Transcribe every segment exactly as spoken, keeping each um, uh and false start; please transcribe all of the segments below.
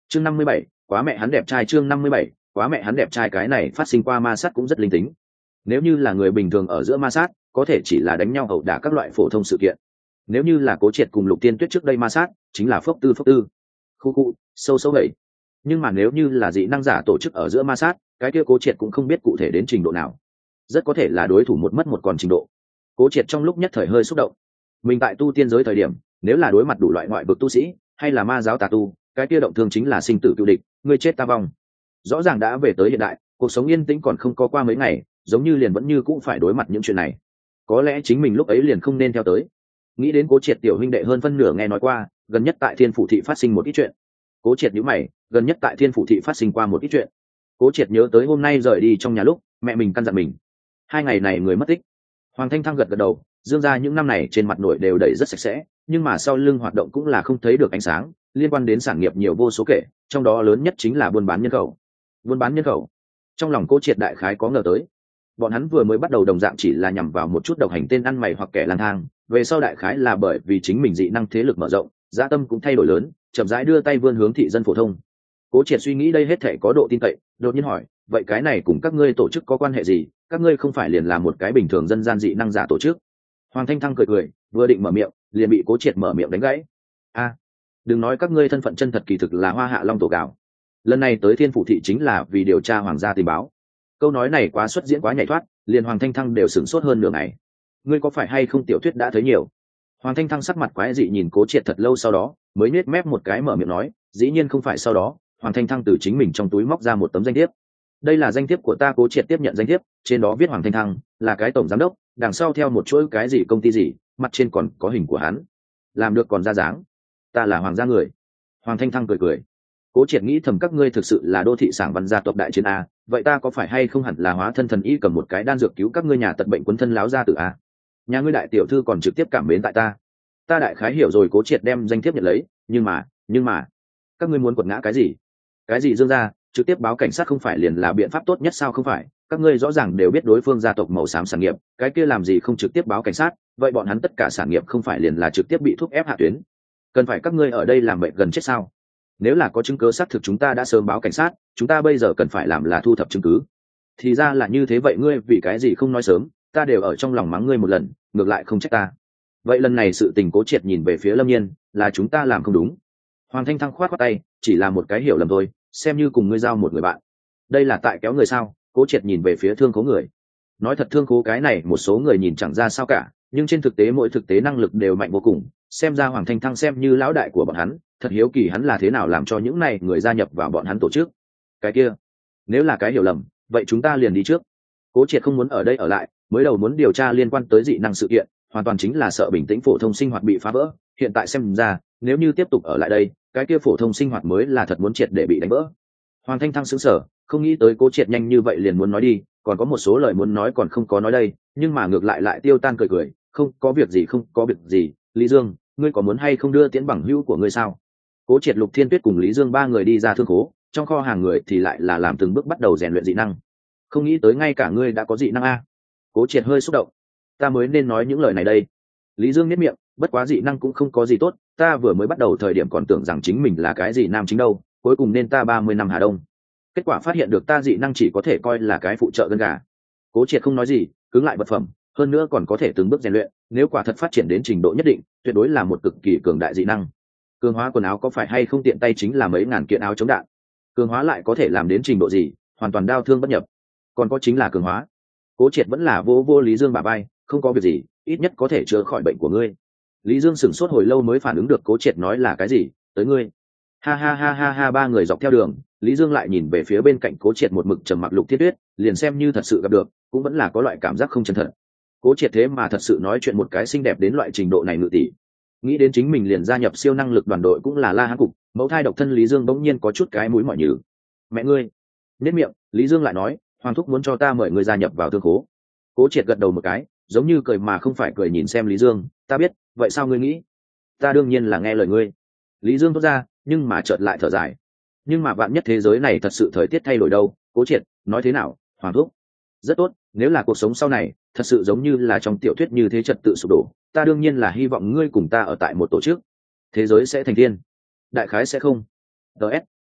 chương năm mươi bảy, quá mẹ hắn đẹp trai. Chương năm mươi bảy, quá mẹ hắn đẹp trai. Cái này phát sinh qua ma sát cũng rất linh tính. Nếu như là người bình thường ở giữa ma sát, có thể chỉ là đánh nhau ẩu đả các loại phổ thông sự kiện. Nếu như là Cố Triệt cùng Lục Tiên Tuyết trước đây ma sát, chính là phốc tư phốc tư, khu khu, sâu sâu vậy. Nhưng mà nếu như là dị năng giả tổ chức ở giữa ma sát, cái kia Cố Triệt cũng không biết cụ thể đến trình độ nào, rất có thể là đối thủ một mất một còn trình độ. Cố Triệt trong lúc nhất thời hơi xúc động. Mình tại tu tiên giới thời điểm, nếu là đối mặt đủ loại ngoại vực tu sĩ hay là ma giáo tà tu, cái kia động thương chính là sinh tử cựu địch, người chết ta vong. Rõ ràng đã về tới hiện đại, cuộc sống yên tĩnh còn không có qua mấy ngày, giống như liền vẫn như cũng phải đối mặt những chuyện này. Có lẽ chính mình lúc ấy liền không nên theo tới. Nghĩ đến Cố Triệt tiểu huynh đệ hơn phân nửa nghe nói qua, gần nhất tại Thiên Phủ thị phát sinh một ít chuyện. Cố Triệt nhíu mày, gần nhất tại Thiên Phủ thị phát sinh qua một ít chuyện. Cố Triệt nhớ tới hôm nay rời đi trong nhà lúc mẹ mình căn dặn mình, hai ngày này người mất tích. Hoàng Thanh Thăng gật gật đầu, Dương gia những năm này trên mặt nổi đều đầy rất sạch sẽ, nhưng mà sau lưng hoạt động cũng là không thấy được ánh sáng, liên quan đến sản nghiệp nhiều vô số kể, trong đó lớn nhất chính là buôn bán nhân khẩu. Buôn bán nhân khẩu. Trong lòng Cố Triệt đại khái có ngờ tới. Bọn hắn vừa mới bắt đầu đồng dạng chỉ là nhằm vào một chút độc hành tên ăn mày hoặc kẻ lang thang, về sau đại khái là bởi vì chính mình dị năng thế lực mở rộng, dạ tâm cũng thay đổi lớn, chậm rãi đưa tay vươn hướng thị dân phổ thông. Cố Triệt suy nghĩ đây hết thể có độ tin cậy, đột nhiên hỏi, vậy cái này cùng các ngươi tổ chức có quan hệ gì? Các ngươi không phải liền là một cái bình thường dân gian dị năng giả tổ chức? Hoàng Thanh Thăng cười cười, vừa định mở miệng, liền bị Cố Triệt mở miệng đánh gãy. A, đừng nói các ngươi thân phận chân thật, kỳ thực là Hoa Hạ Long tổ gạo. Lần này tới Thiên Phủ thị chính là vì điều tra hoàng gia tình báo. Câu nói này quá xuất diễn quá nhảy thoát, liền Hoàng Thanh Thăng đều sửng sốt hơn nửa ngày. Ngươi có phải hay không tiểu thuyết đã thấy nhiều? Hoàng Thanh Thăng sắc mặt quái dị nhìn Cố Triệt thật lâu, sau đó mới nhếch mép một cái mở miệng nói, dĩ nhiên không phải. Sau đó Hoàng Thanh Thăng từ chính mình trong túi móc ra một tấm danh thiếp. Đây là danh thiếp của ta. Cố Triệt tiếp nhận danh thiếp, trên đó viết Hoàng Thanh Thăng là cái tổng giám đốc, đằng sau theo một chuỗi cái gì công ty gì, mặt trên còn có hình của hắn, làm được còn ra dáng. Ta là Hoàng gia người. Hoàng Thanh Thăng cười cười. Cố Triệt nghĩ thầm, các ngươi thực sự là đô thị sảng văn gia tộc đại chiến a, vậy ta có phải hay không hẳn là hóa thân thần y cầm một cái đan dược cứu các ngươi nhà tật bệnh quấn thân láo gia tử a? Nhà ngươi đại tiểu thư còn trực tiếp cảm mến tại ta. Ta đại khái hiểu rồi. Cố Triệt đem danh thiếp nhận lấy, nhưng mà, nhưng mà, các ngươi muốn quật ngã cái gì? Cái gì Dương gia, trực tiếp báo cảnh sát không phải liền là biện pháp tốt nhất sao? Không phải, các ngươi rõ ràng đều biết đối phương gia tộc màu xám sản nghiệp, cái kia làm gì không trực tiếp báo cảnh sát? Vậy bọn hắn tất cả sản nghiệp không phải liền là trực tiếp bị thúc ép hạ tuyến? Cần phải các ngươi ở đây làm bệnh gần chết sao? Nếu là có chứng cứ xác thực chúng ta đã sớm báo cảnh sát, chúng ta bây giờ cần phải làm là thu thập chứng cứ. Thì ra là như thế. Vậy ngươi vì cái gì không nói sớm? Ta đều ở trong lòng mắng ngươi một lần, ngược lại không trách ta. Vậy lần này sự tình, Cố Triệt nhìn về phía Lâm Nhiên, là chúng ta làm không đúng. Hoàng Thanh Thăng khoát khoát tay, chỉ là một cái hiểu lầm thôi, xem như cùng ngươi giao một người bạn. Đây là tại kéo người sao? Cố Triệt nhìn về phía Thương Khố người. Nói thật, Thương Khố cái này một số người nhìn chẳng ra sao cả, nhưng trên thực tế mỗi thực tế năng lực đều mạnh vô cùng. Xem ra Hoàng Thanh Thăng xem như lão đại của bọn hắn, thật hiếu kỳ hắn là thế nào làm cho những này người gia nhập vào bọn hắn tổ chức. Cái kia, nếu là cái hiểu lầm, vậy chúng ta liền đi trước. Cố Triệt không muốn ở đây ở lại, mới đầu muốn điều tra liên quan tới dị năng sự kiện, hoàn toàn chính là sợ bình tĩnh phổ thông sinh hoạt bị phá vỡ. Hiện tại xem ra, nếu như tiếp tục ở lại đây, cái kia phổ thông sinh hoạt mới là thật muốn triệt để bị đánh vỡ. Hoàng Thanh Thăng sững sờ, không nghĩ tới Cố Triệt nhanh như vậy liền muốn nói đi, còn có một số lời muốn nói còn không có nói đây, nhưng mà ngược lại lại tiêu tan cười cười, không có việc gì, không có việc gì. Lý Dương, ngươi có muốn hay không đưa tiễn bằng hữu của ngươi sao? Cố Triệt, Lục Thiên Tuyết cùng Lý Dương ba người đi ra Thương Khố, trong kho hàng người thì lại là làm từng bước bắt đầu rèn luyện dị năng. Không nghĩ tới ngay cả ngươi đã có dị năng a. Cố Triệt hơi xúc động. Ta mới nên nói những lời này đây. Lý Dương nhếch miệng, bất quá dị năng cũng không có gì tốt, ta vừa mới bắt đầu thời điểm còn tưởng rằng chính mình là cái gì nam chính đâu, cuối cùng nên ta ba mươi năm Hà Đông. Kết quả phát hiện được ta dị năng chỉ có thể coi là cái phụ trợ gân gà. Cố Triệt không nói gì, cứng lại vật phẩm, hơn nữa còn có thể từng bước rèn luyện, nếu quả thật phát triển đến trình độ nhất định, tuyệt đối là một cực kỳ cường đại dị năng. Cường hóa quần áo có phải hay không tiện tay chính là mấy ngàn kiện áo chống đạn. Cường hóa lại có thể làm đến trình độ gì, hoàn toàn đau thương bất nhập. Còn có chính là cường hóa. Cố Triệt vẫn là vô vô Lý Dương bả vai, không có việc gì, ít nhất có thể chữa khỏi bệnh của ngươi. Lý Dương sửng sốt hồi lâu mới phản ứng được Cố Triệt nói là cái gì, tới ngươi. Ha ha ha ha ha. Ba người dọc theo đường, Lý Dương lại nhìn về phía bên cạnh Cố Triệt một mực trầm mặc Lục Thiên Tuyết, liền xem như thật sự gặp được, cũng vẫn là có loại cảm giác không chân thật. Cố Triệt thế mà thật sự nói chuyện một cái xinh đẹp đến loại trình độ này ngự tỷ. Nghĩ đến chính mình liền gia nhập siêu năng lực đoàn đội cũng là La Hán cục, mẫu thai độc thân Lý Dương bỗng nhiên có chút cái mũi mỏi nhừ. Mẹ ngươi. Nhếch miệng, Lý Dương lại nói, Hoàng thúc muốn cho ta mời ngươi gia nhập vào Thương Khố. Cố Triệt gật đầu một cái, giống như cười mà không phải cười nhìn xem Lý Dương, ta biết, vậy sao ngươi nghĩ? Ta đương nhiên là nghe lời ngươi. Lý Dương thốt ra, nhưng mà chợt lại thở dài. Nhưng mà vạn nhất thế giới này thật sự thời tiết thay đổi đâu? Cố Triệt, nói thế nào, Hoàng thúc? Rất tốt, nếu là cuộc sống sau này thật sự giống như là trong tiểu thuyết như thế trật tự sụp đổ, ta đương nhiên là hy vọng ngươi cùng ta ở tại một tổ chức. Thế giới sẽ thành thiên? Đại khái sẽ không. ds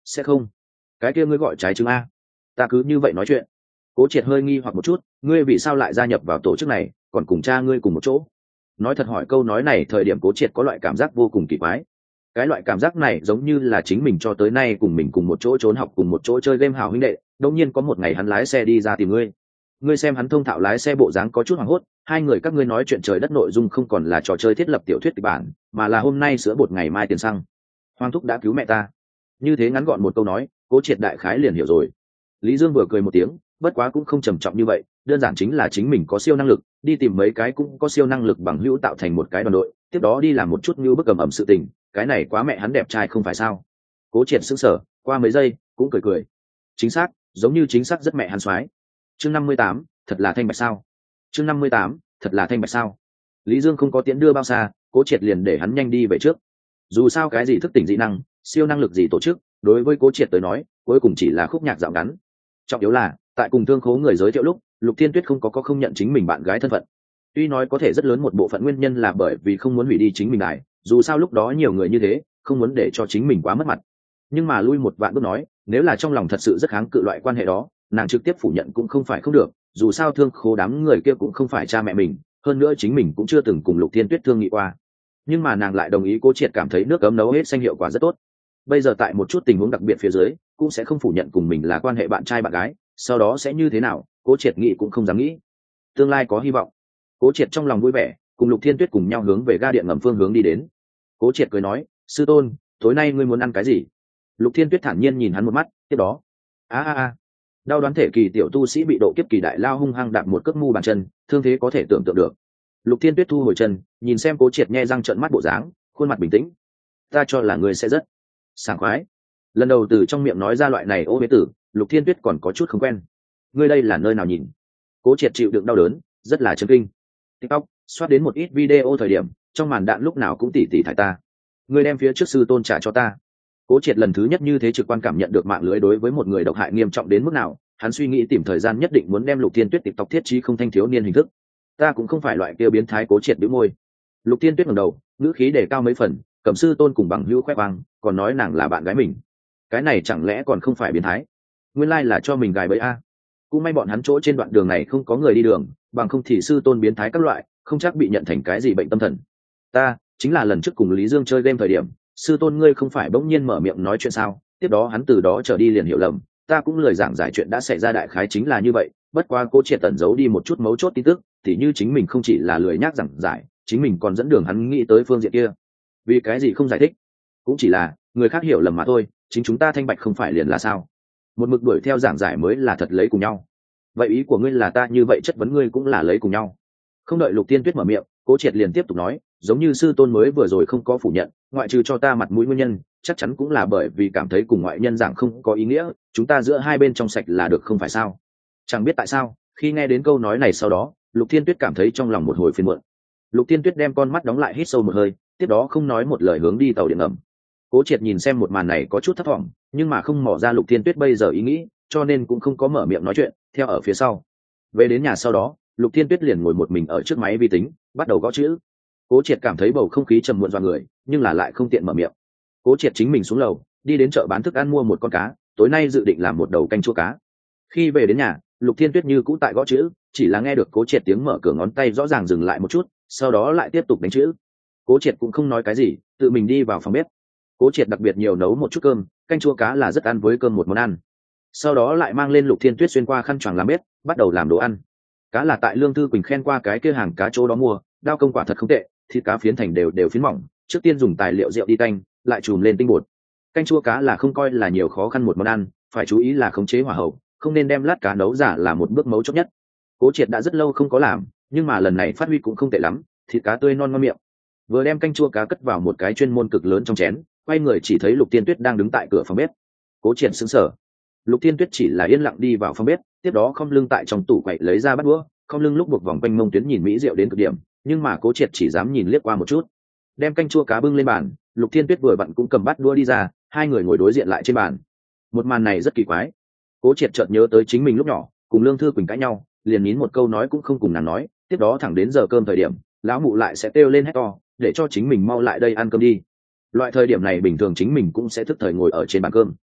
Sẽ không. Cái kia ngươi gọi trái trứng a? Ta cứ như vậy nói chuyện. Cố Triệt hơi nghi hoặc một chút, ngươi vì sao lại gia nhập vào tổ chức này, còn cùng cha ngươi cùng một chỗ? Nói thật, hỏi câu nói này thời điểm Cố Triệt có loại cảm giác vô cùng kỳ quái. Cái loại cảm giác này giống như là chính mình cho tới nay cùng mình cùng một chỗ trốn học, cùng một chỗ chơi game hào huynh đệ, đột nhiên có một ngày hắn lái xe đi ra tìm ngươi. Ngươi xem hắn thông thạo lái xe bộ dáng có chút hoảng hốt, hai người các ngươi nói chuyện trời đất nội dung không còn là trò chơi thiết lập tiểu thuyết kịch bản, mà là hôm nay sữa bột ngày mai tiền xăng. Hoàng thúc đã cứu mẹ ta. Như thế ngắn gọn một câu nói, Cố Triệt đại khái liền hiểu rồi. Lý Dương vừa cười một tiếng, bất quá cũng không trầm trọng như vậy, đơn giản chính là chính mình có siêu năng lực, đi tìm mấy cái cũng có siêu năng lực bằng hữu tạo thành một cái đoàn đội, tiếp đó đi làm một chút như bức cầm ẩm sự tình, cái này quá mẹ hắn đẹp trai không phải sao? Cố Triệt sững sờ, qua mấy giây cũng cười cười. Chính xác, giống như chính xác rất mẹ hắn soái. Chương năm mươi tám, thật là thanh bạch sao? Chương năm mươi tám, thật là thanh bạch sao? Lý Dương không có tiễn đưa bao xa, Cố Triệt liền để hắn nhanh đi về trước. Dù sao cái gì thức tỉnh dị năng, siêu năng lực gì tổ chức, đối với Cố Triệt tới nói, cuối cùng chỉ là khúc nhạc dạo ngắn. Trọng yếu là, tại cùng thương khố người giới thiệu lúc, Lục Thiên Tuyết không có có không nhận chính mình bạn gái thân phận. Tuy nói có thể rất lớn một bộ phận nguyên nhân là bởi vì không muốn hủy đi chính mình đài, dù sao lúc đó nhiều người như thế, không muốn để cho chính mình quá mất mặt. Nhưng mà lui một vạn bước nói, nếu là trong lòng thật sự rất kháng cự loại quan hệ đó, nàng trực tiếp phủ nhận cũng không phải không được, dù sao thương khố đám người kia cũng không phải cha mẹ mình, hơn nữa chính mình cũng chưa từng cùng Lục Thiên Tuyết thương nghị qua. Nhưng mà nàng lại đồng ý. Cố Triệt cảm thấy nước cấm nấu hết xanh hiệu quả rất tốt. Bây giờ tại một chút tình huống đặc biệt phía dưới, cũng sẽ không phủ nhận cùng mình là quan hệ bạn trai bạn gái, sau đó sẽ như thế nào, Cố Triệt nghĩ cũng không dám nghĩ. Tương lai có hy vọng. Cố Triệt trong lòng vui vẻ, cùng Lục Thiên Tuyết cùng nhau hướng về ga điện ngầm phương hướng đi đến. Cố Triệt cười nói, sư tôn, tối nay ngươi muốn ăn cái gì? Lục Thiên Tuyết thản nhiên nhìn hắn một mắt, tiếp đó, a a a, đau đoán thể kỳ tiểu tu sĩ bị độ kiếp kỳ đại lao hung hăng đạp một cước mu bàn chân, thương thế có thể tưởng tượng được. Lục Thiên Tuyết thu hồi chân, nhìn xem Cố Triệt nhe răng trợn mắt bộ dáng, khuôn mặt bình tĩnh. Ta cho là ngươi sẽ rất sảng khoái. Lần đầu từ trong miệng nói ra loại này ô bế tử, Lục Thiên Tuyết còn có chút không quen. Ngươi đây là nơi nào nhìn? Cố Triệt chịu đựng đau đớn, rất là chấn kinh. TikTok, xoát đến một ít video thời điểm, trong màn đạn lúc nào cũng tỉ tỉ thải ta. Ngươi đem phía trước sư tôn trả cho ta. Cố Triệt lần thứ nhất như thế trực quan cảm nhận được mạng lưới đối với một người độc hại nghiêm trọng đến mức nào, hắn suy nghĩ tìm thời gian nhất định muốn đem Lục Thiên Tuyết TikTok thiết trí không thanh thiếu niên hình thức. Ta cũng không phải loại kia biến thái. Cố Triệt bĩu môi. Lục Thiên Tuyết ngẩng đầu, ngữ khí đề cao mấy phần, cầm sư tôn cùng bằng hữu khoe khoang, còn nói nàng là bạn gái mình. Cái này chẳng lẽ còn không phải biến thái? Nguyên lai là cho mình gài bẫy a. Cũng may bọn hắn chỗ trên đoạn đường này không có người đi đường, bằng không thì sư tôn biến thái các loại, không chắc bị nhận thành cái gì bệnh tâm thần. Ta chính là lần trước cùng Lý Dương chơi game thời điểm, sư tôn ngươi không phải bỗng nhiên mở miệng nói chuyện sao? Tiếp đó hắn từ đó trở đi liền hiểu lầm, ta cũng lời giảng giải chuyện đã xảy ra đại khái chính là như vậy. Bất quá Cố Triệt tẩn giấu đi một chút mấu chốt tin tức, thì như chính mình không chỉ là lười nhác giảng giải, chính mình còn dẫn đường hắn nghĩ tới phương diện kia. Vì cái gì không giải thích? Cũng chỉ là người khác hiểu lầm mà thôi, chính chúng ta thanh bạch không phải liền là sao? Một mực đuổi theo giảng giải mới là thật lấy cùng nhau. Vậy ý của ngươi là ta như vậy chất vấn ngươi cũng là lấy cùng nhau? Không đợi Lục Thiên Tuyết mở miệng, Cố Triệt liền tiếp tục nói, giống như sư tôn mới vừa rồi không có phủ nhận, ngoại trừ cho ta mặt mũi nguyên nhân, chắc chắn cũng là bởi vì cảm thấy cùng ngoại nhân giảng không có ý nghĩa, chúng ta giữa hai bên trong sạch là được không phải sao? Chẳng biết tại sao, khi nghe đến câu nói này sau đó, Lục Thiên Tuyết cảm thấy trong lòng một hồi phiền muộn. Lục Thiên Tuyết đem con mắt đóng lại, hít sâu một hơi, tiếp đó không nói một lời hướng đi tàu điện ngầm. Cố Triệt nhìn xem một màn này có chút thất vọng, nhưng mà không mò ra Lục Thiên Tuyết bây giờ ý nghĩ, cho nên cũng không có mở miệng nói chuyện, theo ở phía sau. Về đến nhà sau đó, Lục Thiên Tuyết liền ngồi một mình ở trước máy vi tính, bắt đầu gõ chữ. Cố Triệt cảm thấy bầu không khí trầm muộn dọa người, nhưng là lại không tiện mở miệng. Cố Triệt chính mình xuống lầu, đi đến chợ bán thức ăn mua một con cá, tối nay dự định làm một đầu canh chua cá. Khi về đến nhà, Lục Thiên Tuyết như cũ tại gõ chữ, chỉ là nghe được Cố Triệt tiếng mở cửa ngón tay rõ ràng dừng lại một chút, sau đó lại tiếp tục đánh chữ. Cố Triệt cũng không nói cái gì, tự mình đi vào phòng bếp. Cố Triệt đặc biệt nhiều nấu một chút cơm, canh chua cá là rất ăn với cơm một món ăn. Sau đó lại mang lên Lục Thiên Tuyết xuyên qua khăn choàng làm bếp, bắt đầu làm đồ ăn. Cá là tại Lương Thư Quỳnh khen qua cái kia hàng cá chỗ đó mua, đao công quả thật không tệ, thịt cá phiến thành đều đều phiến mỏng, trước tiên dùng tài liệu rượu đi tanh, lại trùm lên tinh bột. Canh chua cá là không coi là nhiều khó khăn một món ăn, phải chú ý là khống chế hỏa hậu, không nên đem lát cá nấu giả là một bước mấu chốt nhất. Cố Triệt đã rất lâu không có làm, nhưng mà lần này phát huy cũng không tệ lắm, thịt cá tươi non ngon miệng. Vừa đem canh chua cá cất vào một cái chuyên môn cực lớn trong chén, quay người chỉ thấy Lục Tiên Tuyết đang đứng tại cửa phòng bếp. Cố Triệt sững sờ. Lục Tiên Tuyết chỉ là yên lặng đi vào phòng bếp, tiếp đó khom lưng tại trong tủ quậy lấy ra bát đũa, khom lưng lúc buộc vòng quanh mông tuyến nhìn mỹ diệu đến cực điểm, nhưng mà Cố Triệt chỉ dám nhìn liếc qua một chút. Đem canh chua cá bưng lên bàn, Lục Tiên Tuyết vừa vặn cũng cầm bát đũa đi ra, hai người ngồi đối diện lại trên bàn. Một màn này rất kỳ quái. Cố Triệt chợt nhớ tới chính mình lúc nhỏ, cùng Lương Thư Quỳnh cãi nhau, liền nín một câu nói cũng không cùng nàng nói, tiếp đó thẳng đến giờ cơm thời điểm, lão mụ lại sẽ kêu lên hét to, để cho chính mình mau lại đây ăn cơm đi. Loại thời điểm này bình thường chính mình cũng sẽ thức thời ngồi ở trên bàn cơm.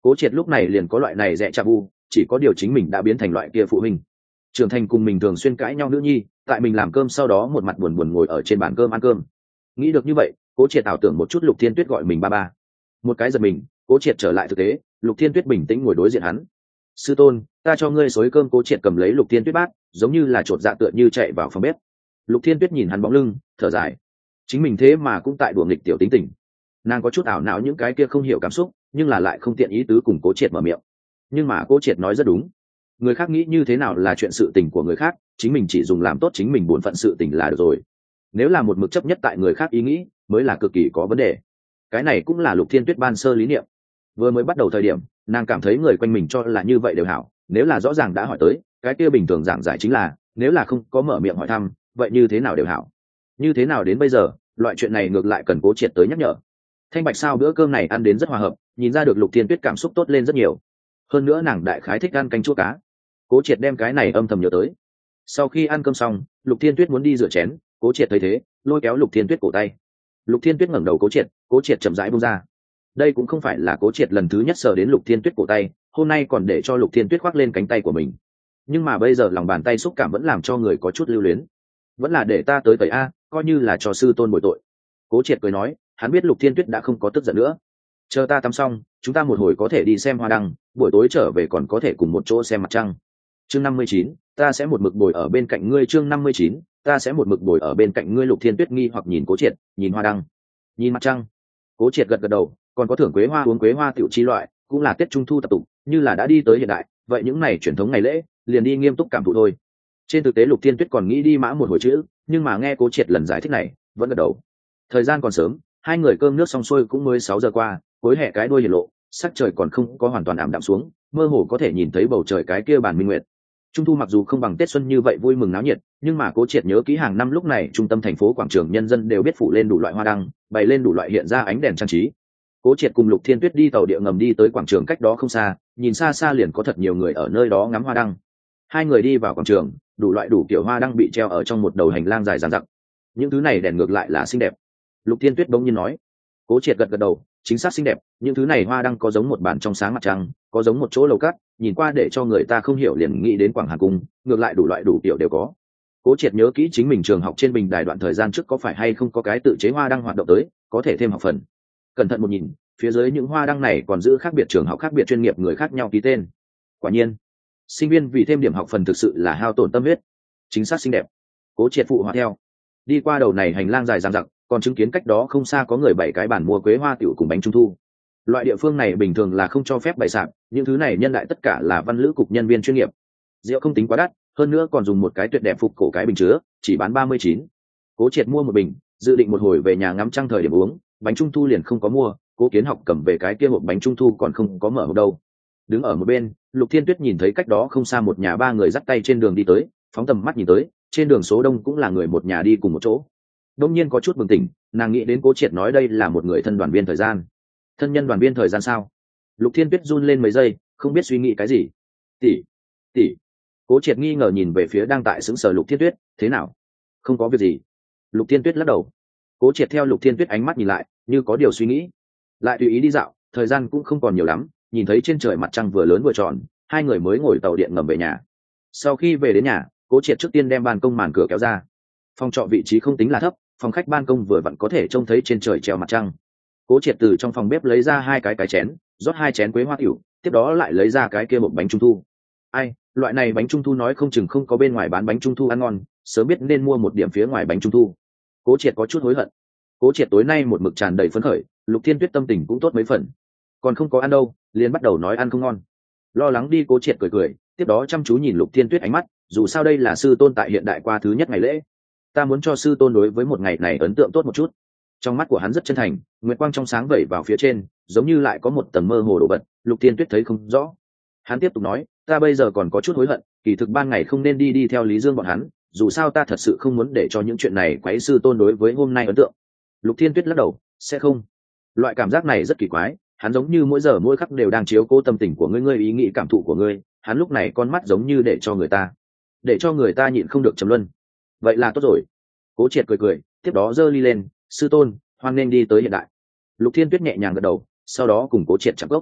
Cố Triệt lúc này liền có loại này dè chà vu, chỉ có điều chính mình đã biến thành loại kia phụ huynh trưởng thành cùng mình thường xuyên cãi nhau nữ nhi, tại mình làm cơm sau đó một mặt buồn buồn ngồi ở trên bàn cơm ăn cơm. Nghĩ được như vậy, Cố Triệt ảo tưởng một chút Lục Thiên Tuyết gọi mình ba ba. Một cái giật mình, Cố Triệt trở lại thực tế, Lục Thiên Tuyết bình tĩnh ngồi đối diện hắn. Sư tôn, ta cho ngươi xối cơm. Cố Triệt cầm lấy Lục Thiên Tuyết bát, giống như là chột dạ tựa như chạy vào phòng bếp. Lục Thiên Tuyết nhìn hắn bóng lưng, thở dài. Chính mình thế mà cũng tại đùa nghịch tiểu tính tình. Nàng có chút ảo não những cái kia không hiểu cảm xúc, nhưng là lại không tiện ý tứ cùng Cố Triệt mở miệng. Nhưng mà Cố Triệt nói rất đúng, người khác nghĩ như thế nào là chuyện sự tình của người khác, chính mình chỉ dùng làm tốt chính mình bổn phận sự tình là được rồi. Nếu là một mực chấp nhất tại người khác ý nghĩ, mới là cực kỳ có vấn đề. Cái này cũng là Lục Thiên Tuyết ban sơ lý niệm. Vừa mới bắt đầu thời điểm, nàng cảm thấy người quanh mình cho là như vậy đều hảo, nếu là rõ ràng đã hỏi tới, cái kia bình thường giảng giải chính là, nếu là không có mở miệng hỏi thăm, vậy như thế nào đều hảo. Như thế nào đến bây giờ, loại chuyện này ngược lại cần Cố Triệt tới nhắc nhở. Thanh Bạch sao bữa cơm này ăn đến rất hòa hợp, nhìn ra được Lục Thiên Tuyết cảm xúc tốt lên rất nhiều. Hơn nữa nàng đại khái thích ăn canh chua cá. Cố Triệt đem cái này âm thầm nhớ tới. Sau khi ăn cơm xong, Lục Thiên Tuyết muốn đi rửa chén, Cố Triệt thấy thế, lôi kéo Lục Thiên Tuyết cổ tay. Lục Thiên Tuyết ngẩng đầu Cố Triệt, Cố Triệt chậm rãi buông ra. Đây cũng không phải là Cố Triệt lần thứ nhất sờ đến Lục Thiên Tuyết cổ tay, hôm nay còn để cho Lục Thiên Tuyết khoác lên cánh tay của mình. Nhưng mà bây giờ lòng bàn tay xúc cảm vẫn làm cho người có chút lưu luyến. Vẫn là để ta tới tẩy a, coi như là cho sư tôn bồi tội. Cố Triệt cười nói, hắn biết Lục Thiên Tuyết đã không có tức giận nữa. Chờ ta tắm xong, chúng ta một hồi có thể đi xem hoa đăng, buổi tối trở về còn có thể cùng một chỗ xem mặt trăng. Chương năm mươi chín, ta sẽ một mực bồi ở bên cạnh ngươi. Chương năm mươi chín, ta sẽ một mực bồi ở bên cạnh ngươi. Lục Thiên Tuyết nghi hoặc nhìn Cố Triệt, nhìn hoa đăng, nhìn mặt trăng. Cố Triệt gật gật đầu, còn có thưởng quế hoa, uống quế hoa tiểu chi loại, cũng là Tết Trung thu tập tục, như là đã đi tới hiện đại, vậy những này truyền thống ngày lễ, liền đi nghiêm túc cảm thụ thôi. Trên thực tế Lục Thiên Tuyết còn nghĩ đi mã một hồi chữ, nhưng mà nghe Cố Triệt lần giải thích này, vẫn gật đầu. Thời gian còn sớm, hai người cơm nước xong xuôi cũng mới sáu giờ qua, cuối hè cái đuôi hiển lộ, sắc trời còn không có hoàn toàn ảm đạm xuống, mơ hồ có thể nhìn thấy bầu trời cái kia bàn minh nguyệt. Trung thu mặc dù không bằng Tết xuân như vậy vui mừng náo nhiệt, nhưng mà Cố Triệt nhớ kỹ hàng năm lúc này trung tâm thành phố quảng trường nhân dân đều biết phủ lên đủ loại hoa đăng, bày lên đủ loại hiện ra ánh đèn trang trí. Cố Triệt cùng Lục Thiên Tuyết đi tàu địa ngầm đi tới quảng trường cách đó không xa, nhìn xa xa liền có thật nhiều người ở nơi đó ngắm hoa đăng. Hai người đi vào quảng trường, đủ loại đủ kiểu hoa đăng bị treo ở trong một đầu hành lang dài dằng dặc. Những thứ này đèn ngược lại là xinh đẹp. Lục Thiên Tuyết bỗng nhiên nói. Cố Triệt gật gật đầu, chính xác xinh đẹp, những thứ này hoa đăng có giống một bản trong sáng mặt trăng, có giống một chỗ lầu cát, nhìn qua để cho người ta không hiểu liền nghĩ đến Quảng Hà Cung, ngược lại đủ loại đủ kiểu đều có. Cố Triệt nhớ kỹ chính mình trường học trên bình đài đoạn thời gian trước có phải hay không có cái tự chế hoa đăng hoạt động tới, có thể thêm học phần. Cẩn thận một nhìn, phía dưới những hoa đăng này còn giữ khác biệt trường học khác biệt chuyên nghiệp người khác nhau ký tên. Quả nhiên, sinh viên vì thêm điểm học phần thực sự là hao tổn tâm huyết. Chính xác xinh đẹp. Cố Triệt phụ họa theo. Đi qua đầu này hành lang dài dằng dặc, còn chứng kiến cách đó không xa có người bày cái bàn mua quế hoa tiểu cùng bánh trung thu. Loại địa phương này bình thường là không cho phép bày sạp, những thứ này nhân đại tất cả là văn lữ cục nhân viên chuyên nghiệp. Rượu không tính quá đắt, hơn nữa còn dùng một cái tuyệt đẹp phục cổ cái bình chứa, chỉ bán ba mươi chín. Cố Triệt mua một bình, dự định một hồi về nhà ngắm trăng thời điểm uống, bánh trung thu liền không có mua, Cố Kiến Học cầm về cái kia hộp bánh trung thu còn không có mở hộp đâu. Đứng ở một bên, Lục Thiên Tuyết nhìn thấy cách đó không xa một nhà ba người dắt tay trên đường đi tới, phóng tầm mắt nhìn tới, trên đường số đông cũng là người một nhà đi cùng một chỗ. Đông nhiên có chút bừng tỉnh, nàng nghĩ đến Cố Triệt nói đây là một người thân đoàn viên thời gian. Thân nhân đoàn viên thời gian sao? Lục Thiên Tuyết run lên mấy giây, không biết suy nghĩ cái gì. Tỷ, tỷ. Cố Triệt nghi ngờ nhìn về phía đang tại sững sờ Lục Thiên Tuyết, thế nào? Không có việc gì. Lục Thiên Tuyết lắc đầu. Cố Triệt theo Lục Thiên Tuyết ánh mắt nhìn lại, như có điều suy nghĩ. Lại tùy ý đi dạo, thời gian cũng không còn nhiều lắm, nhìn thấy trên trời mặt trăng vừa lớn vừa tròn, hai người mới ngồi tàu điện ngầm về nhà. Sau khi về đến nhà, Cố Triệt trước tiên đem ban công màn cửa kéo ra. Phòng trọ vị trí không tính là thấp, phòng khách ban công vừa vặn có thể trông thấy trên trời treo mặt trăng. Cố Triệt từ trong phòng bếp lấy ra hai cái cái chén, rót hai chén quế hoa tiểu, tiếp đó lại lấy ra cái kia một bánh trung thu. Ai, loại này bánh trung thu nói không chừng không có bên ngoài bán bánh trung thu ăn ngon, sớm biết nên mua một điểm phía ngoài bánh trung thu. Cố Triệt có chút hối hận. Cố Triệt tối nay một mực tràn đầy phấn khởi, Lục Thiên Tuyết tâm tình cũng tốt mấy phần. Còn không có ăn đâu, liền bắt đầu nói ăn không ngon. Lo lắng đi Cố Triệt cười cười, tiếp đó chăm chú nhìn Lục Thiên Tuyết ánh mắt, dù sao đây là sư tôn tại hiện đại qua thứ nhất ngày lễ, ta muốn cho sư tôn đối với một ngày này ấn tượng tốt một chút. Trong mắt của hắn rất chân thành, nguyệt quang trong sáng vẩy vào phía trên, giống như lại có một tầng mơ hồ đồ vật, Lục Thiên Tuyết thấy không rõ. Hắn tiếp tục nói, ta bây giờ còn có chút hối hận, kỳ thực ban ngày không nên đi đi theo Lý Dương bọn hắn, dù sao ta thật sự không muốn để cho những chuyện này quấy sư tôn đối với hôm nay ấn tượng. Lục Thiên Tuyết lắc đầu, sẽ không. Loại cảm giác này rất kỳ quái, hắn giống như mỗi giờ mỗi khắc đều đang chiếu cố tâm tình của ngươi, ngươi ý nghĩ cảm thụ của ngươi, hắn lúc này con mắt giống như để cho người ta, để cho người ta nhịn không được trầm luân. Vậy là tốt rồi. Cố Triệt cười cười, tiếp đó giơ ly lên, sư tôn, hoan nên đi tới hiện đại. Lục Thiên Tuyết nhẹ nhàng gật đầu, sau đó cùng Cố Triệt chạm cốc.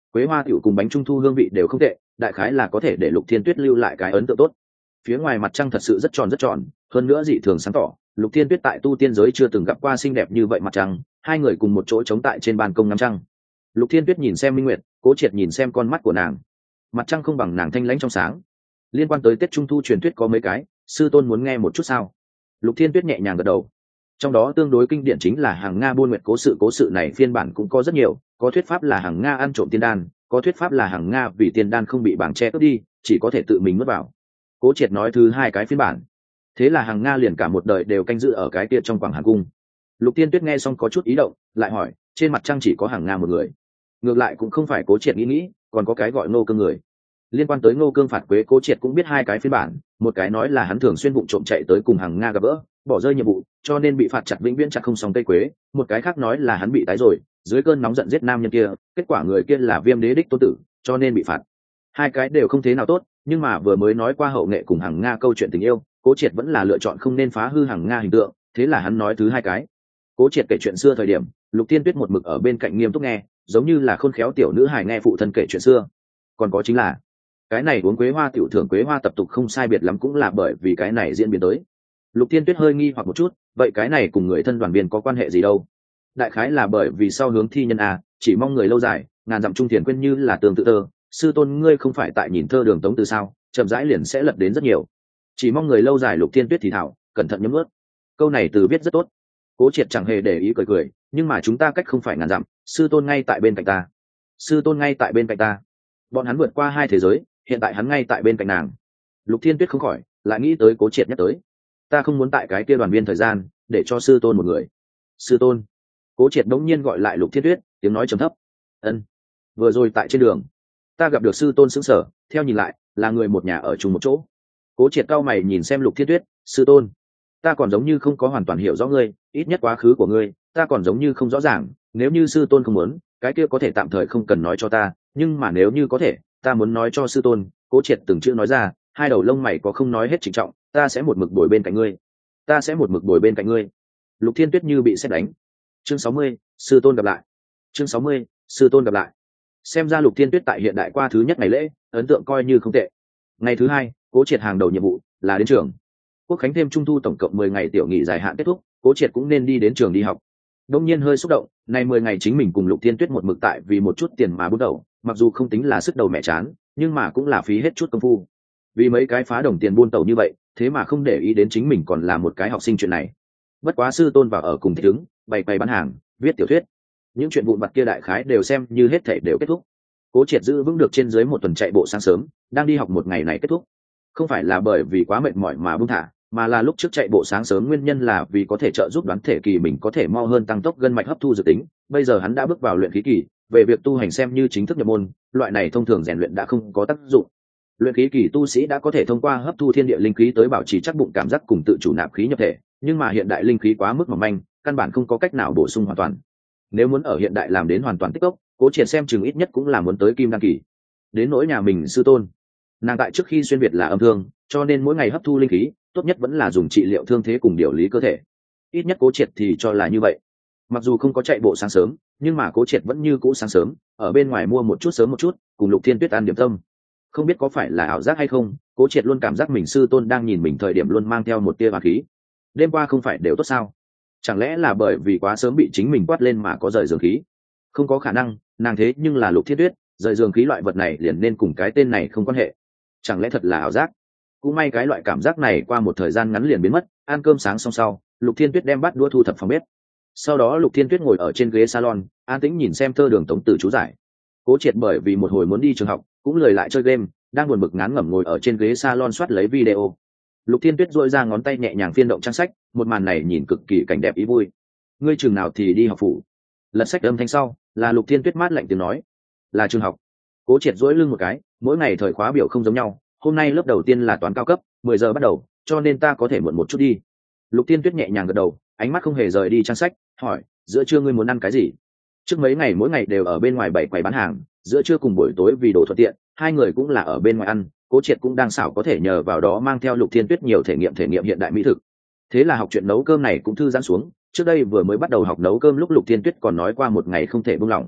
quế hoa tiểu cùng bánh trung thu hương vị đều không tệ, đại khái là có thể để Lục Thiên Tuyết lưu lại cái ấn tượng tốt. Phía ngoài mặt trăng thật sự rất tròn rất tròn, hơn nữa dị thường sáng tỏ, Lục Thiên Tuyết tại tu tiên giới chưa từng gặp qua xinh đẹp như vậy mặt trăng. Hai người cùng một chỗ chống tại trên ban công ngắm trăng. Lục Thiên Tuyết nhìn xem Minh Nguyệt, Cố Triệt nhìn xem con mắt của nàng. Mặt trăng không bằng nàng thanh lãnh trong sáng. Liên quan tới Tết Trung thu truyền thuyết có mấy cái, sư tôn muốn nghe một chút sao? Lục Thiên Tuyết nhẹ nhàng gật đầu. Trong đó tương đối kinh điển chính là Hằng Nga buôn nguyệt cố sự, cố sự này phiên bản cũng có rất nhiều, có thuyết pháp là Hằng Nga ăn trộm tiên đan, có thuyết pháp là Hằng Nga vì tiên đan không bị bảng che cướp đi, chỉ có thể tự mình mất vào. Cố Triệt nói thứ hai cái phiên bản. Thế là Hằng Nga liền cả một đời đều canh giữ ở cái kia trong quảng Hàn cung. Lục Tiên Tuyết nghe xong có chút ý động, lại hỏi, trên mặt trăng chỉ có Hằng Nga một người? Ngược lại cũng không phải Cố Triệt nghĩ nghĩ, còn có cái gọi Ngô Cương người. Liên quan tới Ngô Cương phạt quế, Cố Triệt cũng biết hai cái phiên bản, một cái nói là hắn thường xuyên vụng trộm chạy tới cùng Hằng Nga gặp gỡ, bỏ rơi nhiệm vụ, cho nên bị phạt chặt vĩnh viễn chặt không xong cây quế, một cái khác nói là hắn bị tái rồi, dưới cơn nóng giận giết nam nhân kia, kết quả người kia là Viêm Đế đích tôn tử, cho nên bị phạt. Hai cái đều không thế nào tốt, nhưng mà vừa mới nói qua hậu nghệ cùng Hằng Nga câu chuyện tình yêu, Cố Triệt vẫn là lựa chọn không nên phá hư Hằng Nga hình tượng, thế là hắn nói thứ hai cái. Cố Triệt kể chuyện xưa thời điểm, Lục Tiên Tuyết một mực ở bên cạnh nghiêm túc nghe, giống như là khôn khéo tiểu nữ hài nghe phụ thân kể chuyện xưa. Còn có chính là cái này uống quế hoa tiểu thưởng quế hoa tập tục không sai biệt lắm cũng là bởi vì cái này diễn biến tới. Lục Tiên Tuyết hơi nghi hoặc một chút, vậy cái này cùng người thân đoàn viên có quan hệ gì đâu? Đại khái là bởi vì sau hướng thi nhân a, chỉ mong người lâu dài, ngàn dặm trung thiền quên như là tương tự tơ, sư tôn ngươi không phải tại nhìn thơ Đường Tống từ sao, chậm rãi liền sẽ lật đến rất nhiều. Chỉ mong người lâu dài. Lục Tiên Tuyết thì thảo, cẩn thận nhấm ướt. Câu này từ viết rất tốt. Cố Triệt chẳng hề để ý cười cười, nhưng mà chúng ta cách không phải ngàn dặm, sư tôn ngay tại bên cạnh ta. Sư tôn ngay tại bên cạnh ta. Bọn hắn vượt qua hai thế giới, hiện tại hắn ngay tại bên cạnh nàng. Lục Thiên Tuyết không khỏi lại nghĩ tới Cố Triệt nhắc tới, ta không muốn tại cái kia đoàn viên thời gian để cho sư tôn một người. Sư tôn. Cố Triệt đống nhiên gọi lại Lục Thiên Tuyết, tiếng nói trầm thấp. Ân. Vừa rồi tại trên đường, ta gặp được sư tôn sững sờ, theo nhìn lại là người một nhà ở chung một chỗ. Cố Triệt cao mày nhìn xem Lục Thiên Tuyết, sư tôn, ta còn giống như không có hoàn toàn hiểu rõ ngươi, ít nhất quá khứ của ngươi ta còn giống như không rõ ràng, nếu như sư tôn không muốn, cái kia có thể tạm thời không cần nói cho ta, nhưng mà nếu như có thể, ta muốn nói cho sư tôn. Cố Triệt từng chữ nói ra, hai đầu lông mày có không nói hết trịnh trọng, ta sẽ một mực bồi bên cạnh ngươi, ta sẽ một mực bồi bên cạnh ngươi. Lục Thiên Tuyết như bị sét đánh. Chương sáu mươi, sư tôn gặp lại. Chương sáu mươi, sư tôn gặp lại. Xem ra Lục Thiên Tuyết tại hiện đại qua thứ nhất ngày lễ, ấn tượng coi như không tệ. Ngày thứ hai, Cố Triệt hàng đầu nhiệm vụ là đến trường. Quốc khánh thêm trung thu tổng cộng mười ngày tiểu nghỉ dài hạn kết thúc, Cố Triệt cũng nên đi đến trường đi học. Đông nhiên hơi xúc động, này mười ngày chính mình cùng Lục Thiên Tuyết một mực tại vì một chút tiền mà bút đầu, mặc dù không tính là sức đầu mẹ chán, nhưng mà cũng là phí hết chút công phu. Vì mấy cái phá đồng tiền buôn tàu như vậy, thế mà không để ý đến chính mình còn là một cái học sinh chuyện này. Bất quá sư tôn vào ở cùng thích ứng, bày bày bán hàng, viết tiểu thuyết, những chuyện vụn vặt kia đại khái đều xem như hết thảy đều kết thúc. Cố Triệt giữ vững được trên dưới một tuần chạy bộ sáng sớm, đang đi học một ngày này kết thúc. Không phải là bởi vì quá mệt mỏi mà buông thả, mà là lúc trước chạy bộ sáng sớm nguyên nhân là vì có thể trợ giúp đoán thể kỳ mình có thể mau hơn tăng tốc gân mạch hấp thu dự tính. Bây giờ hắn đã bước vào luyện khí kỳ, về việc tu hành xem như chính thức nhập môn, loại này thông thường rèn luyện đã không có tác dụng. Luyện khí kỳ tu sĩ đã có thể thông qua hấp thu thiên địa linh khí tới bảo trì chắc bụng cảm giác cùng tự chủ nạp khí nhập thể, nhưng mà hiện đại linh khí quá mức mỏng manh, căn bản không có cách nào bổ sung hoàn toàn. Nếu muốn ở hiện đại làm đến hoàn toàn tích tốc, Cố Triệt xem chừng ít nhất cũng là muốn tới kim đan kỳ. Đến nỗi nhà mình sư tôn, nàng tại trước khi xuyên việt là âm thương, cho nên mỗi ngày hấp thu linh khí tốt nhất vẫn là dùng trị liệu thương thế cùng điều lý cơ thể, ít nhất Cố Triệt thì cho là như vậy. Mặc dù không có chạy bộ sáng sớm, nhưng mà Cố Triệt vẫn như cũ sáng sớm ở bên ngoài mua một chút sớm một chút, cùng Lục Thiên Tuyết ăn điểm tâm. Không biết có phải là ảo giác hay không, Cố Triệt luôn cảm giác mình sư tôn đang nhìn mình thời điểm luôn mang theo một tia hàn khí. Đêm qua không phải đều tốt sao, chẳng lẽ là bởi vì quá sớm bị chính mình quát lên mà có rời giường khí? Không có khả năng, nàng thế nhưng là Lục Thiên Tuyết, rời giường khí loại vật này liền nên cùng cái tên này không quan hệ. Chẳng lẽ thật là ảo giác? Cũng may cái loại cảm giác này qua một thời gian ngắn liền biến mất. Ăn cơm sáng xong sau, Lục Thiên Tuyết đem bát đũa thu thập phòng bếp. Sau đó Lục Thiên Tuyết ngồi ở trên ghế salon, an tĩnh nhìn xem thơ Đường Tống từ chú giải. Cố Triệt bởi vì một hồi muốn đi trường học, cũng lười lại chơi game, đang buồn bực ngán ngẩm ngồi ở trên ghế salon soát lấy video. Lục Thiên Tuyết duỗi ra ngón tay nhẹ nhàng phiên động trang sách, một màn này nhìn cực kỳ cảnh đẹp ý vui. Ngươi chừng nào thì đi học phủ? Lật sách âm thanh sau, là Lục Thiên Tuyết mát lạnh tiếng nói. Là trường học. Cố Triệt duỗi lưng một cái, mỗi ngày thời khóa biểu không giống nhau, hôm nay lớp đầu tiên là toán cao cấp, mười giờ bắt đầu, cho nên ta có thể muộn một chút đi. Lục Thiên Tuyết nhẹ nhàng gật đầu, ánh mắt không hề rời đi trang sách, hỏi, giữa trưa ngươi muốn ăn cái gì? Trước mấy ngày mỗi ngày đều ở bên ngoài bày quầy bán hàng, giữa trưa cùng buổi tối vì đồ thuận tiện, hai người cũng là ở bên ngoài ăn. Cố Triệt cũng đang xảo có thể nhờ vào đó mang theo Lục Thiên Tuyết nhiều thể nghiệm thể nghiệm hiện đại mỹ thực. Thế là học chuyện nấu cơm này cũng thư giãn xuống. Trước đây vừa mới bắt đầu học nấu cơm lúc Lục Thiên Tuyết còn nói qua một ngày không thể buông lỏng.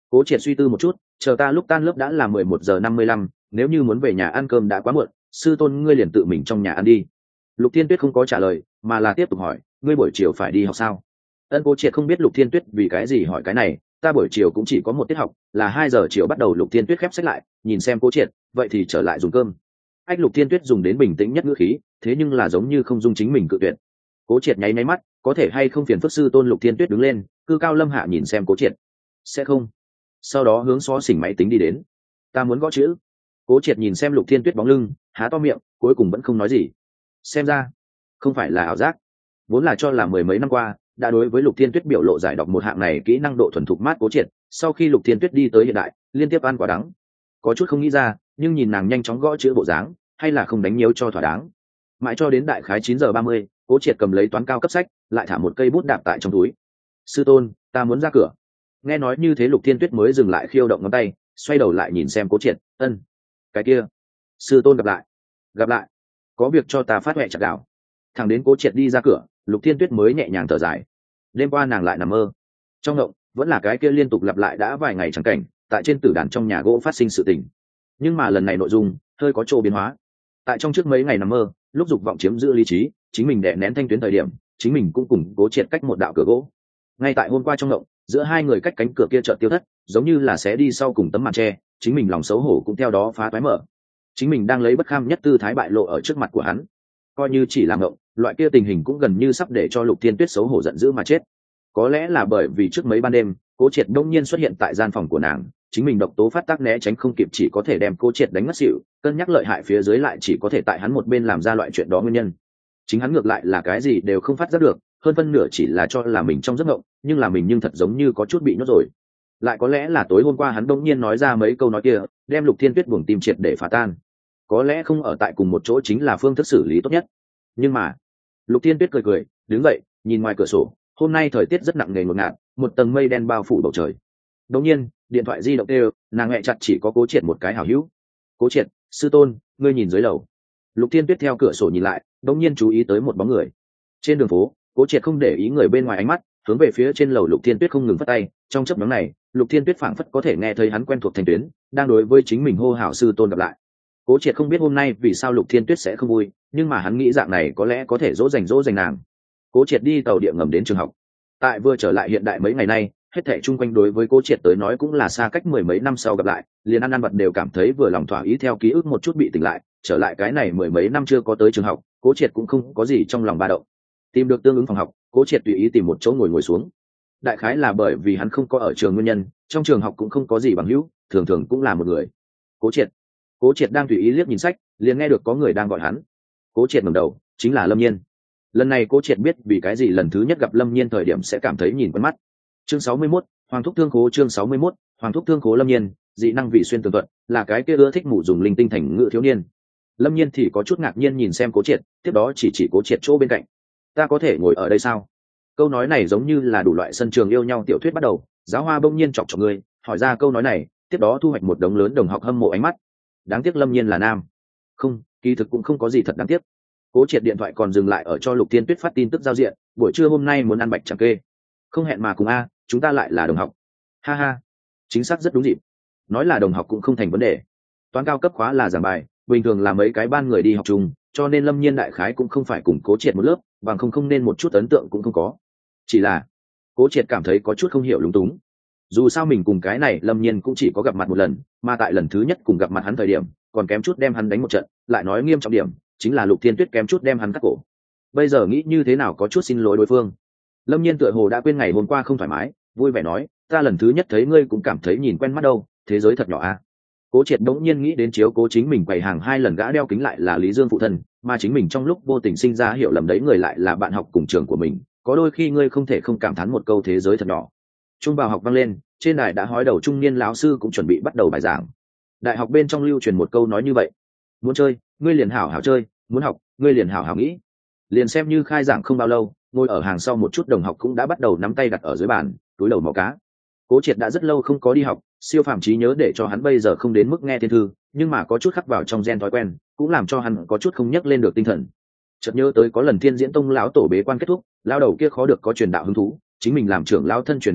Cố Triệt suy tư một chút, chờ ta lúc tan lớp đã là mười một giờ năm mươi lăm, nếu như muốn về nhà ăn cơm đã quá muộn, sư tôn ngươi liền tự mình trong nhà ăn đi. Lục Thiên Tuyết không có trả lời, mà là tiếp tục hỏi, ngươi buổi chiều phải đi học sao? Ân. Cố Triệt không biết Lục Thiên Tuyết vì cái gì hỏi cái này, ta buổi chiều cũng chỉ có một tiết học, là hai giờ chiều bắt đầu. Lục Thiên Tuyết khép sách lại, nhìn xem Cố Triệt, vậy thì trở lại dùng cơm. Ách. Lục Thiên Tuyết dùng đến bình tĩnh nhất ngữ khí, thế nhưng là giống như không dung chính mình cự tuyệt. Cố Triệt nháy nháy mắt, có thể hay không phiền phức sư tôn? Lục Thiên Tuyết đứng lên, cư cao lâm hạ nhìn xem Cố Triệt. Sẽ không. Sau đó hướng xó xỉnh máy tính đi đến. Ta muốn gõ chữ. Cố Triệt nhìn xem Lục Thiên Tuyết bóng lưng, há to miệng, cuối cùng vẫn không nói gì. Xem ra không phải là ảo giác, vốn là cho là mười mấy năm qua đã đối với Lục Thiên Tuyết biểu lộ giải đọc một hạng này kỹ năng độ thuần thục mát Cố Triệt, sau khi Lục Thiên Tuyết đi tới hiện đại, liên tiếp ăn quả đắng, có chút không nghĩ ra, nhưng nhìn nàng nhanh chóng gõ chữ bộ dáng, hay là không đánh nhiều cho thỏa đáng. Mãi cho đến đại khái chín giờ ba mươi, Cố Triệt cầm lấy toán cao cấp sách, lại thả một cây bút đạp tại trong túi. Sư tôn, ta muốn ra cửa. Nghe nói như thế Lục Thiên Tuyết mới dừng lại khiêu động ngón tay, xoay đầu lại nhìn xem Cố Triệt. Ân. Cái kia. Sư tôn gặp lại. Gặp lại. Có việc cho ta phát huệ chặt đảo. Thằng đến Cố Triệt đi ra cửa, Lục Thiên Tuyết mới nhẹ nhàng thở dài. Đêm qua nàng lại nằm mơ, trong ngộng vẫn là cái kia liên tục lặp lại đã vài ngày chẳng cảnh, tại trên tử đàn trong nhà gỗ phát sinh sự tình, nhưng mà lần này nội dung hơi có chỗ biến hóa. Tại trong trước mấy ngày nằm mơ, lúc dục vọng chiếm giữ lý trí, chính mình đè nén thanh tuyến thời điểm, chính mình cũng cùng Cố Triệt cách một đạo cửa gỗ. Ngay tại hôm qua trong ngộng, giữa hai người cách cánh cửa kia chợt tiêu thất, giống như là xé đi sau cùng tấm màn tre, chính mình lòng xấu hổ cũng theo đó phá toái mở. Chính mình đang lấy bất kham nhất tư thái bại lộ ở trước mặt của hắn, coi như chỉ là ngộng, loại kia tình hình cũng gần như sắp để cho Lục Thiên Tuyết xấu hổ giận dữ mà chết. Có lẽ là bởi vì trước mấy ban đêm, Cố Triệt đông nhiên xuất hiện tại gian phòng của nàng, chính mình độc tố phát tác né tránh không kịp, chỉ có thể đem Cố Triệt đánh ngất xỉu, cân nhắc lợi hại phía dưới lại chỉ có thể tại hắn một bên làm ra loại chuyện đó nguyên nhân. Chính hắn ngược lại là cái gì đều không phát giác được, hơn phân nửa chỉ là cho là mình trong giấc mộng, nhưng là mình nhưng thật giống như có chút bị nhốt rồi. Lại có lẽ là tối hôm qua hắn đông nhiên nói ra mấy câu nói kia, đem Lục Thiên Tuyết buồng tim triệt để phá tan. Có lẽ không ở tại cùng một chỗ chính là phương thức xử lý tốt nhất. Nhưng mà Lục Thiên Tuyết cười cười, đứng dậy, nhìn ngoài cửa sổ, hôm nay thời tiết rất nặng nề ngột ngạt, một tầng mây đen bao phủ bầu trời. Đột nhiên, điện thoại di động kêu, nàng mẹ chặt chỉ có Cố Triệt một cái hảo hữu. Cố Triệt, sư tôn, ngươi nhìn dưới lầu. Lục Thiên Tuyết theo cửa sổ nhìn lại, đột nhiên chú ý tới một bóng người. Trên đường phố, Cố Triệt không để ý người bên ngoài ánh mắt, hướng về phía trên lầu Lục Thiên Tuyết không ngừng phất tay, trong chớp nhoáng này, Lục Thiên Tuyết phảng phất có thể nghe thấy hắn quen thuộc thanh tuyến, đang đối với chính mình hô hào sư tôn gặp lại. Cố Triệt không biết hôm nay vì sao Lục Thiên Tuyết sẽ không vui, nhưng mà hắn nghĩ dạng này có lẽ có thể dỗ dành dỗ dành nàng. Cố Triệt đi tàu điện ngầm đến trường học. Tại vừa trở lại hiện đại mấy ngày nay, hết thảy chung quanh đối với Cố Triệt tới nói cũng là xa cách mười mấy năm sau gặp lại, liền ăn ăn vật đều cảm thấy vừa lòng thỏa ý, theo ký ức một chút bị tỉnh lại, trở lại cái này mười mấy năm chưa có tới trường học, Cố Triệt cũng không có gì trong lòng ba động. Tìm được tương ứng phòng học, Cố Triệt tùy ý tìm một chỗ ngồi ngồi xuống. Đại khái là bởi vì hắn không có ở trường nguyên nhân, trong trường học cũng không có gì bằng hữu, thường thường cũng là một người. Cố Triệt. Cố Triệt đang tùy ý liếc nhìn sách, liền nghe được có người đang gọi hắn. Cố Triệt ngẩng đầu, chính là Lâm Nhiên. Lần này Cố Triệt biết vì cái gì lần thứ nhất gặp Lâm Nhiên thời điểm sẽ cảm thấy nhìn quen mắt. Chương sáu mươi mốt, Hoàng thúc thương khố. Chương sáu mươi mốt, Hoàng thúc thương khố. Lâm Nhiên, dị năng vị xuyên tường thuật, là cái kia ưa thích mụ dùng linh tinh thành ngữ thiếu niên. Lâm Nhiên thì có chút ngạc nhiên nhìn xem Cố Triệt, tiếp đó chỉ chỉ Cố Triệt chỗ bên cạnh. Ta có thể ngồi ở đây sao? Câu nói này giống như là đủ loại sân trường yêu nhau tiểu thuyết bắt đầu, giáo hoa bỗng nhiên chọc chọc người, hỏi ra câu nói này, tiếp đó thu hoạch một đống lớn đồng học hâm mộ ánh mắt. Đáng tiếc Lâm Nhiên là nam. Không, kỳ thực cũng không có gì thật đáng tiếc. Cố Triệt điện thoại còn dừng lại ở cho Lục Thiên Tuyết phát tin tức giao diện, buổi trưa hôm nay muốn ăn bạch chẳng kê. Không hẹn mà cùng a, chúng ta lại là đồng học. Ha ha, chính xác rất đúng dịp. Nói là đồng học cũng không thành vấn đề. Toán cao cấp khóa là giảng bài, bình thường là mấy cái ban người đi học chung, cho nên Lâm Nhiên đại khái cũng không phải cùng Cố Triệt một lớp, bằng không không nên một chút ấn tượng cũng không có. Chỉ là Cố Triệt cảm thấy có chút không hiểu lúng túng. Dù sao mình cùng cái này Lâm Nhiên cũng chỉ có gặp mặt một lần, mà tại lần thứ nhất cùng gặp mặt hắn thời điểm, còn kém chút đem hắn đánh một trận, lại nói nghiêm trọng điểm, chính là Lục Thiên Tuyết kém chút đem hắn cắt cổ. Bây giờ nghĩ như thế nào có chút xin lỗi đối phương. Lâm Nhiên tựa hồ đã quên ngày hôm qua không thoải mái, vui vẻ nói, ta lần thứ nhất thấy ngươi cũng cảm thấy nhìn quen mắt đâu, thế giới thật nhỏ a. Cố Triệt đống nhiên nghĩ đến chiếu cố chính mình quầy hàng hai lần gã đeo kính lại là Lý Dương phụ thân, mà chính mình trong lúc vô tình sinh ra hiểu lầm đấy người lại là bạn học cùng trường của mình, có đôi khi ngươi không thể không cảm thán một câu thế giới thật nhỏ. Trung vào học vang lên, trên đài đã hói đầu trung niên lão sư cũng chuẩn bị bắt đầu bài giảng. Đại học bên trong lưu truyền một câu nói như vậy: muốn chơi, ngươi liền hảo hảo chơi, muốn học, ngươi liền hảo hảo nghĩ. Liền xem như khai giảng không bao lâu, ngồi ở hàng sau một chút đồng học cũng đã bắt đầu nắm tay đặt ở dưới bàn, túi đầu mò cá. Cố Triệt đã rất lâu không có đi học, siêu phàm trí nhớ để cho hắn bây giờ không đến mức nghe thiên thư, nhưng mà có chút khắc vào trong gen thói quen, cũng làm cho hắn có chút không nhấc lên được tinh thần. Chợt nhớ tới có lần Thiên Diễn Tông lão tổ bế quan kết thúc, lão đầu kia khó được có truyền đạo hứng thú, chính mình làm trưởng lão thân truyền đệ tử,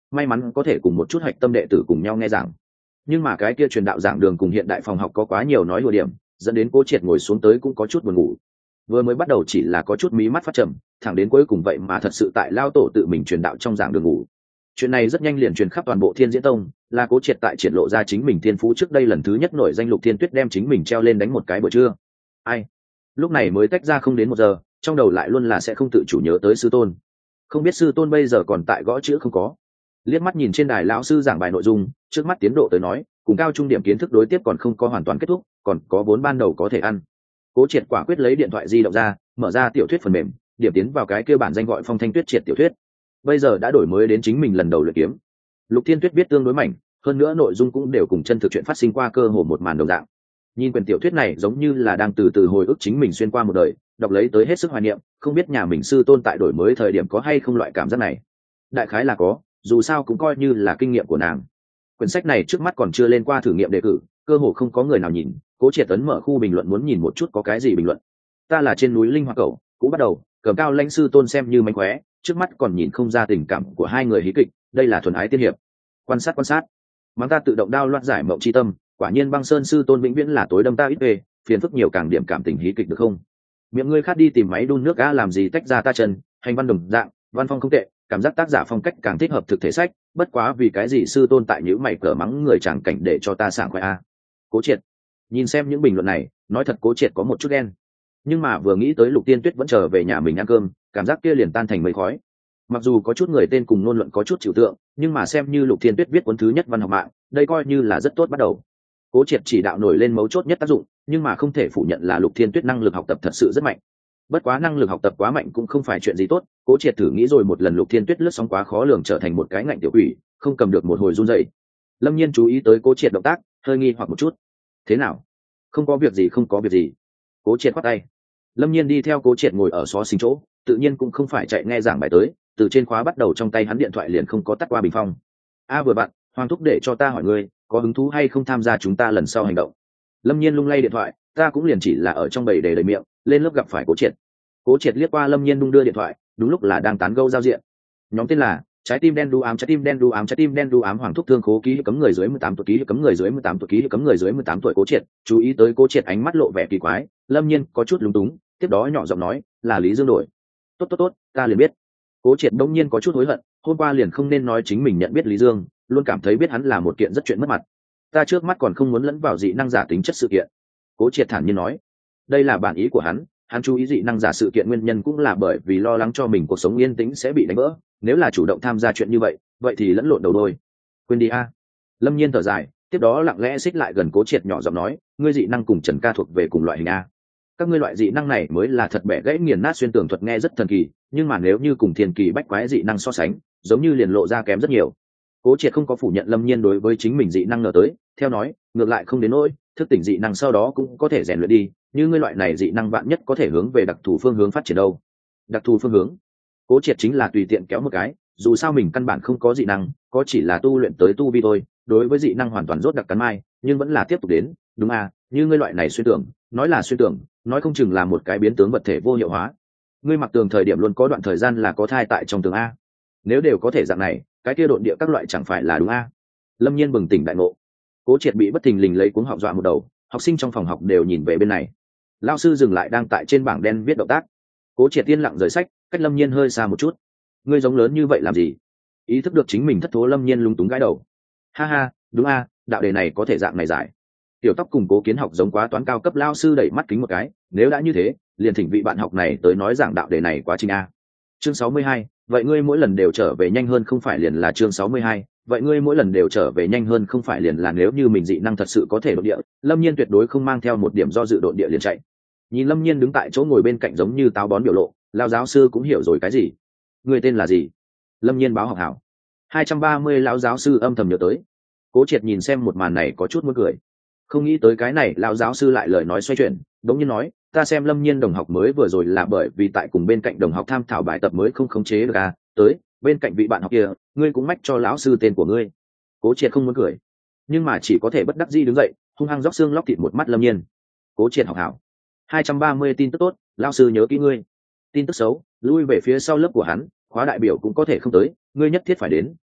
may mắn có thể cùng một chút hạch tâm đệ tử cùng nhau nghe giảng. Nhưng mà cái kia truyền đạo giảng đường cùng hiện đại phòng học có quá nhiều nói lùa điểm, dẫn đến Cố Triệt ngồi xuống tới cũng có chút buồn ngủ. Vừa mới bắt đầu chỉ là có chút mí mắt phát trầm, thẳng đến cuối cùng vậy mà thật sự tại lao tổ tự mình truyền đạo trong giảng đường ngủ. Chuyện này rất nhanh liền truyền khắp toàn bộ Thiên Diễn Tông, là Cố Triệt tại triển lộ ra chính mình thiên phú trước đây lần thứ nhất nổi danh Lục Thiên Tuyết đem chính mình treo lên đánh một cái buổi trưa. Ai? Lúc này mới tách ra không đến một giờ, trong đầu lại luôn là sẽ không tự chủ nhớ tới sư tôn. Không biết sư tôn bây giờ còn tại gõ chữ không có. Liếc mắt nhìn trên đài lão sư giảng bài nội dung, trước mắt tiến độ tới nói, cùng cao trung điểm kiến thức đối tiếp còn không có hoàn toàn kết thúc, còn có vốn ban đầu có thể ăn. Cố Triệt quả quyết lấy điện thoại di động ra, mở ra tiểu thuyết phần mềm, điểm tiến vào cái kia bản danh gọi Phong Thanh Tuyết Triệt tiểu thuyết. Bây giờ đã đổi mới đến chính mình lần đầu luyện kiếm. Lục Thiên Tuyết viết tương đối mảnh, hơn nữa nội dung cũng đều cùng chân thực chuyện phát sinh qua cơ hồ một màn đồng dạng. Nhìn quyển tiểu thuyết này giống như là đang từ từ hồi ức chính mình xuyên qua một đời, đọc lấy tới hết sức hoài niệm, không biết nhà mình sư tôn tại đổi mới thời điểm có hay không loại cảm giác này. Đại khái là có, dù sao cũng coi như là kinh nghiệm của nàng. Quyển sách này trước mắt còn chưa lên qua thử nghiệm đề cử, cơ hồ không có người nào nhìn. Cố Triệt ấn mở khu bình luận muốn nhìn một chút có cái gì bình luận. Ta là trên núi linh hoa cẩu, cũng bắt đầu, cầm cao lãnh sư tôn xem như mánh khóe, trước mắt còn nhìn không ra tình cảm của hai người hí kịch, đây là thuần ái tiên hiệp. Quan sát quan sát, mang ta tự động đao loạt giải mộng chi tâm, quả nhiên băng sơn sư tôn vĩnh viễn là tối đâm ta ít về, phiền phức nhiều càng điểm cảm tình hí kịch được không? Miệng ngươi khát đi tìm máy đun nước a làm gì tách ra ta chân, hành văn đồng dạng, văn phong không tệ, cảm giác tác giả phong cách càng thích hợp thực thể sách, bất quá vì cái gì sư tôn tại nhữ mày cờ mắng người chẳng cảnh để cho ta sảng khoái a. Cố Triệt, nhìn xem những bình luận này, nói thật Cố Triệt có một chút đen, nhưng mà vừa nghĩ tới Lục Tiên Tuyết vẫn trở về nhà mình ăn cơm, cảm giác kia liền tan thành mây khói. Mặc dù có chút người tên cùng ngôn luận có chút chịu tượng, nhưng mà xem như Lục Thiên Tuyết viết cuốn thứ nhất văn học mạng, đây coi như là rất tốt bắt đầu. Cố Triệt chỉ đạo nổi lên mấu chốt nhất tác dụng, nhưng mà không thể phủ nhận là Lục Thiên Tuyết năng lực học tập thật sự rất mạnh. Bất quá năng lực học tập quá mạnh cũng không phải chuyện gì tốt, Cố Triệt thử nghĩ rồi một lần Lục Thiên Tuyết lướt sóng quá khó lường trở thành một cái ngạnh tiểu quỷ, không cầm được một hồi run rẩy. Lâm Nhiên chú ý tới Cố Triệt động tác, hơi nghi hoặc một chút. Thế nào? Không có việc gì, không có việc gì. Cố Triệt khoát tay. Lâm Nhiên đi theo Cố Triệt ngồi ở xó xỉnh chỗ, tự nhiên cũng không phải chạy nghe giảng bài tới, từ trên khóa bắt đầu trong tay hắn điện thoại liền không có tắt qua bình phong. A vừa bạn, Hoàng thúc để cho ta hỏi ngươi, có hứng thú hay không tham gia chúng ta lần sau hành động? Lâm Nhiên lung lay điện thoại, ta cũng liền chỉ là ở trong bầy để đầy miệng, lên lớp gặp phải Cố Triệt. Cố Triệt liếc qua Lâm Nhiên đung đưa điện thoại, đúng lúc là đang tán gẫu giao diện. Nhóm tên là trái tim đen đu ám, trái tim đen đu ám, trái tim đen đu ám, Hoàng thúc thương khố ký cấm người dưới mười tám tuổi, ký cấm người dưới mười tám tuổi, ký cấm người dưới mười tám tuổi. Cố Triệt chú ý tới Cố Triệt ánh mắt lộ vẻ kỳ quái, Lâm Nhiên có chút lúng túng, tiếp đó nhỏ giọng nói, là Lý Dương đổi. Tốt tốt tốt, ta liền biết. Cố Triệt đông nhiên có chút hối hận, hôm qua liền không nên nói chính mình nhận biết Lý Dương, luôn cảm thấy biết hắn là một kiện rất chuyện mất mặt. Ta trước mắt còn không muốn lẫn vào dị năng giả tính chất sự kiện. Cố Triệt thản nhiên nói, đây là bản ý của hắn, hắn chú ý dị năng giả sự kiện nguyên nhân cũng là bởi vì lo lắng cho mình cuộc sống yên tĩnh sẽ bị đánh vỡ, nếu là chủ động tham gia chuyện như vậy, vậy thì lẫn lộn đầu đôi. Quên đi a. Lâm Nhiên thở dài, tiếp đó lặng lẽ xích lại gần Cố Triệt nhỏ giọng nói, ngươi dị năng cùng Trần Ca thuộc về cùng loại hình a. Các ngươi loại dị năng này mới là thật bẻ gãy nghiền nát xuyên tường thuật nghe rất thần kỳ, nhưng mà nếu như cùng thiên kỳ bách quái dị năng so sánh, giống như liền lộ ra kém rất nhiều. Cố Triệt không có phủ nhận Lâm Nhiên đối với chính mình dị năng ngờ tới, theo nói, ngược lại không đến nỗi, thức tỉnh dị năng sau đó cũng có thể rèn luyện đi, như ngươi loại này dị năng bạn nhất có thể hướng về đặc thù phương hướng phát triển đâu. Đặc thù phương hướng? Cố Triệt chính là tùy tiện kéo một cái, dù sao mình căn bản không có dị năng, có chỉ là tu luyện tới tu vi thôi, đối với dị năng hoàn toàn rốt đặc cắn mai, nhưng vẫn là tiếp tục đến, đúng à, như ngươi loại này xuyên tưởng, nói là xuyên tưởng, nói không chừng là một cái biến tướng vật thể vô hiệu hóa. Ngươi mặc tường thời điểm luôn có đoạn thời gian là có thai tại trong tường a. Nếu đều có thể dạng này, cái kia độn địa các loại chẳng phải là đúng a. Lâm Nhiên bừng tỉnh đại ngộ. Cố Triệt bị bất thình lình lấy cuống họng dọa một đầu, học sinh trong phòng học đều nhìn về bên này. Lão sư dừng lại đang tại trên bảng đen viết động tác. Cố Triệt yên lặng rời sách, cách Lâm Nhiên hơi xa một chút. Ngươi giống lớn như vậy làm gì? Ý thức được chính mình thất thố, Lâm Nhiên lung túng gãi đầu. Ha ha, đúng a, đạo đề này có thể dạng này giải. Tiểu Tóc cùng Cố Kiến học giống quá toán cao cấp, lão sư đẩy mắt kính một cái, nếu đã như thế, liền thỉnh vị bạn học này tới nói giảng đạo đề này quá trình a. Chương sáu mươi hai, vậy ngươi mỗi lần đều trở về nhanh hơn không phải liền là chương sáu mươi hai, vậy ngươi mỗi lần đều trở về nhanh hơn không phải liền là nếu như mình dị năng thật sự có thể độn địa, Lâm Nhiên tuyệt đối không mang theo một điểm do dự độn địa liền chạy. Nhìn Lâm Nhiên đứng tại chỗ ngồi bên cạnh giống như táo bón biểu lộ, lão giáo sư cũng hiểu rồi cái gì. Người tên là gì? Lâm Nhiên báo học hảo. hai trăm ba mươi lão giáo sư âm thầm nhớ tới. Cố Triệt nhìn xem một màn này có chút muốn cười. Không nghĩ tới cái này lão giáo sư lại lời nói xoay chuyển, đống nhiên nói, ta xem Lâm Nhiên đồng học mới vừa rồi là bởi vì tại cùng bên cạnh đồng học tham thảo bài tập mới không khống chế được à, tới, bên cạnh vị bạn học kia, ngươi cũng mách cho lão sư tên của ngươi. Cố Triệt không muốn cười, nhưng mà chỉ có thể bất đắc dĩ đứng dậy, hung hăng róc xương lóc thịt một mắt Lâm Nhiên. Cố Triệt học hảo. hai trăm ba mươi tin tức tốt, lão sư nhớ kỹ ngươi. Tin tức xấu, lui về phía sau lớp của hắn, khóa đại biểu cũng có thể không tới, ngươi nhất thiết phải đến,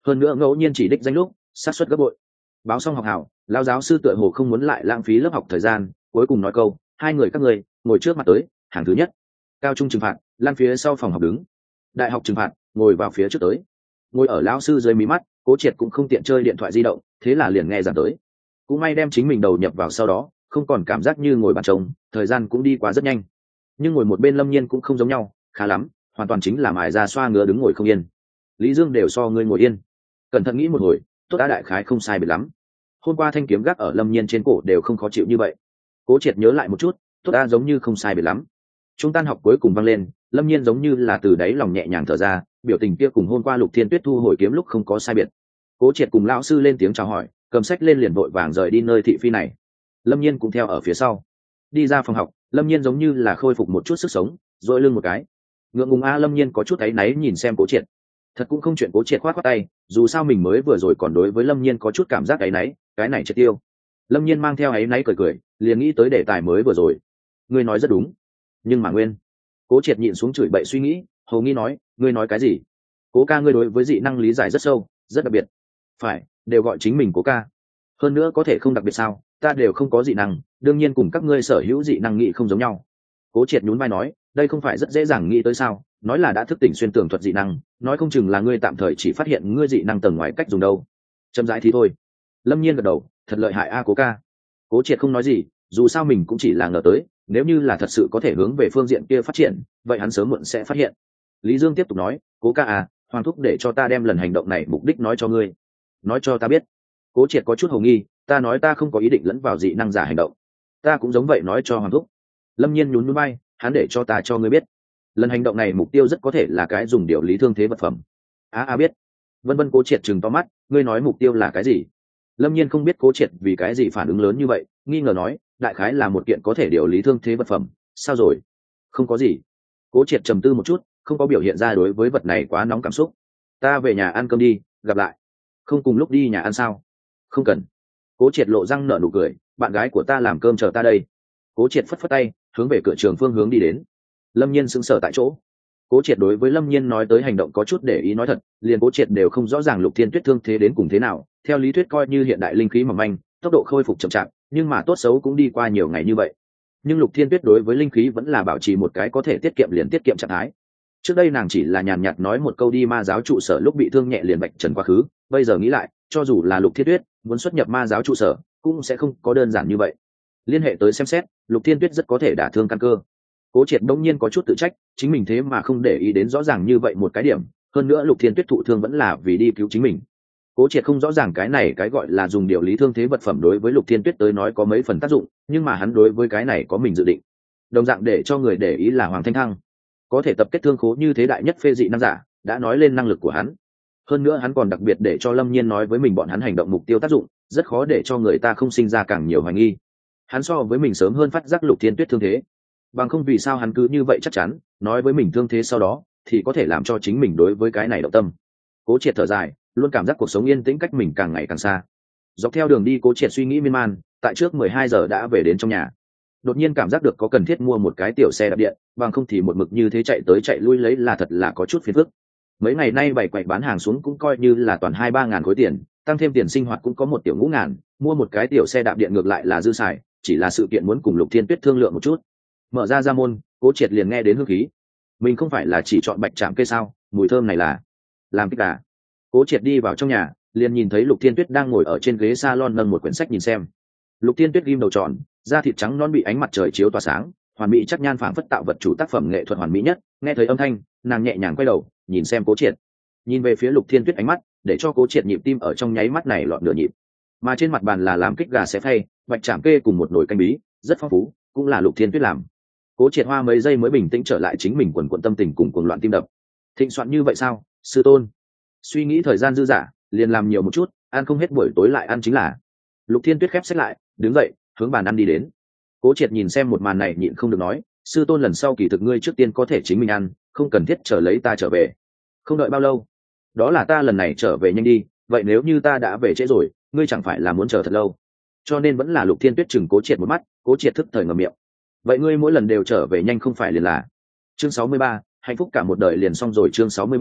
hơn nữa ngẫu nhiên chỉ đích danh lúc sát suất gấp bội. Báo xong học hảo, lão giáo sư tựa hồ không muốn lại lãng phí lớp học thời gian, cuối cùng nói câu, hai người các ngươi ngồi trước mặt tới, hàng thứ nhất. Cao trung trừng phạt, lan phía sau phòng học đứng. Đại học trừng phạt, ngồi vào phía trước tới. Ngồi ở lão sư dưới mí mắt, Cố Triệt cũng không tiện chơi điện thoại di động, thế là liền nghe giảng tới. Cũng may đem chính mình đầu nhập vào sau đó, không còn cảm giác như ngồi bàn trông, thời gian cũng đi qua rất nhanh. Nhưng ngồi một bên Lâm Nhiên cũng không giống nhau, khá lắm, hoàn toàn chính là mài ra xoa ngứa đứng ngồi không yên. Lý Dương đều so ngươi ngồi yên. Cẩn thận nghĩ một hồi, tốt đã đại khái không sai biệt lắm. Hôm qua thanh kiếm gác ở Lâm Nhiên trên cổ đều không khó chịu như vậy. Cố Triệt nhớ lại một chút, tốt đã giống như không sai biệt lắm. Trung tan học cuối cùng vang lên, Lâm Nhiên giống như là từ đáy lòng nhẹ nhàng thở ra, biểu tình kia cùng hôm qua Lục Thiên Tuyết thu hồi kiếm lúc không có sai biệt. Cố Triệt cùng lão sư lên tiếng chào hỏi, cầm sách lên liền vội vàng rời đi nơi thị phi này. Lâm Nhiên cũng theo ở phía sau. Đi ra phòng học, Lâm Nhiên giống như là khôi phục một chút sức sống, dội lưng một cái. Ngượng ngùng a, Lâm Nhiên có chút áy náy nhìn xem Cố Triệt. Thật cũng không chuyện Cố Triệt khoát khoát tay, dù sao mình mới vừa rồi còn đối với Lâm Nhiên có chút cảm giác áy náy, cái này triệt tiêu. Lâm Nhiên mang theo áy náy cười cười, liền nghĩ tới đề tài mới vừa rồi. Ngươi nói rất đúng, nhưng mà nguyên. Cố Triệt nhịn xuống chửi bậy suy nghĩ, hầu nghi nói, ngươi nói cái gì? Cố ca ngươi đối với dị năng lý giải rất sâu, rất đặc biệt. Phải, đều gọi chính mình Cố ca. Hơn nữa có thể không đặc biệt sao, ta đều không có dị năng, đương nhiên cùng các ngươi sở hữu dị năng nghĩ không giống nhau. Cố Triệt nhún vai nói, đây không phải rất dễ dàng nghĩ tới sao, nói là đã thức tỉnh xuyên tường thuật dị năng, nói không chừng là ngươi tạm thời chỉ phát hiện ngươi dị năng tầng ngoài cách dùng đâu. Chậm rãi thì thôi. Lâm Nhiên gật đầu, thật lợi hại a Cố ca. Cố Triệt không nói gì, dù sao mình cũng chỉ là ngờ tới, nếu như là thật sự có thể hướng về phương diện kia phát triển, vậy hắn sớm muộn sẽ phát hiện. Lý Dương tiếp tục nói, Cố ca à, Hoàng thúc để cho ta đem lần hành động này mục đích nói cho ngươi. Nói cho ta biết. Cố Triệt có chút hồ nghi, ta nói ta không có ý định lẫn vào dị năng giả hành động. Ta cũng giống vậy nói cho Hoàng thúc. Lâm Nhiên nhún nhún vai, hắn để cho ta cho ngươi biết. Lần hành động này mục tiêu rất có thể là cái dùng điều lý thương thế vật phẩm. A a biết. Vân Vân. Cố Triệt trừng to mắt, ngươi nói mục tiêu là cái gì? Lâm Nhiên không biết Cố Triệt vì cái gì phản ứng lớn như vậy, nghi ngờ nói, đại khái là một kiện có thể điều lý thương thế vật phẩm. Sao rồi? Không có gì. Cố Triệt trầm tư một chút, không có biểu hiện ra đối với vật này quá nóng cảm xúc. Ta về nhà ăn cơm đi, gặp lại. Không cùng lúc đi nhà ăn sao? Không cần. Cố Triệt lộ răng nở nụ cười, bạn gái của ta làm cơm chờ ta đây. Cố Triệt phất phất tay, hướng về cửa trường phương hướng đi đến. Lâm Nhiên sững sờ tại chỗ. Cố Triệt đối với Lâm Nhiên nói tới hành động có chút để ý, nói thật, liền Cố Triệt đều không rõ ràng Lục Thiên Tuyết thương thế đến cùng thế nào. Theo lý thuyết coi như hiện đại linh khí mỏng manh, tốc độ khôi phục chậm chạp, nhưng mà tốt xấu cũng đi qua nhiều ngày như vậy. Nhưng Lục Thiên Tuyết đối với linh khí vẫn là bảo trì một cái có thể tiết kiệm liền tiết kiệm trạng thái. Trước đây nàng chỉ là nhàn nhạt nói một câu đi ma giáo trụ sở lúc bị thương nhẹ liền bạch trần quá khứ, bây giờ nghĩ lại, cho dù là Lục Thiên Tuyết muốn xuất nhập ma giáo trụ sở, cũng sẽ không có đơn giản như vậy. Liên hệ tới xem xét, Lục Thiên Tuyết rất có thể đả thương căn cơ. Cố Triệt đông nhiên có chút tự trách, chính mình thế mà không để ý đến rõ ràng như vậy một cái điểm, hơn nữa Lục Thiên Tuyết thụ thương vẫn là vì đi cứu chính mình. Cố Triệt không rõ ràng cái này cái gọi là dùng điều lý thương thế vật phẩm đối với Lục Thiên Tuyết tới nói có mấy phần tác dụng, nhưng mà hắn đối với cái này có mình dự định. Đồng dạng để cho người để ý là Hoàng Thanh Thăng, có thể tập kết thương khố như thế đại nhất phê dị năng giả, đã nói lên năng lực của hắn. Hơn nữa hắn còn đặc biệt để cho Lâm Nhiên nói với mình bọn hắn hành động mục tiêu tác dụng, rất khó để cho người ta không sinh ra càng nhiều hoài nghi. Hắn so với mình sớm hơn phát giác Lục Thiên Tuyết thương thế, bằng không vì sao hắn cứ như vậy chắc chắn nói với mình thương thế sau đó thì có thể làm cho chính mình đối với cái này động tâm. Cố Triệt thở dài, luôn cảm giác cuộc sống yên tĩnh cách mình càng ngày càng xa. Dọc theo đường đi Cố Triệt suy nghĩ miên man, tại trước mười hai giờ đã về đến trong nhà. Đột nhiên cảm giác được có cần thiết mua một cái tiểu xe đạp điện, bằng không thì một mực như thế chạy tới chạy lui lấy là thật là có chút phiền phức. Mấy ngày nay bày quậy bán hàng xuống cũng coi như là toàn hai ba ngàn khối tiền, tăng thêm tiền sinh hoạt cũng có một tiểu ngũ ngàn, mua một cái tiểu xe đạp điện ngược lại là dư xài, chỉ là sự kiện muốn cùng Lục Thiên Tuyết thương lượng một chút. Mở ra ra môn, Cố Triệt liền nghe đến hương khí. Mình không phải là chỉ chọn bạch trạm cây sao, mùi thơm này là làm kích cả. Cố Triệt đi vào trong nhà, liền nhìn thấy Lục Thiên Tuyết đang ngồi ở trên ghế salon nâng một quyển sách nhìn xem. Lục Thiên Tuyết ghim đầu tròn, da thịt trắng non bị ánh mặt trời chiếu tỏa sáng, hoàn mỹ chắc nhan phảng phất tạo vật chủ tác phẩm nghệ thuật hoàn mỹ nhất. Nghe thấy âm thanh, nàng nhẹ nhàng quay đầu, nhìn xem Cố Triệt. Nhìn về phía Lục Thiên Tuyết ánh mắt, để cho Cố Triệt nhịp tim ở trong nháy mắt này lọt nửa nhịp. Mà trên mặt bàn là làm kích gà xé phay, bạch trảm kê cùng một nồi canh bí, rất phong phú, cũng là Lục Thiên Tuyết làm. Cố Triệt hoa mấy giây mới bình tĩnh trở lại chính mình quần quần tâm tình cùng cuồng loạn tim đập. Thịnh soạn như vậy sao, sư tôn? Suy nghĩ thời gian dư dả, liền làm nhiều một chút, ăn không hết buổi tối lại ăn chính là. Lục Thiên Tuyết khép sách lại, đứng dậy, hướng bàn ăn đi đến. Cố Triệt nhìn xem một màn này nhịn không được nói, sư tôn lần sau kỳ thực ngươi trước tiên có thể chính mình ăn, không cần thiết chờ lấy ta trở về. Không đợi bao lâu, đó là ta lần này trở về nhanh đi, vậy nếu như ta đã về trễ rồi, ngươi chẳng phải là muốn chờ thật lâu. Cho nên vẫn là Lục Thiên Tuyết chừng Cố Triệt một mắt, Cố Triệt thức thời ngậm miệng. Vậy ngươi mỗi lần đều trở về nhanh không phải liền là. Chương sáu mươi ba, hạnh phúc cả một đời liền xong rồi. Chương sáu mươi ba,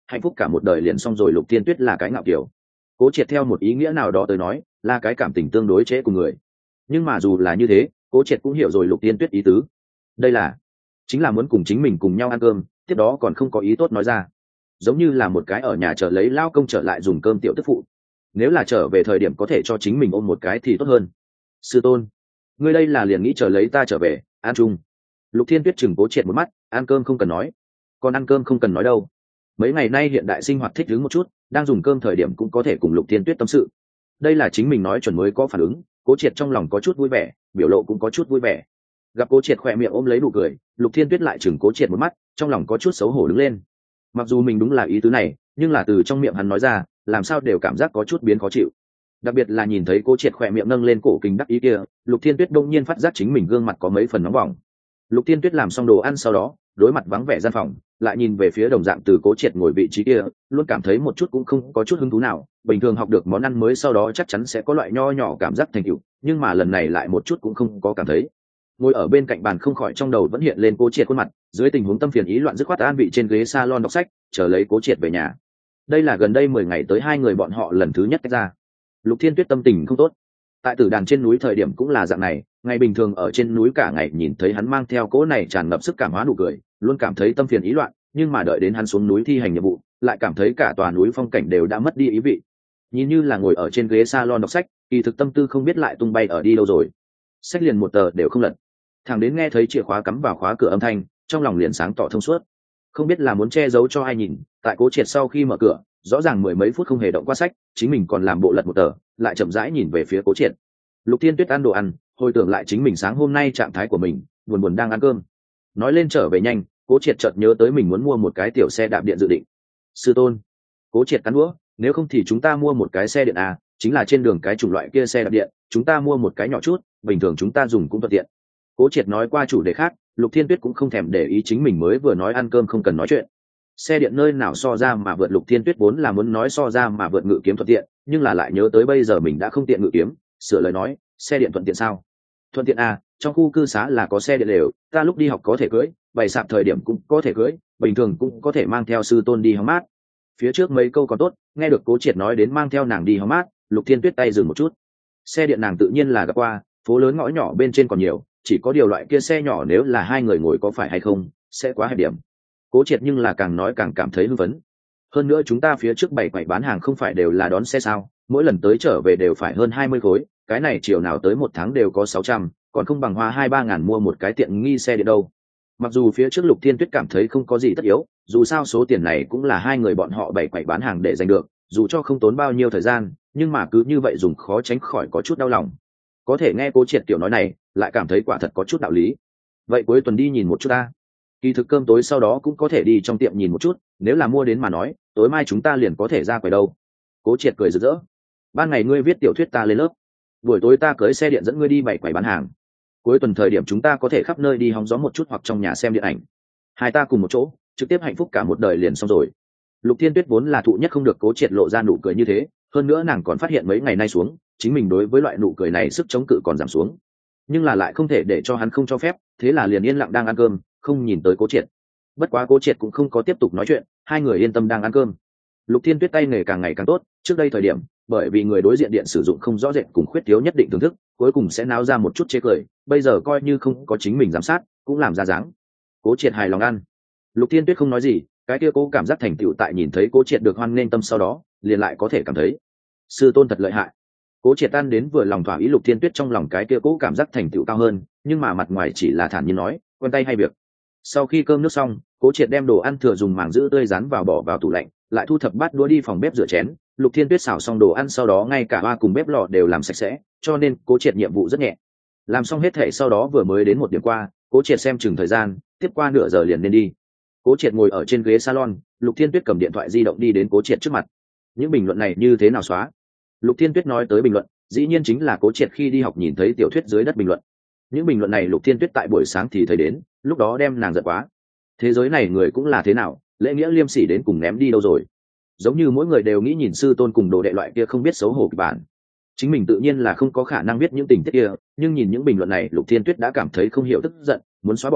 hạnh phúc cả một đời liền xong rồi. Lục Thiên Tuyết là cái ngạo kiểu, Cố Triệt theo một ý nghĩa nào đó tới nói là cái cảm tình tương đối trễ cùng người, nhưng mà dù là như thế Cố Triệt cũng hiểu rồi Lục Thiên Tuyết ý tứ, đây là chính là muốn cùng chính mình cùng nhau ăn cơm, tiếp đó còn không có ý tốt nói ra, giống như là một cái ở nhà chờ lấy lao công trở lại dùng cơm tiểu tức phụ, nếu là trở về thời điểm có thể cho chính mình ôm một cái thì tốt hơn. Sư tôn, ngươi đây là liền nghĩ chờ lấy ta trở về ăn chung. Lục Thiên Tuyết chừng Cố Triệt một mắt, ăn cơm không cần nói, còn ăn cơm không cần nói đâu, mấy ngày nay hiện đại sinh hoạt thích ứng một chút, đang dùng cơm thời điểm cũng có thể cùng Lục Thiên Tuyết tâm sự, đây là chính mình nói chuẩn mới có phản ứng. Cố Triệt trong lòng có chút vui vẻ, biểu lộ cũng có chút vui vẻ. Gặp Cố Triệt khỏe miệng ôm lấy nụ cười, Lục Thiên Tuyết lại chừng Cố Triệt một mắt, trong lòng có chút xấu hổ đứng lên. Mặc dù mình đúng là ý tứ này, nhưng là từ trong miệng hắn nói ra làm sao đều cảm giác có chút biến khó chịu, đặc biệt là nhìn thấy Cố Triệt khỏe miệng nâng lên cổ kinh đắc ý kia, Lục Thiên Tuyết đông nhiên phát giác chính mình gương mặt có mấy phần nóng bỏng. Lục Thiên Tuyết làm xong đồ ăn sau đó đối mặt vắng vẻ gian phòng, lại nhìn về phía đồng dạng từ Cố Triệt ngồi vị trí kia, luôn cảm thấy một chút cũng không có chút hứng thú nào. Bình thường học được món ăn mới sau đó chắc chắn sẽ có loại nho nhỏ cảm giác thành tựu, nhưng mà lần này lại một chút cũng không có cảm thấy. Ngồi ở bên cạnh bàn không khỏi trong đầu vẫn hiện lên Cố Triệt khuôn mặt, dưới tình huống tâm phiền ý loạn dứt khoát an vị trên ghế salon đọc sách, chờ lấy Cố Triệt về nhà. Đây là gần đây mười ngày tới hai người bọn họ lần thứ nhất tách ra. Lục Thiên Tuyết tâm tình không tốt, tại Tử Đàn trên núi thời điểm cũng là dạng này, ngày bình thường ở trên núi cả ngày nhìn thấy hắn mang theo cỗ này tràn ngập sức cảm hóa nụ cười, luôn cảm thấy tâm phiền ý loạn, nhưng mà đợi đến hắn xuống núi thi hành nhiệm vụ, lại cảm thấy cả tòa núi phong cảnh đều đã mất đi ý vị. Nhìn như là ngồi ở trên ghế salon đọc sách, kỳ thực tâm tư không biết lại tung bay ở đi đâu rồi. Sách liền một tờ đều không lật, thằng đến nghe thấy chìa khóa cắm vào khóa cửa âm thanh, trong lòng liền sáng tỏ thông suốt. Không biết là muốn che giấu cho ai nhìn, tại Cố Triệt sau khi mở cửa, rõ ràng mười mấy phút không hề động qua sách, chính mình còn làm bộ lật một tờ, lại chậm rãi nhìn về phía Cố Triệt. Lục Thiên Tuyết ăn đồ ăn, hồi tưởng lại chính mình sáng hôm nay trạng thái của mình, buồn buồn đang ăn cơm. Nói lên trở về nhanh, Cố Triệt chợt nhớ tới mình muốn mua một cái tiểu xe đạp điện dự định. Sư tôn, Cố Triệt cắn đũa, nếu không thì chúng ta mua một cái xe điện à, chính là trên đường cái chủng loại kia xe đạp điện, chúng ta mua một cái nhỏ chút, bình thường chúng ta dùng cũng thuận tiện. Cố Triệt nói qua chủ đề khác, Lục Thiên Tuyết cũng không thèm để ý chính mình mới vừa nói ăn cơm không cần nói chuyện. Xe điện nơi nào so ra mà vượt Lục Thiên Tuyết vốn là muốn nói so ra mà vượt ngự kiếm thuận tiện, nhưng là lại nhớ tới bây giờ mình đã không tiện ngự kiếm, sửa lời nói, xe điện thuận tiện sao? Thuận tiện à, trong khu cư xá là có xe điện đều, ta lúc đi học có thể cưỡi, bày sạp thời điểm cũng có thể cưỡi, bình thường cũng có thể mang theo sư tôn đi hóng mát. Phía trước mấy câu còn tốt, nghe được Cố Triệt nói đến mang theo nàng đi hóng mát, Lục Thiên Tuyết tay dừng một chút. Xe điện nàng tự nhiên là gặp qua, phố lớn ngõ nhỏ bên trên còn nhiều, chỉ có điều loại kia xe nhỏ nếu là hai người ngồi có phải hay không sẽ quá hẹp điểm. Cố Triệt nhưng là càng nói càng cảm thấy hưng phấn. Hơn nữa chúng ta phía trước bảy quầy bán hàng không phải đều là đón xe sao, mỗi lần tới trở về đều phải hơn hai mươi khối, cái này chiều nào tới một tháng đều có sáu trăm, còn không bằng hoa hai ba ngàn mua một cái tiện nghi xe điện đâu. Mặc dù phía trước Lục Thiên Tuyết cảm thấy không có gì tất yếu, dù sao số tiền này cũng là hai người bọn họ bảy quầy bán hàng để giành được, dù cho không tốn bao nhiêu thời gian, nhưng mà cứ như vậy dùng khó tránh khỏi có chút đau lòng. Có thể nghe Cố Triệt tiểu nói này, lại cảm thấy quả thật có chút đạo lý. Vậy cuối tuần đi nhìn một chút ta. Kỳ thực cơm tối sau đó cũng có thể đi trong tiệm nhìn một chút, nếu là mua đến mà nói, tối mai chúng ta liền có thể ra quầy đâu. Cố Triệt cười rực rỡ. Ban ngày ngươi viết tiểu thuyết ta lên lớp, buổi tối ta cưới xe điện dẫn ngươi đi bảy quầy bán hàng. Cuối tuần thời điểm chúng ta có thể khắp nơi đi hóng gió một chút hoặc trong nhà xem điện ảnh. Hai ta cùng một chỗ, trực tiếp hạnh phúc cả một đời liền xong rồi. Lục Thiên Tuyết vốn là thụ nhất không được Cố Triệt lộ ra nụ cười như thế, hơn nữa nàng còn phát hiện mấy ngày nay xuống, chính mình đối với loại nụ cười này sức chống cự còn giảm xuống, nhưng là lại không thể để cho hắn không cho phép, thế là liền yên lặng đang ăn cơm, không nhìn tới Cố Triệt. Bất quá Cố Triệt cũng không có tiếp tục nói chuyện, hai người yên tâm đang ăn cơm. Lục Thiên Tuyết tay nghề càng ngày càng tốt, trước đây thời điểm bởi vì người đối diện điện sử dụng không rõ rệt cùng khuyết thiếu nhất định thưởng thức, cuối cùng sẽ náo ra một chút chế cười, bây giờ coi như không có chính mình giám sát cũng làm ra dáng. Cố Triệt hài lòng ăn. Lục Thiên Tuyết không nói gì, cái kia Cố cảm giác thành tựu tại nhìn thấy Cố Triệt được hoan nghênh tâm sau đó, liền lại có thể cảm thấy sư tôn thật lợi hại. Cố Triệt ăn đến vừa lòng thỏa ý, Lục Thiên Tuyết trong lòng cái kia Cố cảm giác thành tựu cao hơn, nhưng mà mặt ngoài chỉ là thản nhiên nói, quen tay hay việc. Sau khi cơm nước xong, Cố Triệt đem đồ ăn thừa dùng màng giữ tươi rán vào bỏ vào tủ lạnh, lại thu thập bát đũa đi phòng bếp rửa chén. Lục Thiên Tuyết xào xong đồ ăn sau đó ngay cả hoa cùng bếp lò đều làm sạch sẽ, cho nên Cố Triệt nhiệm vụ rất nhẹ. Làm xong hết thảy sau đó vừa mới đến một điểm qua, Cố Triệt xem chừng thời gian, tiếp qua nửa giờ liền nên đi. Cố Triệt ngồi ở trên ghế salon, Lục Thiên Tuyết cầm điện thoại di động đi đến Cố Triệt trước mặt. Những bình luận này như thế nào xóa? Lục Thiên Tuyết nói tới bình luận, dĩ nhiên chính là Cố Triệt khi đi học nhìn thấy tiểu thuyết dưới đất bình luận. Những bình luận này Lục Thiên Tuyết tại buổi sáng thì thấy đến, lúc đó đem nàng giận quá. Thế giới này người cũng là thế nào, lễ nghĩa liêm sỉ đến cùng ném đi đâu rồi? Giống như mỗi người đều nghĩ nhìn sư tôn cùng đồ đệ loại kia không biết xấu hổ kịch bản. Chính mình tự nhiên là không có khả năng biết những tình tiết kia, nhưng nhìn những bình luận này Lục Thiên Tuyết đã cảm thấy không hiểu tức giận, muốn xóa bỏ,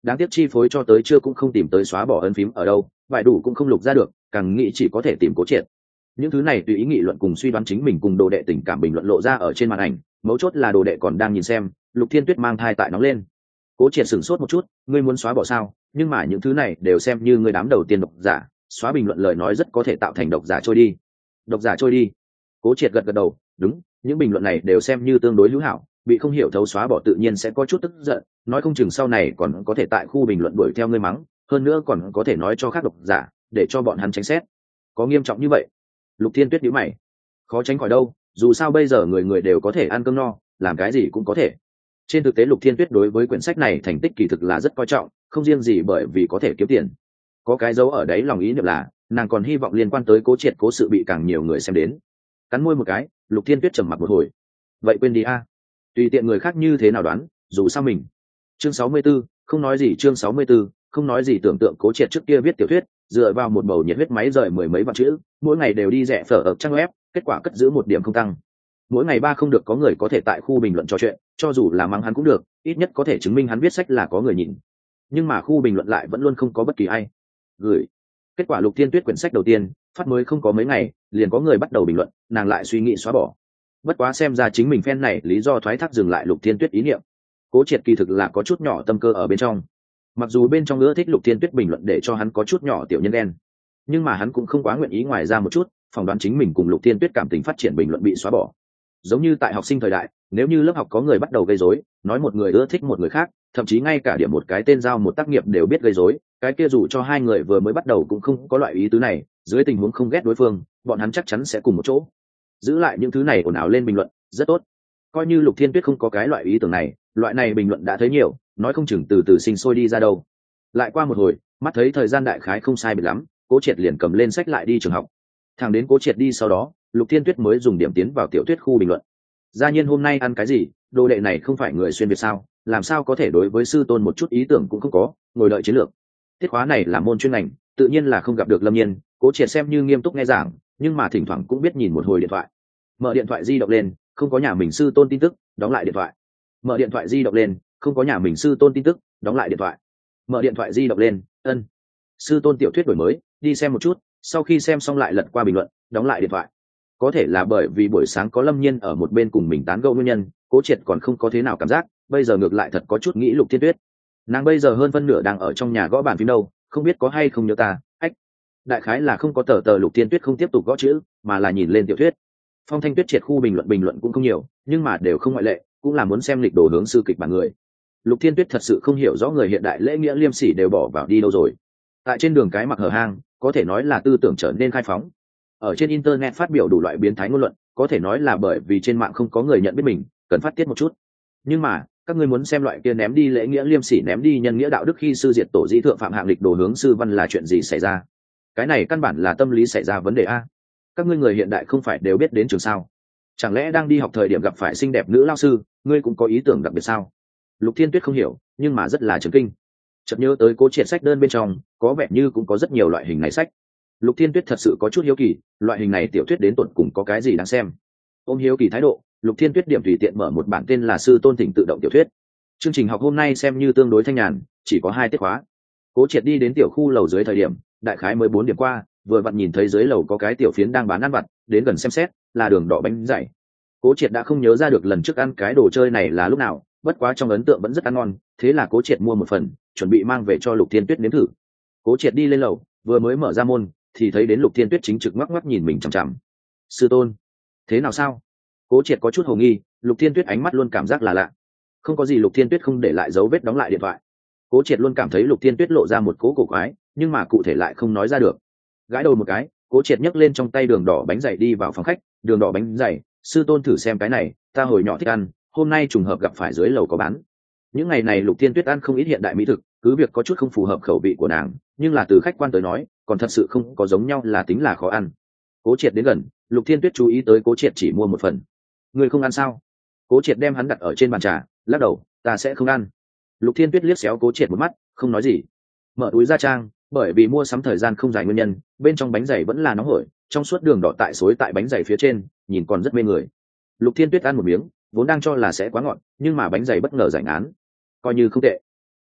đáng tiếc chi phối cho tới chưa cũng không tìm tới xóa bỏ ấn phím ở đâu, vải đủ cũng không lục ra được, càng nghĩ chỉ có thể tìm Cố Triệt. Những thứ này tùy ý nghị luận cùng suy đoán chính mình cùng đồ đệ tình cảm bình luận lộ ra ở trên màn ảnh, mấu chốt là đồ đệ còn đang nhìn xem. Lục Thiên Tuyết mang thai tại nóng lên. Cố Triệt sửng sốt một chút, ngươi muốn xóa bỏ sao? Nhưng mà những thứ này đều xem như ngươi đám đầu tiên độc giả, xóa bình luận lời nói rất có thể tạo thành độc giả trôi đi. Độc giả trôi đi. Cố Triệt gật gật đầu, đúng, những bình luận này đều xem như tương đối hữu hảo, bị không hiểu thấu xóa bỏ tự nhiên sẽ có chút tức giận, nói không chừng sau này còn có thể tại khu bình luận đuổi theo ngươi mắng, hơn nữa còn có thể nói cho khác độc giả, để cho bọn hắn tránh xét. Có nghiêm trọng như vậy? Lục Thiên Tuyết nhíu mày. Khó tránh khỏi đâu, dù sao bây giờ người người đều có thể ăn cơm no, làm cái gì cũng có thể. Trên thực tế Lục Thiên Tuyết đối với quyển sách này thành tích kỳ thực là rất coi trọng, không riêng gì bởi vì có thể kiếm tiền. Có cái dấu ở đấy lòng ý niệm là, nàng còn hy vọng liên quan tới Cố Triệt cố sự bị càng nhiều người xem đến. Cắn môi một cái, Lục Thiên Tuyết trầm mặc một hồi. Vậy quên đi a, tùy tiện người khác như thế nào đoán, dù sao mình. Chương sáu mươi 64, không nói gì chương sáu mươi 64, không nói gì tưởng tượng Cố Triệt trước kia viết tiểu thuyết, dựa vào một bầu nhiệt huyết máy rời mười mấy vạn chữ, mỗi ngày đều đi rẻ phở ở trang web, kết quả cất giữ một điểm không tăng. Mỗi ngày ba không được có người có thể tại khu bình luận trò chuyện, cho dù là mắng hắn cũng được, ít nhất có thể chứng minh hắn viết sách là có người nhìn. Nhưng mà khu bình luận lại vẫn luôn không có bất kỳ ai gửi. Kết quả Lục Thiên Tuyết quyển sách đầu tiên phát mới không có mấy ngày, liền có người bắt đầu bình luận, nàng lại suy nghĩ xóa bỏ. Bất quá xem ra chính mình fan này lý do thoái thác dừng lại Lục Thiên Tuyết ý niệm. Cố Triệt kỳ thực là có chút nhỏ tâm cơ ở bên trong. Mặc dù bên trong ưa thích Lục Thiên Tuyết bình luận để cho hắn có chút nhỏ tiểu nhân đen, nhưng mà hắn cũng không quá nguyện ý ngoài ra một chút, phỏng đoán chính mình cùng Lục Thiên Tuyết cảm tình phát triển bình luận bị xóa bỏ. Giống như tại học sinh thời đại, nếu như lớp học có người bắt đầu gây rối, nói một người ưa thích một người khác, thậm chí ngay cả điểm một cái tên giao một tác nghiệp đều biết gây rối, cái kia dù cho hai người vừa mới bắt đầu cũng không có loại ý tứ này, dưới tình huống không ghét đối phương, bọn hắn chắc chắn sẽ cùng một chỗ giữ lại những thứ này ồn ào lên bình luận, rất tốt. Coi như Lục Thiên Tuyết không có cái loại ý tưởng này, loại này bình luận đã thấy nhiều, nói không chừng từ từ sinh sôi đi ra đâu. Lại qua một hồi, mắt thấy thời gian đại khái không sai biệt lắm, Cố Triệt liền cầm lên sách lại đi trường học. Thẳng đến Cố Triệt đi sau đó, Lục Thiên Tuyết mới dùng điểm tiến vào tiểu thuyết khu bình luận. Gia Nhiên hôm nay ăn cái gì, đồ đệ này không phải người xuyên việt sao, làm sao có thể đối với sư tôn một chút ý tưởng cũng không có, ngồi đợi chiến lược. Tiết khóa này là môn chuyên ngành, tự nhiên là không gặp được Lâm Nhiên, Cố Triệt xem như nghiêm túc nghe giảng, nhưng mà thỉnh thoảng cũng biết nhìn một hồi điện thoại. Mở điện thoại di động lên, không có nhà mình sư tôn tin tức, đóng lại điện thoại. Mở điện thoại di động lên, không có nhà mình sư tôn tin tức, đóng lại điện thoại. Mở điện thoại di động lên, ân. Sư tôn tiểu thuyết đổi mới, đi xem một chút, sau khi xem xong lại lật qua bình luận, đóng lại điện thoại. Có thể là bởi vì buổi sáng có Lâm Nhiên ở một bên cùng mình tán gẫu nguyên nhân, Cố Triệt còn không có thế nào cảm giác, bây giờ ngược lại thật có chút nghĩ Lục Thiên Tuyết. Nàng bây giờ hơn phân nửa đang ở trong nhà gõ bàn phím đâu, không biết có hay không nhớ ta. Ách, đại khái là không có tờ tờ Lục Thiên Tuyết không tiếp tục gõ chữ, mà là nhìn lên tiểu thuyết. Phong Thanh Tuyết triệt khu bình luận bình luận cũng không nhiều, nhưng mà đều không ngoại lệ, cũng là muốn xem lịch đồ hướng sư kịch bản người. Lục Thiên Tuyết thật sự không hiểu rõ người hiện đại lễ nghĩa liêm sỉ đều bỏ vào đi đâu rồi. Tại trên đường cái mặc hở hang, có thể nói là tư tưởng trở nên khai phóng. Ở trên internet phát biểu đủ loại biến thái ngôn luận, có thể nói là bởi vì trên mạng không có người nhận biết mình, cần phát tiết một chút. Nhưng mà các ngươi muốn xem loại kia ném đi lễ nghĩa liêm sỉ, ném đi nhân nghĩa đạo đức khi sư diệt tổ dĩ thượng phạm hạng lịch đồ hướng sư văn là chuyện gì xảy ra? Cái này căn bản là tâm lý xảy ra vấn đề a. Các ngươi người hiện đại không phải đều biết đến trường sao? Chẳng lẽ đang đi học thời điểm gặp phải xinh đẹp nữ lao sư, ngươi cũng có ý tưởng đặc biệt sao? Lục Thiên Tuyết không hiểu, nhưng mà rất là chấn kinh. Chợt nhớ tới Cố Triệt sách đơn bên trong, có vẻ như cũng có rất nhiều loại hình này sách. Lục Thiên Tuyết thật sự có chút hiếu kỳ, loại hình này tiểu thuyết đến tận cùng có cái gì đáng xem. Ôm hiếu kỳ thái độ, Lục Thiên Tuyết điểm tùy tiện mở một bản tên là Sư Tôn Thỉnh tự động tiểu thuyết. Chương trình học hôm nay xem như tương đối thanh nhàn, chỉ có hai tiết khóa. Cố Triệt đi đến tiểu khu lầu dưới thời điểm, đại khái mới bốn điểm qua, vừa vặn nhìn thấy dưới lầu có cái tiểu phiến đang bán ăn vặt, đến gần xem xét, là đường đỏ bánh dày. Cố Triệt đã không nhớ ra được lần trước ăn cái đồ chơi này là lúc nào, bất quá trong ấn tượng vẫn rất ăn ngon, thế là Cố Triệt mua một phần, chuẩn bị mang về cho Lục Thiên Tuyết nếm thử. Cố Triệt đi lên lầu, vừa mới mở ra môn, thì thấy đến Lục Thiên Tuyết chính trực ngoắc ngoắc nhìn mình chằm chằm. Sư tôn, thế nào sao? Cố Triệt có chút hồ nghi, Lục Thiên Tuyết ánh mắt luôn cảm giác là lạ. Không có gì, Lục Thiên Tuyết không để lại dấu vết đóng lại điện thoại. Cố Triệt luôn cảm thấy Lục Thiên Tuyết lộ ra một cố cổ quái, nhưng mà cụ thể lại không nói ra được. Gãi đầu một cái, Cố Triệt nhấc lên trong tay đường đỏ bánh dày đi vào phòng khách. Đường đỏ bánh dày, sư tôn thử xem cái này, ta hồi nhỏ thích ăn, hôm nay trùng hợp gặp phải dưới lầu có bán. Những ngày này Lục Thiên Tuyết ăn không ít hiện đại mỹ thực, cứ việc có chút không phù hợp khẩu vị của nàng, nhưng là từ khách quan tới nói, còn thật sự không có giống nhau là tính là khó ăn. Cố Triệt đến gần, Lục Thiên Tuyết chú ý tới Cố Triệt chỉ mua một phần. Người không ăn sao? Cố Triệt đem hắn đặt ở trên bàn trà, lắc đầu, ta sẽ không ăn. Lục Thiên Tuyết liếc xéo Cố Triệt một mắt, không nói gì. Mở túi ra trang, bởi vì mua sắm thời gian không dài nguyên nhân, bên trong bánh dày vẫn là nóng hổi, trong suốt đường đỏ tại xối tại bánh dày phía trên, nhìn còn rất mê người. Lục Thiên Tuyết ăn một miếng, vốn đang cho là sẽ quá ngọt, nhưng mà bánh dày bất ngờ giải ngán, coi như không tệ.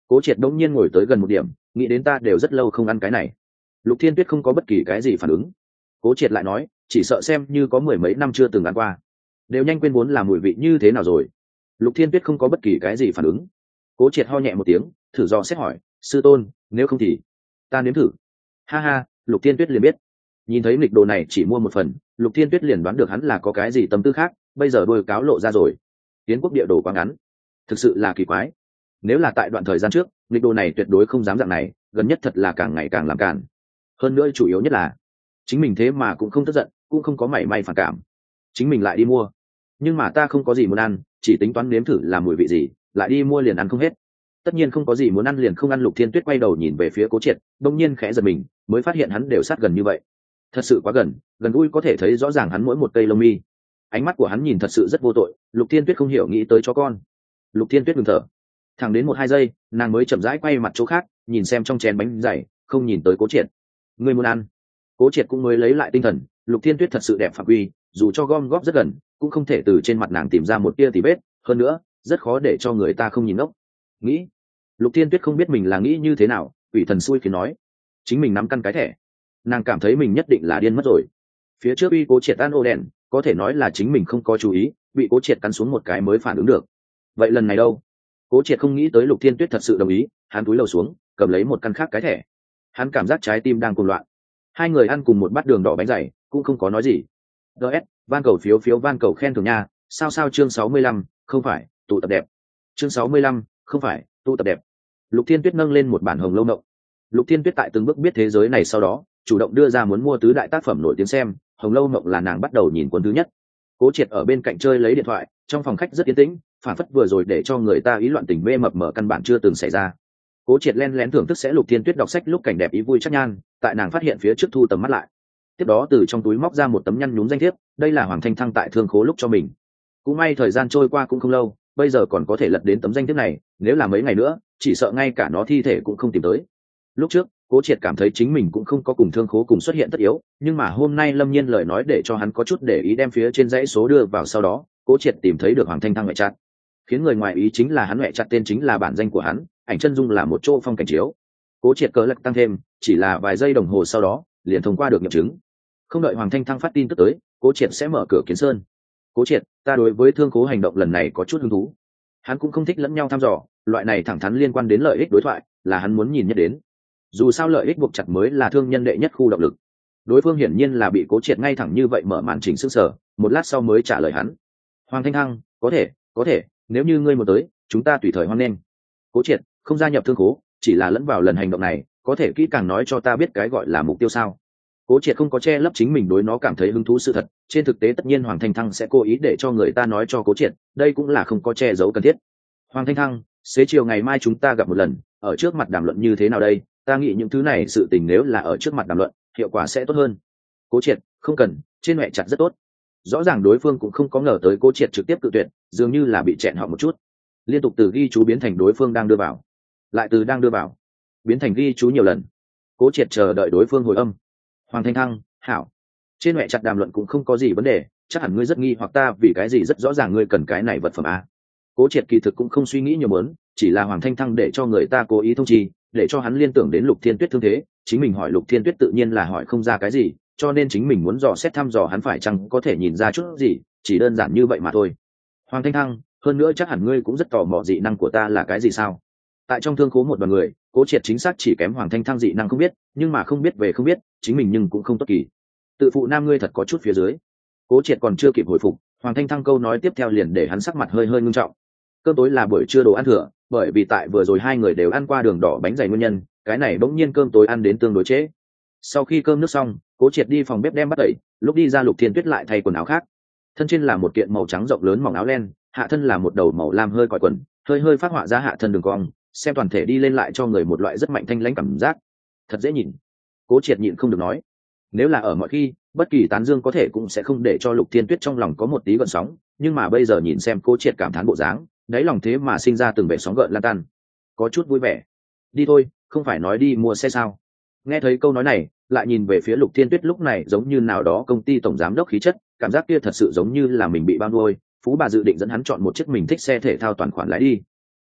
Cố Triệt đống nhiên ngồi tới gần một điểm, nghĩ đến ta đều rất lâu không ăn cái này. Lục Thiên Tuyết không có bất kỳ cái gì phản ứng. Cố Triệt lại nói, chỉ sợ xem như có mười mấy năm chưa từng ăn qua, đều nhanh quên vốn là mùi vị như thế nào rồi. Lục Thiên Tuyết không có bất kỳ cái gì phản ứng. Cố Triệt ho nhẹ một tiếng, thử dò xét hỏi, sư tôn, nếu không thì ta nếm thử. Ha ha, Lục Thiên Tuyết liền biết. Nhìn thấy nghịch đồ này chỉ mua một phần, Lục Thiên Tuyết liền đoán được hắn là có cái gì tâm tư khác, bây giờ đôi cáo lộ ra rồi. Tiến quốc địa đồ quá ngắn, thực sự là kỳ quái. Nếu là tại đoạn thời gian trước, nghịch đồ này tuyệt đối không dám dạng này, gần nhất thật là càng ngày càng làm cản. Hơn nữa chủ yếu nhất là chính mình thế mà cũng không tức giận, cũng không có mảy may phản cảm, chính mình lại đi mua. Nhưng mà ta không có gì muốn ăn, chỉ tính toán nếm thử làm mùi vị gì, lại đi mua liền ăn không hết. Tất nhiên không có gì muốn ăn liền không ăn. Lục Thiên Tuyết quay đầu nhìn về phía Cố Triệt, đông nhiên khẽ giật mình, mới phát hiện hắn đều sát gần như vậy, thật sự quá gần, gần gũi có thể thấy rõ ràng hắn mỗi một cây lông mi. Ánh mắt của hắn nhìn thật sự rất vô tội. Lục Thiên Tuyết không hiểu nghĩ tới chó con. Lục Thiên Tuyết ngừng thở, thẳng đến một hai giây, nàng mới chậm rãi quay mặt chỗ khác, nhìn xem trong chén bánh dày, không nhìn tới Cố Triệt. Người muốn ăn? Cố Triệt cũng mới lấy lại tinh thần. Lục Thiên Tuyết thật sự đẹp phạm quy, dù cho gom góp rất gần, cũng không thể từ trên mặt nàng tìm ra một tia tì vết, hơn nữa rất khó để cho người ta không nhìn ngốc. Nghĩ. Lục Thiên Tuyết không biết mình là nghĩ như thế nào, ủy thần xui khiến nói, chính mình nắm căn cái thẻ. Nàng cảm thấy mình nhất định là điên mất rồi. Phía trước uy Cố Triệt ăn ô đèn, có thể nói là chính mình không có chú ý, bị Cố Triệt cắn xuống một cái mới phản ứng được. Vậy lần này đâu? Cố Triệt không nghĩ tới Lục Thiên Tuyết thật sự đồng ý, hắn cúi đầu xuống, cầm lấy một căn khác cái thẻ. Hắn cảm giác trái tim đang cuồng loạn. Hai người ăn cùng một bát đường đỏ bánh dày, cũng không có nói gì. đê ét, van cầu phiếu phiếu van cầu khen thưởng nha, sao sao chương sáu mươi lăm, không phải, tụ tập đẹp. Chương sáu mươi lăm, không phải, tụ tập đẹp. Lục Thiên Tuyết nâng lên một bản Hồng Lâu Mộng. Lục Thiên Tuyết tại từng bước biết thế giới này sau đó, chủ động đưa ra muốn mua tứ đại tác phẩm nổi tiếng xem, Hồng Lâu Mộng là nàng bắt đầu nhìn cuốn thứ nhất. Cố Triệt ở bên cạnh chơi lấy điện thoại, trong phòng khách rất yên tĩnh, phản phất vừa rồi để cho người ta ý loạn tình mê mập mờ căn bản chưa từng xảy ra. Cố Triệt len lén thưởng thức sẽ Lục Thiên Tuyết đọc sách lúc cảnh đẹp ý vui chắc nhan, tại nàng phát hiện phía trước thu tầm mắt lại. Tiếp đó từ trong túi móc ra một tấm nhăn nhúm danh thiếp, đây là Hoàng Thanh Thăng tại thương khố lúc cho mình. Cũng may thời gian trôi qua cũng không lâu, bây giờ còn có thể lật đến tấm danh thiếp này, nếu là mấy ngày nữa, chỉ sợ ngay cả nó thi thể cũng không tìm tới. Lúc trước, Cố Triệt cảm thấy chính mình cũng không có cùng thương khố cùng xuất hiện tất yếu, nhưng mà hôm nay Lâm Nhiên lời nói để cho hắn có chút để ý, đem phía trên dãy số đưa vào sau đó, Cố Triệt tìm thấy được Hoàng Thanh Thăng ngoại chặt. Khiến người ngoài ý chính là hắn ngoại chặt tên chính là bản danh của hắn, ảnh chân dung là một chỗ phong cảnh chiếu. Cố Triệt cớ lật tăng thêm, chỉ là vài giây đồng hồ sau đó, liền thông qua được nghiệm chứng. Không đợi Hoàng Thanh Thăng phát tin tức tới, Cố Triệt sẽ mở cửa kiến sơn. Cố Triệt, ta đối với thương khố hành động lần này có chút hứng thú. Hắn cũng không thích lẫn nhau thăm dò, loại này thẳng thắn liên quan đến lợi ích đối thoại, là hắn muốn nhìn nhất đến. Dù sao lợi ích buộc chặt mới là thương nhân đệ nhất khu động lực. Đối phương hiển nhiên là bị Cố Triệt ngay thẳng như vậy mở màn trình sức sở, một lát sau mới trả lời hắn. Hoàng Thanh Thăng, có thể, có thể, nếu như ngươi muốn tới, chúng ta tùy thời hoan nghênh. Cố Triệt, không gia nhập thương khố, chỉ là lẫn vào lần hành động này, có thể kỹ càng nói cho ta biết cái gọi là mục tiêu sao? Cố Triệt không có che lấp chính mình đối nó cảm thấy hứng thú sự thật, trên thực tế tất nhiên Hoàng Thanh Thăng sẽ cố ý để cho người ta nói cho Cố Triệt, đây cũng là không có che giấu cần thiết. Hoàng Thanh Thăng, xế chiều ngày mai chúng ta gặp một lần, ở trước mặt đàm luận như thế nào đây? Ta nghĩ những thứ này sự tình nếu là ở trước mặt đàm luận, hiệu quả sẽ tốt hơn. Cố Triệt, không cần, trên mẹ chặt rất tốt. Rõ ràng đối phương cũng không có ngờ tới Cố Triệt trực tiếp cự tuyệt, dường như là bị chẹn họ một chút. Liên tục từ ghi chú biến thành đối phương đang đưa vào, lại từ đang đưa vào, biến thành ghi chú nhiều lần. Cố Triệt chờ đợi đối phương hồi âm. Hoàng Thanh Thăng, hảo. Trên mẹ chặt đàm luận cũng không có gì vấn đề, chắc hẳn ngươi rất nghi hoặc ta vì cái gì rất rõ ràng ngươi cần cái này vật phẩm a. Cố Triệt kỳ thực cũng không suy nghĩ nhiều muốn, chỉ là Hoàng Thanh Thăng để cho người ta cố ý thông chi, để cho hắn liên tưởng đến Lục Thiên Tuyết thương thế, chính mình hỏi Lục Thiên Tuyết tự nhiên là hỏi không ra cái gì, cho nên chính mình muốn dò xét thăm dò hắn phải chăng có thể nhìn ra chút gì, chỉ đơn giản như vậy mà thôi. Hoàng Thanh Thăng, hơn nữa chắc hẳn ngươi cũng rất tò mò dị năng của ta là cái gì sao? Tại trong thương khố một đoàn người, Cố Triệt chính xác chỉ kém Hoàng Thanh Thăng dị năng không biết, nhưng mà không biết về không biết, chính mình nhưng cũng không tốt kỳ. Tự phụ nam ngươi thật có chút phía dưới. Cố Triệt còn chưa kịp hồi phục, Hoàng Thanh Thăng câu nói tiếp theo liền để hắn sắc mặt hơi hơi ngưng trọng. Cơm tối là buổi trưa đồ ăn thừa, bởi vì tại vừa rồi hai người đều ăn qua đường đỏ bánh dày nguyên nhân, cái này bỗng nhiên cơm tối ăn đến tương đối trễ. Sau khi cơm nước xong, Cố Triệt đi phòng bếp đem bắt tẩy, lúc đi ra Lục Thiên Tuyết lại thay quần áo khác. Thân trên là một kiện màu trắng rộng lớn mỏng áo len, hạ thân là một đầu màu lam hơi còi quần, hơi hơi phát họa ra hạ thân đường cong, xem toàn thể đi lên lại cho người một loại rất mạnh thanh lãnh cảm giác, thật dễ nhìn. Cố Triệt nhịn không được nói, nếu là ở mọi khi, bất kỳ tán dương có thể cũng sẽ không để cho Lục Thiên Tuyết trong lòng có một tí gợn sóng, nhưng mà bây giờ nhìn xem Cố Triệt cảm thán bộ dáng, đáy lòng thế mà sinh ra từng vẻ sóng gợn lan tan, có chút vui vẻ. Đi thôi, không phải nói đi mua xe sao? Nghe thấy câu nói này, lại nhìn về phía Lục Thiên Tuyết lúc này giống như nào đó công ty tổng giám đốc khí chất, cảm giác kia thật sự giống như là mình bị bao nuôi. Phú bà dự định dẫn hắn chọn một chiếc mình thích xe thể thao toàn khoản lái đi.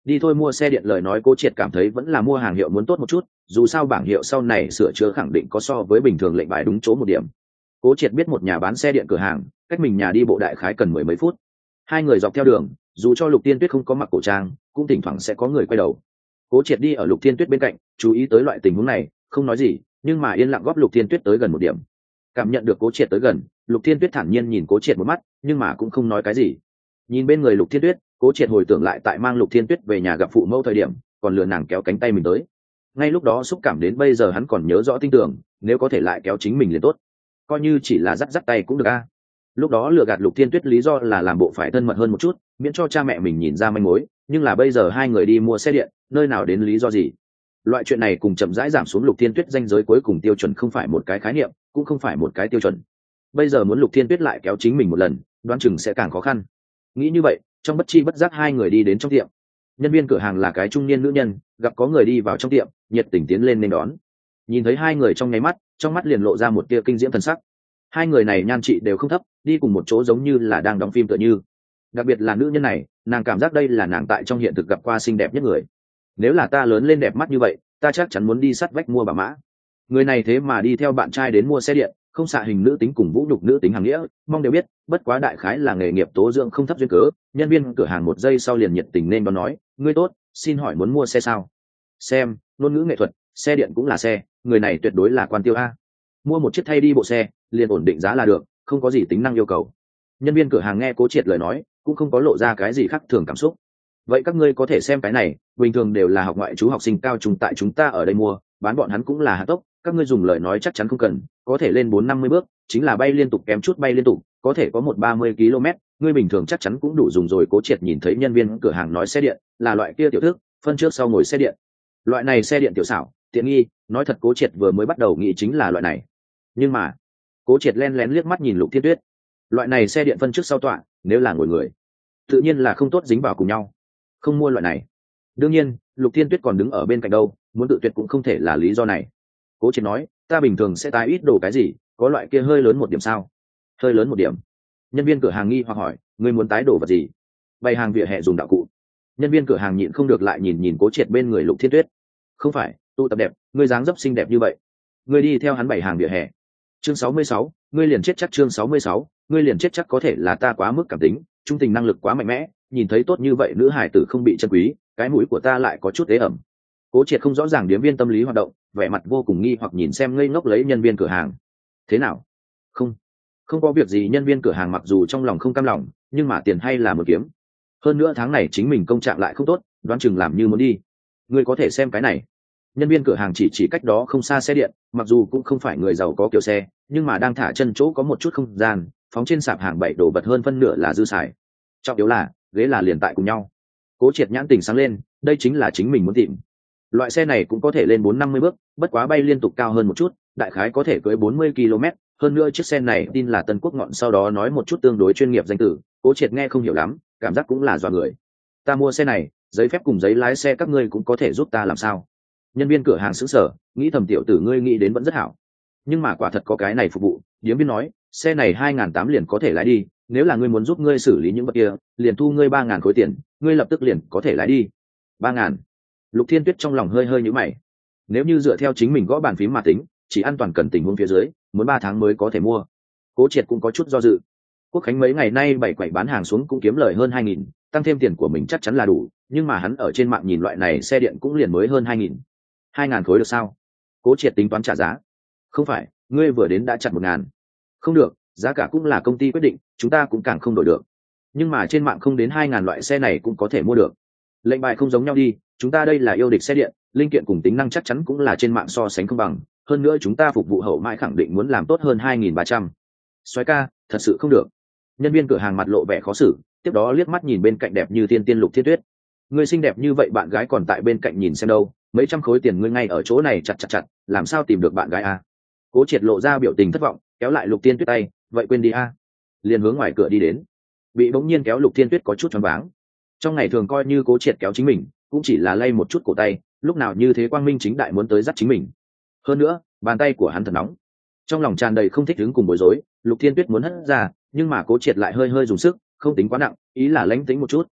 Đi thôi, mua xe điện lời nói Cố Triệt cảm thấy vẫn là mua hàng hiệu muốn tốt một chút, dù sao bảng hiệu sau này sửa chữa khẳng định có so với bình thường lệnh bài đúng chỗ một điểm. Cố Triệt biết một nhà bán xe điện cửa hàng, cách mình nhà đi bộ đại khái cần mười mấy phút. Hai người dọc theo đường, dù cho Lục Tiên Tuyết không có mặc cổ trang, cũng thỉnh thoảng sẽ có người quay đầu. Cố Triệt đi ở Lục Tiên Tuyết bên cạnh, chú ý tới loại tình huống này, không nói gì, nhưng mà yên lặng góp Lục Tiên Tuyết tới gần một điểm. Cảm nhận được Cố Triệt tới gần, Lục Tiên Tuyết thản nhiên nhìn Cố Triệt một mắt, nhưng mà cũng không nói cái gì. Nhìn bên người Lục Tiên Tuyết, Cố Triệt hồi tưởng lại tại mang Lục Tiên Tuyết về nhà gặp phụ mẫu thời điểm, còn lừa nàng kéo cánh tay mình tới. Ngay lúc đó xúc cảm đến bây giờ hắn còn nhớ rõ tin tưởng, nếu có thể lại kéo chính mình liền tốt, coi như chỉ là dắt dắt tay cũng được a. Lúc đó lừa gạt Lục Tiên Tuyết lý do là làm bộ phải thân mật hơn một chút, miễn cho cha mẹ mình nhìn ra manh mối, nhưng là bây giờ hai người đi mua xe điện, nơi nào đến lý do gì? Loại chuyện này cùng chậm rãi giảm xuống Lục Tiên Tuyết danh giới cuối cùng tiêu chuẩn không phải một cái khái niệm, cũng không phải một cái tiêu chuẩn. Bây giờ muốn Lục Tiên Tuyết lại kéo chính mình một lần, đoán chừng sẽ càng khó khăn. Nghĩ như vậy, trong bất chi bất giác hai người đi đến trong tiệm. Nhân viên cửa hàng là cái trung niên nữ nhân, gặp có người đi vào trong tiệm, nhiệt tình tiến lên nên đón. Nhìn thấy hai người trong nháy mắt, trong mắt liền lộ ra một tia kinh diễm thần sắc. Hai người này nhan trị đều không thấp, đi cùng một chỗ giống như là đang đóng phim tựa như. Đặc biệt là nữ nhân này, nàng cảm giác đây là nàng tại trong hiện thực gặp qua xinh đẹp nhất người. Nếu là ta lớn lên đẹp mắt như vậy, ta chắc chắn muốn đi sắt vách mua bà mã. Người này thế mà đi theo bạn trai đến mua xe điện, không xạ hình nữ tính cùng vũ nhục nữ tính hàng nghĩa, mong đều biết, bất quá đại khái là nghề nghiệp tố dưỡng không thấp duyên cớ. Nhân viên cửa hàng một giây sau liền nhiệt tình nên đón nói, ngươi tốt, xin hỏi muốn mua xe sao? Xem, ngôn ngữ nghệ thuật, xe điện cũng là xe, người này tuyệt đối là quan tiêu a. Mua một chiếc thay đi bộ xe, liền ổn định giá là được, không có gì tính năng yêu cầu. Nhân viên cửa hàng nghe Cố Triệt lời nói, cũng không có lộ ra cái gì khác thường cảm xúc. Vậy các ngươi có thể xem cái này, bình thường đều là học ngoại trú học sinh cao trung tại chúng ta ở đây mua, bán bọn hắn cũng là hạ tốc, các ngươi dùng lời nói chắc chắn không cần, có thể lên bốn năm mươi bước, chính là bay liên tục kém chút bay liên tục, có thể có một ba mươi ki lô mét, ngươi bình thường chắc chắn cũng đủ dùng rồi. Cố Triệt nhìn thấy nhân viên cửa hàng nói xe điện, là loại kia tiểu thức, phân trước sau ngồi xe điện. Loại này xe điện tiểu xảo, tiện nghi, nói thật Cố Triệt vừa mới bắt đầu nghĩ chính là loại này. Nhưng mà, Cố Triệt len lén liếc mắt nhìn Lục Thiên Tuyết. Loại này xe điện phân trước sau tọa, nếu là ngồi người, tự nhiên là không tốt dính vào cùng nhau. Không mua loại này. Đương nhiên, Lục Thiên Tuyết còn đứng ở bên cạnh đâu, muốn tự tuyệt cũng không thể là lý do này. Cố Triệt nói, ta bình thường sẽ tái ít đồ cái gì, có loại kia hơi lớn một điểm sao? Hơi lớn một điểm. Nhân viên cửa hàng nghi hoặc hỏi, ngươi muốn tái đồ vật gì? Bày hàng vỉa hè dùng đạo cụ. Nhân viên cửa hàng nhịn không được lại nhìn nhìn Cố Triệt bên người Lục Thiên Tuyết. Không phải, tụ tập đẹp, ngươi dáng dấp xinh đẹp như vậy, ngươi đi theo hắn bày hàng vỉa hè. Chương sáu mươi sáu, ngươi liền chết chắc. Chương sáu mươi sáu, ngươi liền chết chắc. Có thể là ta quá mức cảm tính, trung tình năng lực quá mạnh mẽ, nhìn thấy tốt như vậy nữ hải tử không bị chân quý, cái mũi của ta lại có chút ế ẩm. Cố Triệt không rõ ràng điếm viên tâm lý hoạt động, vẻ mặt vô cùng nghi hoặc nhìn xem ngây ngốc lấy nhân viên cửa hàng. Thế nào? Không, không có việc gì. Nhân viên cửa hàng mặc dù trong lòng không cam lòng, nhưng mà tiền hay là một kiếm. Hơn nữa tháng này chính mình công trạng lại không tốt, đoán chừng làm như muốn đi. Ngươi có thể xem cái này. Nhân viên cửa hàng chỉ chỉ cách đó không xa xe điện, mặc dù cũng không phải người giàu có kiểu xe, nhưng mà đang thả chân chỗ có một chút không gian, phóng trên sạp hàng bảy đồ vật hơn phân nửa là dư xài. Trọng yếu là ghế là liền tại cùng nhau. Cố Triệt nhãn tình sáng lên, đây chính là chính mình muốn tìm. Loại xe này cũng có thể lên bốn năm mươi bước, bất quá bay liên tục cao hơn một chút, đại khái có thể cưỡi bốn mươi ki lô mét. Hơn nữa chiếc xe này tin là Tân Quốc ngọn, sau đó nói một chút tương đối chuyên nghiệp danh từ, Cố Triệt nghe không hiểu lắm, cảm giác cũng là dọa người. Ta mua xe này, giấy phép cùng giấy lái xe các ngươi cũng có thể giúp ta làm sao? Nhân viên cửa hàng sững sờ, nghĩ thầm tiểu tử ngươi nghĩ đến vẫn rất hảo, nhưng mà quả thật có cái này phục vụ. Điếm viên nói, xe này hai ngàn tám liền có thể lái đi, nếu là ngươi muốn giúp ngươi xử lý những vật kia, liền thu ngươi ba ngàn khối tiền, ngươi lập tức liền có thể lái đi. Ba ngàn. Lục Thiên Tuyết trong lòng hơi hơi nhíu mày. Nếu như dựa theo chính mình gõ bàn phím mà tính, chỉ an toàn cần tình huống phía dưới, muốn ba tháng mới có thể mua. Cố Triệt cũng có chút do dự. Quốc khánh mấy ngày nay bảy quậy bán hàng xuống cũng kiếm lời hơn hai nghìn, tăng thêm tiền của mình chắc chắn là đủ, nhưng mà hắn ở trên mạng nhìn loại này xe điện cũng liền mới hơn hai nghìn. Hai ngàn khối được sao? Cố Triệt tính toán trả giá. Không phải, ngươi vừa đến đã chặt một ngàn. Không được, giá cả cũng là công ty quyết định, chúng ta cũng càng không đổi được. Nhưng mà trên mạng không đến hai ngàn loại xe này cũng có thể mua được. Lệnh bài không giống nhau đi, chúng ta đây là yêu địch xe điện, linh kiện cùng tính năng chắc chắn cũng là trên mạng so sánh không bằng, hơn nữa chúng ta phục vụ hậu mãi khẳng định muốn làm tốt hơn hai nghìn ba trăm. Soái ca, thật sự không được. Nhân viên cửa hàng mặt lộ vẻ khó xử, tiếp đó liếc mắt nhìn bên cạnh đẹp như tiên tiên Lục Thiên Tuyết. Ngươi xinh đẹp như vậy bạn gái còn tại bên cạnh nhìn xem đâu, mấy trăm khối tiền ngươi ngay ở chỗ này chặt chặt chặt, làm sao tìm được bạn gái a? Cố Triệt lộ ra biểu tình thất vọng, kéo lại Lục Thiên Tuyết tay, vậy quên đi a. Liền hướng ngoài cửa đi đến. Bị bỗng nhiên kéo Lục Thiên Tuyết có chút choáng váng. Trong ngày thường coi như Cố Triệt kéo chính mình, cũng chỉ là lay một chút cổ tay, lúc nào như thế quang minh chính đại muốn tới dắt chính mình. Hơn nữa, bàn tay của hắn thật nóng. Trong lòng tràn đầy không thích ứng cùng bối rối, Lục Thiên Tuyết muốn hất ra, nhưng mà Cố Triệt lại hơi hơi dùng sức, không tính quá nặng, ý là lánh tính một chút.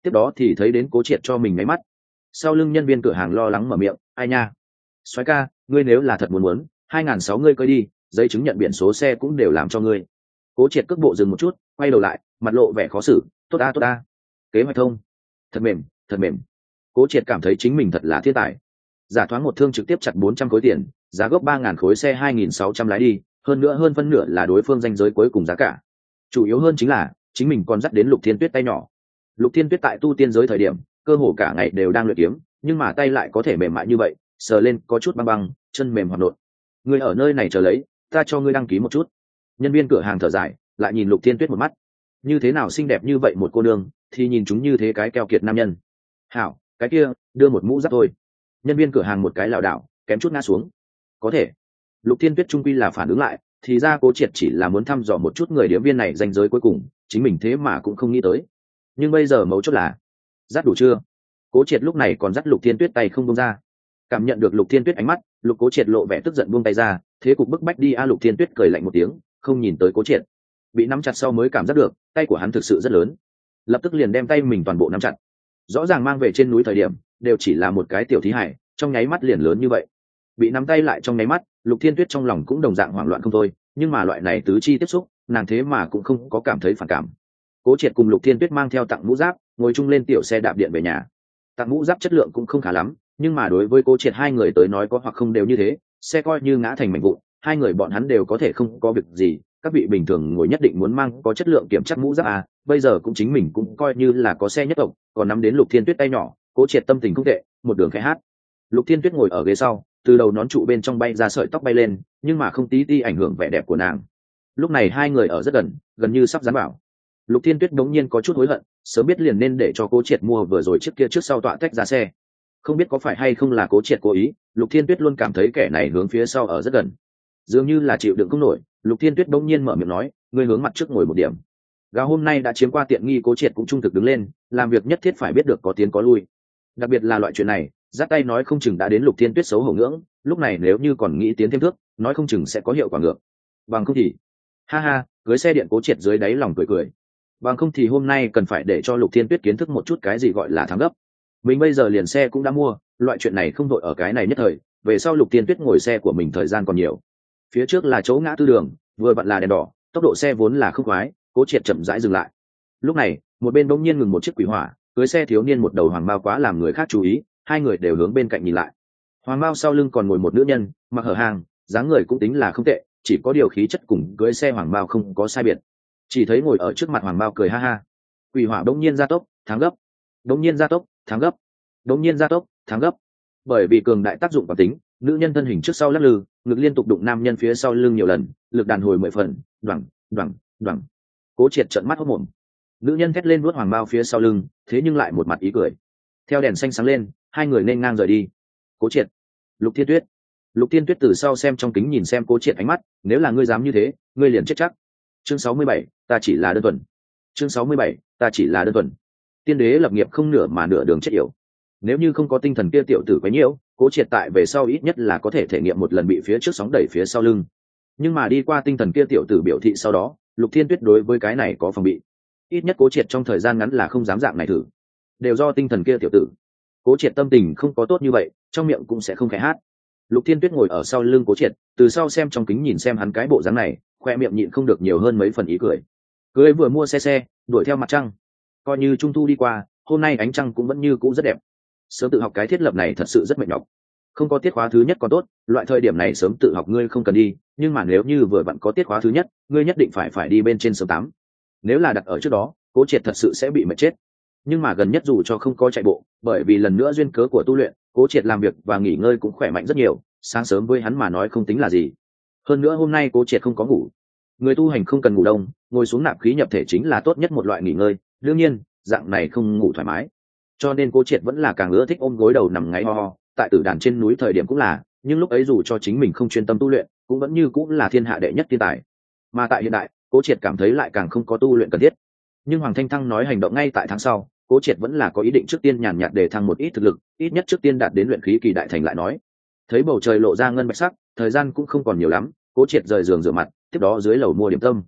tiếp đó thì thấy đến cố triệt cho mình máy mắt. Sau lưng nhân viên cửa hàng lo lắng mở miệng, ai nha, soái ca, ngươi nếu là thật muốn muốn hai ngàn sáu ngươi coi đi, giấy chứng nhận biển số xe cũng đều làm cho ngươi. Cố triệt cước bộ dừng một chút, quay đầu lại, mặt lộ vẻ khó xử, tốt a tốt a, kế hoạch thông, thật mềm thật mềm. Cố triệt cảm thấy chính mình thật là thiên tài. Giả thoáng một thương trực tiếp chặt bốn trăm khối tiền, giá gốc ba ngàn khối xe hai nghìn sáu trăm lái đi, hơn nữa hơn phân nửa là đối phương danh giới cuối cùng giá cả. Chủ yếu hơn chính là chính mình còn dắt đến Lục Thiên Tuyết tay nhỏ. Lục Thiên Tuyết tại tu tiên giới thời điểm cơ hồ cả ngày đều đang luyện kiếm, nhưng mà tay lại có thể mềm mại như vậy, sờ lên có chút băng băng, chân mềm hoạt nộn. Ngươi ở nơi này chờ lấy, ta cho ngươi đăng ký một chút. Nhân viên cửa hàng thở dài, lại nhìn Lục Thiên Tuyết một mắt. Như thế nào xinh đẹp như vậy một cô nương, thì nhìn chúng như thế cái keo kiệt nam nhân. Hảo, cái kia, đưa một mũ giáp thôi. Nhân viên cửa hàng một cái lảo đảo, kém chút ngã xuống. Có thể. Lục Thiên Tuyết trung quy là phản ứng lại, thì ra Cố Triệt chỉ là muốn thăm dò một chút người điếm viên này danh giới cuối cùng, chính mình thế mà cũng không nghĩ tới. Nhưng bây giờ mấu chốt là, dắt đủ chưa? Cố Triệt lúc này còn dắt Lục Thiên Tuyết tay không buông ra. Cảm nhận được Lục Thiên Tuyết ánh mắt, Lục Cố Triệt lộ vẻ tức giận buông tay ra, thế cục bức bách đi a. Lục Thiên Tuyết cười lạnh một tiếng, không nhìn tới Cố Triệt. Bị nắm chặt sau mới cảm giác được, tay của hắn thực sự rất lớn. Lập tức liền đem tay mình toàn bộ nắm chặt. Rõ ràng mang về trên núi thời điểm, đều chỉ là một cái tiểu thí hải, trong nháy mắt liền lớn như vậy. Bị nắm tay lại trong nháy mắt, Lục Thiên Tuyết trong lòng cũng đồng dạng hoảng loạn không thôi, nhưng mà loại này tứ chi tiếp xúc, nàng thế mà cũng không có cảm thấy phản cảm. Cố Triệt cùng Lục Thiên Tuyết mang theo tặng mũ giáp, ngồi chung lên tiểu xe đạp điện về nhà. Tặng mũ giáp chất lượng cũng không khá lắm, nhưng mà đối với Cố Triệt hai người tới nói có hoặc không đều như thế, xe coi như ngã thành mảnh vụn, hai người bọn hắn đều có thể không có việc gì. Các vị bình thường ngồi nhất định muốn mang có chất lượng kiểm chắc mũ giáp à, bây giờ cũng chính mình cũng coi như là có xe nhất tộc, còn nắm đến Lục Thiên Tuyết tay nhỏ, Cố Triệt tâm tình không tệ, một đường khẽ hát. Lục Thiên Tuyết ngồi ở ghế sau, từ đầu nón trụ bên trong bay ra sợi tóc bay lên, nhưng mà không tí ti ảnh hưởng vẻ đẹp của nàng. Lúc này hai người ở rất gần, gần như sắp dán vào. Lục Thiên Tuyết đống nhiên có chút hối hận, sớm biết liền nên để cho Cố Triệt mua vừa rồi chiếc kia trước sau tọa tách ra xe. Không biết có phải hay không là Cố Triệt cố ý, Lục Thiên Tuyết luôn cảm thấy kẻ này hướng phía sau ở rất gần, dường như là chịu đựng không nổi. Lục Thiên Tuyết đống nhiên mở miệng nói, ngươi hướng mặt trước ngồi một điểm. Gà hôm nay đã chiếm qua tiện nghi, Cố Triệt cũng trung thực đứng lên, làm việc nhất thiết phải biết được có tiến có lui. Đặc biệt là loại chuyện này, giắt tay nói không chừng đã đến Lục Thiên Tuyết xấu hổ ngưỡng, lúc này nếu như còn nghĩ tiến thêm thước, nói không chừng sẽ có hiệu quả ngược. Bằng không thì, ha ha, cưới xe điện Cố Triệt dưới đáy lòng cười cười. Bằng không thì hôm nay cần phải để cho Lục Thiên Tuyết kiến thức một chút cái gì gọi là thắng gấp. Mình bây giờ liền xe cũng đã mua, loại chuyện này không đội ở cái này nhất thời, về sau Lục Thiên Tuyết ngồi xe của mình thời gian còn nhiều. Phía trước là chỗ ngã tư đường, vừa vặn là đèn đỏ, tốc độ xe vốn là không khoái, Cố Triệt chậm rãi dừng lại. Lúc này, một bên bỗng nhiên ngừng một chiếc quỷ hỏa, cưới xe thiếu niên một đầu hoàng bao quá làm người khác chú ý, hai người đều hướng bên cạnh nhìn lại. Hoàng bao sau lưng còn ngồi một nữ nhân, mặc hở hàng, dáng người cũng tính là không tệ, chỉ có điều khí chất cùng cưới xe hoàng bao không có sai biệt. Chỉ thấy ngồi ở trước mặt hoàng bao cười ha ha. Quỷ hỏa bỗng nhiên gia tốc, thắng gấp. Bỗng nhiên gia tốc, thắng gấp. Bỗng nhiên gia tốc, thắng gấp. Bởi vì cường đại tác dụng quán tính, nữ nhân thân hình trước sau lắc lư, ngực liên tục đụng nam nhân phía sau lưng nhiều lần, lực đàn hồi mười phần, đoằng, đoằng, đoằng. Cố Triệt trợn mắt hốt mồm. Nữ nhân thét lên vuốt hoàng bao phía sau lưng, thế nhưng lại một mặt ý cười. Theo đèn xanh sáng lên, hai người nên ngang rời đi. Cố Triệt, Lục Thiên Tuyết. Lục Thiên Tuyết từ sau xem trong kính nhìn xem Cố Triệt ánh mắt, nếu là ngươi dám như thế, ngươi liền chết chắc. Chương sáu mươi bảy, ta chỉ là đơn thuần. Chương sáu mươi bảy, ta chỉ là đơn thuần. Tiên đế lập nghiệp không nửa mà nửa đường chết yểu. Nếu như không có tinh thần kia tiểu tử quấy nhiễu, Cố Triệt tại về sau ít nhất là có thể thể nghiệm một lần bị phía trước sóng đẩy phía sau lưng. Nhưng mà đi qua tinh thần kia tiểu tử biểu thị sau đó, Lục Thiên Tuyết đối với cái này có phòng bị. Ít nhất Cố Triệt trong thời gian ngắn là không dám dạng này thử. Đều do tinh thần kia tiểu tử. Cố Triệt tâm tình không có tốt như vậy, trong miệng cũng sẽ không khẽ hát. Lục Thiên Tuyết ngồi ở sau lưng Cố Triệt, từ sau xem trong kính nhìn xem hắn cái bộ dáng này, khoe miệng nhịn không được nhiều hơn mấy phần ý cười. Cưới vừa mua xe xe, đuổi theo mặt trăng. Coi như trung thu đi qua, hôm nay ánh trăng cũng vẫn như cũ rất đẹp. Sớm tự học cái thiết lập này thật sự rất mệt nhọc. Không có tiết khóa thứ nhất còn tốt, loại thời điểm này sớm tự học ngươi không cần đi, nhưng mà nếu như vừa vặn có tiết khóa thứ nhất, ngươi nhất định phải phải đi bên trên sớm tám. Nếu là đặt ở trước đó, Cố Triệt thật sự sẽ bị mệt chết. Nhưng mà gần nhất dù cho không có chạy bộ, bởi vì lần nữa duyên cớ của tu luyện, Cố Triệt làm việc và nghỉ ngơi cũng khỏe mạnh rất nhiều, sáng sớm với hắn mà nói không tính là gì. Hơn nữa hôm nay Cố Triệt không có ngủ. Người tu hành không cần ngủ đông, ngồi xuống nạp khí nhập thể chính là tốt nhất một loại nghỉ ngơi, đương nhiên, dạng này không ngủ thoải mái. Cho nên Cố Triệt vẫn là càng ưa thích ôm gối đầu nằm ngáy ho ho, tại Tử Đàn trên núi thời điểm cũng là, nhưng lúc ấy dù cho chính mình không chuyên tâm tu luyện, cũng vẫn như cũng là thiên hạ đệ nhất thiên tài. Mà tại hiện đại, Cố Triệt cảm thấy lại càng không có tu luyện cần thiết. Nhưng Hoàng Thanh Thăng nói hành động ngay tại tháng sau, Cố Triệt vẫn là có ý định trước tiên nhàn nhạt để thăng một ít thực lực, ít nhất trước tiên đạt đến luyện khí kỳ đại thành lại nói. Thấy bầu trời lộ ra ngân bạch sắc, thời gian cũng không còn nhiều lắm, Cố Triệt rời giường rửa mặt, tiếp đó dưới lầu mua điểm tâm.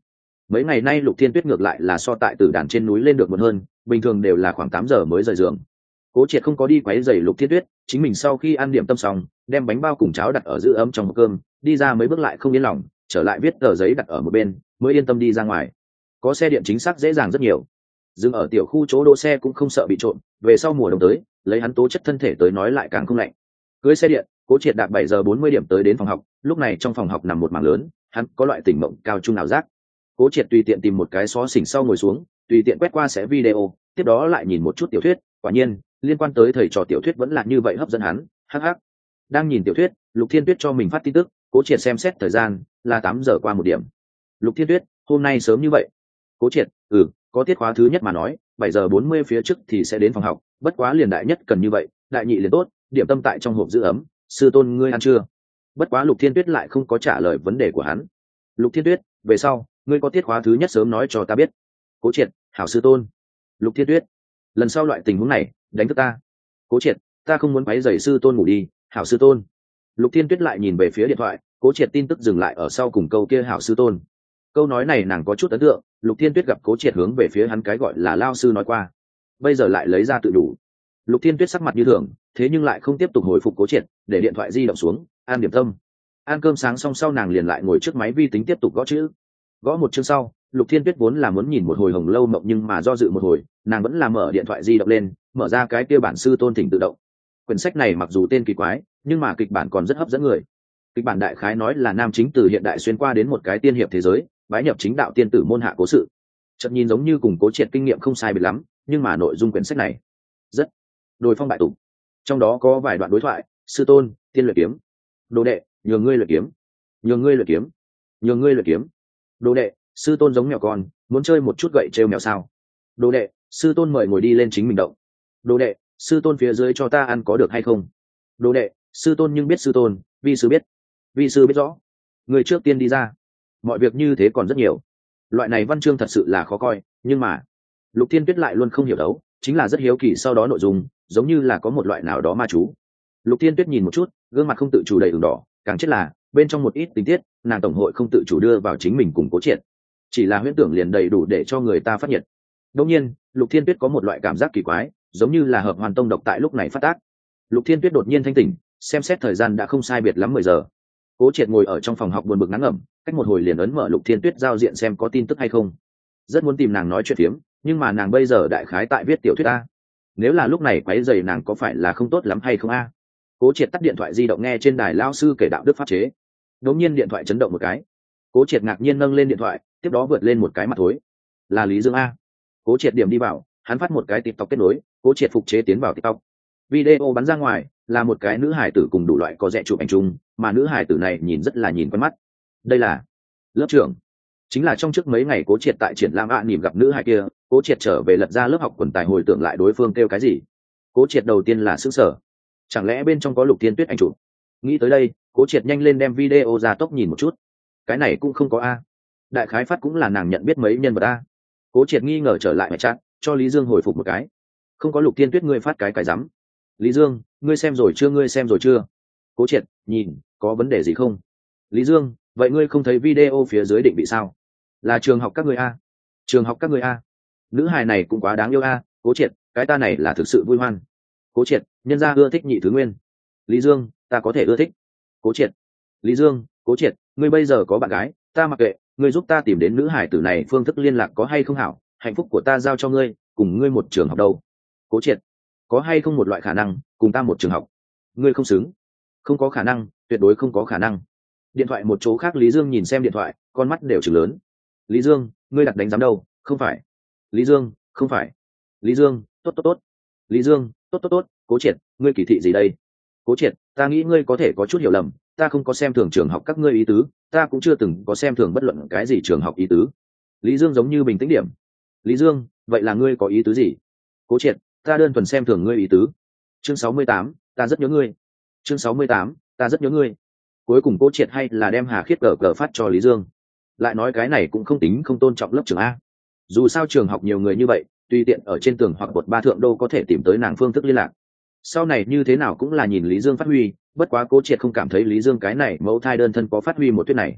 Mấy ngày nay Lục Thiên Tuyết ngược lại là so tại Tử Đàn trên núi lên được muộn hơn, bình thường đều là khoảng tám giờ mới rời giường. Cố Triệt không có đi quấy rầy Lục Thiên Tuyết, chính mình sau khi ăn điểm tâm xong, đem bánh bao cùng cháo đặt ở giữ ấm trong hộp cơm, đi ra mấy bước lại không yên lòng, trở lại viết tờ giấy đặt ở một bên, mới yên tâm đi ra ngoài. Có xe điện chính xác dễ dàng rất nhiều. Dừng ở tiểu khu chỗ đỗ xe cũng không sợ bị trộm, về sau mùa đông tới, lấy hắn tố chất thân thể tới nói lại càng không lạnh. Cưới xe điện, Cố Triệt đạp bảy giờ bốn mươi điểm tới đến phòng học, lúc này trong phòng học nằm một mảng lớn, hắn có loại tỉnh mộng cao trung nào giác. Cố Triệt tùy tiện tìm một cái xó xỉnh sau ngồi xuống, tùy tiện quét qua sẽ video, tiếp đó lại nhìn một chút tiểu thuyết, quả nhiên, liên quan tới thầy trò tiểu thuyết vẫn là như vậy hấp dẫn hắn, hắc hắc. Đang nhìn tiểu thuyết, Lục Thiên Tuyết cho mình phát tin tức, Cố Triệt xem xét thời gian, là tám giờ qua một điểm. Lục Thiên Tuyết, hôm nay sớm như vậy? Cố Triệt, ừ, có tiết khóa thứ nhất mà nói, bảy giờ bốn mươi phía trước thì sẽ đến phòng học, bất quá liền đại nhất cần như vậy, đại nhị liền tốt, điểm tâm tại trong hộp giữ ấm, sư tôn ngươi ăn chưa? Bất quá Lục Thiên Tuyết lại không có trả lời vấn đề của hắn. Lục Thiên Tuyết, về sau, ngươi có tiết khóa thứ nhất sớm nói cho ta biết. Cố Triệt, hảo sư tôn. Lục Thiên Tuyết, lần sau loại tình huống này, đánh thức ta. Cố Triệt, ta không muốn quấy rầy sư tôn ngủ đi, hảo sư tôn. Lục Thiên Tuyết lại nhìn về phía điện thoại, Cố Triệt tin tức dừng lại ở sau cùng câu kia hảo sư tôn. Câu nói này nàng có chút ấn tượng, Lục Thiên Tuyết gặp Cố Triệt hướng về phía hắn cái gọi là lao sư nói qua, bây giờ lại lấy ra tự đủ. Lục Thiên Tuyết sắc mặt như thường, thế nhưng lại không tiếp tục hồi phục Cố Triệt, để điện thoại di động xuống, an điểm tâm. Ăn cơm sáng xong sau nàng liền lại ngồi trước máy vi tính tiếp tục gõ chữ. Gõ một chương sau, Lục Thiên Tuyết vốn là muốn nhìn một hồi Hồng Lâu Mộng nhưng mà do dự một hồi, nàng vẫn là mở điện thoại di động lên, mở ra cái kia bản sư tôn thỉnh tự động. Quyển sách này mặc dù tên kỳ quái, nhưng mà kịch bản còn rất hấp dẫn người. Kịch bản đại khái nói là nam chính từ hiện đại xuyên qua đến một cái tiên hiệp thế giới, bái nhập chính đạo tiên tử môn hạ cố sự. Chợt nhìn giống như cùng Cố Triệt kinh nghiệm không sai biệt lắm, nhưng mà nội dung quyển sách này rất đồi phong bại tục. Trong đó có vài đoạn đối thoại, sư tôn, tiên luyện kiếm. Đồ đệ, nhường ngươi luyện kiếm. Nhường ngươi luyện kiếm. Nhường ngươi luyện kiếm. Đồ đệ, sư tôn giống mèo con, muốn chơi một chút gậy trêu mèo sao? Đồ đệ, sư tôn mời ngồi đi lên chính mình động. Đồ đệ, sư tôn phía dưới cho ta ăn có được hay không? Đồ đệ, sư tôn nhưng biết sư tôn, vi sư biết. Vi sư biết rõ. Người trước tiên đi ra. Mọi việc như thế còn rất nhiều. Loại này văn chương thật sự là khó coi, nhưng mà Lục Thiên Tuyết lại luôn không hiểu đấu, chính là rất hiếu kỳ sau đó nội dung, giống như là có một loại nào đó ma chú. Lục Thiên Tuyết nhìn một chút, gương mặt không tự chủ đầy ửng đỏ, càng chết là bên trong một ít tình tiết, nàng tổng hội không tự chủ đưa vào chính mình cùng Cố Triệt. Chỉ là huyễn tưởng liền đầy đủ để cho người ta phát nhiệt. Đương nhiên, Lục Thiên Tuyết có một loại cảm giác kỳ quái, giống như là hợp hoàn tông độc tại lúc này phát tác. Lục Thiên Tuyết đột nhiên thanh tỉnh, xem xét thời gian đã không sai biệt lắm mười giờ. Cố Triệt ngồi ở trong phòng học buồn bực ngắn ngẩm, cách một hồi liền ấn mở Lục Thiên Tuyết giao diện xem có tin tức hay không. Rất muốn tìm nàng nói chuyện phiếm, nhưng mà nàng bây giờ đại khái tại viết tiểu thuyết a. Nếu là lúc này quấy rầy nàng có phải là không tốt lắm hay không a? Cố Triệt tắt điện thoại di động nghe trên đài lao sư kể đạo đức pháp chế. Đột nhiên điện thoại chấn động một cái. Cố Triệt ngạc nhiên nâng lên điện thoại, tiếp đó vượt lên một cái mặt thối. Là Lý Dương a. Cố Triệt điểm đi vào, hắn phát một cái TikTok kết nối, Cố Triệt phục chế tiến vào TikTok. Video bắn ra ngoài, là một cái nữ hải tử cùng đủ loại có rẻ chụp ảnh chung, mà nữ hải tử này nhìn rất là nhìn quen mắt. Đây là lớp trưởng. Chính là trong trước mấy ngày Cố Triệt tại triển lãm ạ nỉm gặp nữ hải kia, Cố Triệt trở về lật ra lớp học quần tài hồi tưởng lại đối phương kêu cái gì. Cố Triệt đầu tiên là sửng sở. Chẳng lẽ bên trong có Lục Thiên Tuyết ảnh chụp? Nghĩ tới đây, Cố Triệt nhanh lên đem video ra tốc nhìn một chút. Cái này cũng không có a. Đại khái phát cũng là nàng nhận biết mấy nhân vật a. Cố Triệt nghi ngờ trở lại mẹ chat, cho Lý Dương hồi phục một cái. Không có Lục Thiên Tuyết ngươi phát cái cái rắm. Lý Dương, ngươi xem rồi chưa ngươi xem rồi chưa? Cố Triệt, nhìn, có vấn đề gì không? Lý Dương, vậy ngươi không thấy video phía dưới định vị sao? Là trường học các ngươi a. Trường học các ngươi a. Nữ hài này cũng quá đáng yêu a. Cố Triệt, cái ta này là thực sự vui hoan. Cố Triệt, nhân gia ưa thích nhị thứ nguyên. Lý Dương, ta có thể ưa thích. Cố Triệt. Lý Dương, Cố Triệt, ngươi bây giờ có bạn gái, ta mặc kệ, ngươi giúp ta tìm đến nữ hải tử này phương thức liên lạc có hay không hảo, hạnh phúc của ta giao cho ngươi, cùng ngươi một trường học đâu. Cố Triệt, có hay không một loại khả năng, cùng ta một trường học? Ngươi không xứng. Không có khả năng, tuyệt đối không có khả năng. Điện thoại một chỗ khác Lý Dương nhìn xem điện thoại, con mắt đều trừng lớn. Lý Dương, ngươi đặt đánh giám đâu, không phải. Lý Dương, không phải. Lý Dương, tốt tốt tốt. Lý Dương, tốt tốt tốt. Cố Triệt, ngươi kỳ thị gì đây? Cố Triệt, ta nghĩ ngươi có thể có chút hiểu lầm, ta không có xem thường trường học các ngươi ý tứ, ta cũng chưa từng có xem thường bất luận cái gì trường học ý tứ. Lý Dương giống như bình tĩnh điểm. Lý Dương, vậy là ngươi có ý tứ gì? Cố Triệt, ta đơn thuần xem thường ngươi ý tứ. Chương sáu mươi tám, ta rất nhớ ngươi. Chương sáu mươi tám, ta rất nhớ ngươi. Cuối cùng Cố Triệt hay là đem Hà Khiết cờ cờ phát cho Lý Dương. Lại nói cái này cũng không tính không tôn trọng lớp trưởng a. Dù sao trường học nhiều người như vậy, tùy tiện ở trên tường hoặc bột ba thượng đô có thể tìm tới nàng phương thức liên lạc. Sau này như thế nào cũng là nhìn Lý Dương phát huy, bất quá Cố Triệt không cảm thấy Lý Dương cái này mẫu thai đơn thân có phát huy một thuyết này.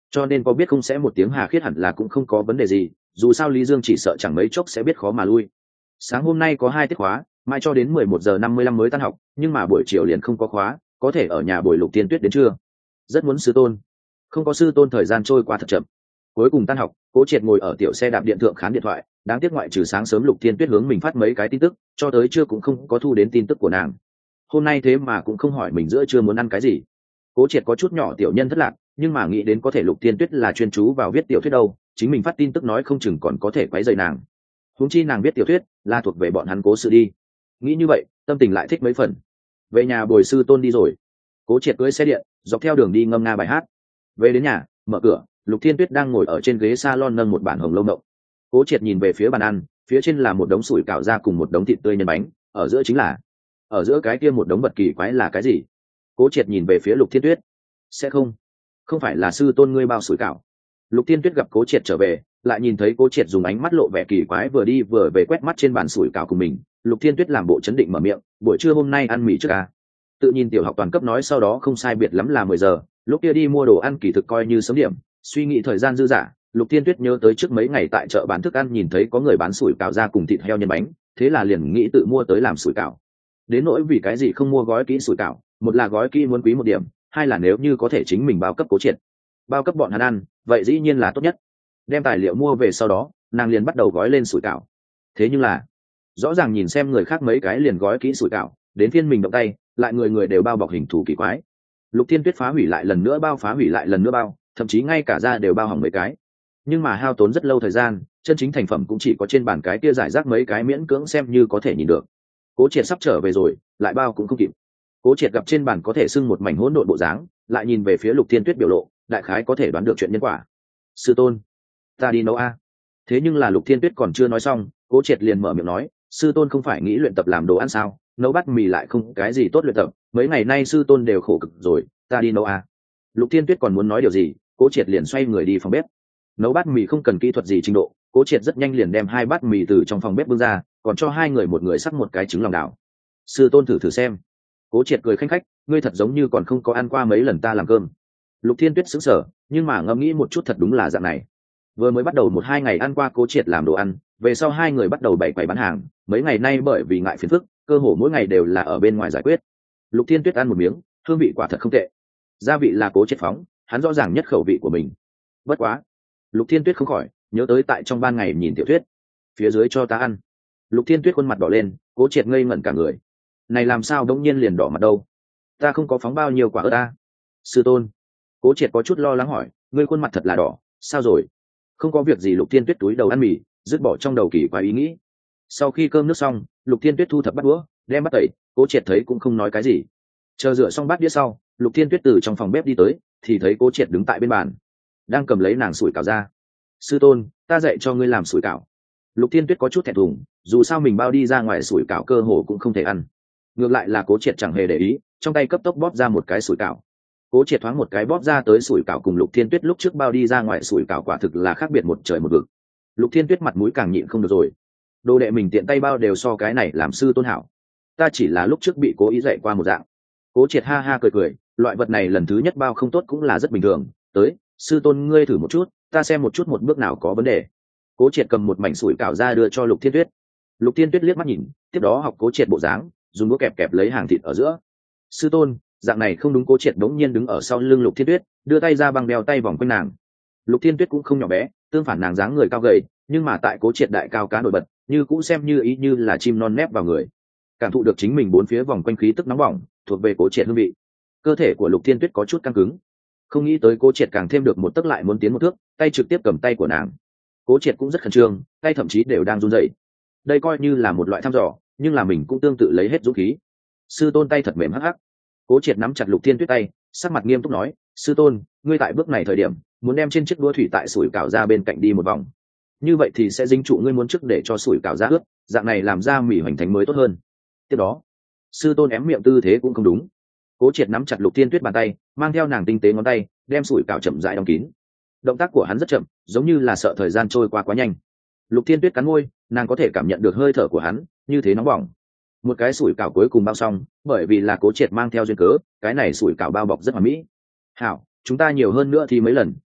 cho nên có biết không sẽ một tiếng hà khiết hẳn là cũng không có vấn đề gì, dù sao Lý Dương chỉ sợ chẳng mấy chốc sẽ biết khó mà lui. Sáng hôm nay có hai tiết khóa, mai cho đến mười một giờ năm mươi lăm mới tan học, nhưng mà buổi chiều liền không có khóa, có thể ở nhà bồi Lục Tiên Tuyết đến trưa. Rất muốn sư tôn, không có sư tôn thời gian trôi qua thật chậm. Cuối cùng tan học, Cố Triệt ngồi ở tiểu xe đạp điện thượng khán điện thoại, đáng tiếc ngoại trừ sáng sớm Lục Tiên Tuyết hướng mình phát mấy cái tin tức, cho tới trưa cũng không có thu đến tin tức của nàng. Hôm nay thế mà cũng không hỏi mình giữa trưa muốn ăn cái gì. Cố Triệt có chút nhỏ tiểu nhân thất lạc, nhưng mà nghĩ đến có thể Lục Tiên Tuyết là chuyên chú vào viết tiểu thuyết đâu, chính mình phát tin tức nói không chừng còn có thể quấy rầy nàng. Huống chi nàng viết tiểu thuyết là thuộc về bọn hắn Cố sự đi. Nghĩ như vậy, tâm tình lại thích mấy phần. Về nhà bồi sư tôn đi rồi. Cố Triệt cưỡi xe điện, dọc theo đường đi ngâm nga bài hát. Về đến nhà, mở cửa, Lục Thiên Tuyết đang ngồi ở trên ghế salon nâng một bản hồng lâu mộng. Cố Triệt nhìn về phía bàn ăn, phía trên là một đống sủi cảo ra cùng một đống thịt tươi nhân bánh, ở giữa chính là, ở giữa cái kia một đống vật kỳ quái là cái gì? Cố Triệt nhìn về phía Lục Thiên Tuyết. Sẽ không, không phải là sư tôn ngươi bao sủi cảo. Lục Thiên Tuyết gặp Cố Triệt trở về, lại nhìn thấy Cố Triệt dùng ánh mắt lộ vẻ kỳ quái vừa đi vừa về quét mắt trên bàn sủi cảo của mình. Lục Thiên Tuyết làm bộ chấn định mở miệng, buổi trưa hôm nay ăn mì trước à? Tự nhìn tiểu học toàn cấp nói sau đó không sai biệt lắm là mười giờ, lúc kia đi mua đồ ăn kỳ thực coi như sớm điểm, suy nghĩ thời gian dư dả, Lục Thiên Tuyết nhớ tới trước mấy ngày tại chợ bán thức ăn nhìn thấy có người bán sủi cảo ra cùng thịt heo nhân bánh, thế là liền nghĩ tự mua tới làm sủi cảo. Đến nỗi vì cái gì không mua gói kỹ sủi cảo, một là gói kỹ muốn quý một điểm, hai là nếu như có thể chính mình bao cấp Cố Triệt, bao cấp bọn hắn ăn, vậy dĩ nhiên là tốt nhất. Đem tài liệu mua về sau đó, nàng liền bắt đầu gói lên sủi cảo. Thế nhưng là, rõ ràng nhìn xem người khác mấy cái liền gói kỹ sủi cảo, đến phiên mình động tay, lại người người đều bao bọc hình thù kỳ quái. Lục Thiên Tuyết phá hủy lại lần nữa bao phá hủy lại lần nữa bao, thậm chí ngay cả da đều bao hỏng mấy cái. Nhưng mà hao tốn rất lâu thời gian, chân chính thành phẩm cũng chỉ có trên bàn cái kia giải rác mấy cái miễn cưỡng xem như có thể nhìn được. Cố Triệt sắp trở về rồi, lại bao cũng không kịp. Cố Triệt gặp trên bàn có thể sưng một mảnh hỗn độn bộ dáng, lại nhìn về phía Lục Thiên Tuyết biểu lộ, đại khái có thể đoán được chuyện nhân quả. Sư tôn, ta đi nấu a. Thế nhưng là Lục Thiên Tuyết còn chưa nói xong, Cố Triệt liền mở miệng nói, sư tôn không phải nghĩ luyện tập làm đồ ăn sao, nấu bát mì lại không cái gì tốt luyện tập, mấy ngày nay sư tôn đều khổ cực rồi, ta đi nấu a. Lục Thiên Tuyết còn muốn nói điều gì, Cố Triệt liền xoay người đi phòng bếp. Nấu bát mì không cần kỹ thuật gì trình độ, Cố Triệt rất nhanh liền đem hai bát mì từ trong phòng bếp bưng ra, còn cho hai người một người sắc một cái trứng lòng đảo. Sư tôn thử thử xem. Cố Triệt cười khanh khách, ngươi thật giống như còn không có ăn qua mấy lần ta làm cơm. Lục Thiên Tuyết sững sờ, nhưng mà ngẫm nghĩ một chút thật đúng là dạng này. Vừa mới bắt đầu một hai ngày ăn qua Cố Triệt làm đồ ăn, về sau hai người bắt đầu bày quầy bán hàng, mấy ngày nay bởi vì ngại phiền phức, cơ hồ mỗi ngày đều là ở bên ngoài giải quyết. Lục Thiên Tuyết ăn một miếng, hương vị quả thật không tệ. Gia vị là Cố Triệt phóng, hắn rõ ràng nhất khẩu vị của mình. Bất quá, Lục Thiên Tuyết không khỏi nhớ tới tại trong ban ngày nhìn tiểu thuyết, phía dưới cho ta ăn. Lục Thiên Tuyết khuôn mặt đỏ lên, Cố Triệt ngây ngẩn cả người. Này làm sao đống nhiên liền đỏ mặt đâu? Ta không có phóng bao nhiêu quả ớt ta. Sư tôn. Cố Triệt có chút lo lắng hỏi, ngươi khuôn mặt thật là đỏ, sao rồi? Không có việc gì. Lục Thiên Tuyết túi đầu ăn mì, dứt bỏ trong đầu kỳ quái ý nghĩ. Sau khi cơm nước xong, Lục Thiên Tuyết thu thập bát đũa, đem bát tẩy, Cố Triệt thấy cũng không nói cái gì. Chờ rửa xong bát đĩa sau, Lục Thiên Tuyết từ trong phòng bếp đi tới, thì thấy Cố Triệt đứng tại bên bàn, đang cầm lấy nàng sủi cảo ra. Sư tôn, ta dạy cho ngươi làm sủi cảo. Lục Thiên Tuyết có chút thẹn thùng, dù sao mình bao đi ra ngoài sủi cảo cơ hồ cũng không thể ăn. Ngược lại là Cố Triệt chẳng hề để ý, trong tay cấp tốc bóp ra một cái sủi cảo. Cố Triệt thoáng một cái bóp ra tới sủi cảo cùng Lục Thiên Tuyết lúc trước bao đi ra ngoài sủi cảo quả thực là khác biệt một trời một vực. Lục Thiên Tuyết mặt mũi càng nhịn không được rồi. Đồ đệ mình tiện tay bao đều so cái này làm sư tôn hảo. Ta chỉ là lúc trước bị cố ý dạy qua một dạng. Cố Triệt ha ha cười cười, loại vật này lần thứ nhất bao không tốt cũng là rất bình thường. Tới, sư tôn ngươi thử một chút, ta xem một chút một bước nào có vấn đề. Cố Triệt cầm một mảnh sủi cảo ra đưa cho Lục Thiên Tuyết. Lục Thiên Tuyết liếc mắt nhìn, tiếp đó học Cố Triệt bộ dáng, dùng đũa kẹp kẹp lấy hàng thịt ở giữa. Sư tôn, dạng này không đúng. Cố Triệt đống nhiên đứng ở sau lưng Lục Thiên Tuyết, đưa tay ra băng đeo tay vòng quanh nàng. Lục Thiên Tuyết cũng không nhỏ bé, tương phản nàng dáng người cao gầy, nhưng mà tại Cố Triệt đại cao cá nổi bật, như cũng xem như ý như là chim non nép vào người. Cảm thụ được chính mình bốn phía vòng quanh khí tức nóng bỏng, thuộc về Cố Triệt hương vị. Cơ thể của Lục Thiên Tuyết có chút căng cứng. Không nghĩ tới Cố Triệt càng thêm được một tấc lại muốn tiến một thước, tay trực tiếp cầm tay của nàng. Cố Triệt cũng rất khẩn trương, tay thậm chí đều đang run rẩy. Đây coi như là một loại thăm dò, nhưng là mình cũng tương tự lấy hết dũng khí. Sư tôn tay thật mềm hắc hắc. Cố Triệt nắm chặt Lục Thiên Tuyết tay, sắc mặt nghiêm túc nói, sư tôn, ngươi tại bước này thời điểm muốn đem trên chiếc đũa thủy tại sủi cảo ra bên cạnh đi một vòng, như vậy thì sẽ dính trụ ngươi muốn trước để cho sủi cảo ra ướt, dạng này làm ra mì hoành thánh mới tốt hơn. Tiếp đó, sư tôn ém miệng tư thế cũng không đúng. Cố Triệt nắm chặt Lục Thiên Tuyết bàn tay, mang theo nàng tinh tế ngón tay, đem sủi cảo chậm rãi đóng kín. Động tác của hắn rất chậm, giống như là sợ thời gian trôi qua quá nhanh. Lục Thiên Tuyết cắn môi, nàng có thể cảm nhận được hơi thở của hắn, như thế nóng bỏng. Một cái sủi cảo cuối cùng bao xong, bởi vì là Cố Triệt mang theo duyên cớ, cái này sủi cảo bao bọc rất hoàn mỹ. Hảo, chúng ta nhiều hơn nữa thì mấy lần,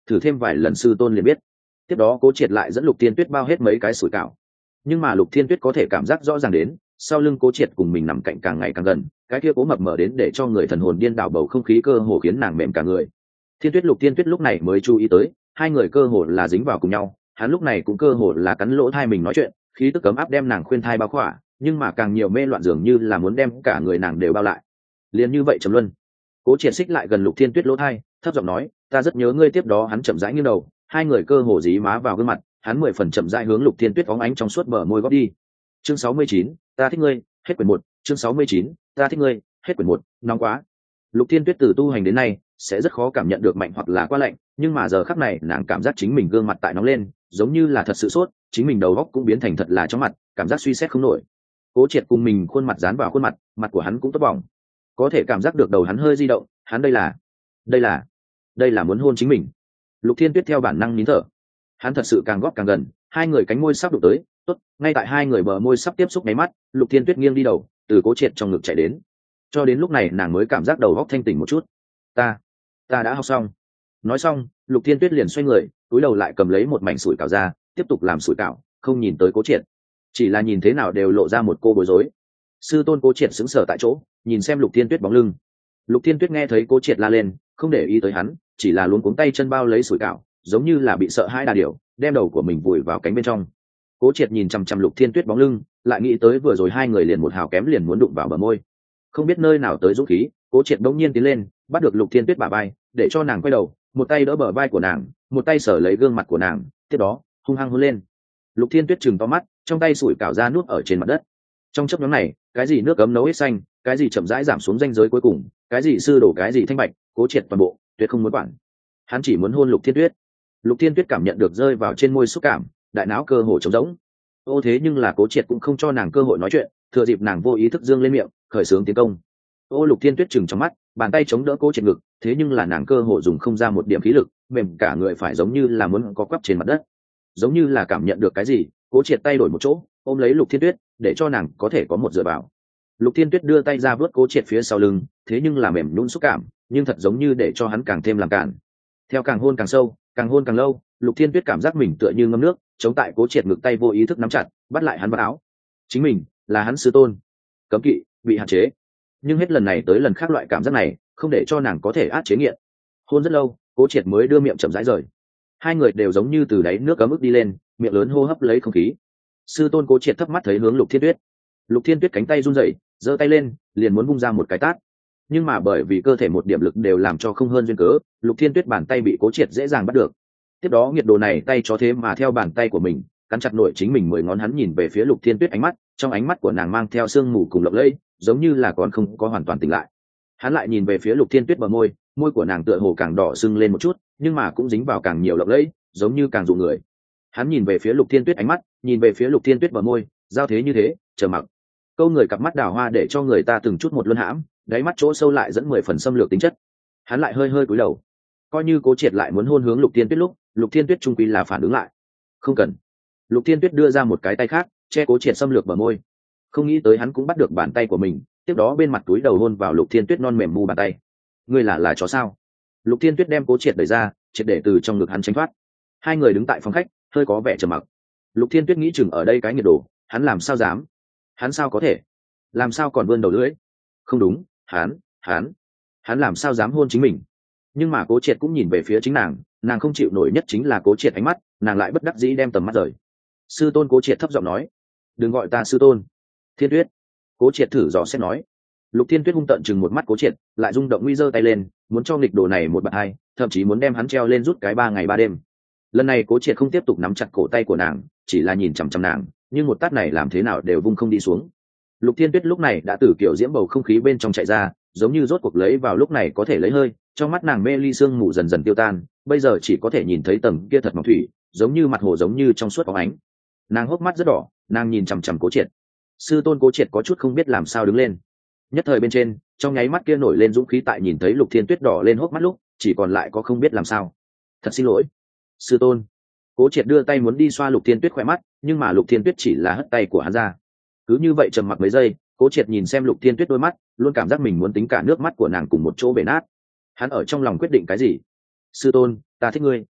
thử thêm vài lần sư tôn liền biết. Tiếp đó Cố Triệt lại dẫn Lục Thiên Tuyết bao hết mấy cái sủi cảo, nhưng mà Lục Thiên Tuyết có thể cảm giác rõ ràng đến sau lưng Cố Triệt cùng mình nằm cạnh càng ngày càng gần, cái kia cố mập mờ đến để cho người thần hồn điên đảo bầu không khí cơ hồ khiến nàng mềm cả người. Thiên Tuyết Lục Thiên Tuyết lúc này mới chú ý tới hai người cơ hồ là dính vào cùng nhau, hắn lúc này cũng cơ hồ là cắn lỗ thai mình nói chuyện, khí tức cấm áp đem nàng khuyên thai bao khỏa, nhưng mà càng nhiều mê loạn dường như là muốn đem cả người nàng đều bao lại. Liền như vậy trầm luân. Cố Triệt xích lại gần Lục Thiên Tuyết lỗ thai, thấp giọng nói, ta rất nhớ ngươi. Tiếp đó hắn chậm rãi nghiêng đầu, hai người cơ hồ dí má vào gương mặt, hắn mười phần chậm rãi hướng Lục Thiên Tuyết phóng ánh trong suốt bờ môi góp đi. Chương sáu mươi chín, ta thích ngươi, hết quyển một. Chương sáu mươi chín, ta thích ngươi, hết quyển một. Nóng quá. Lục Thiên Tuyết từ tu hành đến nay sẽ rất khó cảm nhận được mạnh hoặc là quá lạnh, nhưng mà giờ khắc này nàng cảm giác chính mình gương mặt tại nóng lên, giống như là thật sự sốt, chính mình đầu óc cũng biến thành thật là chóng mặt, cảm giác suy xét không nổi. Cố Triệt cùng mình khuôn mặt dán vào khuôn mặt, mặt của hắn cũng tốt bỏng, có thể cảm giác được đầu hắn hơi di động, hắn đây là, đây là, đây là muốn hôn chính mình. Lục Thiên Tuyết theo bản năng nín thở, hắn thật sự càng góp càng gần, hai người cánh môi sắp đụng tới, tốt, ngay tại hai người bờ môi sắp tiếp xúc mấy mắt, Lục Thiên Tuyết nghiêng đi đầu, từ Cố Triệt trong ngực chạy đến. Cho đến lúc này nàng mới cảm giác đầu óc thanh tỉnh một chút. Ta, ta đã học xong. Nói xong, Lục Thiên Tuyết liền xoay người, cúi đầu lại cầm lấy một mảnh sủi cảo ra, tiếp tục làm sủi cảo, không nhìn tới Cố Triệt, chỉ là nhìn thế nào đều lộ ra một cô bối rối. Sư tôn Cố Triệt sững sờ tại chỗ, nhìn xem Lục Thiên Tuyết bóng lưng. Lục Thiên Tuyết nghe thấy Cố Triệt la lên, không để ý tới hắn, chỉ là luống cuống tay chân bao lấy sủi cảo, giống như là bị sợ hãi đà điểu, đem đầu của mình vùi vào cánh bên trong. Cố Triệt nhìn chằm chằm Lục Thiên Tuyết bóng lưng, lại nghĩ tới vừa rồi hai người liền một hào kém liền muốn đụng vào bờ môi. Không biết nơi nào tới dũng khí, Cố Triệt đống nhiên tiến lên, bắt được Lục Thiên Tuyết bả vai, để cho nàng quay đầu, một tay đỡ bờ vai của nàng, một tay sở lấy gương mặt của nàng, tiếp đó hung hăng hôn lên. Lục Thiên Tuyết trừng to mắt, trong tay sủi cảo ra nuốt ở trên mặt đất. Trong chốc ngắn này, cái gì nước cấm nấu hết xanh, cái gì chậm rãi giảm xuống ranh giới cuối cùng, cái gì sư đổ cái gì thanh bạch, Cố Triệt toàn bộ tuyệt không muốn quản. Hắn chỉ muốn hôn Lục Thiên Tuyết. Lục Thiên Tuyết cảm nhận được rơi vào trên môi xúc cảm, đại não cơ hồ trống rỗng. Ô thế nhưng là Cố Triệt cũng không cho nàng cơ hội nói chuyện, thừa dịp nàng vô ý thức dương lên miệng, khởi xướng tiến công. Ô Lục Thiên Tuyết chừng trong mắt, bàn tay chống đỡ Cố Triệt ngực, thế nhưng là nàng cơ hồ dùng không ra một điểm khí lực, mềm cả người phải giống như là muốn có quắp trên mặt đất. Giống như là cảm nhận được cái gì, Cố Triệt tay đổi một chỗ, ôm lấy Lục Thiên Tuyết, để cho nàng có thể có một dựa vào. Lục Thiên Tuyết đưa tay ra vớt Cố Triệt phía sau lưng, thế nhưng là mềm nhũn xúc cảm, nhưng thật giống như để cho hắn càng thêm làm cản. Theo càng hôn càng sâu, càng hôn càng lâu, Lục Thiên Tuyết cảm giác mình tựa như ngâm nước, chống tại Cố Triệt ngực tay vô ý thức nắm chặt, bắt lại hắn vào áo. Chính mình là hắn sư tôn, cấm kỵ, bị hạn chế. Nhưng hết lần này tới lần khác loại cảm giác này không để cho nàng có thể át chế nghiện. Hôn rất lâu, Cố Triệt mới đưa miệng chậm rãi rời. Hai người đều giống như từ đáy nước ấm ức đi lên, miệng lớn hô hấp lấy không khí. Sư tôn Cố Triệt thấp mắt thấy hướng Lục Thiên Tuyết. Lục Thiên Tuyết cánh tay run rẩy, giơ tay lên, liền muốn vung ra một cái tát. Nhưng mà bởi vì cơ thể một điểm lực đều làm cho không hơn duyên cớ, Lục Thiên Tuyết bàn tay bị Cố Triệt dễ dàng bắt được. Tiếp đó nhiệt độ này tay cho thế mà theo bàn tay của mình, cắn chặt nội chính mình mười ngón. Hắn nhìn về phía Lục Thiên Tuyết, ánh mắt, trong ánh mắt của nàng mang theo sương mù cùng lộng lẫy, giống như là còn không có hoàn toàn tỉnh lại. Hắn lại nhìn về phía Lục Thiên Tuyết bờ môi, môi của nàng tựa hồ càng đỏ sưng lên một chút, nhưng mà cũng dính vào càng nhiều lộng lẫy, giống như càng dụ người. Hắn nhìn về phía Lục Thiên Tuyết, ánh mắt nhìn về phía Lục Thiên Tuyết bờ môi, giao thế như thế, chờ mặc. Câu người cặp mắt đào hoa để cho người ta từng chút một luân hãm, đáy mắt chỗ sâu lại dẫn mười phần xâm lược tính chất. Hắn lại hơi hơi cúi đầu, coi như Cố Triệt lại muốn hôn hướng Lục Thiên Tuyết lúc, Lục Thiên Tuyết trung quy là phản ứng lại. Không cần. Lục Thiên Tuyết đưa ra một cái tay khác, che Cố Triệt xâm lược bờ môi. Không nghĩ tới hắn cũng bắt được bàn tay của mình, tiếp đó bên mặt túi đầu hôn vào Lục Thiên Tuyết non mềm mu bàn tay. Ngươi là là chó sao? Lục Thiên Tuyết đem Cố Triệt đẩy ra, triệt để từ trong ngực hắn tránh thoát. Hai người đứng tại phòng khách, hơi có vẻ trầm mặc. Lục Thiên Tuyết nghĩ chừng ở đây cái nhiệt độ, hắn làm sao dám? Hắn sao có thể? Làm sao còn vươn đầu lưỡi? Không đúng, hắn, hắn, hắn làm sao dám hôn chính mình? Nhưng mà Cố Triệt cũng nhìn về phía chính nàng, nàng không chịu nổi nhất chính là Cố Triệt ánh mắt, nàng lại bất đắc dĩ đem tầm mắt rời. Sư tôn, Cố Triệt thấp giọng nói. Đừng gọi ta sư tôn. Thiên Tuyết. Cố Triệt thử dò xét nói. Lục Thiên Tuyết hung tợn chừng một mắt Cố Triệt, lại rung động nguy giơ tay lên, muốn cho nghịch đồ này một bạt hai, thậm chí muốn đem hắn treo lên rút cái ba ngày ba đêm. Lần này Cố Triệt không tiếp tục nắm chặt cổ tay của nàng, chỉ là nhìn chằm chằm nàng, nhưng một tát này làm thế nào đều vung không đi xuống. Lục Thiên Tuyết lúc này đã từ kiểu diễm bầu không khí bên trong chạy ra, giống như rốt cuộc lấy vào lúc này có thể lấy hơi, trong mắt nàng mê ly sương mù dần dần tiêu tan, bây giờ chỉ có thể nhìn thấy tầng kia thật mỏng thủy, giống như mặt hồ, giống như trong suốt phóng ánh. Nàng hốc mắt rất đỏ, nàng nhìn chằm chằm Cố Triệt. Sư tôn Cố Triệt có chút không biết làm sao đứng lên. Nhất thời bên trên, trong nháy mắt kia nổi lên dũng khí, tại nhìn thấy Lục Thiên Tuyết đỏ lên hốc mắt lúc, chỉ còn lại có không biết làm sao. Thật xin lỗi, sư tôn. Cố Triệt đưa tay muốn đi xoa Lục Thiên Tuyết khỏe mắt, nhưng mà Lục Thiên Tuyết chỉ là hất tay của hắn ra. Cứ như vậy trầm mặc mấy giây, Cố Triệt nhìn xem Lục Thiên Tuyết đôi mắt, luôn cảm giác mình muốn tính cả nước mắt của nàng cùng một chỗ bể nát. Hắn ở trong lòng quyết định cái gì? Sư tôn, ta thích ngươi.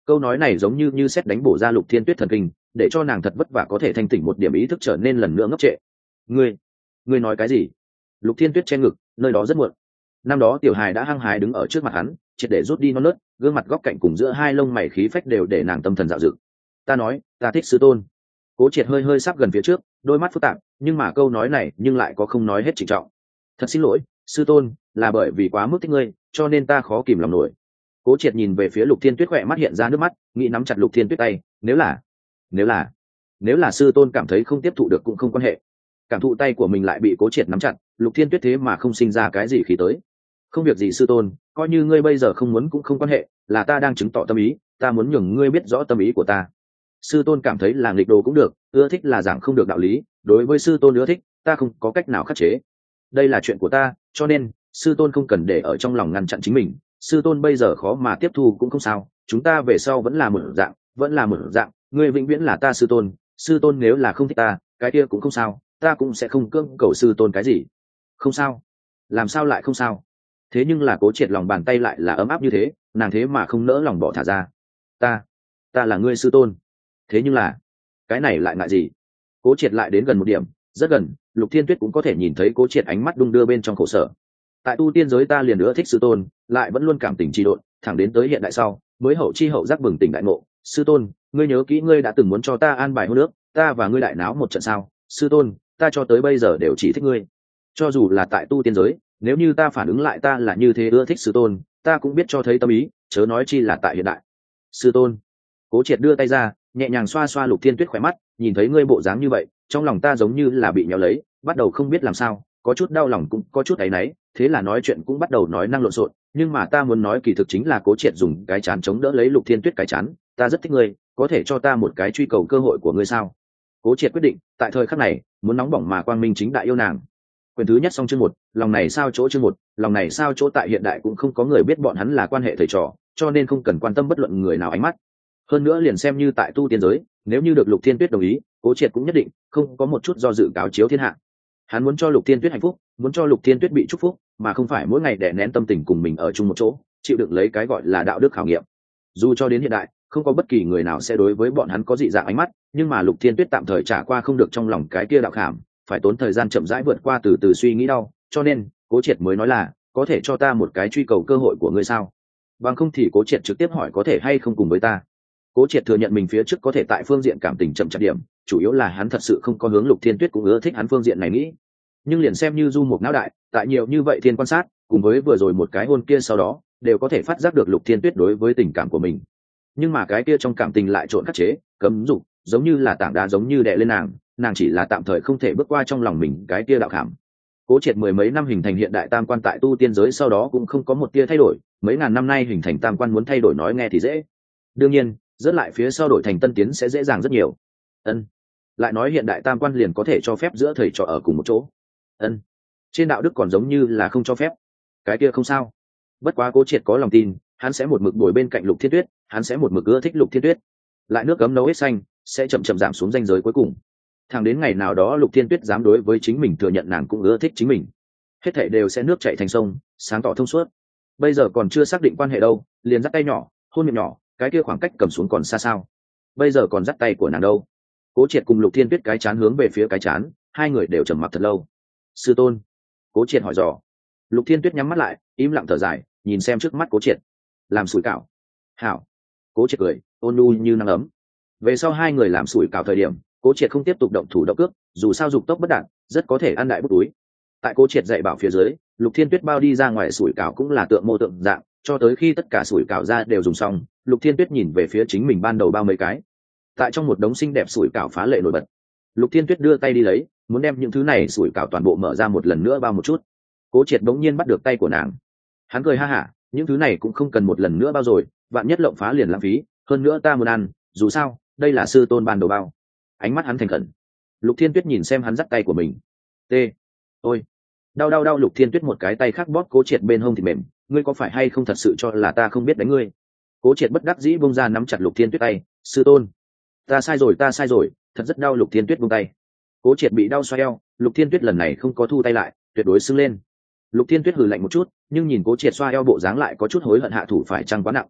Câu nói này giống như như sét đánh bổ ra Lục Thiên Tuyết thần kinh, để cho nàng thật vất vả có thể thanh tỉnh một điểm ý thức trở nên lần nữa ngốc trệ. ngươi ngươi nói cái gì? Lục Thiên Tuyết che ngực, nơi đó rất muộn. Năm đó tiểu hài đã hăng hái đứng ở trước mặt hắn, triệt để rút đi non nớt, gương mặt góc cạnh cùng giữa hai lông mày khí phách đều để nàng tâm thần dạo dực. Ta nói, ta thích sư tôn. Cố Triệt hơi hơi sắp gần phía trước, đôi mắt phức tạp, nhưng mà câu nói này nhưng lại có không nói hết trịnh trọng. Thật xin lỗi, sư tôn, là bởi vì quá mức thích ngươi, cho nên ta khó kìm lòng nổi. Cố Triệt nhìn về phía Lục Thiên Tuyết, khỏe mắt hiện ra nước mắt, nghĩ nắm chặt Lục Thiên Tuyết tay, nếu là, nếu là, nếu là sư tôn cảm thấy không tiếp thụ được cũng không quan hệ. Cảm thụ tay của mình lại bị Cố Triệt nắm chặt, Lục Thiên Tuyết thế mà không sinh ra cái gì khí tới. Không việc gì sư tôn, coi như ngươi bây giờ không muốn cũng không quan hệ, là ta đang chứng tỏ tâm ý, ta muốn nhường ngươi biết rõ tâm ý của ta. Sư tôn cảm thấy là nghịch đồ cũng được, ưa thích là giảng không được đạo lý, đối với sư tôn ưa thích, ta không có cách nào khắc chế. Đây là chuyện của ta, cho nên sư tôn không cần để ở trong lòng ngăn chặn chính mình. Sư tôn bây giờ khó mà tiếp thu cũng không sao, chúng ta về sau vẫn là một dạng, vẫn là một dạng, ngươi vĩnh viễn là ta sư tôn. Sư tôn nếu là không thích ta, cái kia cũng không sao, ta cũng sẽ không cưỡng cầu sư tôn cái gì. Không sao? Làm sao lại không sao? Thế nhưng là Cố Triệt lòng bàn tay lại là ấm áp như thế, nàng thế mà không nỡ lòng bỏ thả ra. Ta, ta là ngươi sư tôn. Thế nhưng là, cái này lại ngại gì? Cố Triệt lại đến gần một điểm, rất gần, Lục Thiên Tuyết cũng có thể nhìn thấy Cố Triệt ánh mắt đung đưa bên trong khổ sở. Tại tu tiên giới ta liền nữa thích sư tôn, lại vẫn luôn cảm tình trì độn, thẳng đến tới hiện đại sau, mới hậu chi hậu giác bừng tỉnh đại ngộ. Sư tôn, ngươi nhớ kỹ ngươi đã từng muốn cho ta an bài hôn nước, ta và ngươi đại náo một trận sao? Sư tôn, ta cho tới bây giờ đều chỉ thích ngươi. Cho dù là tại tu tiên giới, nếu như ta phản ứng lại ta là như thế ưa thích sư tôn, ta cũng biết cho thấy tâm ý, chớ nói chi là tại hiện đại. Sư tôn. Cố Triệt đưa tay ra, nhẹ nhàng xoa xoa Lục Thiên Tuyết khỏe mắt, nhìn thấy ngươi bộ dáng như vậy, trong lòng ta giống như là bị nhéo lấy, bắt đầu không biết làm sao, có chút đau lòng cũng có chút áy náy, thế là nói chuyện cũng bắt đầu nói năng lộn xộn, nhưng mà ta muốn nói kỳ thực chính là Cố Triệt dùng cái chán chống đỡ lấy Lục Thiên Tuyết cái chán, ta rất thích ngươi, có thể cho ta một cái truy cầu cơ hội của ngươi sao? Cố Triệt quyết định, tại thời khắc này, muốn nóng bỏng mà quang minh chính đại yêu nàng. Quyền thứ nhất xong chương một, lòng này sao chỗ chương một, lòng này sao chỗ tại hiện đại cũng không có người biết bọn hắn là quan hệ thầy trò, cho nên không cần quan tâm bất luận người nào ánh mắt. Hơn nữa liền xem như tại tu tiên giới, nếu như được Lục Thiên Tuyết đồng ý, Cố Triệt cũng nhất định không có một chút do dự cáo chiếu thiên hạ. Hắn muốn cho Lục Thiên Tuyết hạnh phúc, muốn cho Lục Thiên Tuyết bị chúc phúc, mà không phải mỗi ngày đè nén tâm tình cùng mình ở chung một chỗ, chịu đựng lấy cái gọi là đạo đức khảo nghiệm. Dù cho đến hiện đại, không có bất kỳ người nào sẽ đối với bọn hắn có dị dạng ánh mắt, nhưng mà Lục Thiên Tuyết tạm thời trả qua không được trong lòng cái kia đạo khảm, phải tốn thời gian chậm rãi vượt qua từ từ suy nghĩ đau, cho nên Cố Triệt mới nói là, có thể cho ta một cái truy cầu cơ hội của ngươi sao? Bằng không thì Cố Triệt trực tiếp hỏi có thể hay không cùng với ta. Cố Triệt thừa nhận mình phía trước có thể tại phương diện cảm tình chậm chạp điểm, chủ yếu là hắn thật sự không có hướng Lục Thiên Tuyết cũng ưa thích hắn phương diện này nghĩ. Nhưng liền xem như du mục não đại, tại nhiều như vậy thiên quan sát, cùng với vừa rồi một cái hôn kia sau đó, đều có thể phát giác được Lục Thiên Tuyết đối với tình cảm của mình. Nhưng mà cái kia trong cảm tình lại trộn khắc chế, cấm dục, giống như là tảng đá giống như đè lên nàng, nàng chỉ là tạm thời không thể bước qua trong lòng mình cái kia đạo khảm. Cố Triệt mười mấy năm hình thành hiện đại tam quan tại tu tiên giới sau đó cũng không có một tia thay đổi, mấy ngàn năm nay hình thành tam quan muốn thay đổi nói nghe thì dễ. Đương nhiên, rất lại phía sau đổi thành tân tiến sẽ dễ dàng rất nhiều. Ân. Lại nói hiện đại tam quan liền có thể cho phép giữa thầy trò ở cùng một chỗ. Ân. Trên đạo đức còn giống như là không cho phép. Cái kia không sao. Bất quá Cố Triệt có lòng tin, hắn sẽ một mực đuổi bên cạnh Lục Thiên Tuyết, hắn sẽ một mực ưa thích Lục Thiên Tuyết. Lại nước cấm nấu hết xanh, sẽ chậm chậm giảm xuống ranh giới cuối cùng. Thẳng đến ngày nào đó Lục Thiên Tuyết dám đối với chính mình thừa nhận nàng cũng ưa thích chính mình, hết thảy đều sẽ nước chảy thành sông, sáng tỏ thông suốt. Bây giờ còn chưa xác định quan hệ đâu, liền dắt tay nhỏ, hôn miệng nhỏ, cái kia khoảng cách cầm xuống còn xa sao? Bây giờ còn dắt tay của nàng đâu? Cố Triệt cùng Lục Thiên Tuyết cái chán hướng về phía cái chán, hai người đều trầm mặc thật lâu. Sư tôn. Cố Triệt hỏi dò. Lục Thiên Tuyết nhắm mắt lại, im lặng thở dài, nhìn xem trước mắt Cố Triệt. Làm sủi cảo. Hảo. Cố Triệt cười, ôn nhu như nắng ấm. Về sau hai người làm sủi cảo thời điểm, Cố Triệt không tiếp tục động thủ động cước, dù sao dục tốc bất đạt, rất có thể ăn đại bút túi. Tại Cố Triệt dạy bảo phía dưới, Lục Thiên Tuyết bao đi ra ngoài sủi cảo cũng là tượng mô tượng dạng, cho tới khi tất cả sủi cảo ra đều dùng xong, Lục Thiên Tuyết nhìn về phía chính mình ban đầu bao mấy cái. Tại trong một đống xinh đẹp sủi cảo phá lệ nổi bật, Lục Thiên Tuyết đưa tay đi lấy, muốn đem những thứ này sủi cảo toàn bộ mở ra một lần nữa bao một chút. Cố Triệt bỗng nhiên bắt được tay của nàng. Hắn cười ha hả, những thứ này cũng không cần một lần nữa bao rồi, vạn nhất lộng phá liền lãng phí, hơn nữa ta muốn ăn, dù sao, đây là sư tôn ban đầu bao. Ánh mắt hắn thành khẩn. Lục Thiên Tuyết nhìn xem hắn dắt tay của mình. T. Ôi. Đau đau đau. Lục Thiên Tuyết một cái tay khác bóp Cố Triệt bên hông thì mềm, ngươi có phải hay không thật sự cho là ta không biết đánh ngươi? Cố Triệt bất đắc dĩ buông ra nắm chặt Lục Thiên Tuyết tay, sư tôn, ta sai rồi ta sai rồi, thật rất đau. Lục Thiên Tuyết buông tay. Cố Triệt bị đau xoay eo, Lục Thiên Tuyết lần này không có thu tay lại, tuyệt đối sưng lên. Lục Thiên Tuyết hừ lạnh một chút, nhưng nhìn Cố Triệt xoa eo bộ dáng lại có chút hối hận hạ thủ phải chăng quá nặng.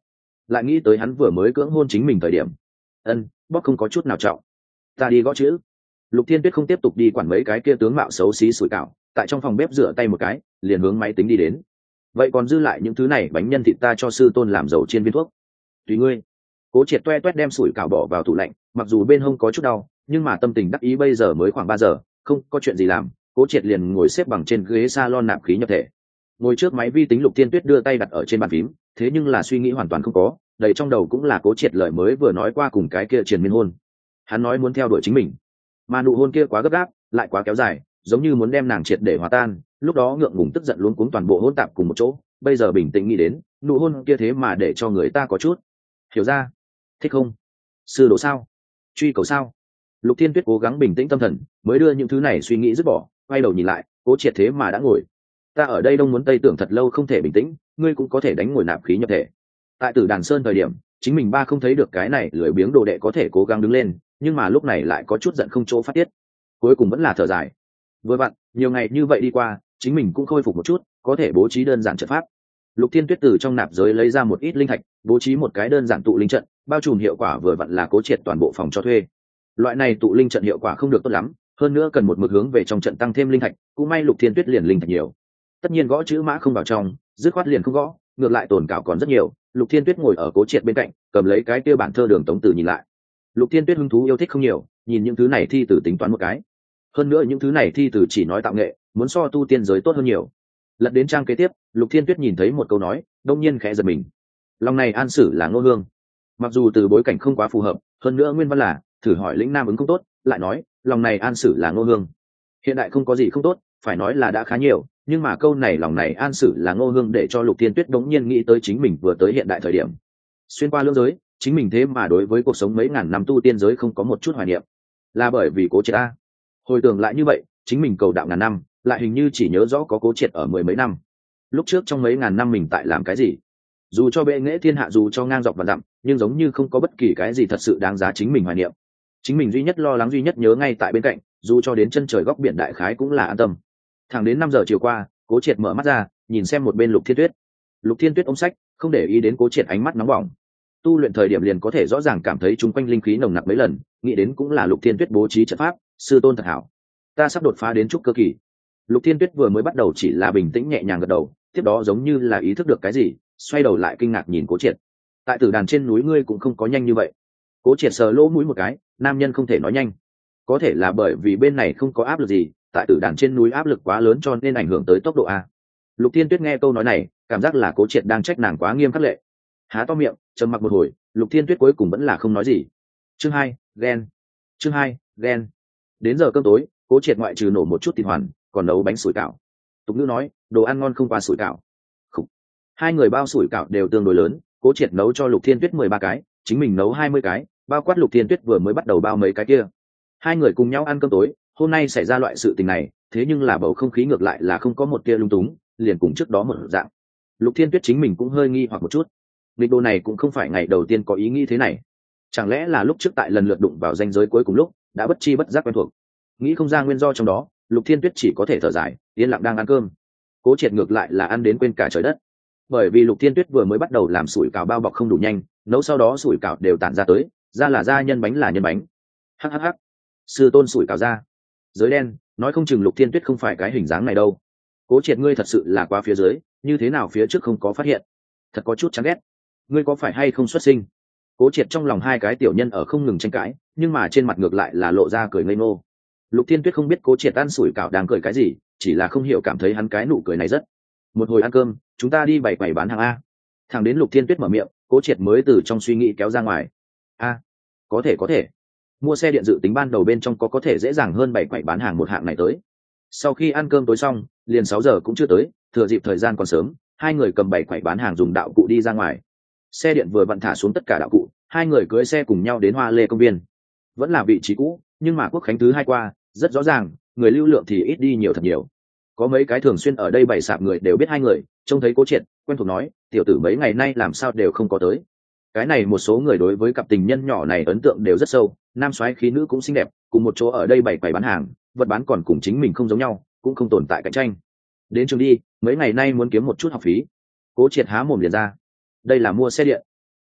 lại nghĩ tới hắn vừa mới cưỡng hôn chính mình thời điểm. Ân, bóp không có chút nào trọng. Ta đi gõ chữ. Lục Thiên Tuyết không tiếp tục đi quản mấy cái kia tướng mạo xấu xí sủi cảo, tại trong phòng bếp rửa tay một cái, liền hướng máy tính đi đến. Vậy còn dư lại những thứ này, bánh nhân thịt ta cho sư tôn làm dầu chiên viên thuốc. Tùy ngươi. Cố Triệt toe toét đem sủi cảo bỏ vào tủ lạnh, mặc dù bên hông có chút đau, nhưng mà tâm tình đắc ý bây giờ mới khoảng ba giờ, không có chuyện gì làm, Cố Triệt liền ngồi xếp bằng trên ghế salon nạp khí nhập thể. Ngồi trước máy vi tính, Lục Thiên Tuyết đưa tay đặt ở trên bàn phím, thế nhưng là suy nghĩ hoàn toàn không có, đầy trong đầu cũng là Cố Triệt lời mới vừa nói qua cùng cái kia triền miên hôn. Hắn nói muốn theo đuổi chính mình, mà nụ hôn kia quá gấp gáp, lại quá kéo dài, giống như muốn đem nàng triệt để hòa tan, lúc đó ngượng ngùng tức giận luống cuống toàn bộ hỗn tạp cùng một chỗ, bây giờ bình tĩnh nghĩ đến, nụ hôn kia thế mà để cho người ta có chút hiểu ra. Thích không? Sư đồ sao? Truy cầu sao? Lục Thiên Tuyết cố gắng bình tĩnh tâm thần, mới đưa những thứ này suy nghĩ dứt bỏ, quay đầu nhìn lại, Cố Triệt thế mà đã ngồi. Ta ở đây đông muốn tây tưởng thật lâu không thể bình tĩnh, ngươi cũng có thể đánh ngồi nạp khí nhập thể. Tại Tử Đàn Sơn thời điểm, chính mình ba không thấy được cái này lười biếng đồ đệ có thể cố gắng đứng lên, nhưng mà lúc này lại có chút giận không chỗ phát tiết, cuối cùng vẫn là thở dài. Vừa vặn, nhiều ngày như vậy đi qua, chính mình cũng khôi phục một chút, có thể bố trí đơn giản trận pháp. Lục Thiên Tuyết từ trong nạp giới lấy ra một ít linh thạch, bố trí một cái đơn giản tụ linh trận, bao trùm hiệu quả vừa vặn là Cố Triệt toàn bộ phòng cho thuê. Loại này tụ linh trận hiệu quả không được tốt lắm, hơn nữa cần một mực hướng về trong trận tăng thêm linh thạch, cũng may Lục Thiên Tuyết liền linh thạch nhiều. Tất nhiên gõ chữ mã không vào trong, dứt khoát liền không gõ, ngược lại tổn cảo còn rất nhiều. Lục Thiên Tuyết ngồi ở Cố Triệt bên cạnh, cầm lấy cái kia bản thơ Đường Tống Tử nhìn lại. Lục Thiên Tuyết hứng thú yêu thích không nhiều, nhìn những thứ này thi tử tính toán một cái. Hơn nữa những thứ này thi tử chỉ nói tạo nghệ, muốn so tu tiên giới tốt hơn nhiều. Lật đến trang kế tiếp, Lục Thiên Tuyết nhìn thấy một câu nói, đông nhiên khẽ giật mình. Lòng này an sử là Ngô Hương. Mặc dù từ bối cảnh không quá phù hợp, hơn nữa nguyên văn là thử hỏi lĩnh nam ứng không tốt, lại nói lòng này an sử là Ngô Hương. Hiện đại không có gì không tốt, phải nói là đã khá nhiều, nhưng mà câu này lòng này an sử là Ngô Hương để cho Lục Thiên Tuyết đống nhiên nghĩ tới chính mình vừa tới hiện đại thời điểm. Xuyên qua lưỡng giới, chính mình thế mà đối với cuộc sống mấy ngàn năm tu tiên giới không có một chút hoài niệm, là bởi vì Cố Triệt a. Hồi tưởng lại như vậy, chính mình cầu đạo ngàn năm, lại hình như chỉ nhớ rõ có Cố Triệt ở mười mấy năm. Lúc trước trong mấy ngàn năm mình tại làm cái gì? Dù cho bệ nghệ thiên hạ, dù cho ngang dọc và dặm, nhưng giống như không có bất kỳ cái gì thật sự đáng giá chính mình hoài niệm. Chính mình duy nhất lo lắng, duy nhất nhớ ngay tại bên cạnh, dù cho đến chân trời góc biển đại khái cũng là an tâm. Thẳng đến năm giờ chiều qua, Cố Triệt mở mắt ra, nhìn xem một bên Lục Thiên Tuyết. Lục Thiên Tuyết ôm sách, không để ý đến Cố Triệt ánh mắt nóng bỏng. Tu luyện thời điểm liền có thể rõ ràng cảm thấy chung quanh linh khí nồng nặc mấy lần, nghĩ đến cũng là Lục Thiên Tuyết bố trí trận pháp, sư tôn thật hảo. Ta sắp đột phá đến trúc cơ kỳ. Lục Thiên Tuyết vừa mới bắt đầu chỉ là bình tĩnh nhẹ nhàng gật đầu, tiếp đó giống như là ý thức được cái gì, xoay đầu lại kinh ngạc nhìn Cố Triệt. Tại Tử Đàn trên núi ngươi cũng không có nhanh như vậy. Cố Triệt sờ lỗ mũi một cái, nam nhân không thể nói nhanh. Có thể là bởi vì bên này không có áp lực gì, tại Tử Đàn trên núi áp lực quá lớn cho nên ảnh hưởng tới tốc độ a. Lục Thiên Tuyết nghe câu nói này, cảm giác là Cố Triệt đang trách nàng quá nghiêm khắc lệ. Há to miệng, trầm mặc một hồi, Lục Thiên Tuyết cuối cùng vẫn là không nói gì. Chương hai, ghen. Chương hai, ghen. Đến giờ cơm tối, Cố Triệt ngoại trừ nổ một chút thịt hoàn, còn nấu bánh sủi cảo. Tục ngữ nói, đồ ăn ngon không qua sủi cảo. Khủ. Hai người bao sủi cảo đều tương đối lớn, Cố Triệt nấu cho Lục Thiên Tuyết mười ba cái, chính mình nấu hai mươi cái, bao quát Lục Thiên Tuyết vừa mới bắt đầu bao mấy cái kia. Hai người cùng nhau ăn cơm tối, hôm nay xảy ra loại sự tình này, thế nhưng là bầu không khí ngược lại là không có một tia lung túng, liền cùng trước đó một dạng. Lục Thiên Tuyết chính mình cũng hơi nghi hoặc một chút. Nghịch đồ này cũng không phải ngày đầu tiên có ý nghĩ thế này. Chẳng lẽ là lúc trước tại lần lượt đụng vào ranh giới cuối cùng lúc, đã bất chi bất giác quen thuộc. Nghĩ không ra nguyên do trong đó, Lục Thiên Tuyết chỉ có thể thở dài, yên lặng đang ăn cơm. Cố Triệt ngược lại là ăn đến quên cả trời đất. Bởi vì Lục Thiên Tuyết vừa mới bắt đầu làm sủi cảo bao bọc không đủ nhanh, nấu sau đó sủi cảo đều tản ra tới, ra là ra, nhân bánh là nhân bánh. Hắc hắc hắc. Sư tôn sủi cảo ra. Giới đen, nói không chừng Lục Thiên Tuyết không phải cái hình dáng này đâu. Cố Triệt ngươi thật sự là qua phía dưới, như thế nào phía trước không có phát hiện. Thật có chút chán ghét. Ngươi có phải hay không xuất sinh? Cố Triệt trong lòng hai cái tiểu nhân ở không ngừng tranh cãi, nhưng mà trên mặt ngược lại là lộ ra cười ngây ngô. Lục Thiên Tuyết không biết Cố Triệt ăn sủi cảo đang cười cái gì, chỉ là không hiểu cảm thấy hắn cái nụ cười này rất. Một hồi ăn cơm, chúng ta đi bày quầy bán hàng a. Thằng đến Lục Thiên Tuyết mở miệng, Cố Triệt mới từ trong suy nghĩ kéo ra ngoài. A, có thể có thể. Mua xe điện dự tính ban đầu bên trong có có thể dễ dàng hơn bày quầy bán hàng một hạng này tới. Sau khi ăn cơm tối xong, liền sáu giờ cũng chưa tới, thừa dịp thời gian còn sớm, hai người cầm bày quầy bán hàng dùng đạo cụ đi ra ngoài. Xe điện vừa vặn thả xuống tất cả đạo cụ, hai người cưỡi xe cùng nhau đến Hoa Lê công viên. Vẫn là vị trí cũ, nhưng mà Quốc khánh thứ hai qua, rất rõ ràng, người lưu lượng thì ít đi nhiều thật nhiều. Có mấy cái thường xuyên ở đây bày sạp người đều biết hai người, trông thấy Cố Triệt, quen thuộc nói, tiểu tử mấy ngày nay làm sao đều không có tới. Cái này một số người đối với cặp tình nhân nhỏ này ấn tượng đều rất sâu, nam soái khí nữ cũng xinh đẹp, cùng một chỗ ở đây bày quầy bán hàng, vật bán còn cùng chính mình không giống nhau, cũng không tồn tại cạnh tranh. Đến trường đi, mấy ngày nay muốn kiếm một chút học phí. Cố Triệt há mồm liền ra, đây là mua xe điện.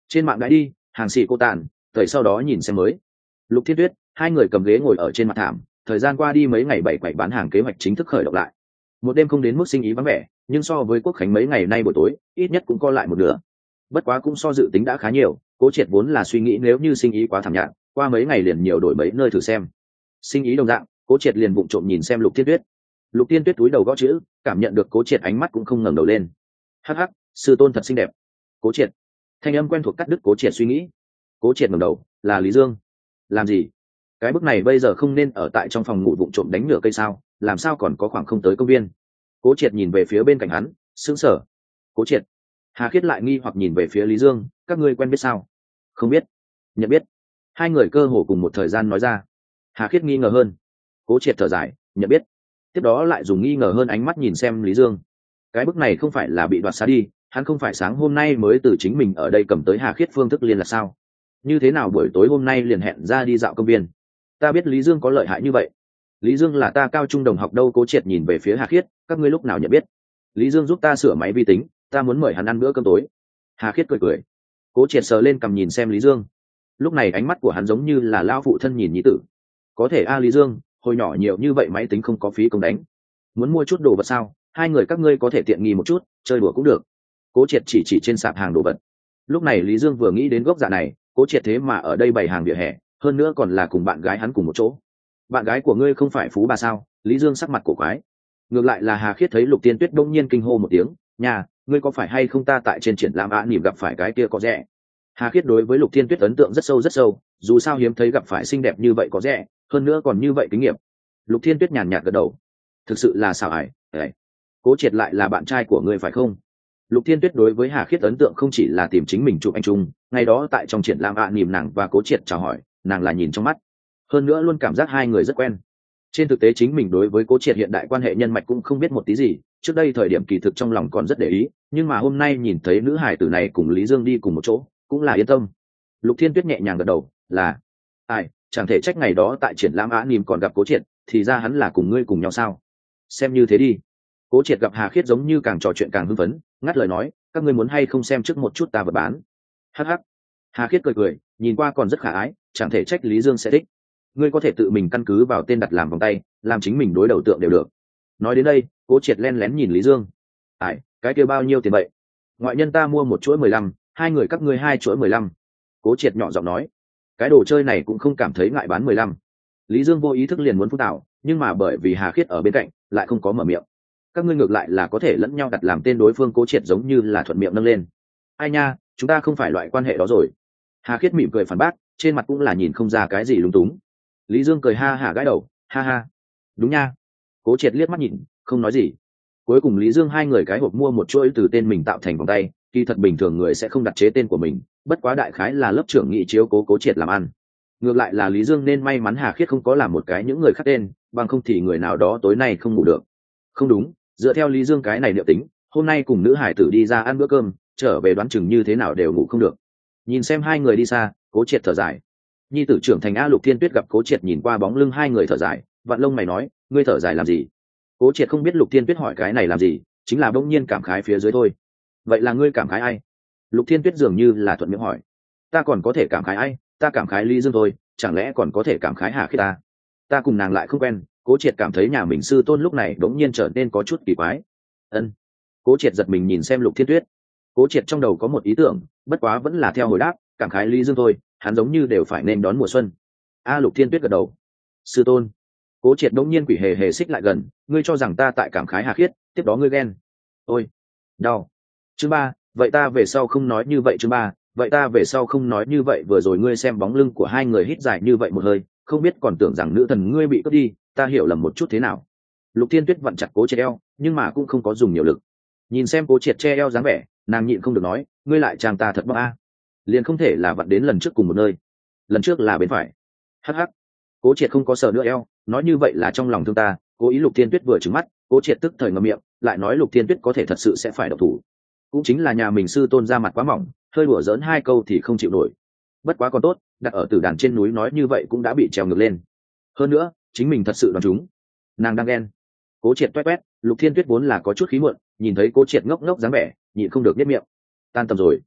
trên mạng đã đi hàng xì cô tàn thời sau đó nhìn xem mới. Lục Thiên Tuyết, hai người cầm ghế ngồi ở trên mặt thảm, thời gian qua đi mấy ngày bảy quậy bán hàng kế hoạch chính thức khởi động lại. Một đêm không đến mức sinh ý vắng vẻ, nhưng so với Quốc khánh mấy ngày nay buổi tối, ít nhất cũng co lại một nửa. Bất quá cũng so dự tính đã khá nhiều, Cố Triệt vốn là suy nghĩ nếu như sinh ý quá thảm nhạt, qua mấy ngày liền nhiều đổi mấy nơi thử xem. Sinh ý đồng dạng, Cố Triệt liền vụng trộm nhìn xem Lục Thiên Tuyết. Lục Thiên Tuyết túi đầu gõ chữ, cảm nhận được Cố Triệt ánh mắt cũng không ngẩng đầu lên. Hắc hắc, sư tôn thật xinh đẹp. Cố Triệt. Thanh âm quen thuộc cắt đứt Cố Triệt suy nghĩ. Cố Triệt ngẩng đầu, là Lý Dương. Làm gì? Cái bức này bây giờ không nên ở tại trong phòng ngủ vụng trộm đánh nửa cây sao, làm sao còn có khoảng không tới công viên. Cố Triệt nhìn về phía bên cạnh hắn, sững sờ. Cố Triệt. Hà Khiết lại nghi hoặc nhìn về phía Lý Dương, các ngươi quen biết sao? Không biết. Nhận biết. Hai người cơ hồ cùng một thời gian nói ra. Hà Khiết nghi ngờ hơn. Cố Triệt thở dài, nhận biết. Tiếp đó lại dùng nghi ngờ hơn ánh mắt nhìn xem Lý Dương. Cái bức này không phải là bị đoạt xá đi, hắn không phải sáng hôm nay mới từ chính mình ở đây cầm tới Hà Khiết phương thức liên là sao? Như thế nào buổi tối hôm nay liền hẹn ra đi dạo công viên? Ta biết Lý Dương có lợi hại như vậy. Lý Dương là ta cao trung đồng học đâu. Cố Triệt nhìn về phía Hà Khiết, các ngươi lúc nào nhận biết? Lý Dương giúp ta sửa máy vi tính, ta muốn mời hắn ăn bữa cơm tối. Hà Khiết cười cười. Cố Triệt sờ lên cầm nhìn xem Lý Dương. Lúc này ánh mắt của hắn giống như là lao phụ thân nhìn nhi tử. Có thể a Lý Dương, hồi nhỏ nhiều như vậy máy tính không có phí công đánh. Muốn mua chút đồ vật sao? Hai người các ngươi có thể tiện nghi một chút, chơi đùa cũng được. Cố Triệt chỉ chỉ trên sạp hàng đồ vật. Lúc này Lý Dương vừa nghĩ đến gốc dạ này, Cố Triệt thế mà ở đây bày hàng vỉa hè, hơn nữa còn là cùng bạn gái hắn cùng một chỗ. Bạn gái của ngươi không phải phú bà sao? Lý Dương sắc mặt cổ quái. Ngược lại là Hà Khiết thấy Lục Tiên Tuyết đông nhiên kinh hô một tiếng, nhà, ngươi có phải hay không ta tại trên triển lãm ạ nỉm gặp phải cái kia có rẻ. Hà Khiết đối với Lục Thiên Tuyết ấn tượng rất sâu rất sâu, dù sao hiếm thấy gặp phải xinh đẹp như vậy có rẻ, hơn nữa còn như vậy kinh nghiệm. Lục Thiên Tuyết nhàn nhạt gật đầu. Thực sự là xảo ải, ải. Cố Triệt lại là bạn trai của ngươi phải không? Lục Thiên Tuyết đối với Hà Khiết ấn tượng không chỉ là tìm chính mình chụp anh trung, ngày đó tại trong triển lãm ạ nỉm nàng và Cố Triệt chào hỏi, nàng là nhìn trong mắt, hơn nữa luôn cảm giác hai người rất quen. Trên thực tế chính mình đối với Cố Triệt hiện đại quan hệ nhân mạch cũng không biết một tí gì, trước đây thời điểm kỳ thực trong lòng còn rất để ý, nhưng mà hôm nay nhìn thấy nữ hải tử này cùng Lý Dương đi cùng một chỗ, cũng là yên tâm. Lục Thiên Tuyết nhẹ nhàng gật đầu, là ai, chẳng thể trách ngày đó tại triển lãm á nìm còn gặp Cố Triệt, thì ra hắn là cùng ngươi cùng nhau sao? Xem như thế đi. Cố Triệt gặp Hà Khiết giống như càng trò chuyện càng hưng phấn, ngắt lời nói, các ngươi muốn hay không xem trước một chút ta vật bán? Hắc hắc. Hà Khiết cười cười, nhìn qua còn rất khả ái, chẳng thể trách Lý Dương sẽ thích. Ngươi có thể tự mình căn cứ vào tên đặt làm vòng tay, làm chính mình đối đầu tượng đều được. Nói đến đây, Cố Triệt len lén nhìn Lý Dương. Ải, cái kia bao nhiêu tiền vậy? Ngoại nhân ta mua một chuỗi mười lăm, hai người các ngươi hai chuỗi mười lăm. Cố Triệt nhỏ giọng nói. Cái đồ chơi này cũng không cảm thấy ngại bán mười lăm. Lý Dương vô ý thức liền muốn phun tạo, nhưng mà bởi vì Hà Khiết ở bên cạnh, lại không có mở miệng. Các ngươi ngược lại là có thể lẫn nhau đặt làm tên đối phương. Cố Triệt giống như là thuận miệng nâng lên. Ai nha, chúng ta không phải loại quan hệ đó rồi. Hà Khiết mỉm cười phản bác, trên mặt cũng là nhìn không ra cái gì lúng túng. Lý Dương cười ha hả gãi đầu, ha ha. Đúng nha. Cố Triệt liếc mắt nhìn, không nói gì. Cuối cùng Lý Dương hai người cái hộp mua một chuỗi từ tên mình tạo thành vòng tay, kỳ thật bình thường người sẽ không đặt chế tên của mình, bất quá đại khái là lớp trưởng nghị chiếu cố Cố Triệt làm ăn. Ngược lại là Lý Dương nên may mắn Hà Khiết không có làm một cái những người khác tên, bằng không thì người nào đó tối nay không ngủ được. Không đúng, dựa theo Lý Dương cái này liệu tính, hôm nay cùng nữ hải tử đi ra ăn bữa cơm, trở về đoán chừng như thế nào đều ngủ không được. Nhìn xem hai người đi xa, Cố Triệt thở dài. Nhi tử trưởng thành A. Lục Thiên Tuyết gặp Cố Triệt nhìn qua bóng lưng hai người thở dài, vặn lông mày nói, ngươi thở dài làm gì? Cố Triệt không biết Lục Thiên Tuyết hỏi cái này làm gì, chính là bỗng nhiên cảm khái phía dưới thôi. Vậy là ngươi cảm khái ai? Lục Thiên Tuyết dường như là thuận miệng hỏi. Ta còn có thể cảm khái ai? Ta cảm khái Lý Dương thôi, chẳng lẽ còn có thể cảm khái Hà Khiết ta? Ta cùng nàng lại không quen. Cố Triệt cảm thấy nhà mình sư tôn lúc này bỗng nhiên trở nên có chút kỳ quái. Ân. Cố Triệt giật mình nhìn xem Lục Thiên Tuyết. Cố Triệt trong đầu có một ý tưởng, bất quá vẫn là theo hồi đáp, cảm khái Lý Dương thôi, hắn giống như đều phải nên đón mùa xuân. A. Lục Thiên Tuyết gật đầu. Sư tôn. Cố Triệt đống nhiên quỷ hề hề xích lại gần, ngươi cho rằng ta tại cảm khái Hà Khiết, tiếp đó ngươi ghen. Ôi, đau. Chương ba, vậy ta về sau không nói như vậy. Chương ba, vậy ta về sau không nói như vậy. Vừa rồi ngươi xem bóng lưng của hai người hít dài như vậy một hơi, không biết còn tưởng rằng nữ thần ngươi bị cướp đi, ta hiểu lầm một chút thế nào. Lục Thiên Tuyết vặn chặt Cố Triệt eo, nhưng mà cũng không có dùng nhiều lực. Nhìn xem Cố Triệt che eo dáng vẻ, nàng nhịn không được nói, ngươi lại chàng ta thật bóc a. Liền không thể là vặn đến lần trước cùng một nơi. Lần trước là bên phải. Hắc hắc. Cố Triệt không có sờ nữa eo, nói như vậy là trong lòng thương ta. Cố ý Lục Thiên Tuyết vừa trừng mắt, Cố Triệt tức thời ngậm miệng, lại nói Lục Thiên Tuyết có thể thật sự sẽ phải động thủ. Cũng chính là nhà mình sư tôn ra mặt quá mỏng, hơi đùa giỡn hai câu thì không chịu nổi. Bất quá còn tốt, đặt ở Tử Đàn trên núi nói như vậy cũng đã bị trèo ngược lên. Hơn nữa, chính mình thật sự đoán chúng. Nàng đang ghen. Cố Triệt toét toét, Lục Thiên Tuyết vốn là có chút khí muộn, nhìn thấy Cố Triệt ngốc ngốc dáng vẻ, nhịn không được nhếch miệng. Tan tầm rồi.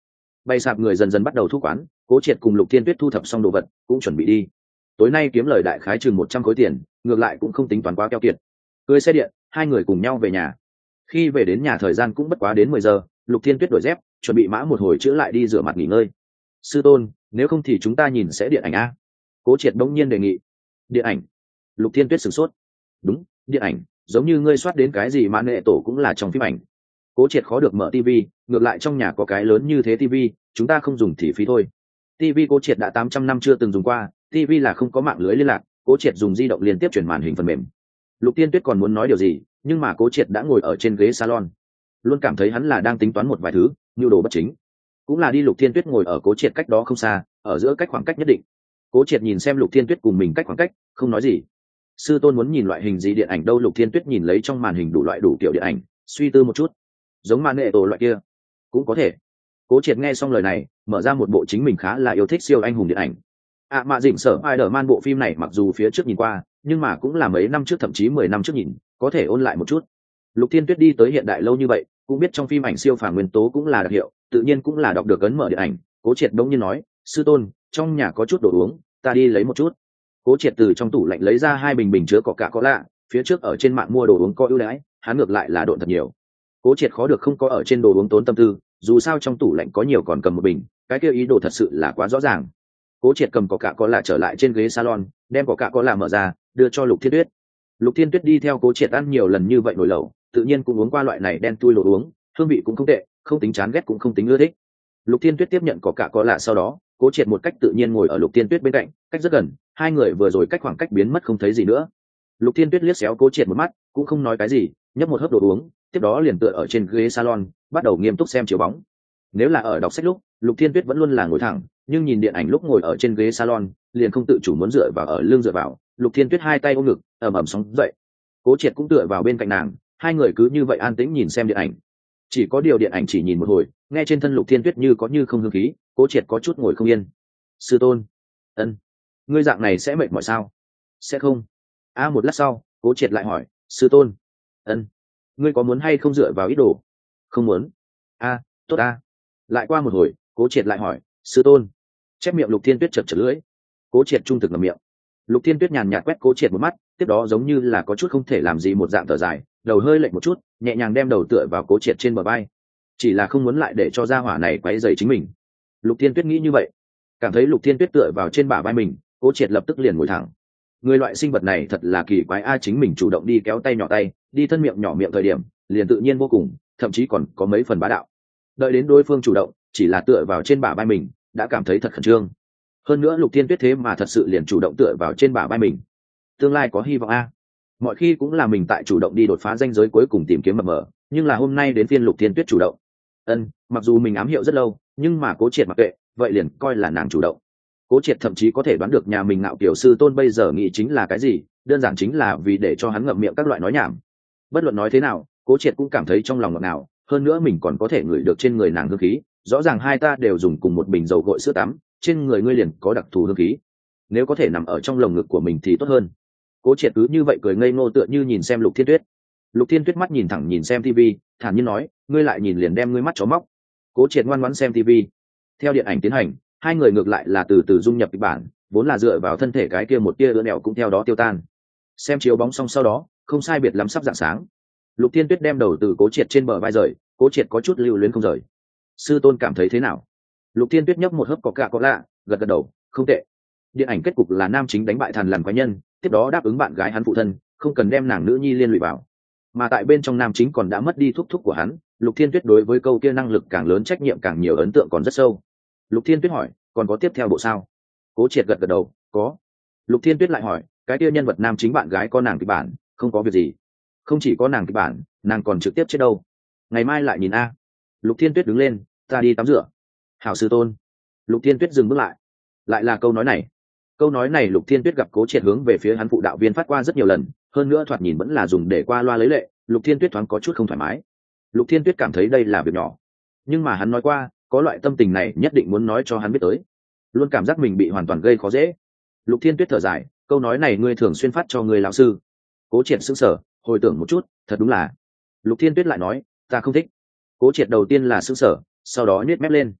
Bày sạp người dần dần bắt đầu thu quán, Cố Triệt cùng Lục Thiên Tuyết thu thập xong đồ vật cũng chuẩn bị đi. Tối nay kiếm lời đại khái chừng một trăm khối tiền, ngược lại cũng không tính toán quá keo kiệt. Cưới xe điện, hai người cùng nhau về nhà. Khi về đến nhà thời gian cũng bất quá đến mười giờ, Lục Thiên Tuyết đổi dép, chuẩn bị mã một hồi chữa lại đi rửa mặt nghỉ ngơi. Sư tôn, nếu không thì chúng ta nhìn sẽ điện ảnh a? Cố Triệt bỗng nhiên đề nghị. Điện ảnh? Lục Thiên Tuyết sửng sốt. Đúng, điện ảnh, giống như ngươi soát đến cái gì mà nghệ tổ cũng là trong phim ảnh. Cố Triệt khó được mở tivi, ngược lại trong nhà có cái lớn như thế tivi, chúng ta không dùng thì phí thôi. Tivi Cố Triệt đã tám trăm năm chưa từng dùng qua, tivi là không có mạng lưới liên lạc, Cố Triệt dùng di động liên tiếp chuyển màn hình phần mềm. Lục Tiên Tuyết còn muốn nói điều gì, nhưng mà Cố Triệt đã ngồi ở trên ghế salon, luôn cảm thấy hắn là đang tính toán một vài thứ, nhu đồ bất chính. Cũng là đi Lục Tiên Tuyết ngồi ở Cố Triệt cách đó không xa, ở giữa cách khoảng cách nhất định. Cố Triệt nhìn xem Lục Tiên Tuyết cùng mình cách khoảng cách, không nói gì. Sư tôn muốn nhìn loại hình gì điện ảnh đâu? Lục Tiên Tuyết nhìn lấy trong màn hình đủ loại đủ kiểu điện ảnh, suy tư một chút. Giống màn nghệ tổ loại kia, cũng có thể. Cố Triệt nghe xong lời này, mở ra một bộ chính mình khá là yêu thích siêu anh hùng điện ảnh. À mà dỉnh sở Spider-Man bộ phim này mặc dù phía trước nhìn qua, nhưng mà cũng là mấy năm trước thậm chí mười năm trước nhìn, có thể ôn lại một chút. Lục Thiên Tuyết đi tới hiện đại lâu như vậy, cũng biết trong phim ảnh siêu phàm nguyên tố cũng là đặc hiệu, tự nhiên cũng là đọc được ấn mở điện ảnh. Cố Triệt đống nhiên nói, sư tôn, trong nhà có chút đồ uống, ta đi lấy một chút. Cố Triệt từ trong tủ lạnh lấy ra hai bình bình chứa coca cola, phía trước ở trên mạng mua đồ uống có ưu đãi, hắn ngược lại là độn thật nhiều. Cố Triệt khó được không có ở trên đồ uống tốn tâm tư, dù sao trong tủ lạnh có nhiều còn cầm một bình, cái kia ý đồ thật sự là quá rõ ràng. Cố Triệt cầm coca cola trở lại trên ghế salon, đem coca cola mở ra, đưa cho Lục Thiên Tuyết. Lục Thiên Tuyết đi theo Cố Triệt ăn nhiều lần như vậy nổi lẩu, tự nhiên cũng uống qua loại này đen tui đồ uống, hương vị cũng không tệ, không tính chán ghét cũng không tính ưa thích. Lục Thiên Tuyết tiếp nhận coca-cola sau đó, Cố Triệt một cách tự nhiên ngồi ở Lục Thiên Tuyết bên cạnh, cách rất gần, hai người vừa rồi cách khoảng cách biến mất không thấy gì nữa. Lục Thiên Tuyết liếc xéo Cố Triệt một mắt, cũng không nói cái gì, nhấp một hớp đồ uống, tiếp đó liền tựa ở trên ghế salon, bắt đầu nghiêm túc xem chiếu bóng. Nếu là ở đọc sách lúc, Lục Thiên Tuyết vẫn luôn là ngồi thẳng, nhưng nhìn điện ảnh lúc ngồi ở trên ghế salon, liền không tự chủ muốn dựa vào ở lưng dựa vào. Lục Thiên Tuyết hai tay ôm ngực, ầm ầm sóng dậy. Cố Triệt cũng tựa vào bên cạnh nàng, hai người cứ như vậy an tĩnh nhìn xem điện ảnh. Chỉ có điều điện ảnh chỉ nhìn một hồi, nghe trên thân Lục Thiên Tuyết như có như không hương khí, Cố Triệt có chút ngồi không yên. Sư tôn, ân, ngươi dạng này sẽ mệt mỏi sao? Sẽ không. A à, một lát sau, Cố Triệt lại hỏi, sư tôn, ân, ngươi có muốn hay không dựa vào ít đồ? Không muốn. A, à, tốt a. À. Lại qua một hồi, Cố Triệt lại hỏi, sư tôn. Chép miệng Lục Thiên Tuyết chật chật lưỡi. Cố Triệt trung thực ngậm miệng. Lục Thiên Tuyết nhàn nhạt quét Cố Triệt một mắt, tiếp đó giống như là có chút không thể làm gì một dạng thở dài, đầu hơi lệch một chút, nhẹ nhàng đem đầu tựa vào Cố Triệt trên bờ vai, chỉ là không muốn lại để cho gia hỏa này quấy rầy chính mình. Lục Thiên Tuyết nghĩ như vậy, cảm thấy Lục Thiên Tuyết tựa vào trên bả vai mình, Cố Triệt lập tức liền ngồi thẳng. Người loại sinh vật này thật là kỳ quái a, chính mình chủ động đi kéo tay nhỏ tay, đi thân miệng nhỏ miệng thời điểm, liền tự nhiên vô cùng, thậm chí còn có mấy phần bá đạo. Đợi đến đối phương chủ động, chỉ là tựa vào trên bả vai mình, đã cảm thấy thật khẩn trương. Hơn nữa Lục Thiên Tuyết thế mà thật sự liền chủ động tựa vào trên bả vai mình. Tương lai có hy vọng a. Mọi khi cũng là mình tại chủ động đi đột phá ranh giới cuối cùng tìm kiếm mập mờ, nhưng là hôm nay đến phiên Lục Thiên Tuyết chủ động. Ân, mặc dù mình ám hiệu rất lâu, nhưng mà Cố Triệt mặc kệ, vậy liền coi là nàng chủ động. Cố Triệt thậm chí có thể đoán được nhà mình ngạo kiểu sư tôn bây giờ nghĩ chính là cái gì, đơn giản chính là vì để cho hắn ngậm miệng các loại nói nhảm. Bất luận nói thế nào, Cố Triệt cũng cảm thấy trong lòng ngọt ngào, hơn nữa mình còn có thể ngửi được trên người nàng hương khí, rõ ràng hai ta đều dùng cùng một bình dầu gội sữa tắm, trên người ngươi liền có đặc thù hương khí. Nếu có thể nằm ở trong lồng ngực của mình thì tốt hơn. Cố Triệt cứ như vậy cười ngây ngô tựa như nhìn xem Lục Thiên Tuyết. Lục Thiên Tuyết mắt nhìn thẳng nhìn xem tivi, thản nhiên nói, ngươi lại nhìn liền đem ngươi mắt chó móc. Cố Triệt ngoan ngoãn xem tivi. Theo điện ảnh tiến hành, hai người ngược lại là từ từ dung nhập kịch bản, vốn là dựa vào thân thể cái kia một tia ứa nẹo cũng theo đó tiêu tan. Xem chiếu bóng xong sau đó, không sai biệt lắm sắp rạng sáng. Lục Thiên Tuyết đem đầu từ Cố Triệt trên bờ vai rời, Cố Triệt có chút lưu luyến không rời. Sư tôn cảm thấy thế nào? Lục Thiên Tuyết nhấp một hớp coca cola, gật gật đầu, không tệ. Điện ảnh kết cục là nam chính đánh bại thần lằn quái nhân, tiếp đó đáp ứng bạn gái hắn phụ thân, không cần đem nàng nữ nhi liên lụy vào. Mà tại bên trong nam chính còn đã mất đi thúc thúc của hắn, Lục Thiên Tuyết đối với câu kia năng lực càng lớn trách nhiệm càng nhiều ấn tượng còn rất sâu. Lục Thiên Tuyết hỏi, còn có tiếp theo bộ sao? Cố Triệt gật gật đầu, có. Lục Thiên Tuyết lại hỏi, cái kia nhân vật nam chính bạn gái có nàng kịch bản, không có việc gì. Không chỉ có nàng kịch bản, nàng còn trực tiếp chết đâu. Ngày mai lại nhìn a. Lục Thiên Tuyết đứng lên, ta đi tắm rửa. Hảo sư tôn. Lục Thiên Tuyết dừng bước lại. Lại là câu nói này. Câu nói này Lục Thiên Tuyết gặp Cố Triệt hướng về phía hắn phụ đạo viên phát qua rất nhiều lần, hơn nữa thoạt nhìn vẫn là dùng để qua loa lấy lệ, Lục Thiên Tuyết thoáng có chút không thoải mái. Lục Thiên Tuyết cảm thấy đây là việc nhỏ, nhưng mà hắn nói qua, có loại tâm tình này nhất định muốn nói cho hắn biết tới. Luôn cảm giác mình bị hoàn toàn gây khó dễ. Lục Thiên Tuyết thở dài, câu nói này ngươi thường xuyên phát cho người lão sư. Cố Triệt sững sờ, hồi tưởng một chút, thật đúng là. Lục Thiên Tuyết lại nói, ta không thích. Cố Triệt đầu tiên là sững sờ, sau đó nhếch mép lên.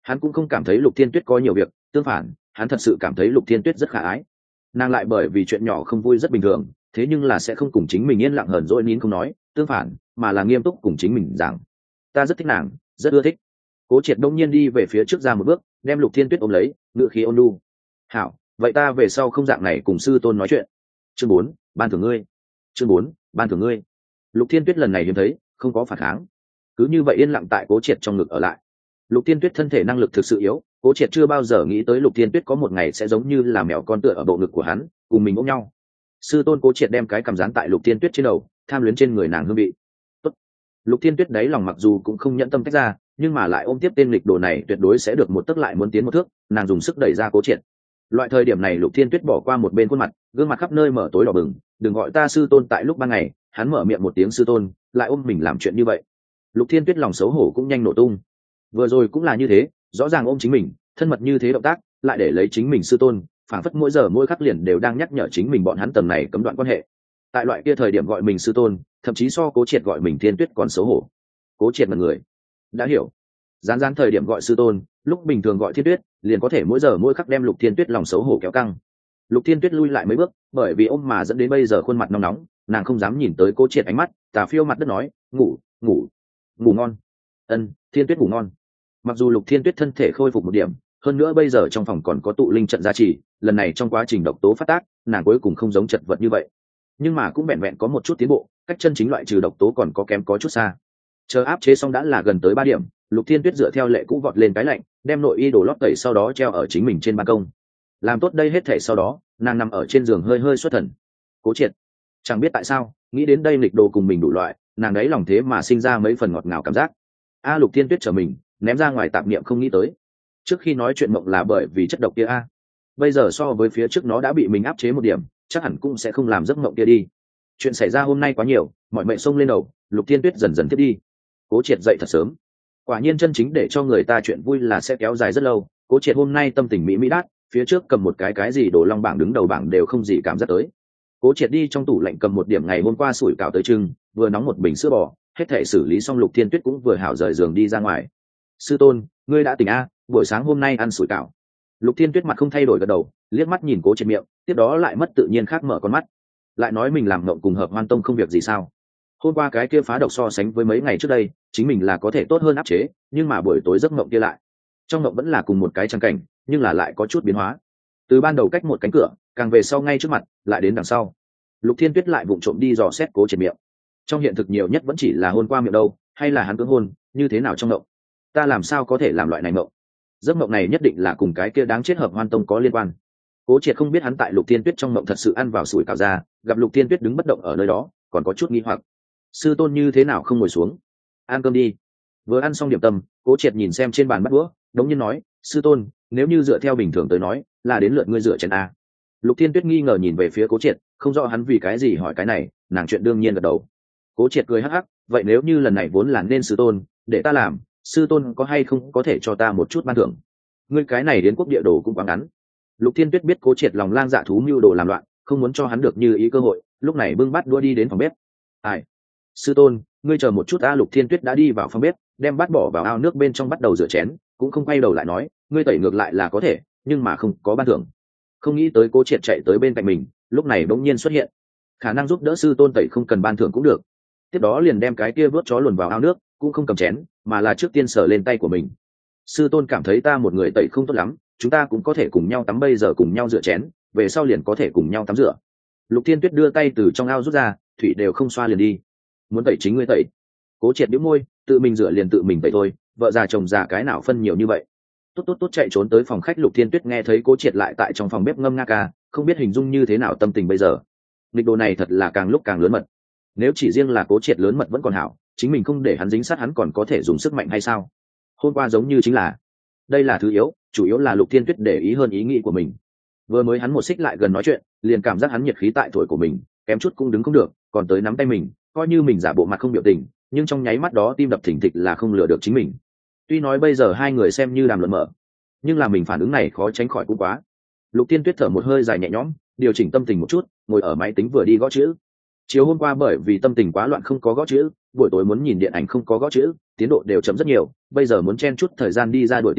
Hắn cũng không cảm thấy Lục Thiên Tuyết có nhiều việc, tương phản hắn thật sự cảm thấy Lục Thiên Tuyết rất khả ái. Nàng lại bởi vì chuyện nhỏ không vui rất bình thường, thế nhưng là sẽ không cùng chính mình yên lặng hờn dỗi nín không nói, tương phản mà là nghiêm túc cùng chính mình rằng ta rất thích nàng, rất ưa thích. Cố Triệt đông nhiên đi về phía trước ra một bước, đem Lục Thiên Tuyết ôm lấy, ngựa khí ôn nhu. Hảo, vậy ta về sau không dạng này cùng sư tôn nói chuyện. Chương bốn, ban thưởng ngươi. Chương bốn, ban thưởng ngươi. Lục Thiên Tuyết lần này hiếm thấy không có phản kháng, cứ như vậy yên lặng tại Cố Triệt trong ngực ở lại. Lục Thiên Tuyết thân thể năng lực thực sự yếu, Cố Triệt chưa bao giờ nghĩ tới Lục Thiên Tuyết có một ngày sẽ giống như là mèo con tựa ở bộ ngực của hắn, cùng mình ôm nhau. Sư tôn Cố Triệt đem cái cầm dán tại Lục Thiên Tuyết trên đầu, tham luyến trên người nàng hương vị. Tốt. Lục Thiên Tuyết đáy lòng mặc dù cũng không nhẫn tâm tách ra, nhưng mà lại ôm tiếp tên nghịch đồ này tuyệt đối sẽ được một tấc lại muốn tiến một thước, nàng dùng sức đẩy ra Cố Triệt. Loại thời điểm này Lục Thiên Tuyết bỏ qua một bên khuôn mặt, gương mặt khắp nơi mở tối đỏ bừng, đừng gọi ta sư tôn tại lúc ban ngày, hắn mở miệng một tiếng sư tôn, lại ôm mình làm chuyện như vậy. Lục Thiên Tuyết lòng xấu hổ cũng nhanh nổ tung. Vừa rồi cũng là như thế, rõ ràng ôm chính mình, thân mật như thế động tác, lại để lấy chính mình sư tôn, phảng phất mỗi giờ mỗi khắc liền đều đang nhắc nhở chính mình bọn hắn tầng này cấm đoạn quan hệ. Tại loại kia thời điểm gọi mình sư tôn, thậm chí so Cố Triệt gọi mình Thiên Tuyết còn xấu hổ. Cố Triệt là người đã hiểu, gián gián thời điểm gọi sư tôn, lúc bình thường gọi Thiên Tuyết, liền có thể mỗi giờ mỗi khắc đem Lục Thiên Tuyết lòng xấu hổ kéo căng. Lục Thiên Tuyết lui lại mấy bước, bởi vì ôm mà dẫn đến bây giờ khuôn mặt nóng nóng, nàng không dám nhìn tới Cố Triệt ánh mắt, tà phiêu mặt đất nói, ngủ, ngủ, ngủ ngon. Ân, Thiên Tuyết ngủ ngon. Mặc dù Lục Thiên Tuyết thân thể khôi phục một điểm, hơn nữa bây giờ trong phòng còn có tụ linh trận gia trì, lần này trong quá trình độc tố phát tác, nàng cuối cùng không giống chật vật như vậy, nhưng mà cũng vẹn vẹn có một chút tiến bộ, cách chân chính loại trừ độc tố còn có kém có chút xa. Chờ áp chế xong đã là gần tới ba điểm, Lục Thiên Tuyết dựa theo lệ cũ vọt lên cái lạnh, đem nội y đồ lót tẩy sau đó treo ở chính mình trên ban công. Làm tốt đây hết thể sau đó, nàng nằm ở trên giường hơi hơi xuất thần. Cố Triệt, chẳng biết tại sao, nghĩ đến đây lịch đồ cùng mình đủ loại, nàng đấy lòng thế mà sinh ra mấy phần ngọt ngào cảm giác. A Lục Thiên Tuyết trở mình, ném ra ngoài tạp niệm không nghĩ tới. Trước khi nói chuyện mộng là bởi vì chất độc kia a, bây giờ so với phía trước nó đã bị mình áp chế một điểm, chắc hẳn cũng sẽ không làm giấc mộng kia đi. Chuyện xảy ra hôm nay quá nhiều, mọi mệnh xông lên đầu, Lục Thiên Tuyết dần dần tiếp đi. Cố Triệt dậy thật sớm, quả nhiên chân chính để cho người ta chuyện vui là sẽ kéo dài rất lâu. Cố Triệt hôm nay tâm tình mỹ mỹ đát, phía trước cầm một cái cái gì đồ long bảng đứng đầu bảng đều không gì cảm giác tới. Cố Triệt đi trong tủ lạnh cầm một điểm ngày hôm qua sủi cảo tới trưng, vừa nóng một bình sữa bò, hết thể xử lý xong Lục Thiên Tuyết cũng vừa hảo rời giường đi ra ngoài. Sư tôn, ngươi đã tỉnh a? Buổi sáng hôm nay ăn sủi cảo. Lục Thiên Tuyết mặt không thay đổi gật đầu, liếc mắt nhìn Cố Triệt miệng, tiếp đó lại mất tự nhiên khác mở con mắt, lại nói mình làm mộng cùng Hợp Hoan Tông không việc gì sao? Hôm qua cái kia phá độc so sánh với mấy ngày trước đây, chính mình là có thể tốt hơn áp chế, nhưng mà buổi tối giấc mộng kia lại, trong mộng vẫn là cùng một cái trang cảnh, nhưng là lại có chút biến hóa. Từ ban đầu cách một cánh cửa, càng về sau ngay trước mặt, lại đến đằng sau. Lục Thiên Tuyết lại vụng trộm đi dò xét Cố Triệt miệng. Trong hiện thực nhiều nhất vẫn chỉ là hôn qua miệng đâu, hay là hắn cưỡng hôn, như thế nào trong mộng? Ta làm sao có thể làm loại này mộng? Giấc mộng này nhất định là cùng cái kia đáng chết Hợp Hoan Tông có liên quan. Cố Triệt không biết hắn tại Lục Thiên Tuyết trong mộng thật sự ăn vào sủi cảo ra, gặp Lục Thiên Tuyết đứng bất động ở nơi đó, còn có chút nghi hoặc. Sư tôn như thế nào không ngồi xuống? Ăn cơm đi. Vừa ăn xong điểm tâm, Cố Triệt nhìn xem trên bàn bát đũa, đống nhiên nói, sư tôn, nếu như dựa theo bình thường tới nói, là đến lượt ngươi rửa chén a. Lục Thiên Tuyết nghi ngờ nhìn về phía Cố Triệt, không rõ hắn vì cái gì hỏi cái này, nàng chuyện đương nhiên gật đầu. Cố Triệt cười hắc hắc, vậy nếu như lần này vốn là nên sư tôn, để ta làm, sư tôn có hay không có thể cho ta một chút ban thưởng? Ngươi cái này đến quốc địa đồ cũng quá ngắn. Lục Thiên Tuyết biết Cố Triệt lòng lang dạ thú mưu đồ làm loạn, không muốn cho hắn được như ý cơ hội, lúc này bưng bát đũa đi đến phòng bếp. Ai? Sư tôn, ngươi chờ một chút a. Lục Thiên Tuyết đã đi vào phòng bếp, đem bát bỏ vào ao nước bên trong bắt đầu rửa chén, cũng không quay đầu lại nói, ngươi tẩy ngược lại là có thể, nhưng mà không có ban thưởng. Không nghĩ tới Cố Triệt chạy tới bên cạnh mình, lúc này bỗng nhiên xuất hiện, khả năng giúp đỡ sư tôn tẩy không cần ban thưởng cũng được. Tiếp đó liền đem cái kia vớt chó luồn vào ao nước, cũng không cầm chén, mà là trước tiên sờ lên tay của mình. Sư tôn cảm thấy ta một người tẩy không tốt lắm, chúng ta cũng có thể cùng nhau tắm, bây giờ cùng nhau rửa chén, về sau liền có thể cùng nhau tắm rửa. Lục Thiên Tuyết đưa tay từ trong ao rút ra, thủy đều không xoa liền đi. Muốn tẩy chính ngươi tẩy. Cố Triệt bĩu môi, tự mình rửa liền tự mình tẩy thôi, vợ già chồng già cái nào phân nhiều như vậy. Tốt tốt tốt chạy trốn tới phòng khách. Lục Thiên Tuyết nghe thấy Cố Triệt lại tại trong phòng bếp ngâm nga ca, không biết hình dung như thế nào tâm tình bây giờ. Nghịch đồ này thật là càng lúc càng lớn mật. Nếu chỉ riêng là Cố Triệt lớn mật vẫn còn hảo, chính mình không để hắn dính sát hắn còn có thể dùng sức mạnh hay sao? Hôm qua giống như chính là, đây là thứ yếu, chủ yếu là Lục Thiên Tuyết để ý hơn ý nghĩ của mình. Vừa mới hắn một xích lại gần nói chuyện, liền cảm giác hắn nhiệt khí tại tuổi của mình, kém chút cũng đứng không được, còn tới nắm tay mình, coi như mình giả bộ mặt không biểu tình, nhưng trong nháy mắt đó tim đập thình thịch là không lừa được chính mình. Tuy nói bây giờ hai người xem như đàm luận mở, nhưng là mình phản ứng này khó tránh khỏi cũng quá. Lục Thiên Tuyết thở một hơi dài nhẹ nhõm, điều chỉnh tâm tình một chút, ngồi ở máy tính vừa đi gõ chữ. Chiều hôm qua bởi vì tâm tình quá loạn không có gõ chữ, buổi tối muốn nhìn điện ảnh không có gõ chữ, tiến độ đều chậm rất nhiều, bây giờ muốn chen chút thời gian đi ra đuổi tiến độ,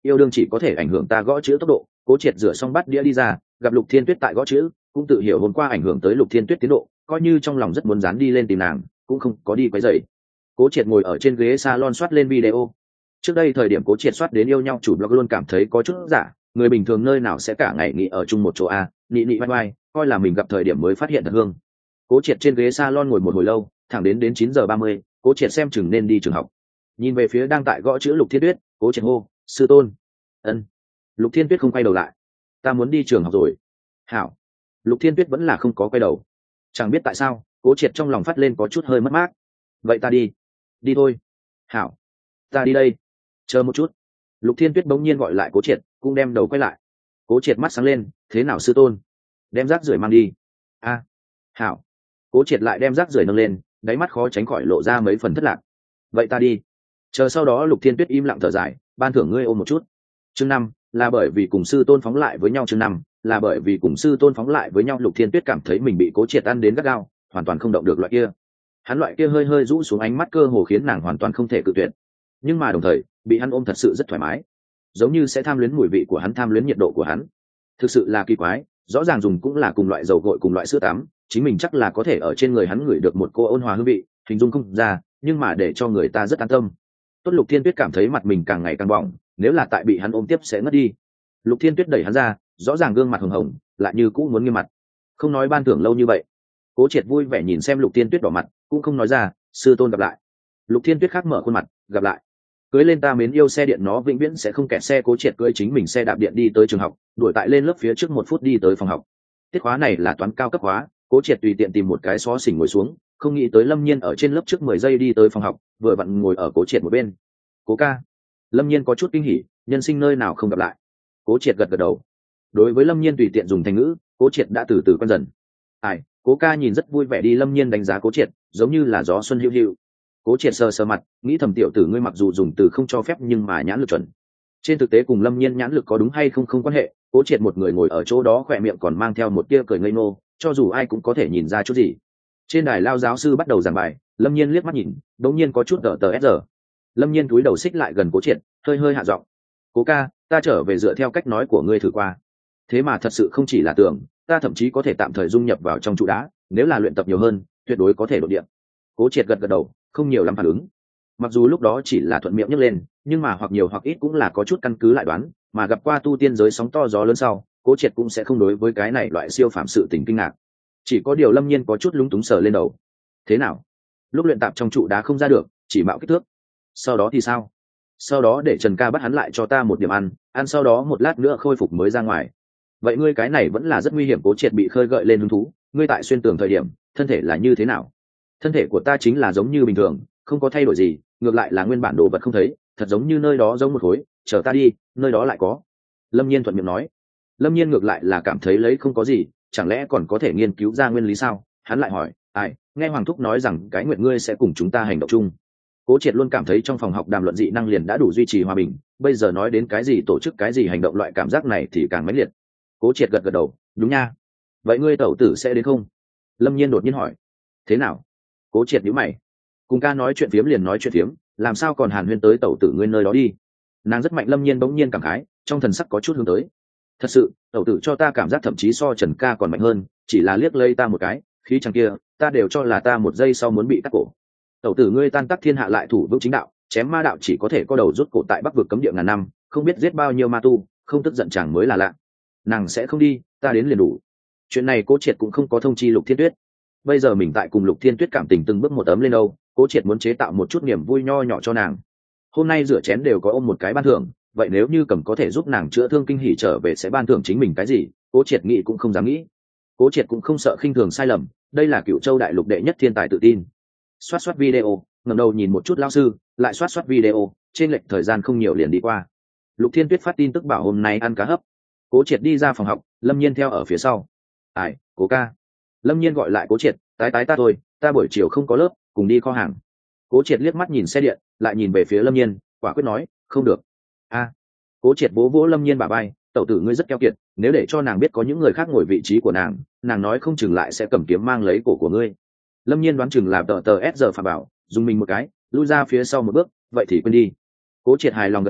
yêu đương chỉ có thể ảnh hưởng ta gõ chữ tốc độ. Cố Triệt rửa xong bát đĩa đi ra, gặp Lục Thiên Tuyết tại gõ chữ, cũng tự hiểu hôm qua ảnh hưởng tới Lục Thiên Tuyết tiến độ, coi như trong lòng rất muốn dán đi lên tìm nàng, cũng không có đi quấy rầy. Cố Triệt ngồi ở trên ghế salon soát lên video. Trước đây thời điểm Cố Triệt soát đến yêu nhau chủ blog luôn cảm thấy có chút giả, người bình thường nơi nào sẽ cả ngày nghỉ ở chung một chỗ a, nị nị vai vai, coi là mình gặp thời điểm mới phát hiện thật hương. Cố Triệt trên ghế salon ngồi một hồi lâu, thẳng đến đến chín giờ ba mươi, Cố Triệt xem chừng nên đi trường học. Nhìn về phía đang tại gõ chữ Lục Thiên Tuyết, Cố Triệt hô, "Sư tôn." "Ân." Lục Thiên Tuyết không quay đầu lại. "Ta muốn đi trường học rồi." "Hảo." Lục Thiên Tuyết vẫn là không có quay đầu. Chẳng biết tại sao, Cố Triệt trong lòng phát lên có chút hơi mất mát. "Vậy ta đi." "Đi thôi." "Hảo." "Ta đi đây." "Chờ một chút." Lục Thiên Tuyết bỗng nhiên gọi lại Cố Triệt, cũng đem đầu quay lại. Cố Triệt mắt sáng lên, "Thế nào sư tôn?" "Đem rác rưởi mang đi." "A." "Hảo." Cố Triệt lại đem rác rưởi nâng lên, đáy mắt khó tránh khỏi lộ ra mấy phần thất lạc. "Vậy ta đi." Chờ sau đó Lục Thiên Tuyết im lặng thở dài, "Ban thưởng ngươi ôm một chút." Chương năm là bởi vì cùng sư tôn phóng lại với nhau. Chương năm là bởi vì cùng sư tôn phóng lại với nhau. Lục Thiên Tuyết cảm thấy mình bị Cố Triệt ăn đến gắt gao, hoàn toàn không động được loại kia. Hắn loại kia hơi hơi rũ xuống ánh mắt cơ hồ khiến nàng hoàn toàn không thể cự tuyệt. Nhưng mà đồng thời, bị hắn ôm thật sự rất thoải mái, giống như sẽ tham luyến mùi vị của hắn, tham luyến nhiệt độ của hắn. Thực sự là kỳ quái, rõ ràng dùng cũng là cùng loại dầu gội, cùng loại sữa tắm, chính mình chắc là có thể ở trên người hắn ngửi được một cô ôn hòa hương vị, hình dung không ra, nhưng mà để cho người ta rất an tâm. Tốt. Lục Thiên Tuyết cảm thấy mặt mình càng ngày càng bỏng, nếu là tại bị hắn ôm tiếp sẽ ngất đi. Lục Thiên Tuyết đẩy hắn ra, rõ ràng gương mặt hồng hồng, lại như cũ muốn nghiêm mặt. "Không nói ban thưởng lâu như vậy." Cố Triệt vui vẻ nhìn xem Lục Thiên Tuyết đỏ mặt, cũng không nói ra, "Sư tôn gặp lại." Lục Thiên Tuyết khác mở khuôn mặt, "Gặp lại." Cưới lên ta mến yêu xe điện nó vĩnh viễn sẽ không kẹt xe. Cố Triệt cưới chính mình xe đạp điện đi tới trường học, đuổi tại lên lớp phía trước một phút đi tới phòng học. Tiết khóa này là toán cao cấp khóa, Cố Triệt tùy tiện tìm một cái xó xỉnh ngồi xuống, không nghĩ tới Lâm Nhiên ở trên lớp trước mười giây đi tới phòng học, vừa vặn ngồi ở Cố Triệt một bên. "Cố ca." Lâm Nhiên có chút kinh hỉ, nhân sinh nơi nào không gặp lại. Cố Triệt gật gật đầu. Đối với Lâm Nhiên tùy tiện dùng thành ngữ, Cố Triệt đã từ từ quen dần. "Ai?" Cố ca nhìn rất vui vẻ đi. Lâm Nhiên đánh giá Cố Triệt, giống như là gió xuân hữu hữu. Cố Triệt sờ sờ mặt, nghĩ thầm tiểu tử ngươi mặc dù dùng từ không cho phép nhưng mà nhãn lực chuẩn. Trên thực tế cùng Lâm Nhiên nhãn lực có đúng hay không không quan hệ, Cố Triệt một người ngồi ở chỗ đó khỏe miệng còn mang theo một tia cười ngây ngô, cho dù ai cũng có thể nhìn ra chút gì. Trên đài lao giáo sư bắt đầu giảng bài, Lâm Nhiên liếc mắt nhìn, đột nhiên có chút đờ tờ ép giờ. Lâm Nhiên cúi đầu xích lại gần Cố Triệt, hơi hơi hạ giọng, "Cố ca, ta trở về dựa theo cách nói của ngươi thử qua. Thế mà thật sự không chỉ là tưởng, ta thậm chí có thể tạm thời dung nhập vào trong trụ đá, nếu là luyện tập nhiều hơn, tuyệt đối có thể đột điện." Cố Triệt gật gật đầu, không nhiều lắm phản ứng. Mặc dù lúc đó chỉ là thuận miệng nhấc lên, nhưng mà hoặc nhiều hoặc ít cũng là có chút căn cứ lại đoán, mà gặp qua tu tiên giới sóng to gió lớn sau, Cố Triệt cũng sẽ không đối với cái này loại siêu phàm sự tình kinh ngạc. Chỉ có điều Lâm Nhiên có chút lúng túng sờ lên đầu. "Thế nào? Lúc luyện tạp trong trụ đá không ra được, chỉ mạo kích thước. Sau đó thì sao?" "Sau đó để Trần ca bắt hắn lại cho ta một điểm ăn, ăn sau đó một lát nữa khôi phục mới ra ngoài." "Vậy ngươi cái này vẫn là rất nguy hiểm." Cố Triệt bị khơi gợi lên hứng thú, "Ngươi tại xuyên tường thời điểm, thân thể là như thế nào?" "Thân thể của ta chính là giống như bình thường, không có thay đổi gì, ngược lại là nguyên bản đồ vật không thấy, thật giống như nơi đó giống một khối, chờ ta đi, nơi đó lại có." Lâm Nhiên thuận miệng nói. Lâm Nhiên ngược lại là cảm thấy lấy không có gì, chẳng lẽ còn có thể nghiên cứu ra nguyên lý sao? Hắn lại hỏi, "Ai, nghe Hoàng thúc nói rằng cái nguyện ngươi sẽ cùng chúng ta hành động chung." Cố Triệt luôn cảm thấy trong phòng học đàm luận dị năng liền đã đủ duy trì hòa bình, bây giờ nói đến cái gì tổ chức cái gì hành động loại cảm giác này thì càng mãnh liệt. Cố Triệt gật gật đầu, "Đúng nha." "Vậy ngươi tẩu tử sẽ đến không?" Lâm Nhiên đột nhiên hỏi. "Thế nào?" Cố Triệt nhíu mày. "Cùng ca nói chuyện phiếm liền nói chuyện phiếm, làm sao còn hàn huyên tới tẩu tử ngươi nơi đó đi?" Nàng rất mạnh. Lâm Nhiên bỗng nhiên cảm khái, trong thần sắc có chút hướng tới. "Thật sự, tẩu tử cho ta cảm giác thậm chí so Trần ca còn mạnh hơn, chỉ là liếc lây ta một cái, khí chẳng kia, ta đều cho là ta một giây sau muốn bị cắt cổ. Tẩu tử ngươi tan tác thiên hạ lại thủ vững chính đạo, chém ma đạo chỉ có thể có đầu rút cổ tại Bắc vực cấm địa ngàn năm, không biết giết bao nhiêu ma tu, không tức giận chẳng mới là lạ." Nàng sẽ không đi, ta đến liền đủ. Chuyện này Cố Triệt cũng không có thông chi Lục Thiên Tuyết. Bây giờ mình tại cùng Lục Thiên Tuyết cảm tình từng bước một ấm lên đâu, Cố Triệt muốn chế tạo một chút niềm vui nho nhỏ cho nàng. Hôm nay rửa chén đều có ôm một cái ban thưởng, vậy nếu như cầm có thể giúp nàng chữa thương kinh hỉ trở về sẽ ban thưởng chính mình cái gì, Cố Triệt nghĩ cũng không dám nghĩ. Cố Triệt cũng không sợ khinh thường sai lầm, đây là Cửu Châu đại lục đệ nhất thiên tài tự tin. Xoát xoát video, ngẩng đầu nhìn một chút lão sư, lại xoát xoát video, trên lệch thời gian không nhiều liền đi qua. Lục Thiên Tuyết phát tin tức bảo hôm nay ăn cá hấp. Cố Triệt đi ra phòng học, Lâm Nhiên theo ở phía sau. "Ai, Cố ca." Lâm Nhiên gọi lại Cố Triệt, "Tái tái ta thôi, ta buổi chiều không có lớp, cùng đi kho hàng." Cố Triệt liếc mắt nhìn xe điện, lại nhìn về phía Lâm Nhiên, quả quyết nói, "Không được." "A." Cố Triệt vỗ vỗ Lâm Nhiên bả vai, "Tẩu tử ngươi rất keo kiệt, nếu để cho nàng biết có những người khác ngồi vị trí của nàng, nàng nói không chừng lại sẽ cầm kiếm mang lấy cổ của ngươi." Lâm Nhiên đoán chừng là tờ tờ s giờ phạt bảo, dùng mình một cái, lui ra phía sau một bước, "Vậy thì quên đi." Cố Triệt hài lòng gật đầu,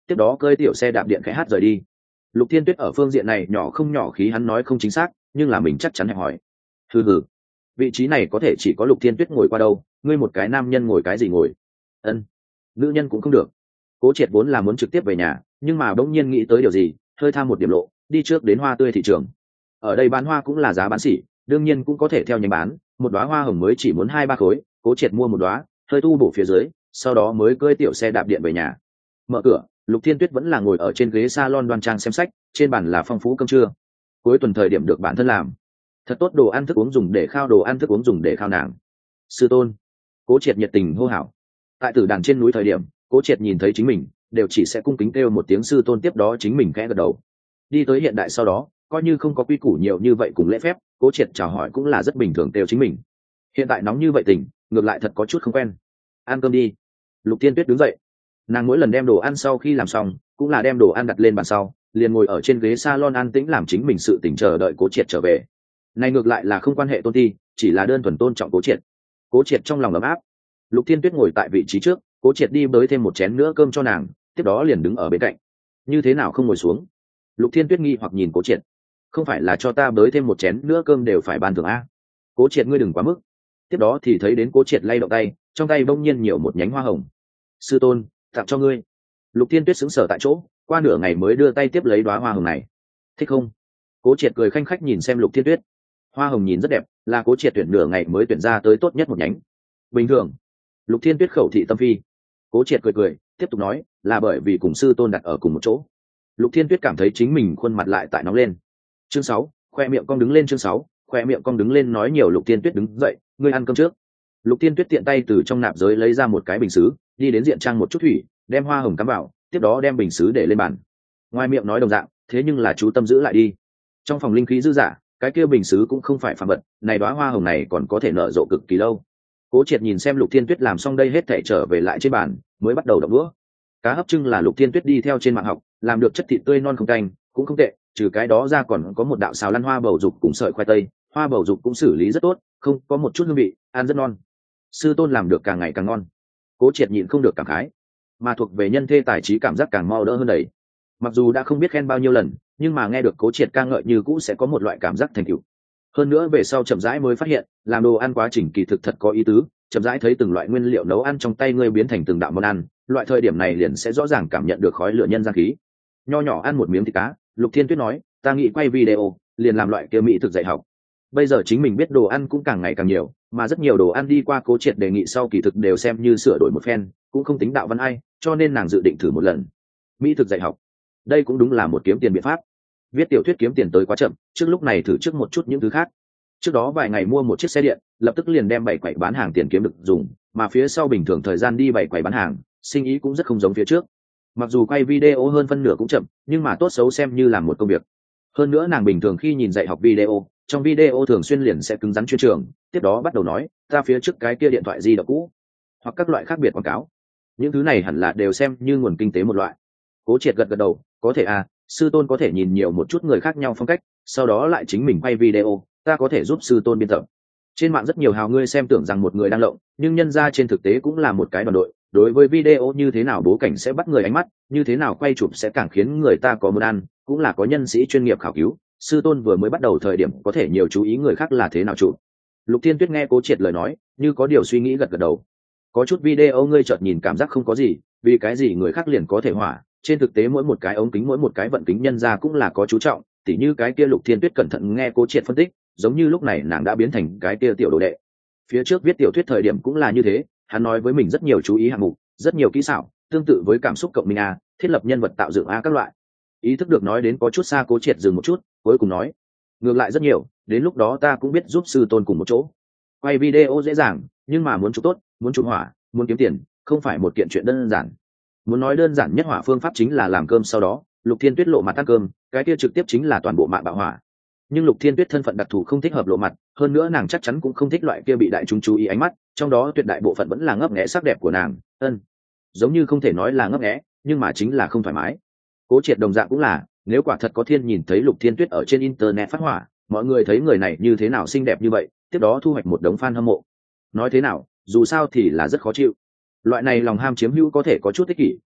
tiếp đó cơi tiểu xe đạp điện khẽ hát rời đi. Lục Thiên Tuyết ở phương diện này nhỏ không nhỏ khí, hắn nói không chính xác nhưng là mình chắc chắn hẹp hỏi. Hừ hừ, vị trí này có thể chỉ có Lục Thiên Tuyết ngồi qua đâu, ngươi một cái nam nhân ngồi cái gì ngồi? Ân, nữ nhân cũng không được. Cố Triệt vốn là muốn trực tiếp về nhà, nhưng mà bỗng nhiên nghĩ tới điều gì, hơi tham một điểm lộ, đi trước đến hoa tươi thị trường. Ở đây bán hoa cũng là giá bán sỉ, đương nhiên cũng có thể theo nhánh bán, một đóa hoa hồng mới chỉ muốn hai ba khối, Cố Triệt mua một đóa, hơi tu bổ phía dưới, sau đó mới cưỡi tiểu xe đạp điện về nhà. Mở cửa, Lục Thiên Tuyết vẫn là ngồi ở trên ghế salon đoan trang xem sách, trên bàn là phong phú cơm trưa. Cuối tuần thời điểm được bản thân làm, thật tốt, đồ ăn thức uống dùng để khao đồ ăn thức uống dùng để khao nàng. Sư tôn. Cố Triệt nhiệt tình hô hào. Tại Tử Đàn trên núi thời điểm, Cố Triệt nhìn thấy chính mình, đều chỉ sẽ cung kính kêu một tiếng sư tôn, tiếp đó chính mình khẽ gật đầu. Đi tới hiện đại sau đó, coi như không có quy củ nhiều như vậy cùng lễ phép, Cố Triệt chào hỏi cũng là rất bình thường kêu chính mình. Hiện tại nóng như vậy tình, ngược lại thật có chút không quen. Ăn cơm đi. Lục Thiên Tuyết đứng dậy. Nàng mỗi lần đem đồ ăn sau khi làm xong, cũng là đem đồ ăn đặt lên bàn sau, liền ngồi ở trên ghế salon an tĩnh làm chính mình sự tỉnh, chờ đợi Cố Triệt trở về. Này ngược lại là không quan hệ tôn ti, chỉ là đơn thuần tôn trọng Cố Triệt. Cố Triệt trong lòng ấm áp. Lục Thiên Tuyết ngồi tại vị trí trước, Cố Triệt đi bới thêm một chén nữa cơm cho nàng, tiếp đó liền đứng ở bên cạnh. Như thế nào không ngồi xuống? Lục Thiên Tuyết nghi hoặc nhìn Cố Triệt. Không phải là cho ta bới thêm một chén nữa cơm đều phải ban thưởng a? Cố Triệt, ngươi đừng quá mức. Tiếp đó thì thấy đến Cố Triệt lay động tay, trong tay bỗng nhiên nhiều một nhánh hoa hồng. Sư tôn, tặng cho ngươi. Lục Thiên Tuyết sững sờ tại chỗ, qua nửa ngày mới đưa tay tiếp lấy đóa hoa hồng này. Thích không? Cố Triệt cười khanh khách nhìn xem Lục Thiên Tuyết. Hoa hồng nhìn rất đẹp, là Cố Triệt tuyển nửa ngày mới tuyển ra tới tốt nhất một nhánh. Bình thường. Lục Thiên Tuyết khẩu thị tâm phi. Cố Triệt cười cười, tiếp tục nói, là bởi vì cùng sư tôn đặt ở cùng một chỗ. Lục Thiên Tuyết cảm thấy chính mình khuôn mặt lại tại nóng lên. Chương sáu, khoe miệng cong đứng lên. Chương sáu, khoe miệng cong đứng lên. Nói nhiều. Lục Thiên Tuyết đứng dậy, ngươi ăn cơm trước. Lục Thiên Tuyết tiện tay từ trong nạp giới lấy ra một cái bình sứ, đi đến diện trang một chút thủy, đem hoa hồng cắm vào, tiếp đó đem bình sứ để lên bàn. Ngoài miệng nói đồng dạng, thế nhưng là chú tâm giữ lại đi. Trong phòng linh khí dư dả, cái kia bình sứ cũng không phải phàm vật, này đóa hoa hồng này còn có thể nở rộ cực kỳ lâu. Cố Triệt nhìn xem Lục Thiên Tuyết làm xong đây hết thảy trở về lại trên bàn, mới bắt đầu động đũa. Cá hấp trưng là Lục Thiên Tuyết đi theo trên mạng học, làm được chất thịt tươi non không canh, cũng không tệ, trừ cái đó ra còn có một đạo xào lăn hoa bầu dục cùng sợi khoai tây, hoa bầu dục cũng xử lý rất tốt, không có một chút hương vị, ăn rất non. Sư tôn làm được càng ngày càng ngon. Cố Triệt nhịn không được cảm khái, mà thuộc về nhân thê tài trí cảm giác càng mau đỡ hơn đầy. Mặc dù đã không biết khen bao nhiêu lần, nhưng mà nghe được Cố Triệt ca ngợi như cũ sẽ có một loại cảm giác thành tựu. Hơn nữa về sau chậm rãi mới phát hiện, làm đồ ăn quá trình kỳ thực thật có ý tứ, chậm rãi thấy từng loại nguyên liệu nấu ăn trong tay ngươi biến thành từng đạo món ăn, loại thời điểm này liền sẽ rõ ràng cảm nhận được khói lửa nhân gian khí. Nho nhỏ ăn một miếng thịt cá, Lục Thiên Tuyết nói, ta nghĩ quay video, liền làm loại kia mỹ thực dạy học. Bây giờ chính mình biết đồ ăn cũng càng ngày càng nhiều, mà rất nhiều đồ ăn đi qua Cố Triệt đề nghị sau kỳ thực đều xem như sửa đổi một phen, cũng không tính đạo văn ai, cho nên nàng dự định thử một lần. Mỹ thực dạy học, đây cũng đúng là một kiếm tiền biện pháp. Viết tiểu thuyết kiếm tiền tới quá chậm, trước lúc này thử trước một chút những thứ khác. Trước đó vài ngày mua một chiếc xe điện, lập tức liền đem bảy quầy bán hàng tiền kiếm được dùng, mà phía sau bình thường thời gian đi bảy quầy bán hàng, sinh ý cũng rất không giống phía trước. Mặc dù quay video hơn phân nửa cũng chậm, nhưng mà tốt xấu xem như làm một công việc. Hơn nữa nàng bình thường khi nhìn dạy học video, trong video thường xuyên liền sẽ cứng rắn chuyên trường, tiếp đó bắt đầu nói, ta phía trước cái kia điện thoại di động cũ, hoặc các loại khác biệt quảng cáo. Những thứ này hẳn là đều xem như nguồn kinh tế một loại. Cố Triệt gật gật đầu, có thể à, sư tôn có thể nhìn nhiều một chút người khác nhau phong cách, sau đó lại chính mình quay video, ta có thể giúp sư tôn biên tập. Trên mạng rất nhiều hào ngươi xem tưởng rằng một người đang lộng, nhưng nhân ra trên thực tế cũng là một cái đoàn đội. Đối với video như thế nào bố cảnh sẽ bắt người ánh mắt, như thế nào quay chụp sẽ càng khiến người ta có muốn ăn, cũng là có nhân sĩ chuyên nghiệp khảo cứu. Sư tôn vừa mới bắt đầu thời điểm có thể nhiều chú ý người khác là thế nào chụp. Lục Thiên Tuyết nghe Cố Triệt lời nói, như có điều suy nghĩ gật gật đầu. Có chút video ngươi chợt nhìn cảm giác không có gì, vì cái gì người khác liền có thể hỏa, trên thực tế mỗi một cái ống kính mỗi một cái vận kính nhân ra cũng là có chú trọng, tỉ như cái kia Lục Thiên Tuyết cẩn thận nghe Cố Triệt phân tích, giống như lúc này nàng đã biến thành cái kia tiểu đồ đệ. Phía trước viết tiểu thuyết thời điểm cũng là như thế, hắn nói với mình rất nhiều chú ý hạng mục, rất nhiều kỹ xảo, tương tự với cảm xúc cộng minh a, thiết lập nhân vật tạo dựng a các loại. Ý thức được nói đến có chút xa, Cố Triệt dừng một chút, cuối cùng nói, ngược lại rất nhiều, đến lúc đó ta cũng biết giúp sư tôn cùng một chỗ. Quay video dễ dàng, nhưng mà muốn chụp tốt, muốn chụp hỏa, muốn kiếm tiền, không phải một kiện chuyện đơn giản. Muốn nói đơn giản nhất hỏa phương pháp chính là làm cơm sau đó, Lục Thiên Tuyết lộ mặt ăn cơm, cái kia trực tiếp chính là toàn bộ mạng bạo hỏa. Nhưng Lục Thiên Tuyết thân phận đặc thù không thích hợp lộ mặt, hơn nữa nàng chắc chắn cũng không thích loại kia bị đại chúng chú ý ánh mắt, trong đó tuyệt đại bộ phận vẫn là ngấp nghé sắc đẹp của nàng, ân, giống như không thể nói là ngấp nghé, nhưng mà chính là không thoải mái. Cố Triệt đồng dạng cũng là, nếu quả thật có thiên nhìn thấy Lục Thiên Tuyết ở trên internet phát hỏa, mọi người thấy người này như thế nào xinh đẹp như vậy, tiếp đó thu hoạch một đống fan hâm mộ. Nói thế nào, dù sao thì là rất khó chịu. Loại này lòng ham chiếm hữu có thể có chút ích kỷ,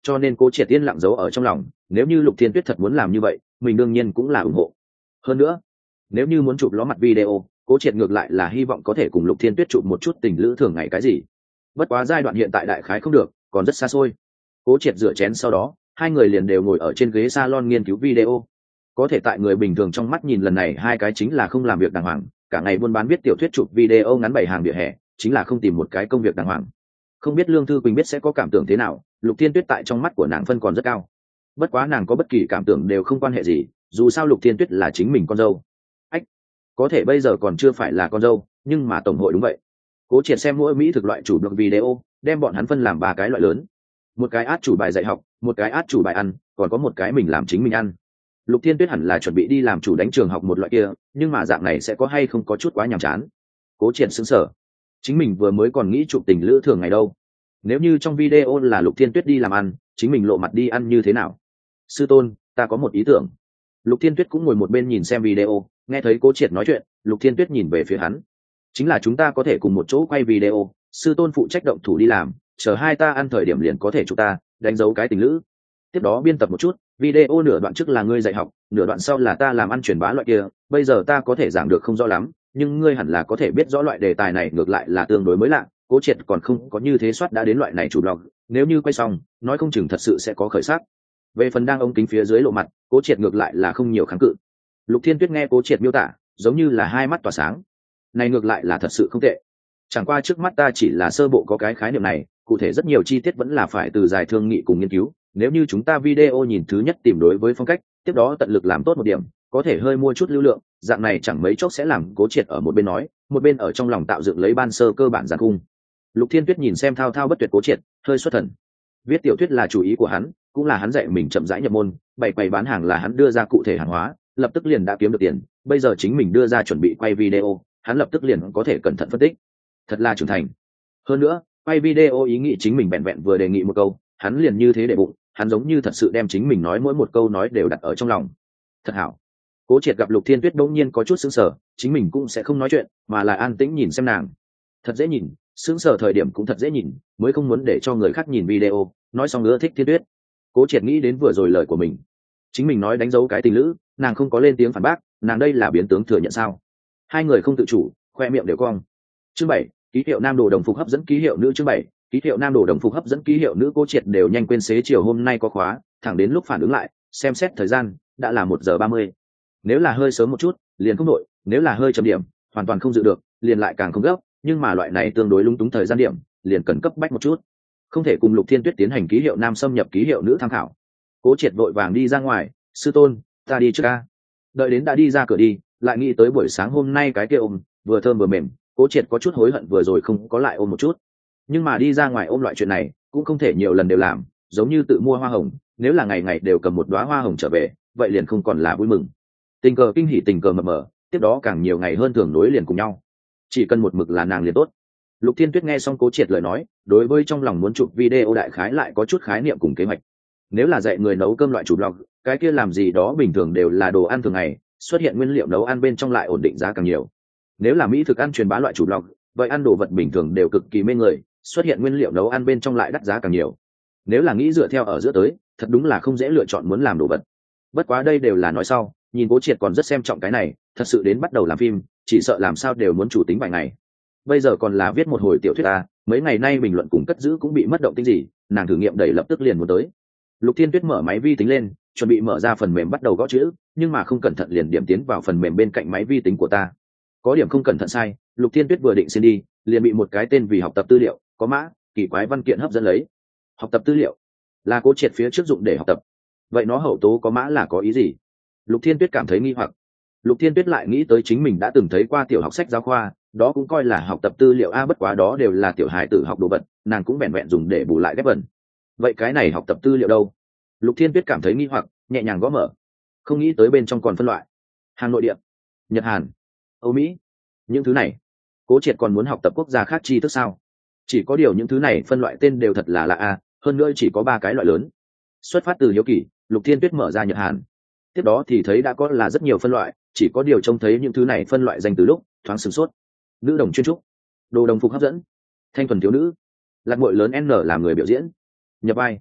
cho nên cố triệt yên lặng giấu ở trong lòng. Nếu như Lục Thiên Tuyết thật muốn làm như vậy, mình đương nhiên cũng là ủng hộ. Hơn nữa, nếu như muốn chụp ló mặt video, cố triệt ngược lại là hy vọng có thể cùng Lục Thiên Tuyết chụp một chút tình lữ thường ngày cái gì. Bất quá giai đoạn hiện tại đại khái không được, còn rất xa xôi. Cố triệt rửa chén sau đó, hai người liền đều ngồi ở trên ghế salon nghiên cứu video. Có thể tại người bình thường trong mắt nhìn lần này hai cái chính là không làm việc đàng hoàng, cả ngày buôn bán viết tiểu thuyết chụp video ngắn bảy hàng vỉa hè, chính là không tìm một cái công việc đàng hoàng. Không biết Lương Thư Quỳnh biết sẽ có cảm tưởng thế nào, Lục Thiên Tuyết tại trong mắt của nàng phân còn rất cao. Bất quá nàng có bất kỳ cảm tưởng đều không quan hệ gì, dù sao Lục Thiên Tuyết là chính mình con dâu. Ách, có thể bây giờ còn chưa phải là con dâu, nhưng mà tổng hội đúng vậy. Cố triệt xem mỗi mỹ thực loại chủ blog video, đem bọn hắn phân làm ba cái loại lớn. Một cái át chủ bài dạy học, một cái át chủ bài ăn, còn có một cái mình làm chính mình ăn. Lục Thiên Tuyết hẳn là chuẩn bị đi làm chủ đánh trường học một loại kia, nhưng mà dạng này sẽ có hay không có chút quá nhàm chán. Cố triệt sững sờ, chính mình vừa mới còn nghĩ chụp tình lữ thường ngày đâu. Nếu như trong video là Lục Thiên Tuyết đi làm ăn, chính mình lộ mặt đi ăn như thế nào? Sư tôn, ta có một ý tưởng. Lục Thiên Tuyết cũng ngồi một bên nhìn xem video, nghe thấy Cố triệt nói chuyện, Lục Thiên Tuyết nhìn về phía hắn. Chính là chúng ta có thể cùng một chỗ quay video, sư tôn phụ trách động thủ đi làm, chờ hai ta ăn thời điểm liền có thể chụp ta, đánh dấu cái tình lữ. Tiếp đó biên tập một chút, video nửa đoạn trước là ngươi dạy học, nửa đoạn sau là ta làm ăn truyền bá loại kia, bây giờ ta có thể giảng được không rõ lắm, nhưng ngươi hẳn là có thể biết rõ loại đề tài này ngược lại là tương đối mới lạ. Cố triệt còn không có như thế soát đã đến loại này chủ blog, nếu như quay xong, nói không chừng thật sự sẽ có khởi sắc. Về phần đang ống kính phía dưới lộ mặt, Cố triệt ngược lại là không nhiều kháng cự. Lục Thiên Tuyết nghe Cố triệt miêu tả, giống như là hai mắt tỏa sáng. Này ngược lại là thật sự không tệ. Chẳng qua trước mắt ta chỉ là sơ bộ có cái khái niệm này, cụ thể rất nhiều chi tiết vẫn là phải từ dài thương nghị cùng nghiên cứu. Nếu như chúng ta video nhìn thứ nhất tìm đối với phong cách, tiếp đó tận lực làm tốt một điểm, có thể hơi mua chút lưu lượng, dạng này chẳng mấy chốc sẽ làm Cố triệt ở một bên nói, một bên ở trong lòng tạo dựng lấy ban sơ cơ bản giản khung. Lục Thiên Tuyết nhìn xem thao thao bất tuyệt Cố triệt, hơi xuất thần. Viết tiểu thuyết là chủ ý của hắn, cũng là hắn dạy mình chậm rãi nhập môn, bày quầy bán hàng là hắn đưa ra cụ thể hàng hóa, lập tức liền đã kiếm được tiền, bây giờ chính mình đưa ra chuẩn bị quay video, hắn lập tức liền có thể cẩn thận phân tích. Thật là trưởng thành. Hơn nữa, quay video ý nghĩ chính mình vẹn vẹn vừa đề nghị một câu, hắn liền như thế để bụng, hắn giống như thật sự đem chính mình nói mỗi một câu nói đều đặt ở trong lòng. Thật hảo. Cố triệt gặp Lục Thiên Tuyết đột nhiên có chút sững sờ, chính mình cũng sẽ không nói chuyện, mà là an tĩnh nhìn xem nàng. Thật dễ nhìn, sững sờ thời điểm cũng thật dễ nhìn, mới không muốn để cho người khác nhìn video. Nói xong nữa thích Thiên Tuyết. Cố triệt nghĩ đến vừa rồi lời của mình, chính mình nói đánh dấu cái tình lữ, nàng không có lên tiếng phản bác, nàng đây là biến tướng thừa nhận sao? Hai người không tự chủ, khoe miệng đều cong. Chương bảy, ký hiệu nam đồ đồng phục hấp dẫn ký hiệu nữ. Chương bảy, ký hiệu nam đồ đồng phục hấp dẫn ký hiệu nữ. Cố triệt đều nhanh quên xế chiều hôm nay có khóa, thẳng đến lúc phản ứng lại, xem xét thời gian, đã là một giờ ba mươi. Nếu là hơi sớm một chút, liền không đội, nếu là hơi chậm điểm, hoàn toàn không dự được, liền lại càng không gấp, nhưng mà loại này tương đối lung túng thời gian điểm, liền cần cấp bách một chút. Không thể cùng Lục Thiên Tuyết tiến hành ký hiệu nam xâm nhập ký hiệu nữ tham khảo. Cố triệt vội vàng đi ra ngoài, sư tôn, ta đi trước ca. Đợi đến đã đi ra cửa đi, lại nghĩ tới buổi sáng hôm nay cái kia ôm, vừa thơm vừa mềm, Cố triệt có chút hối hận vừa rồi không có lại ôm một chút. Nhưng mà đi ra ngoài ôm loại chuyện này, cũng không thể nhiều lần đều làm, giống như tự mua hoa hồng, nếu là ngày ngày đều cầm một đóa hoa hồng trở về, vậy liền không còn là vui mừng. Tình cờ kinh hỉ tình cờ mập mờ, tiếp đó càng nhiều ngày hơn thường nối liền cùng nhau. Chỉ cần một mực là nàng liền tốt. Lục Thiên Tuyết nghe xong Cố triệt lời nói, đối với trong lòng muốn chụp video đại khái lại có chút khái niệm cùng kế hoạch. Nếu là dạy người nấu cơm loại chủ blog, cái kia làm gì đó bình thường đều là đồ ăn thường ngày, xuất hiện nguyên liệu nấu ăn bên trong lại ổn định giá càng nhiều. Nếu là mỹ thực ăn truyền bá loại chủ blog, vậy ăn đồ vật bình thường đều cực kỳ mê người, xuất hiện nguyên liệu nấu ăn bên trong lại đắt giá càng nhiều. Nếu là nghĩ dựa theo ở giữa tới, thật đúng là không dễ lựa chọn muốn làm đồ vật. Bất quá đây đều là nói sau, nhìn Cố triệt còn rất xem trọng cái này, thật sự đến bắt đầu làm phim, chỉ sợ làm sao đều muốn chủ tính vài ngày. Bây giờ còn là viết một hồi tiểu thuyết à, mấy ngày nay bình luận cùng cất giữ cũng bị mất động tĩnh gì, nàng thử nghiệm đẩy lập tức liền muốn tới. Lục Thiên Tuyết mở máy vi tính lên, chuẩn bị mở ra phần mềm bắt đầu gõ chữ, nhưng mà không cẩn thận liền điểm tiến vào phần mềm bên cạnh máy vi tính của ta. Có điểm không cẩn thận sai, Lục Thiên Tuyết vừa định xin đi, liền bị một cái tên vì học tập tư liệu, có mã, kỳ quái văn kiện hấp dẫn lấy. Học tập tư liệu là Cố triệt phía trước dụng để học tập. Vậy nó hậu tố có mã là có ý gì? Lục Thiên Tuyết cảm thấy nghi hoặc. Lục Thiên Tuyết lại nghĩ tới chính mình đã từng thấy qua tiểu học sách giáo khoa, đó cũng coi là học tập tư liệu a, bất quá đó đều là tiểu hài tử học đồ vật, nàng cũng vẹn vẹn dùng để bù lại ghép vần. Vậy cái này học tập tư liệu đâu? Lục Thiên Tuyết cảm thấy nghi hoặc, nhẹ nhàng gõ mở, không nghĩ tới bên trong còn phân loại hàng nội địa, Nhật Hàn, Âu Mỹ, những thứ này. Cố triệt còn muốn học tập quốc gia khác tri thức sao? Chỉ có điều những thứ này phân loại tên đều thật là lạ a, hơn nữa chỉ có ba cái loại lớn. Xuất phát từ hiếu kỳ, Lục Thiên Tuyết mở ra Nhật Hàn, tiếp đó thì thấy đã có là rất nhiều phân loại, chỉ có điều trông thấy những thứ này phân loại danh từ lúc thoáng sửng sốt. Nữ đồng chuyên trúc, đồ đồng phục hấp dẫn, thanh thuần thiếu nữ, lạc muội lớn N làm người biểu diễn, nhập vai,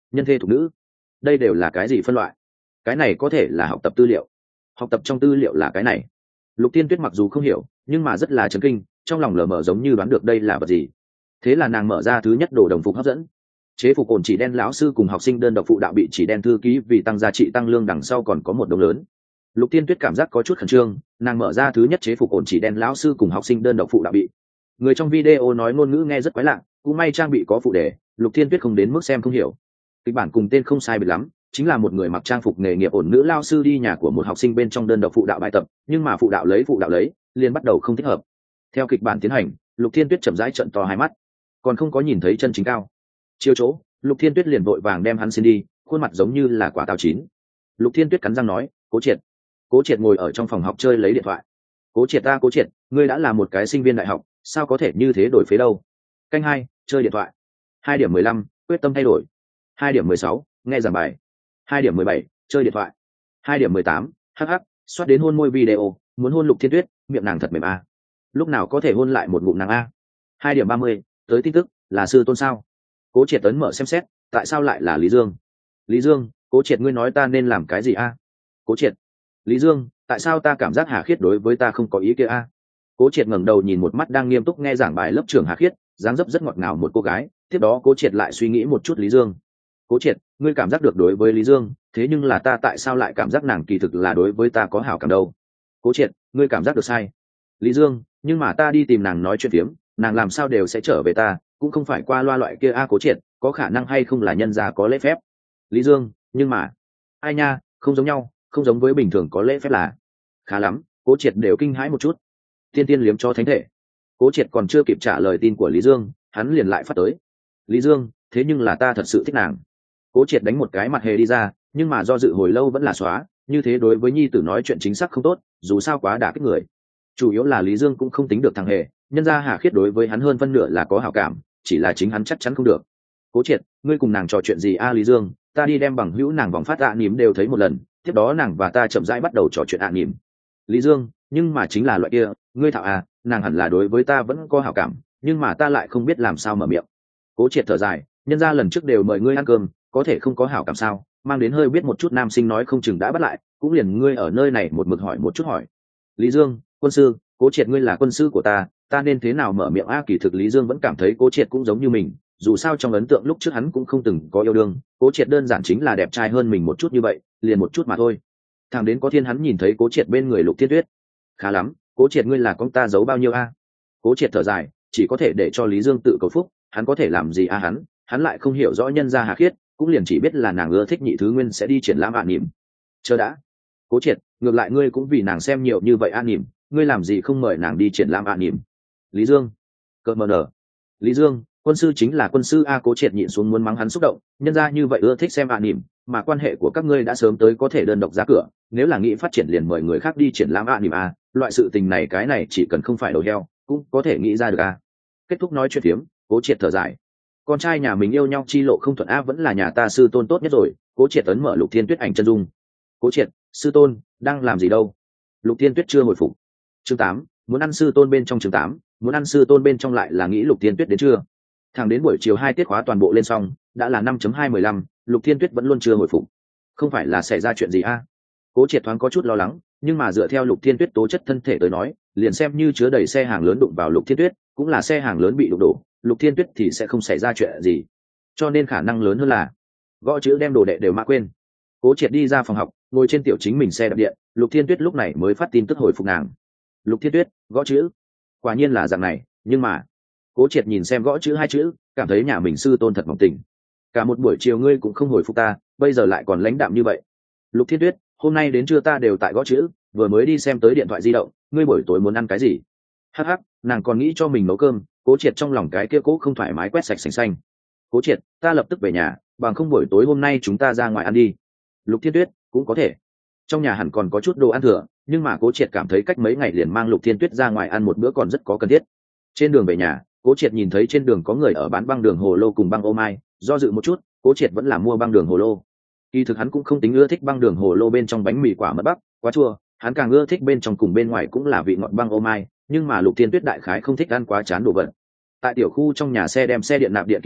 nhân thê thục nữ, đây đều là cái gì phân loại? Cái này có thể là học tập tư liệu. Học tập trong tư liệu là cái này. Lục Thiên Tuyết mặc dù không hiểu, nhưng mà rất là chấn kinh, trong lòng lờ mờ giống như đoán được đây là vật gì. Thế là nàng mở ra thứ nhất đồ đồng phục hấp dẫn. Chế phục ổn chỉ đen lão sư cùng học sinh đơn độc phụ đạo bị chỉ đen thư ký vì tăng giá trị tăng lương đằng sau còn có một đồng lớn. Lục Thiên Tuyết cảm giác có chút khẩn trương, nàng mở ra thứ nhất chế phục ổn chỉ đen lão sư cùng học sinh đơn độc phụ đạo bị. Người trong video nói ngôn ngữ nghe rất quái lạ, cũng may trang bị có phụ đề, Lục Thiên Tuyết không đến mức xem không hiểu. Kịch bản cùng tên không sai biệt lắm, chính là một người mặc trang phục nghề nghiệp ổn nữ lao sư đi nhà của một học sinh bên trong đơn độc phụ đạo bài tập, nhưng mà phụ đạo lấy phụ đạo lấy, liền bắt đầu không thích hợp. Theo kịch bản tiến hành, Lục Thiên Tuyết chậm rãi trợn to hai mắt, còn không có nhìn thấy chân chính cao. Chiêu chỗ, Lục Thiên Tuyết liền vội vàng đem hắn xin đi, khuôn mặt giống như là quả táo chín. Lục Thiên Tuyết cắn răng nói, "Cố Triệt." Cố Triệt ngồi ở trong phòng học chơi lấy điện thoại. "Cố Triệt ta Cố Triệt, ngươi đã là một cái sinh viên đại học, sao có thể như thế đổi phế đâu?" Canh hai, chơi điện thoại. Hai điểm mười lăm, quyết tâm thay đổi. Hai điểm mười sáu, nghe giảng bài. Hai điểm mười bảy, chơi điện thoại. Hai điểm mười tám, hắc hắc, xoát đến hôn môi video, muốn hôn Lục Thiên Tuyết, miệng nàng thật mềm a. Lúc nào có thể hôn lại một ngụm nàng a? Hai điểm ba mươi, tới tin tức, là sư tôn sao? Cố Triệt tấn mở xem xét, tại sao lại là Lý Dương? Lý Dương, Cố Triệt ngươi nói ta nên làm cái gì a? Cố Triệt. Lý Dương, tại sao ta cảm giác Hà Khiết đối với ta không có ý kia a? Cố Triệt ngẩng đầu nhìn một mắt đang nghiêm túc nghe giảng bài lớp trưởng Hà Khiết, dáng dấp rất ngọt ngào một cô gái, tiếp đó Cố Triệt lại suy nghĩ một chút Lý Dương. Cố Triệt, ngươi cảm giác được đối với Lý Dương, thế nhưng là ta tại sao lại cảm giác nàng kỳ thực là đối với ta có hảo cảm đâu? Cố Triệt, ngươi cảm giác được sai. Lý Dương, nhưng mà ta đi tìm nàng nói chuyện phiếm, nàng làm sao đều sẽ trở về ta, cũng không phải qua loa loại kia a. Cố Triệt, có khả năng hay không là nhân gia có lễ phép? Lý Dương, nhưng mà ai nha, không giống nhau, không giống với bình thường có lễ phép là. Khá lắm, Cố Triệt đều kinh hãi một chút. Tiên tiên liếm cho thánh thể. Cố Triệt còn chưa kịp trả lời tin của Lý Dương, hắn liền lại phát tới. Lý Dương, thế nhưng là ta thật sự thích nàng. Cố Triệt đánh một cái mặt hề đi ra, nhưng mà do dự hồi lâu vẫn là xóa, như thế đối với nhi tử nói chuyện chính xác không tốt, dù sao quá đả kích người. Chủ yếu là Lý Dương cũng không tính được thằng hề, nhân ra Hà Khiết đối với hắn hơn phân nửa là có hảo cảm, chỉ là chính hắn chắc chắn không được. Cố Triệt, ngươi cùng nàng trò chuyện gì a? Lý Dương, ta đi đem bằng hữu nàng vòng phát ạ nỉm đều thấy một lần, tiếp đó nàng và ta chậm rãi bắt đầu trò chuyện ạ nỉm. Lý Dương, nhưng mà chính là loại kia, ngươi thạo à, nàng hẳn là đối với ta vẫn có hảo cảm, nhưng mà ta lại không biết làm sao mở miệng. Cố Triệt thở dài, nhân ra lần trước đều mời ngươi ăn cơm, có thể không có hảo cảm sao? Mang đến hơi biết một chút nam sinh nói không chừng đã bắt lại, cũng liền ngươi ở nơi này một mực hỏi một chút hỏi. Lý Dương, quân sư, Cố Triệt ngươi là quân sư của ta, ta nên thế nào mở miệng a? Kỳ thực Lý Dương vẫn cảm thấy Cố Triệt cũng giống như mình, dù sao trong ấn tượng lúc trước hắn cũng không từng có yêu đương, Cố Triệt đơn giản chính là đẹp trai hơn mình một chút như vậy, liền một chút mà thôi. Thằng đến có thiên hắn nhìn thấy Cố Triệt bên người Lục Thiên Tuyết. Khá lắm, Cố Triệt ngươi là con ta giấu bao nhiêu a? Cố Triệt thở dài, chỉ có thể để cho Lý Dương tự cầu phúc, hắn có thể làm gì a? hắn, hắn lại không hiểu rõ nhân gia Hà Khiết, cũng liền chỉ biết là nàng ưa thích Nhị Thứ Nguyên sẽ đi triển lãm ạ niệm. Chờ đã, Cố Triệt, ngược lại ngươi cũng vì nàng xem nhiều như vậy ạ niệm, ngươi làm gì không mời nàng đi triển lãm ạ niệm? Lý Dương, cợt mờ nở. Lý Dương, quân sư chính là quân sư a. Cố Triệt nhịn xuống muốn mắng hắn xúc động, nhân ra như vậy ưa thích xem ạ niệm, mà quan hệ của các ngươi đã sớm tới có thể đơn độc ra cửa, nếu là nghĩ phát triển liền mời người khác đi triển lãm ạ niệm a, loại sự tình này cái này chỉ cần không phải đầu heo, cũng có thể nghĩ ra được a. Kết thúc nói chuyện phiếm, Cố Triệt thở dài. Con trai nhà mình yêu nhau chi lộ không thuận a, vẫn là nhà ta sư tôn tốt nhất rồi. Cố Triệt ấn mở Lục Thiên Tuyết ảnh chân dung. Cố Triệt, sư tôn đang làm gì đâu? Lục Thiên Tuyết chưa hồi phục. Chương tám, muốn ăn sư tôn bên trong chương tám, muốn ăn sư tôn bên trong lại là nghĩ Lục Thiên Tuyết đến chưa? Thẳng đến buổi chiều hai tiết khóa toàn bộ lên xong, đã là năm hai mười lăm, Lục Thiên Tuyết vẫn luôn chưa hồi phục. Không phải là xảy ra chuyện gì a? Cố Triệt thoáng có chút lo lắng, nhưng mà dựa theo Lục Thiên Tuyết tố chất thân thể tới nói, liền xem như chứa đầy xe hàng lớn đụng vào Lục Thiên Tuyết, cũng là xe hàng lớn bị đụng đổ, Lục Thiên Tuyết thì sẽ không xảy ra chuyện gì. Cho nên khả năng lớn hơn là gõ chữ đem đồ đệ đều mã quên. Cố Triệt đi ra phòng học, ngồi trên tiểu chính mình xe đạp điện, Lục Thiên Tuyết lúc này mới phát tin tức hồi phục nàng. Lục Thiên Tuyết, gõ chữ. Quả nhiên là dạng này, nhưng mà Cố Triệt nhìn xem gõ chữ hai chữ, cảm thấy nhà mình sư tôn thật mỏng tình. Cả một buổi chiều ngươi cũng không hồi phục ta, bây giờ lại còn lãnh đạm như vậy. Lục Thiên Tuyết, hôm nay đến trưa ta đều tại gõ chữ, vừa mới đi xem tới điện thoại di động, ngươi buổi tối muốn ăn cái gì? Hắc hắc, nàng còn nghĩ cho mình nấu cơm. Cố Triệt trong lòng cái kia cố không thoải mái quét sạch sành xanh. Cố Triệt, ta lập tức về nhà, bằng không buổi tối hôm nay chúng ta ra ngoài ăn đi. Lục Thiên Tuyết, cũng có thể. Trong nhà hẳn còn có chút đồ ăn thừa, nhưng mà Cố Triệt cảm thấy cách mấy ngày liền mang Lục Thiên Tuyết ra ngoài ăn một bữa còn rất có cần thiết. Trên đường về nhà, Cố Triệt nhìn thấy trên đường có người ở bán băng đường hồ lô cùng băng ô mai, do dự một chút, Cố Triệt vẫn là mua băng đường hồ lô. Kỳ thực hắn cũng không tính ưa thích băng đường hồ lô bên trong bánh mì quả mật bắc, quá chua, hắn càng ưa thích bên trong cùng bên ngoài cũng là vị ngọt băng ô mai, nhưng mà Lục Thiên Tuyết đại khái không thích ăn quá chán đồ vật. Tại tiểu khu trong nhà xe đem xe điện nạp điện kỹ sau,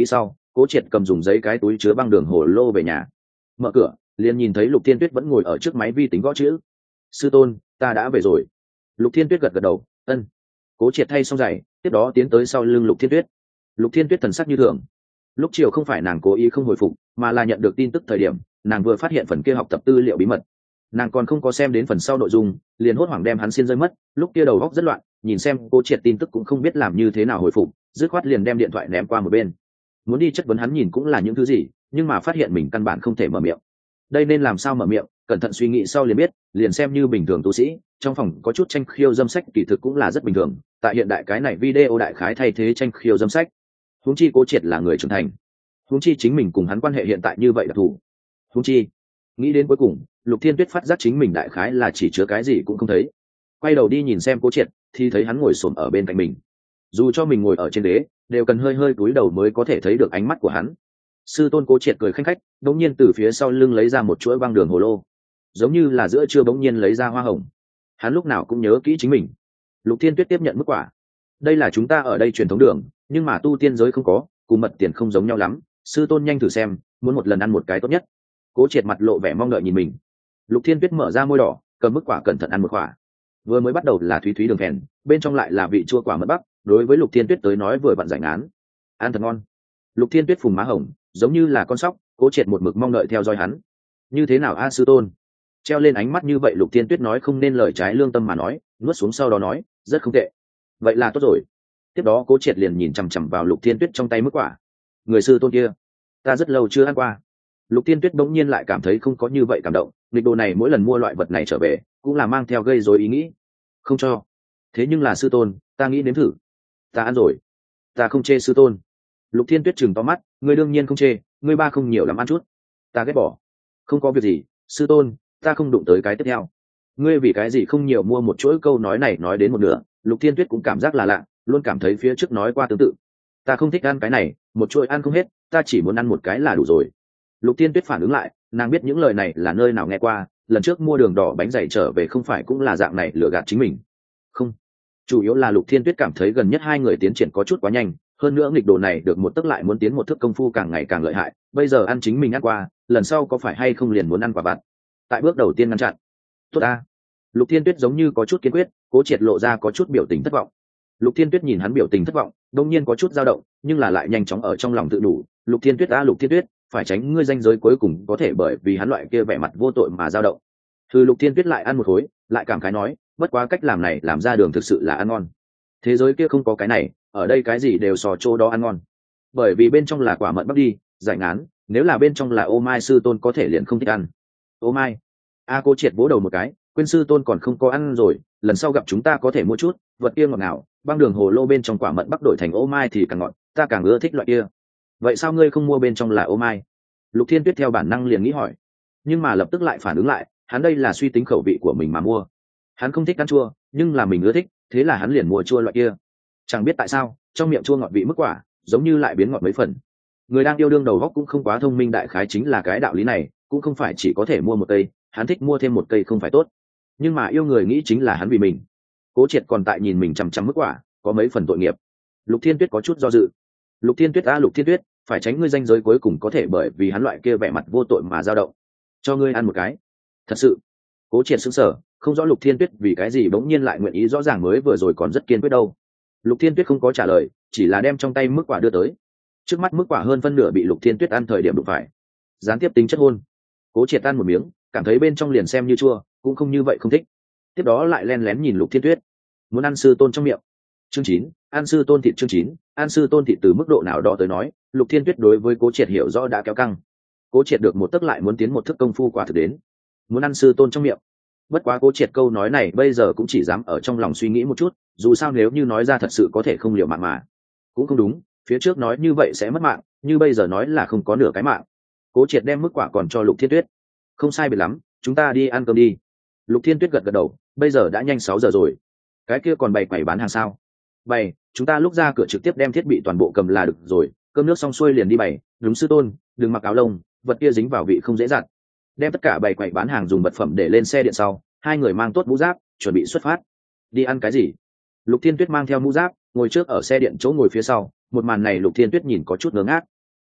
Cố Triệt cầm dùng giấy cái túi chứa băng đường hồ lô về nhà. Mở cửa liền nhìn thấy Lục Thiên Tuyết vẫn ngồi ở trước máy vi tính gõ chữ. Sư tôn, ta đã về rồi. Lục Thiên Tuyết gật gật đầu, ân. Cố Triệt thay xong giày, tiếp đó tiến tới sau lưng Lục Thiên Tuyết. Lục Thiên Tuyết thần sắc như thường. Lúc chiều không phải nàng cố ý không hồi phục, mà là nhận được tin tức thời điểm nàng vừa phát hiện phần kia học tập tư liệu bí mật. Nàng còn không có xem đến phần sau nội dung, liền hốt hoảng đem hắn xiên rơi mất. Lúc kia đầu óc rất loạn, nhìn xem Cố Triệt tin tức cũng không biết làm như thế nào hồi phục, dứt khoát liền đem điện thoại ném qua một bên. Muốn đi chất vấn hắn nhìn cũng là những thứ gì, nhưng mà phát hiện mình căn bản không thể mở miệng. Đây nên làm sao mở miệng? Cẩn thận suy nghĩ sau liền biết, liền xem như bình thường tu sĩ, trong phòng có chút tranh khiêu dâm sách kỳ thực cũng là rất bình thường. Tại hiện đại cái này video đại khái thay thế tranh khiêu dâm sách. Huống chi Cố Triệt là người trưởng thành, huống chi chính mình cùng hắn quan hệ hiện tại như vậy đặc thù. Huống chi, nghĩ đến cuối cùng, Lục Thiên Tuyết phát giác chính mình đại khái là chỉ chứa cái gì cũng không thấy. Quay đầu đi nhìn xem Cố Triệt, thì thấy hắn ngồi xổm ở bên cạnh mình. Dù cho mình ngồi ở trên đế, đều cần hơi hơi cúi đầu mới có thể thấy được ánh mắt của hắn. Sư tôn Cố Triệt cười khanh khách, đột nhiên từ phía sau lưng lấy ra một chuỗi băng đường hồ lô, giống như là giữa trưa bỗng nhiên lấy ra hoa hồng. Hắn lúc nào cũng nhớ kỹ chính mình. Lục Thiên Tuyết tiếp nhận mức quả. Đây là chúng ta ở đây truyền thống đường, nhưng mà tu tiên giới không có, cùng mật tiền không giống nhau lắm. Sư tôn nhanh thử xem, muốn một lần ăn một cái tốt nhất. Cố Triệt mặt lộ vẻ mong đợi nhìn mình. Lục Thiên Tuyết mở ra môi đỏ, cầm mức quả cẩn thận ăn một quả. Vừa mới bắt đầu là thúy thúy đường phèn, bên trong lại là vị chua quả mật bắc, đối với Lục Thiên Tuyết tới nói vừa vặn giải ngán. Ăn thật ngon. Lục Thiên Tuyết phùng má hồng, giống như là con sóc. Cố Triệt một mực mong đợi theo dõi hắn. Như thế nào a sư tôn? Treo lên ánh mắt như vậy, Lục Thiên Tuyết nói không nên lời trái lương tâm mà nói, nuốt xuống sau đó nói, rất không tệ. Vậy là tốt rồi. Tiếp đó Cố Triệt liền nhìn chằm chằm vào Lục Thiên Tuyết trong tay mức quả. Người sư tôn kia, ta rất lâu chưa ăn qua. Lục Thiên Tuyết bỗng nhiên lại cảm thấy không có như vậy cảm động, nghịch đồ này mỗi lần mua loại vật này trở về cũng là mang theo gây rối ý nghĩ. Không cho. Thế nhưng là sư tôn, ta nghĩ nếm thử. Ta ăn rồi. Ta không chê sư tôn. Lục Thiên Tuyết trừng to mắt, ngươi đương nhiên không chê, ngươi ba không nhiều lắm ăn chút. Ta ghét bỏ. Không có việc gì, sư tôn, ta không đụng tới cái tiếp theo. Ngươi vì cái gì không nhiều mua một chuỗi? Câu nói này nói đến một nửa, Lục Thiên Tuyết cũng cảm giác là lạ, luôn cảm thấy phía trước nói qua tương tự. Ta không thích ăn cái này, một chuỗi ăn không hết, ta chỉ muốn ăn một cái là đủ rồi. Lục Thiên Tuyết phản ứng lại, nàng biết những lời này là nơi nào nghe qua, lần trước mua đường đỏ bánh dày trở về không phải cũng là dạng này lừa gạt chính mình. Không, chủ yếu là Lục Thiên Tuyết cảm thấy gần nhất hai người tiến triển có chút quá nhanh, hơn nữa nghịch đồ này được một tức lại muốn tiến một thước, công phu càng ngày càng lợi hại, bây giờ ăn chính mình ăn qua, lần sau có phải hay không liền muốn ăn quả vặt. Tại bước đầu tiên ngăn chặn. Tốt a. Lục Thiên Tuyết giống như có chút kiên quyết, Cố Triệt lộ ra có chút biểu tình thất vọng. Lục Thiên Tuyết nhìn hắn biểu tình thất vọng, đột nhiên có chút dao động, nhưng là lại nhanh chóng ở trong lòng tự đủ, Lục Thiên Tuyết a Lục Thiên Tuyết, phải tránh ngươi danh giới cuối cùng có thể bởi vì hắn loại kia vẻ mặt vô tội mà dao động. Thư Lục Thiên Tuyết lại ăn một khối, lại cảm khái nói, bất quá cách làm này làm ra đường thực sự là ăn ngon. Thế giới kia không có cái này, ở đây cái gì đều sò chỗ đó ăn ngon. Bởi vì bên trong là quả mận bắc đi, giải ngán, nếu là bên trong là ô mai, sư tôn có thể liền không thích ăn. Ô mai. A Cố Triệt vỗ đầu một cái, quên sư tôn còn không có ăn rồi, lần sau gặp chúng ta có thể mua chút, vật kia ngọt ngào, băng đường hồ lô bên trong quả mận bắc đổi thành ô mai thì càng ngọt, ta càng ưa thích loại kia. Vậy sao ngươi không mua bên trong là ô mai? Lục Thiên Tuyết theo bản năng liền nghĩ hỏi, nhưng mà lập tức lại phản ứng lại, hắn đây là suy tính khẩu vị của mình mà mua. Hắn không thích ăn chua, nhưng là mình ưa thích, thế là hắn liền mua chua loại kia. Chẳng biết tại sao, trong miệng chua ngọt vị mức quả, giống như lại biến ngọt mấy phần. Người đang yêu đương đầu óc cũng không quá thông minh, đại khái chính là cái đạo lý này, cũng không phải chỉ có thể mua một cây, hắn thích mua thêm một cây không phải tốt. Nhưng mà yêu người nghĩ chính là hắn vì mình. Cố Triệt còn tại nhìn mình chằm chằm mức quả, có mấy phần tội nghiệp. Lục Thiên Tuyết có chút do dự. Lục Thiên Tuyết a Lục Thiên Tuyết, phải tránh ngươi danh giới cuối cùng có thể bởi vì hắn loại kia vẻ mặt vô tội mà dao động. Cho ngươi ăn một cái. Thật sự. Cố Triệt sững sờ, không rõ Lục Thiên Tuyết vì cái gì bỗng nhiên lại nguyện ý, rõ ràng mới vừa rồi còn rất kiên quyết đâu. Lục Thiên Tuyết không có trả lời, chỉ là đem trong tay mức quả đưa tới. Trước mắt mức quả hơn phân nửa bị Lục Thiên Tuyết ăn thời điểm đụng phải. Gián tiếp tính chất hôn. Cố Triệt ăn một miếng, cảm thấy bên trong liền xem như chua, cũng không như vậy không thích. Tiếp đó lại len lén nhìn Lục Thiên Tuyết, muốn ăn sư tôn trong miệng. Chương chín, ăn sư tôn thịt. Chương chín, ăn sư tôn thịt. Từ mức độ nào đó tới nói, Lục Thiên Tuyết đối với Cố Triệt hiểu rõ đã kéo căng. Cố Triệt được một tấc lại muốn tiến một thước, công phu quả thực đến, muốn ăn sư tôn trong miệng. Bất quá Cố Triệt câu nói này bây giờ cũng chỉ dám ở trong lòng suy nghĩ một chút, dù sao nếu như nói ra thật sự có thể không liều mạng mà. Cũng không đúng, phía trước nói như vậy sẽ mất mạng, như bây giờ nói là không có nửa cái mạng. Cố Triệt đem mức quả còn cho Lục Thiên Tuyết. Không sai biệt lắm, chúng ta đi ăn cơm đi. Lục Thiên Tuyết gật gật đầu, bây giờ đã nhanh sáu giờ rồi. Cái kia còn bày quầy bán hàng sao? Bày, chúng ta lúc ra cửa trực tiếp đem thiết bị toàn bộ cầm là được rồi, cơm nước xong xuôi liền đi bày. Đúng sư tôn, đừng mặc áo lông, vật kia dính vào vị không dễ dặn. Đem tất cả bày quầy bán hàng dùng vật phẩm để lên xe điện sau, hai người mang tốt mũ giáp, chuẩn bị xuất phát. Đi ăn cái gì? Lục Thiên Tuyết mang theo mũ giáp, ngồi trước ở xe điện chỗ ngồi phía sau, một màn này Lục Thiên Tuyết nhìn có chút ngớ ngác.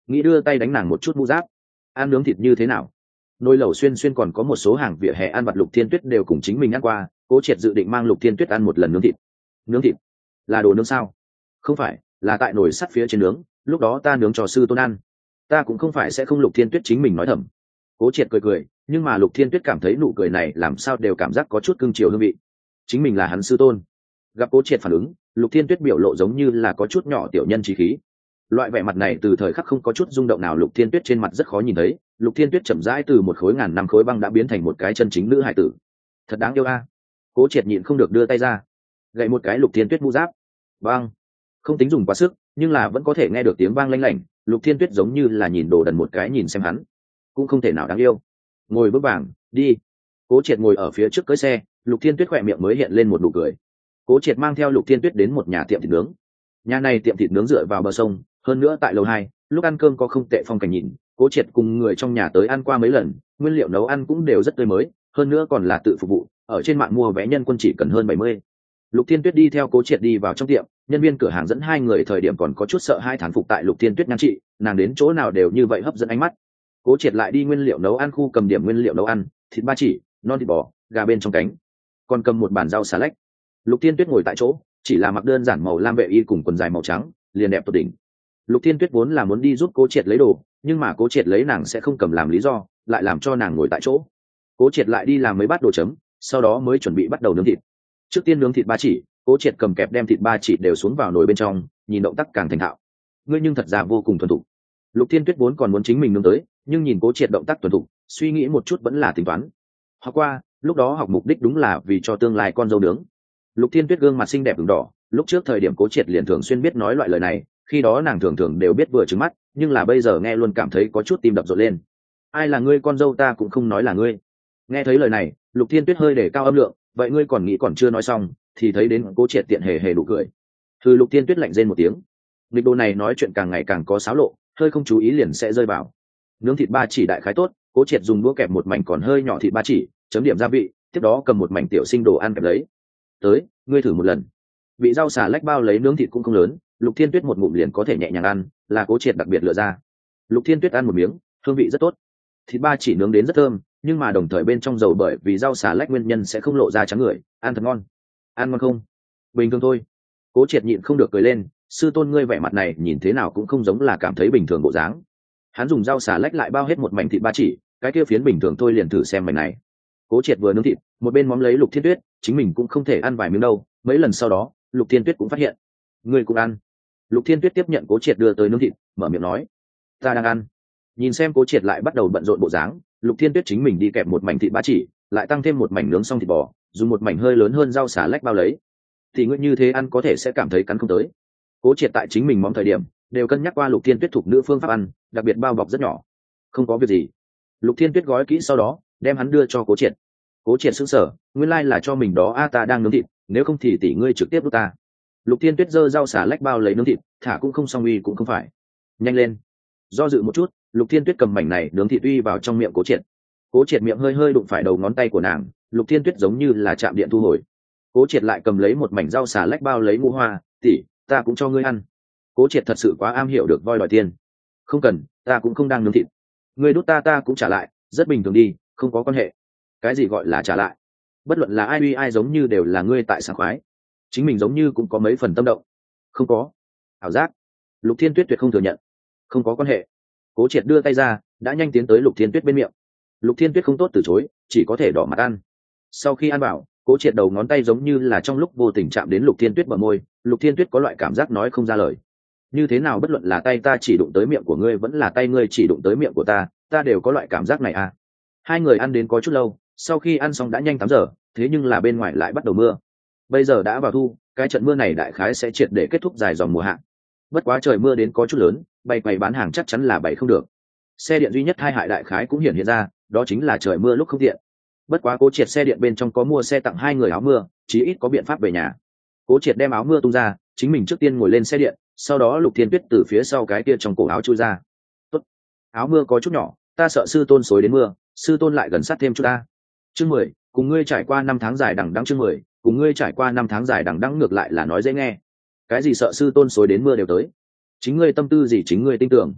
nghĩ đưa tay đánh nàng một chút mũ giáp. Ăn nướng thịt như thế nào? Nồi lẩu xuyên xuyên còn có một số hàng vỉa hè ăn vặt Lục Thiên Tuyết đều cùng chính mình ăn qua, Cố Triệt dự định mang Lục Thiên Tuyết ăn một lần nướng thịt. Nướng thịt? Là đồ nướng sao? Không phải, là tại nồi sắt phía trên nướng, lúc đó ta nướng cho sư tôn ăn. Ta cũng không phải sẽ không. Lục Thiên Tuyết chính mình nói thầm. Cố Triệt cười cười, nhưng mà Lục Thiên Tuyết cảm thấy nụ cười này làm sao đều cảm giác có chút cưng chiều hương vị. Chính mình là hắn sư tôn. Gặp Cố Triệt phản ứng, Lục Thiên Tuyết biểu lộ giống như là có chút nhỏ tiểu nhân trí khí. Loại vẻ mặt này từ thời khắc không có chút rung động nào Lục Thiên Tuyết trên mặt rất khó nhìn thấy. Lục Thiên Tuyết chậm rãi từ một khối ngàn năm khối băng đã biến thành một cái chân chính nữ hải tử. Thật đáng yêu a. Cố Triệt nhịn không được đưa tay ra, gậy một cái Lục Thiên Tuyết mũ giáp. Băng. Không tính dùng quá sức, nhưng là vẫn có thể nghe được tiếng vang lanh lảnh. Lục Thiên Tuyết giống như là nhìn đồ đần một cái nhìn xem hắn, cũng không thể nào đáng yêu. Ngồi bước vàng đi. Cố Triệt ngồi ở phía trước cưỡi xe, Lục Thiên Tuyết khỏe miệng mới hiện lên một nụ cười. Cố Triệt mang theo Lục Thiên Tuyết đến một nhà tiệm thịt nướng. Nhà này tiệm thịt nướng dựa vào bờ sông, hơn nữa tại lầu hai, lúc ăn cơm có không tệ phong cảnh nhìn. Cố Triệt cùng người trong nhà tới ăn qua mấy lần, nguyên liệu nấu ăn cũng đều rất tươi mới, hơn nữa còn là tự phục vụ, ở trên mạng mua vé nhân quân chỉ cần hơn bảy mươi. Lục Thiên Tuyết đi theo Cố Triệt đi vào trong tiệm, nhân viên cửa hàng dẫn hai người thời điểm còn có chút sợ hai thán phục tại Lục Thiên Tuyết nhan trị, nàng đến chỗ nào đều như vậy hấp dẫn ánh mắt. Cố Triệt lại đi nguyên liệu nấu ăn khu cầm điểm nguyên liệu nấu ăn, thịt ba chỉ, non thịt bò, gà bên trong cánh, còn cầm một bàn rau xà lách. Lục Thiên Tuyết ngồi tại chỗ, chỉ là mặc đơn giản màu lam vệ y cùng quần dài màu trắng, liền đẹp tột đỉnh. Lục Thiên Tuyết vốn là muốn đi giúp Cố Triệt lấy đồ, nhưng mà Cố Triệt lấy nàng sẽ không cầm làm lý do, lại làm cho nàng ngồi tại chỗ. Cố Triệt lại đi làm mấy bát đồ chấm, sau đó mới chuẩn bị bắt đầu nướng thịt. Trước tiên nướng thịt ba chỉ, Cố Triệt cầm kẹp đem thịt ba chỉ đều xuống vào nồi bên trong, nhìn động tác càng thành thạo. Ngươi nhưng thật ra vô cùng thuần thục. Lục Thiên Tuyết vốn còn muốn chính mình nướng tới, nhưng nhìn Cố Triệt động tác thuần thục, suy nghĩ một chút vẫn là tính toán. Học qua, lúc đó học mục đích đúng là vì cho tương lai con dâu nướng. Lục Thiên Tuyết gương mặt xinh đẹp ửng đỏ, lúc trước thời điểm Cố Triệt liền thường xuyên biết nói loại lời này, khi đó nàng thường thường đều biết vừa trừng mắt, nhưng là bây giờ nghe luôn cảm thấy có chút tim đập rộn lên. Ai là ngươi con dâu ta cũng không nói là ngươi. Nghe thấy lời này, Lục Thiên Tuyết hơi để cao âm lượng, vậy ngươi còn nghĩ còn chưa nói xong, thì thấy đến Cố Triệt tiện hề hề đủ cười. Thư Lục Thiên Tuyết lạnh rên một tiếng. Nghịch đồ này nói chuyện càng ngày càng có xáo lộ, hơi không chú ý liền sẽ rơi vào. Nướng thịt ba chỉ đại khái tốt, Cố Triệt dùng đũa kẹp một mảnh còn hơi nhỏ thịt ba chỉ, chấm điểm gia vị, tiếp đó cầm một mảnh tiểu sinh đồ ăn kẹp lấy. Tới, ngươi thử một lần. Vị rau xà lách bao lấy nướng thịt cũng không lớn, Lục Thiên Tuyết một ngụm liền có thể nhẹ nhàng ăn, là Cố Triệt đặc biệt lựa ra. Lục Thiên Tuyết ăn một miếng, hương vị rất tốt. Thịt ba chỉ nướng đến rất thơm, nhưng mà đồng thời bên trong dầu bởi vì rau xà lách nguyên nhân sẽ không lộ ra trắng người, ăn thật ngon. Ăn ngon không? Bình thường thôi. Cố Triệt nhịn không được cười lên, sư tôn ngươi vẻ mặt này nhìn thế nào cũng không giống là cảm thấy bình thường bộ dáng. Hắn dùng rau xà lách lại bao hết một mảnh thịt ba chỉ, cái kia phiến bình thường thôi liền thử xem mảnh này. Cố Triệt vừa nướng thịt, một bên móm lấy Lục Thiên Tuyết, chính mình cũng không thể ăn vài miếng đâu. Mấy lần sau đó, Lục Thiên Tuyết cũng phát hiện, ngươi cũng ăn. Lục Thiên Tuyết tiếp nhận Cố Triệt đưa tới nướng thịt, mở miệng nói, ta đang ăn. Nhìn xem Cố Triệt lại bắt đầu bận rộn bộ dáng, Lục Thiên Tuyết chính mình đi kẹp một mảnh thịt ba chỉ, lại tăng thêm một mảnh nướng xong thịt bò, dùng một mảnh hơi lớn hơn rau xà lách bao lấy. Thì ngươi như thế ăn có thể sẽ cảm thấy cắn không tới. Cố Triệt tại chính mình mong thời điểm đều cân nhắc qua Lục Thiên Tuyết thuộc nữ phương pháp ăn, đặc biệt bao bọc rất nhỏ. Không có việc gì. Lục Thiên Tuyết gói kỹ sau đó, đem hắn đưa cho Cố Triệt. Cố Triệt sững sờ, nguyên lai like là cho mình đó a, ta đang nướng thịt, nếu không thì tỷ ngươi trực tiếp đút ta. Lục Thiên Tuyết giơ rau xà lách bao lấy nướng thịt, thả cũng không xong uy cũng không phải. Nhanh lên. Do dự một chút, Lục Thiên Tuyết cầm mảnh này nướng thịt uy vào trong miệng Cố Triệt. Cố Triệt miệng hơi hơi đụng phải đầu ngón tay của nàng, Lục Thiên Tuyết giống như là chạm điện thu hồi. Cố Triệt lại cầm lấy một mảnh rau xà lách bao lấy ngũ hoa, tỷ, ta cũng cho ngươi ăn. Cố Triệt thật sự quá am hiểu được voi đòi tiền. Không cần, ta cũng không đang nướng thịt. Ngươi đút ta ta cũng trả lại, rất bình thường đi, không có quan hệ. Cái gì gọi là trả lại? Bất luận là ai uy ai giống như đều là ngươi tại sảng khoái. Chính mình giống như cũng có mấy phần tâm động. Không có. Ảo giác. Lục Thiên Tuyết tuyệt không thừa nhận. Không có quan hệ. Cố Triệt đưa tay ra, đã nhanh tiến tới Lục Thiên Tuyết bên miệng. Lục Thiên Tuyết không tốt từ chối, chỉ có thể đỏ mặt ăn. Sau khi ăn bảo, Cố Triệt đầu ngón tay giống như là trong lúc vô tình chạm đến Lục Thiên Tuyết bờ môi, Lục Thiên Tuyết có loại cảm giác nói không ra lời. Như thế nào bất luận là tay ta chỉ đụng tới miệng của ngươi vẫn là tay ngươi chỉ đụng tới miệng của ta, ta đều có loại cảm giác này à. Hai người ăn đến có chút lâu, sau khi ăn xong đã nhanh tám giờ, thế nhưng là bên ngoài lại bắt đầu mưa. Bây giờ đã vào thu, cái trận mưa này đại khái sẽ triệt để kết thúc dài dòng mùa hạ. Bất quá trời mưa đến có chút lớn, bày quầy bán hàng chắc chắn là bày không được. Xe điện duy nhất hai hại đại khái cũng hiện hiện ra, đó chính là trời mưa lúc không tiện. Bất quá Cố Triệt xe điện bên trong có mua xe tặng hai người áo mưa, chí ít có biện pháp về nhà. Cố Triệt đem áo mưa tung ra, chính mình trước tiên ngồi lên xe điện, sau đó Lục Thiên Tuyết từ phía sau cái kia trong cổ áo chui ra. Tốt, áo mưa có chút nhỏ, ta sợ sư tôn xối đến mưa, sư tôn lại gần sát thêm chút ta. Chương mười, cùng ngươi trải qua năm tháng dài đằng đẵng. Chương mười, cùng ngươi trải qua năm tháng dài đằng đẵng ngược lại là nói dễ nghe. Cái gì sợ sư tôn xối đến mưa đều tới, chính ngươi tâm tư gì chính ngươi tin tưởng.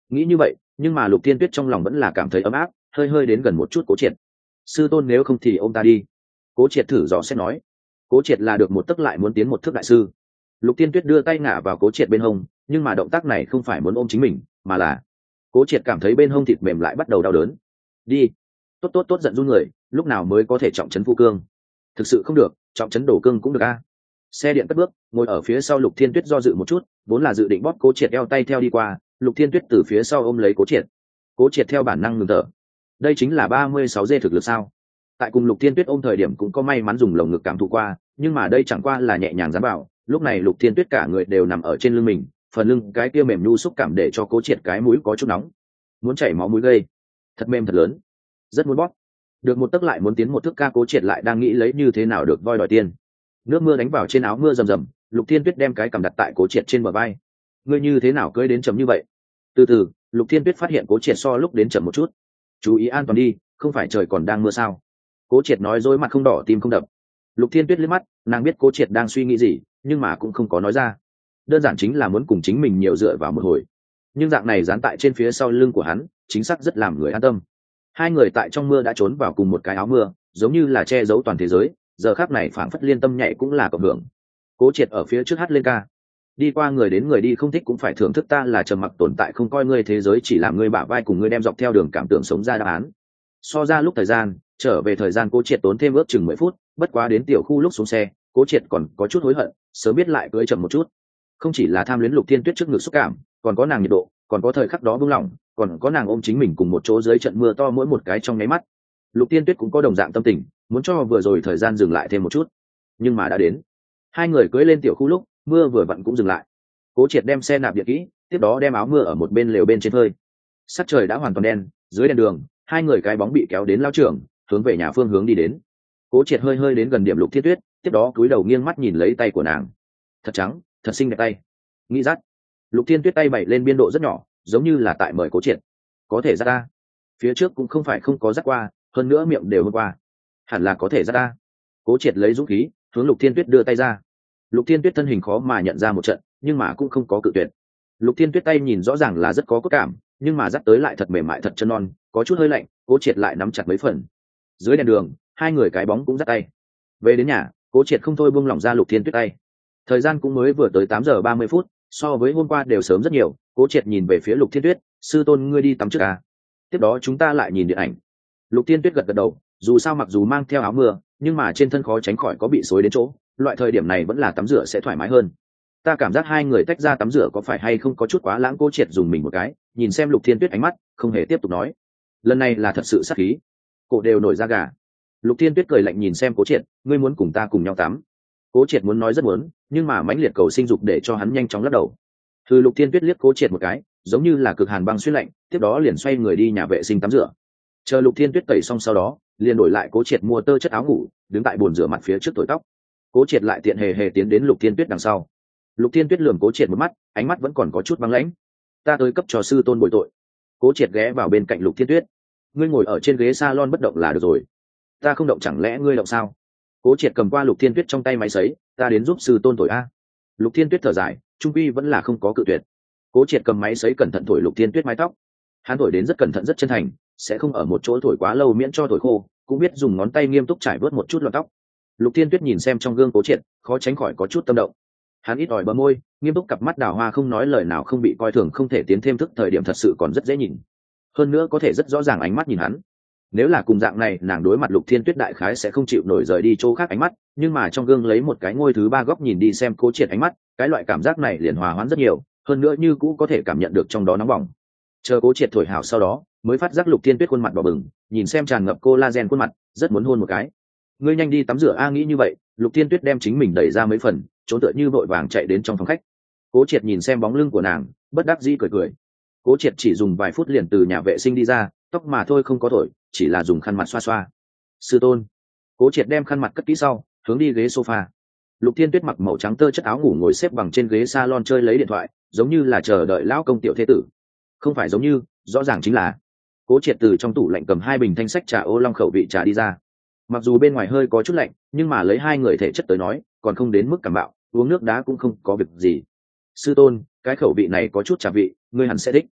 nghĩ như vậy, nhưng mà Lục Thiên Tuyết trong lòng vẫn là cảm thấy ấm áp, hơi hơi đến gần một chút Cố Triệt. Sư tôn nếu không thì ôm ta đi. Cố Triệt thử dò xét nói. Cố Triệt là được một tấc lại muốn tiến một thước đại sư. Lục Thiên Tuyết đưa tay ngả vào Cố Triệt bên hông, nhưng mà động tác này không phải muốn ôm chính mình, mà là Cố Triệt cảm thấy bên hông thịt mềm lại bắt đầu đau đớn. Đi. Tốt tốt tốt, giận run người, lúc nào mới có thể trọng trấn phu cương? Thực sự không được, trọng trấn đổ cương cũng được a. Xe điện cất bước, ngồi ở phía sau Lục Thiên Tuyết do dự một chút, vốn là dự định bóp Cố Triệt eo tay theo đi qua, Lục Thiên Tuyết từ phía sau ôm lấy Cố Triệt. Cố Triệt theo bản năng ngừng thở. Đây chính là ba mươi sáu dê thực lực sao? Tại cùng Lục Thiên Tuyết ôm thời điểm cũng có may mắn dùng lồng ngực cảm thụ qua, nhưng mà đây chẳng qua là nhẹ nhàng dám bảo, lúc này Lục Thiên Tuyết cả người đều nằm ở trên lưng mình, phần lưng cái kia mềm nhu xúc cảm để cho Cố Triệt cái mũi có chút nóng, muốn chảy máu mũi gây, thật mềm thật lớn, rất muốn bóp. Được một tấc lại muốn tiến một thước ca, Cố Triệt lại đang nghĩ lấy như thế nào được voi đòi tiền. Nước mưa đánh vào trên áo mưa rầm rầm, Lục Thiên Tuyết đem cái cầm đặt tại Cố Triệt trên bờ vai. Ngươi như thế nào cưỡi đến chậm như vậy? Từ từ, Lục Thiên Tuyết phát hiện Cố Triệt so lúc đến chậm một chút. Chú ý an toàn đi, không phải trời còn đang mưa sao? Cố Triệt nói dối, mặt không đỏ tim không đập. Lục Thiên Tuyết liếc mắt, nàng biết Cố Triệt đang suy nghĩ gì, nhưng mà cũng không có nói ra. Đơn giản chính là muốn cùng chính mình nhiều dựa vào một hồi. Nhưng dạng này dán tại trên phía sau lưng của hắn, chính xác rất làm người an tâm. Hai người tại trong mưa đã trốn vào cùng một cái áo mưa, giống như là che giấu toàn thế giới, giờ khắc này phảng phất liên tâm nhảy cũng là cộng hưởng. Cố Triệt ở phía trước hát lên ca. Đi qua người đến người đi, không thích cũng phải thưởng thức, ta là trầm mặc tồn tại, không coi ngươi thế giới chỉ làm ngươi bả vai, cùng ngươi đem dọc theo đường cảm tưởng sống ra đáp án. So ra lúc thời gian, trở về thời gian Cố Triệt tốn thêm ước chừng mười phút, bất quá đến tiểu khu lúc xuống xe, Cố Triệt còn có chút hối hận, sớm biết lại cưỡi chậm một chút. Không chỉ là tham luyến Lục Thiên Tuyết trước ngực xúc cảm, còn có nàng nhiệt độ, còn có thời khắc đó buông lỏng, còn có nàng ôm chính mình cùng một chỗ dưới trận mưa to mỗi một cái trong nháy mắt. Lục Thiên Tuyết cũng có đồng dạng tâm tình, muốn cho vừa rồi thời gian dừng lại thêm một chút, nhưng mà đã đến. Hai người cưỡi lên tiểu khu lúc, mưa vừa vặn cũng dừng lại. Cố Triệt đem xe nạp điện kỹ, tiếp đó đem áo mưa ở một bên lều bên trên phơi. Sắc trời đã hoàn toàn đen, dưới đèn đường, hai người cái bóng bị kéo đến lao trường, hướng về nhà phương hướng đi đến. Cố Triệt hơi hơi đến gần điểm Lục Thiên Tuyết, tiếp đó cúi đầu nghiêng mắt nhìn lấy tay của nàng. Thật trắng, thật xinh đẹp tay. Nghĩ dắt. Lục Thiên Tuyết tay bày lên biên độ rất nhỏ, giống như là tại mời Cố Triệt. Có thể dắt ta. Phía trước cũng không phải không có dắt qua, hơn nữa miệng đều hôm qua. Hẳn là có thể dắt ta. Cố Triệt lấy dũng khí, hướng Lục Thiên Tuyết đưa tay ra. Lục Thiên Tuyết thân hình khó mà nhận ra một trận, nhưng mà cũng không có cự tuyệt. Lục Thiên Tuyết tay nhìn rõ ràng là rất có cốt cảm, nhưng mà dắt tới lại thật mềm mại, thật chân non, có chút hơi lạnh. Cố Triệt lại nắm chặt mấy phần. Dưới đèn đường, hai người cái bóng cũng dắt tay. Về đến nhà, Cố Triệt không thôi buông lỏng ra Lục Thiên Tuyết tay. Thời gian cũng mới vừa tới tám giờ ba mươi phút, so với hôm qua đều sớm rất nhiều. Cố Triệt nhìn về phía Lục Thiên Tuyết, sư tôn ngươi đi tắm trước à? Tiếp đó chúng ta lại nhìn điện ảnh. Lục Thiên Tuyết gật gật đầu, dù sao mặc dù mang theo áo mưa, nhưng mà trên thân khó tránh khỏi có bị xối đến chỗ, loại thời điểm này vẫn là tắm rửa sẽ thoải mái hơn. Ta cảm giác hai người tách ra tắm rửa có phải hay không có chút quá lãng. Cố Triệt dùng mình một cái, nhìn xem Lục Thiên Tuyết ánh mắt, không hề tiếp tục nói. Lần này là thật sự sát khí, cổ đều nổi da gà. Lục Thiên Tuyết cười lạnh nhìn xem Cố Triệt, ngươi muốn cùng ta cùng nhau tắm? Cố Triệt muốn nói rất muốn, nhưng mà mãnh liệt cầu sinh dục để cho hắn nhanh chóng lắc đầu. Thư Lục Thiên Tuyết liếc Cố Triệt một cái, giống như là cực hàn băng xuyên lạnh, tiếp đó liền xoay người đi nhà vệ sinh tắm rửa. Chờ Lục Thiên Tuyết tẩy xong sau đó, liền đổi lại Cố Triệt mua tơ chất áo ngủ, đứng tại bồn rửa mặt phía trước thổi tóc. Cố Triệt lại tiện hề hề tiến đến Lục Thiên Tuyết đằng sau. Lục Thiên Tuyết lườm Cố Triệt một mắt, ánh mắt vẫn còn có chút băng lãnh. Ta tới cấp cho sư tôn bồi tội. Cố Triệt ghé vào bên cạnh Lục Thiên Tuyết. Ngươi ngồi ở trên ghế salon bất động là được rồi. Ta không động chẳng lẽ ngươi động sao? Cố Triệt cầm qua Lục Thiên Tuyết trong tay máy sấy, ta đến giúp sư tôn thổi a. Lục Thiên Tuyết thở dài, trung quy vẫn là không có cự tuyệt. Cố Triệt cầm máy sấy cẩn thận thổi Lục Thiên Tuyết mái tóc. Hắn thổi đến rất cẩn thận rất chân thành, sẽ không ở một chỗ thổi quá lâu miễn cho thổi khô, cũng biết dùng ngón tay nghiêm túc trải vớt một chút lọn tóc. Lục Thiên Tuyết nhìn xem trong gương Cố Triệt, khó tránh khỏi có chút tâm động. Hắn ít ỏi bờ môi, nghiêm túc cặp mắt đào hoa, không nói lời nào, không bị coi thường, không thể tiến thêm thức, thời điểm thật sự còn rất dễ nhìn. Hơn nữa có thể rất rõ ràng ánh mắt nhìn hắn. Nếu là cùng dạng này, nàng đối mặt Lục Thiên Tuyết đại khái sẽ không chịu nổi rời đi chỗ khác ánh mắt, nhưng mà trong gương lấy một cái ngôi thứ ba góc nhìn đi xem Cố Triệt ánh mắt, cái loại cảm giác này liền hòa hoãn rất nhiều, hơn nữa như cũ có thể cảm nhận được trong đó nóng bỏng. Chờ Cố Triệt thổi hảo sau đó, mới phát giác Lục Thiên Tuyết khuôn mặt đỏ bừng, nhìn xem tràn ngập collagen khuôn mặt, rất muốn hôn một cái. Ngươi nhanh đi tắm rửa a. Nghĩ như vậy, Lục Thiên Tuyết đem chính mình đẩy ra mấy phần, trốn tựa như vội vàng chạy đến trong phòng khách. Cố Triệt nhìn xem bóng lưng của nàng, bất đắc dĩ cười cười. Cố Triệt chỉ dùng vài phút liền từ nhà vệ sinh đi ra, tóc mà thôi không có thổi, chỉ là dùng khăn mặt xoa xoa. Sư tôn. Cố Triệt đem khăn mặt cất kỹ sau, hướng đi ghế sofa. Lục Thiên Tuyết mặc màu trắng tơ chất áo ngủ ngồi xếp bằng trên ghế salon chơi lấy điện thoại, giống như là chờ đợi lão công tiểu thế tử. Không phải giống như, rõ ràng chính là. Cố Triệt từ trong tủ lạnh cầm hai bình thanh sách trà ô long khẩu vị trà đi ra. Mặc dù bên ngoài hơi có chút lạnh, nhưng mà lấy hai người thể chất tới nói, còn không đến mức cảm bạo, uống nước đá cũng không có việc gì. Sư tôn, cái khẩu vị này có chút trà vị, ngươi hẳn sẽ thích.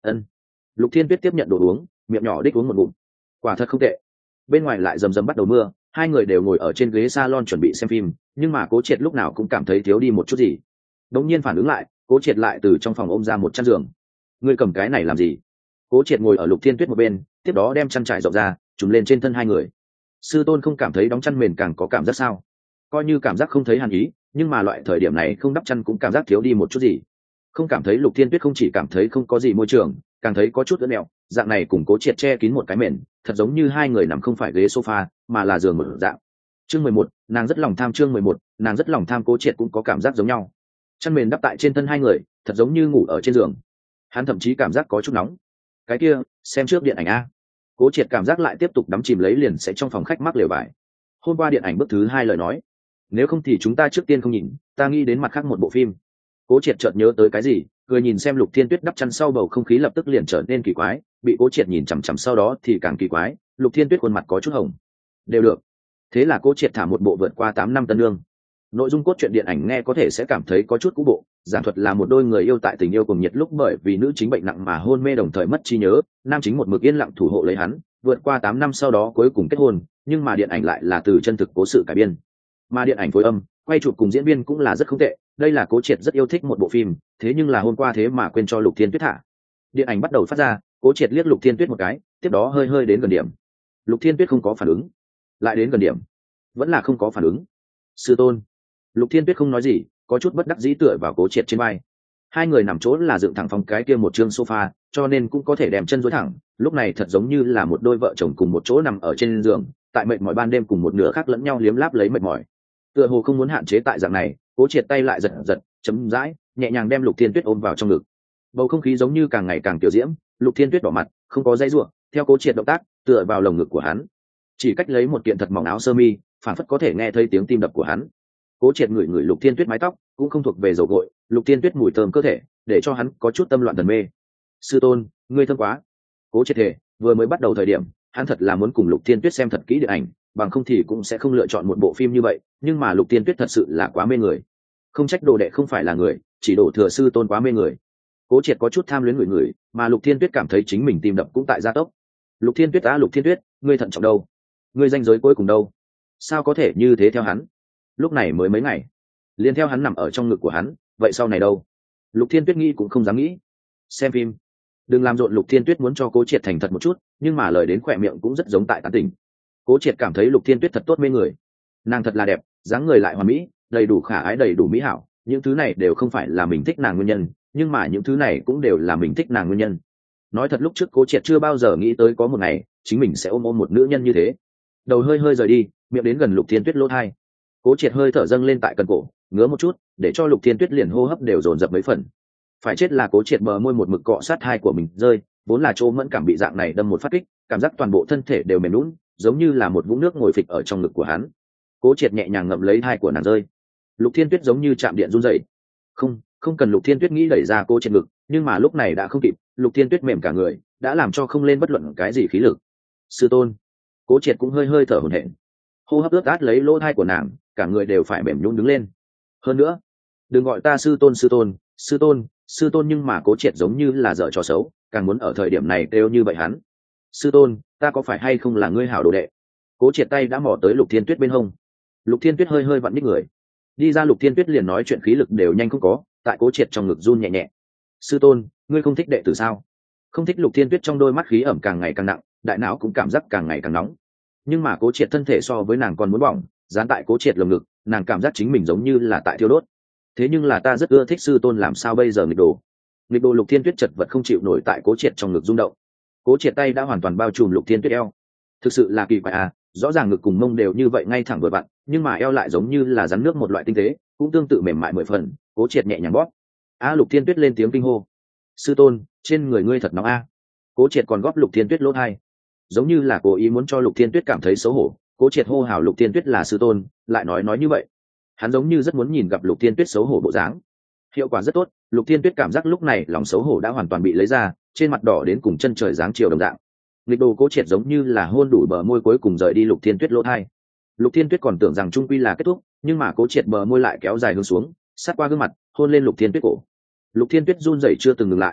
Ân. Lục Thiên Tuyết tiếp nhận đồ uống, miệng nhỏ đích uống một ngụm. Quả thật không tệ. Bên ngoài lại rầm rầm bắt đầu mưa, hai người đều ngồi ở trên ghế salon chuẩn bị xem phim, nhưng mà Cố Triệt lúc nào cũng cảm thấy thiếu đi một chút gì. Đống nhiên phản ứng lại, Cố Triệt lại từ trong phòng ôm ra một chăn giường. Ngươi cầm cái này làm gì? Cố Triệt ngồi ở Lục Thiên Tuyết một bên, tiếp đó đem chăn trải rộng ra, trùm lên trên thân hai người. Sư tôn không cảm thấy đóng chăn mền càng có cảm giác sao? Coi như cảm giác không thấy hàn ý, nhưng mà loại thời điểm này không đắp chăn cũng cảm giác thiếu đi một chút gì. Không cảm thấy Lục Thiên Tuyết không chỉ cảm thấy không có gì môi trường, càng thấy có chút ướt mẹo, dạng này cùng Cố Triệt che kín một cái mền, thật giống như hai người nằm không phải ghế sofa, mà là giường một dạng. Chương mười một, nàng rất lòng tham. Chương mười một, nàng rất lòng tham. Cố Triệt cũng có cảm giác giống nhau. Chăn mền đắp tại trên thân hai người, thật giống như ngủ ở trên giường. Hắn thậm chí cảm giác có chút nóng. Cái kia, xem trước điện ảnh a. Cố Triệt cảm giác lại tiếp tục đắm chìm lấy liền sẽ trong phòng khách mắc lều vải. Hôm qua điện ảnh bước thứ hai lời nói, nếu không thì chúng ta trước tiên không nhìn, ta nghĩ đến mặt khác một bộ phim. Cố Triệt chợt nhớ tới cái gì, cười nhìn xem Lục Thiên Tuyết đắp chăn sau bầu không khí lập tức liền trở nên kỳ quái, bị Cố Triệt nhìn chằm chằm sau đó thì càng kỳ quái, Lục Thiên Tuyết khuôn mặt có chút hồng. Đều được. Thế là Cố Triệt thả một bộ vượt qua tám năm tân lương. Nội dung cốt truyện điện ảnh nghe có thể sẽ cảm thấy có chút cũ bộ, giảng thuật là một đôi người yêu tại tình yêu cùng nhiệt lúc bởi vì nữ chính bệnh nặng mà hôn mê đồng thời mất trí nhớ, nam chính một mực yên lặng thủ hộ lấy hắn, vượt qua tám năm sau đó cuối cùng kết hôn, nhưng mà điện ảnh lại là từ chân thực cố sự cải biên. Mà điện ảnh phối âm, quay chụp cùng diễn viên cũng là rất không tệ, đây là Cố Triệt rất yêu thích một bộ phim, thế nhưng là hôm qua thế mà quên cho Lục Thiên Tuyết thả. Điện ảnh bắt đầu phát ra, Cố Triệt liếc Lục Thiên Tuyết một cái, tiếp đó hơi hơi đến gần điểm. Lục Thiên Tuyết không có phản ứng, lại đến gần điểm, vẫn là không có phản ứng. Sư tôn. Lục Thiên Tuyết không nói gì, có chút bất đắc dĩ tựa vào Cố Triệt trên vai. Hai người nằm chỗ là dựng thẳng phòng cái kia một chương sofa, cho nên cũng có thể đem chân duỗi thẳng, lúc này thật giống như là một đôi vợ chồng cùng một chỗ nằm ở trên giường, tại mệt mỏi ban đêm cùng một nửa khác lẫn nhau liếm láp lấy mệt mỏi. Tựa hồ không muốn hạn chế tại dạng này, Cố Triệt tay lại giật giật, chấm dãi, nhẹ nhàng đem Lục Thiên Tuyết ôm vào trong ngực. Bầu không khí giống như càng ngày càng tiểu diễm, Lục Thiên Tuyết đỏ mặt, không có dây rủa, theo Cố Triệt động tác, tựa vào lồng ngực của hắn. Chỉ cách lấy một kiện thật mỏng áo sơ mi, phản phất có thể nghe thấy tiếng tim đập của hắn. Cố Triệt ngửi ngửi Lục Thiên Tuyết mái tóc, cũng không thuộc về dầu gội, Lục Thiên Tuyết mùi thơm cơ thể, để cho hắn có chút tâm loạn thần mê. Sư tôn, ngươi thơm quá. Cố Triệt thề, vừa mới bắt đầu thời điểm, hắn thật là muốn cùng Lục Thiên Tuyết xem thật kỹ điện ảnh, bằng không thì cũng sẽ không lựa chọn một bộ phim như vậy, nhưng mà Lục Thiên Tuyết thật sự là quá mê người. Không trách đồ đệ không phải là người, chỉ đổ thừa sư tôn quá mê người. Cố Triệt có chút tham luyến người người, mà Lục Thiên Tuyết cảm thấy chính mình tim đập cũng tại gia tốc. Lục Thiên Tuyết á Lục Thiên Tuyết, ngươi thận trọng đâu? Ngươi danh giới cuối cùng đâu? Sao có thể như thế theo hắn? Lúc này mới mấy ngày, liền theo hắn nằm ở trong ngực của hắn, vậy sau này đâu? Lục Thiên Tuyết nghĩ cũng không dám nghĩ. Xem phim. Đừng làm rộn. Lục Thiên Tuyết muốn cho Cố Triệt thành thật một chút, nhưng mà lời đến khỏe miệng cũng rất giống tại tán tỉnh. Cố Triệt cảm thấy Lục Thiên Tuyết thật tốt mê người, nàng thật là đẹp, dáng người lại hoàn mỹ, đầy đủ khả ái, đầy đủ mỹ hảo, những thứ này đều không phải là mình thích nàng nguyên nhân, nhưng mà những thứ này cũng đều là mình thích nàng nguyên nhân. Nói thật lúc trước Cố Triệt chưa bao giờ nghĩ tới có một ngày chính mình sẽ ôm ôm một nữ nhân như thế. Đầu hơi hơi rời đi, miệng đến gần Lục Thiên Tuyết lỗ tai. Cố Triệt hơi thở dâng lên tại cần cổ, ngứa một chút, để cho Lục Thiên Tuyết liền hô hấp đều dồn dập mấy phần. Phải chết là Cố Triệt bờ môi một mực cọ sát hai của mình rơi, vốn là chỗ mẫn cảm bị dạng này đâm một phát kích, cảm giác toàn bộ thân thể đều mềm nhũn, giống như là một vũng nước ngồi phịch ở trong ngực của hắn. Cố Triệt nhẹ nhàng ngậm lấy hai của nàng rơi. Lục Thiên Tuyết giống như chạm điện run rẩy. Không, không cần. Lục Thiên Tuyết nghĩ đẩy ra Cố Triệt ngực, nhưng mà lúc này đã không kịp, Lục Thiên Tuyết mềm cả người, đã làm cho không lên bất luận cái gì khí lực. Sư tôn. Cố Triệt cũng hơi hơi thở hổn hển, hô hấp ướt át lấy lỗ tai của nàng, cả người đều phải mềm nhũn đứng lên. Hơn nữa, đừng gọi ta sư tôn sư tôn, sư tôn, sư tôn. Nhưng mà Cố Triệt giống như là dở trò xấu, càng muốn ở thời điểm này đều như vậy hắn. Sư tôn, ta có phải hay không là ngươi hảo đồ đệ? Cố Triệt tay đã mò tới Lục Thiên Tuyết bên hông. Lục Thiên Tuyết hơi hơi vặn nhích người đi ra. Lục Thiên Tuyết liền nói chuyện khí lực đều nhanh không có, tại Cố Triệt trong ngực run nhẹ nhẹ. Sư tôn, ngươi không thích đệ tử sao? Không thích. Lục Thiên Tuyết trong đôi mắt khí ẩm càng ngày càng nặng, đại não cũng cảm giác càng ngày càng nóng. Nhưng mà Cố Triệt thân thể so với nàng còn muốn bỏng, dán tại Cố Triệt lồng ngực, nàng cảm giác chính mình giống như là tại thiêu đốt. Thế nhưng là ta rất ưa thích sư tôn, làm sao bây giờ? Nghịch đồ. Nghịch đồ. Lục Thiên Tuyết chật vật không chịu nổi tại Cố Triệt trong ngực rung động. Cố Triệt tay đã hoàn toàn bao trùm Lục Thiên Tuyết eo. Thực sự là kỳ quái à, rõ ràng ngực cùng mông đều như vậy ngay thẳng vừa vặn, nhưng mà eo lại giống như là rắn nước một loại tinh tế, cũng tương tự mềm mại mười phần. Cố Triệt nhẹ nhàng bóp. A Lục Thiên Tuyết lên tiếng kinh hô. Sư tôn, trên người ngươi thật nóng a. Cố Triệt còn góp Lục Thiên Tuyết lỗ tai, giống như là cố ý muốn cho Lục Thiên Tuyết cảm thấy xấu hổ. Cố Triệt hô hào Lục Thiên Tuyết là sư tôn, lại nói nói như vậy, hắn giống như rất muốn nhìn gặp Lục Thiên Tuyết xấu hổ bộ dáng. Hiệu quả rất tốt, Lục Thiên Tuyết cảm giác lúc này lòng xấu hổ đã hoàn toàn bị lấy ra, trên mặt đỏ đến cùng chân trời dáng chiều đồng dạng. Nghịch đồ. Cố Triệt giống như là hôn đủ bờ môi cuối cùng rời đi Lục Thiên Tuyết lỗ tai. Lục Thiên Tuyết còn tưởng rằng trung quy là kết thúc, nhưng mà Cố Triệt bờ môi lại kéo dài hướng xuống, sát qua gương mặt, hôn lên Lục Thiên Tuyết cổ. Lục Thiên Tuyết run rẩy chưa từng ngừng lại.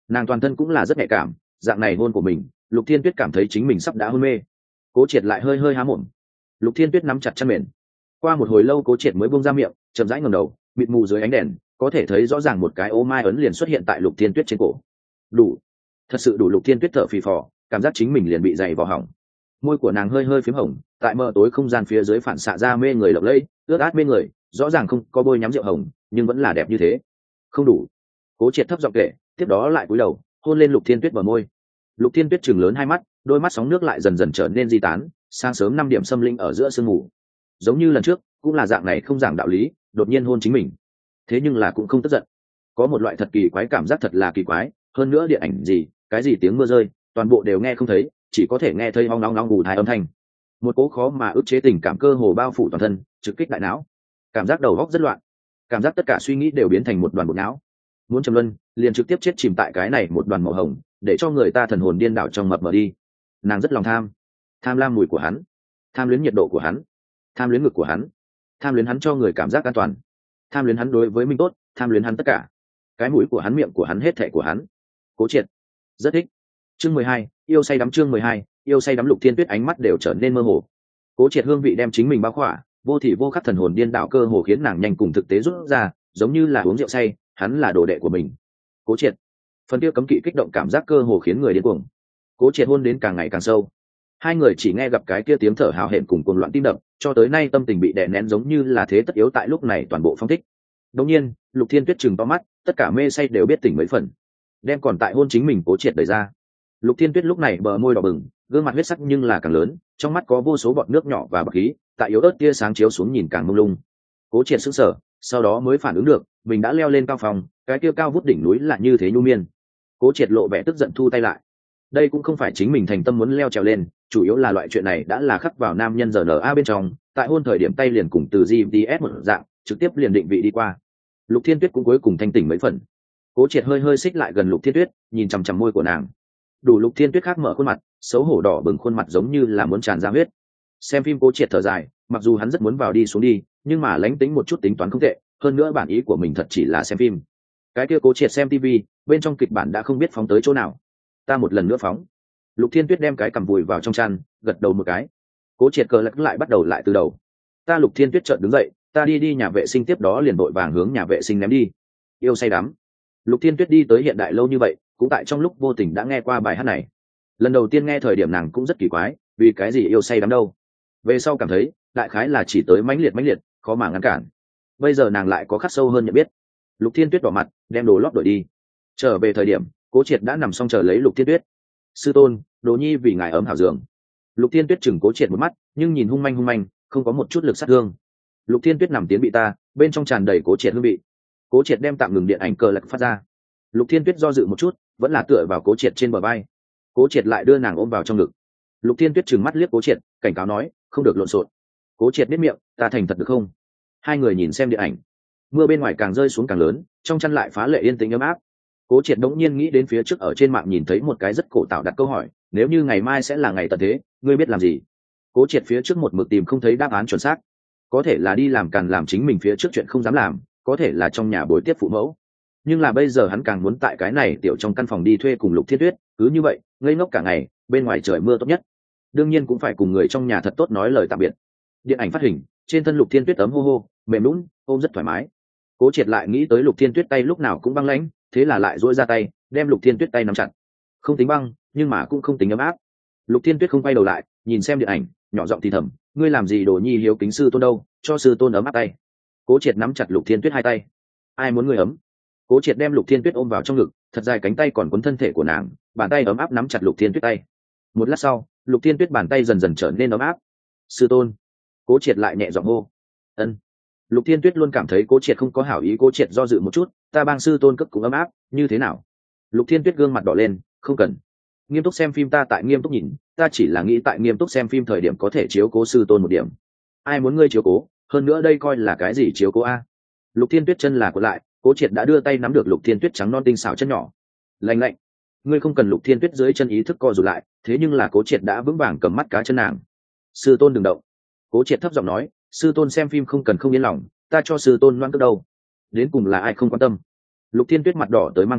nàng toàn thân cũng là rất nhạy cảm, dạng này hôn của mình Lục Thiên Tuyết cảm thấy chính mình sắp đã hôn mê. Cố Triệt lại hơi hơi há mồm. Lục Thiên Tuyết nắm chặt chân mền. Qua một hồi lâu Cố Triệt mới buông ra miệng, chậm rãi ngẩng đầu, mịt mù dưới ánh đèn có thể thấy rõ ràng một cái ô mai ấn liền xuất hiện tại Lục Thiên Tuyết trên cổ. Đủ, thật sự đủ. Lục Thiên Tuyết thở phì phò, cảm giác chính mình liền bị dày vào họng. Môi của nàng hơi hơi phím hồng, tại mờ tối không gian phía dưới phản xạ ra mê người lộng lẫy, ướt át mê người, rõ ràng không có bôi nhắm rượu hồng, nhưng vẫn là đẹp như thế. Không đủ. Cố Triệt thấp giọng kể, tiếp đó lại cúi đầu, hôn lên Lục Thiên Tuyết bờ môi. Lục Thiên Tuyết chừng lớn hai mắt, đôi mắt sóng nước lại dần dần trở nên di tán, sáng sớm năm điểm xâm linh ở giữa sương mù. Giống như lần trước, cũng là dạng này không giảng đạo lý, đột nhiên hôn chính mình. Thế nhưng là cũng không tức giận. Có một loại thật kỳ quái cảm giác, thật là kỳ quái, hơn nữa điện ảnh gì, cái gì tiếng mưa rơi, toàn bộ đều nghe không thấy, chỉ có thể nghe thấy ong ong ong gù thai âm thanh. Một cố khó mà ức chế tình cảm cơ hồ bao phủ toàn thân, trực kích đại não. Cảm giác đầu óc rất loạn, cảm giác tất cả suy nghĩ đều biến thành một đoàn bột não. Muốn trầm luân, liền trực tiếp chết chìm tại cái này một đoàn màu hồng, để cho người ta thần hồn điên đảo trong mập mờ đi. Nàng rất lòng tham, tham lam mùi của hắn, tham luyến nhiệt độ của hắn, tham luyến ngực của hắn, tham luyến hắn cho người cảm giác an toàn, tham luyến hắn đối với mình tốt, tham luyến hắn tất cả, cái mũi của hắn, miệng của hắn, hết thảy của hắn. Cố Triệt rất thích. Chương mười hai, yêu say đắm. Chương mười hai, yêu say đắm. Lục Thiên Tuyết ánh mắt đều trở nên mơ hồ. Cố Triệt hương vị đem chính mình bao khỏa, vô thị vô khắc thần hồn điên đảo cơ hồ khiến nàng nhanh cùng thực tế rút ra, giống như là uống rượu say, hắn là đồ đệ của mình. Cố Triệt, phần kia cấm kỵ kích động cảm giác cơ hồ khiến người điên cuồng. Cố Triệt hôn đến càng ngày càng sâu, hai người chỉ nghe gặp cái kia tiếng thở hào hẹn cùng cuồng loạn tim đập, cho tới nay tâm tình bị đè nén giống như là thế tất yếu tại lúc này toàn bộ phong thích. Đột nhiên, Lục Thiên Tuyết trừng to mắt, tất cả mê say đều biết tỉnh mấy phần, đem còn tại hôn chính mình Cố Triệt đẩy ra. Lục Thiên Tuyết lúc này bờ môi đỏ bừng, gương mặt huyết sắc nhưng là càng lớn, trong mắt có vô số bọt nước nhỏ và bọt khí, tại yếu ớt tia sáng chiếu xuống nhìn càng mông lung. Cố Triệt sững sờ, sau đó mới phản ứng được, mình đã leo lên cao phòng, cái kia cao vút đỉnh núi là như thế nhu miên. Cố Triệt lộ vẻ tức giận thu tay lại. Đây cũng không phải chính mình thành tâm muốn leo trèo lên, chủ yếu là loại chuyện này đã là khắc vào nam nhân R N A bên trong, tại hôn thời điểm tay liền cùng từ G P S một dạng, trực tiếp liền định vị đi qua. Lục Thiên Tuyết cũng cuối cùng thanh tỉnh mấy phần. Cố Triệt hơi hơi xích lại gần Lục Thiên Tuyết, nhìn chằm chằm môi của nàng. Đủ. Lục Thiên Tuyết khác mở khuôn mặt, xấu hổ đỏ bừng khuôn mặt giống như là muốn tràn ra huyết. Xem phim Cố Triệt thở dài, mặc dù hắn rất muốn vào đi xuống đi, nhưng mà lánh tính một chút tính toán không tệ, hơn nữa bản ý của mình thật chỉ là xem phim. Cái kia Cố Triệt xem tivi, bên trong kịch bản đã không biết phóng tới chỗ nào. Ta một lần nữa phóng. Lục Thiên Tuyết đem cái cầm vùi vào trong chăn, gật đầu một cái. Cố Triệt cờ lật lại bắt đầu lại từ đầu. Ta Lục Thiên Tuyết chợt đứng dậy, ta đi đi nhà vệ sinh, tiếp đó liền vội vàng hướng nhà vệ sinh ném đi. Yêu say đắm. Lục Thiên Tuyết đi tới hiện đại lâu như vậy, cũng tại trong lúc vô tình đã nghe qua bài hát này. Lần đầu tiên nghe thời điểm nàng cũng rất kỳ quái, vì cái gì yêu say đắm đâu. Về sau cảm thấy, đại khái là chỉ tới mãnh liệt mãnh liệt, khó mà ngăn cản. Bây giờ nàng lại có khắc sâu hơn nhận biết. Lục Thiên Tuyết đỏ mặt, đem đồ lót đổi đi. Trở về thời điểm, Cố Triệt đã nằm xong chờ lấy Lục Thiên Tuyết. Sư tôn, Đồ Nhi vì ngài ấm hảo giường. Lục Thiên Tuyết chừng Cố Triệt một mắt, nhưng nhìn hung manh hung manh, không có một chút lực sát thương. Lục Thiên Tuyết nằm tiến bị ta, bên trong tràn đầy Cố Triệt hương vị. Cố Triệt đem tạm ngừng điện ảnh cờ lật phát ra. Lục Thiên Tuyết do dự một chút, vẫn là tựa vào Cố Triệt trên bờ vai. Cố Triệt lại đưa nàng ôm vào trong ngực. Lục Thiên Tuyết trừng mắt liếc Cố Triệt, cảnh cáo nói, không được lộn xộn. Cố Triệt biết miệng, ta thành thật được không? Hai người nhìn xem điện ảnh. Mưa bên ngoài càng rơi xuống càng lớn, trong chăn lại phá lệ yên tĩnh ấm áp. Cố Triệt đống nhiên nghĩ đến phía trước ở trên mạng nhìn thấy một cái rất cổ tạo đặt câu hỏi, nếu như ngày mai sẽ là ngày tận thế, ngươi biết làm gì? Cố Triệt phía trước một mực tìm không thấy đáp án chuẩn xác. Có thể là đi làm càn làm chính mình phía trước chuyện không dám làm, có thể là trong nhà bồi tiếp phụ mẫu. Nhưng là bây giờ hắn càng muốn tại cái này tiểu trong căn phòng đi thuê cùng Lục Thiên Tuyết, cứ như vậy, ngây ngốc cả ngày, bên ngoài trời mưa tốt nhất. Đương nhiên cũng phải cùng người trong nhà thật tốt nói lời tạm biệt. Điện ảnh phát hình, trên thân Lục Thiên Tuyết ấm hô hô, mềm nhũn, ôm rất thoải mái. Cố Triệt lại nghĩ tới Lục Thiên Tuyết tay lúc nào cũng băng lãnh, thế là lại duỗi ra tay, đem Lục Thiên Tuyết tay nắm chặt. Không tính băng, nhưng mà cũng không tính ấm áp. Lục Thiên Tuyết không quay đầu lại, nhìn xem điện ảnh, nhỏ giọng thì thầm, ngươi làm gì Đồ Nhi hiếu kính sư tôn đâu, cho sư tôn ấm áp tay. Cố Triệt nắm chặt Lục Thiên Tuyết hai tay. Ai muốn ngươi ấm? Cố Triệt đem Lục Thiên Tuyết ôm vào trong ngực, thật dài cánh tay còn quấn thân thể của nàng, bàn tay ấm áp nắm chặt Lục Thiên Tuyết tay. Một lát sau, Lục Thiên Tuyết bàn tay dần dần trở nên ấm áp. Sư tôn. Cố Triệt lại nhẹ giọng hô. Ân. Lục Thiên Tuyết luôn cảm thấy Cố Triệt không có hảo ý. Cố Triệt do dự một chút, ta bang sư tôn cấp cũng ấm áp, như thế nào? Lục Thiên Tuyết gương mặt đỏ lên, không cần. Nghiêm túc xem phim ta tại nghiêm túc nhìn, ta chỉ là nghĩ tại nghiêm túc xem phim thời điểm có thể chiếu cố sư tôn một điểm. Ai muốn ngươi chiếu cố, hơn nữa đây coi là cái gì chiếu cố a? Lục Thiên Tuyết chân là của lại, Cố Triệt đã đưa tay nắm được Lục Thiên Tuyết trắng non tinh xảo chân nhỏ. Lạnh lạnh. Ngươi không cần. Lục Thiên Tuyết dưới chân ý thức co rụt lại, thế nhưng là Cố Triệt đã vững vàng cầm mắt cá chân nàng. Sư tôn đừng động. Cố Triệt thấp giọng nói, sư tôn xem phim không cần không yên lòng, ta cho sư tôn loan cước đâu. Đến cùng là ai không quan tâm? Lục Thiên Tuyết mặt đỏ tới mang hai,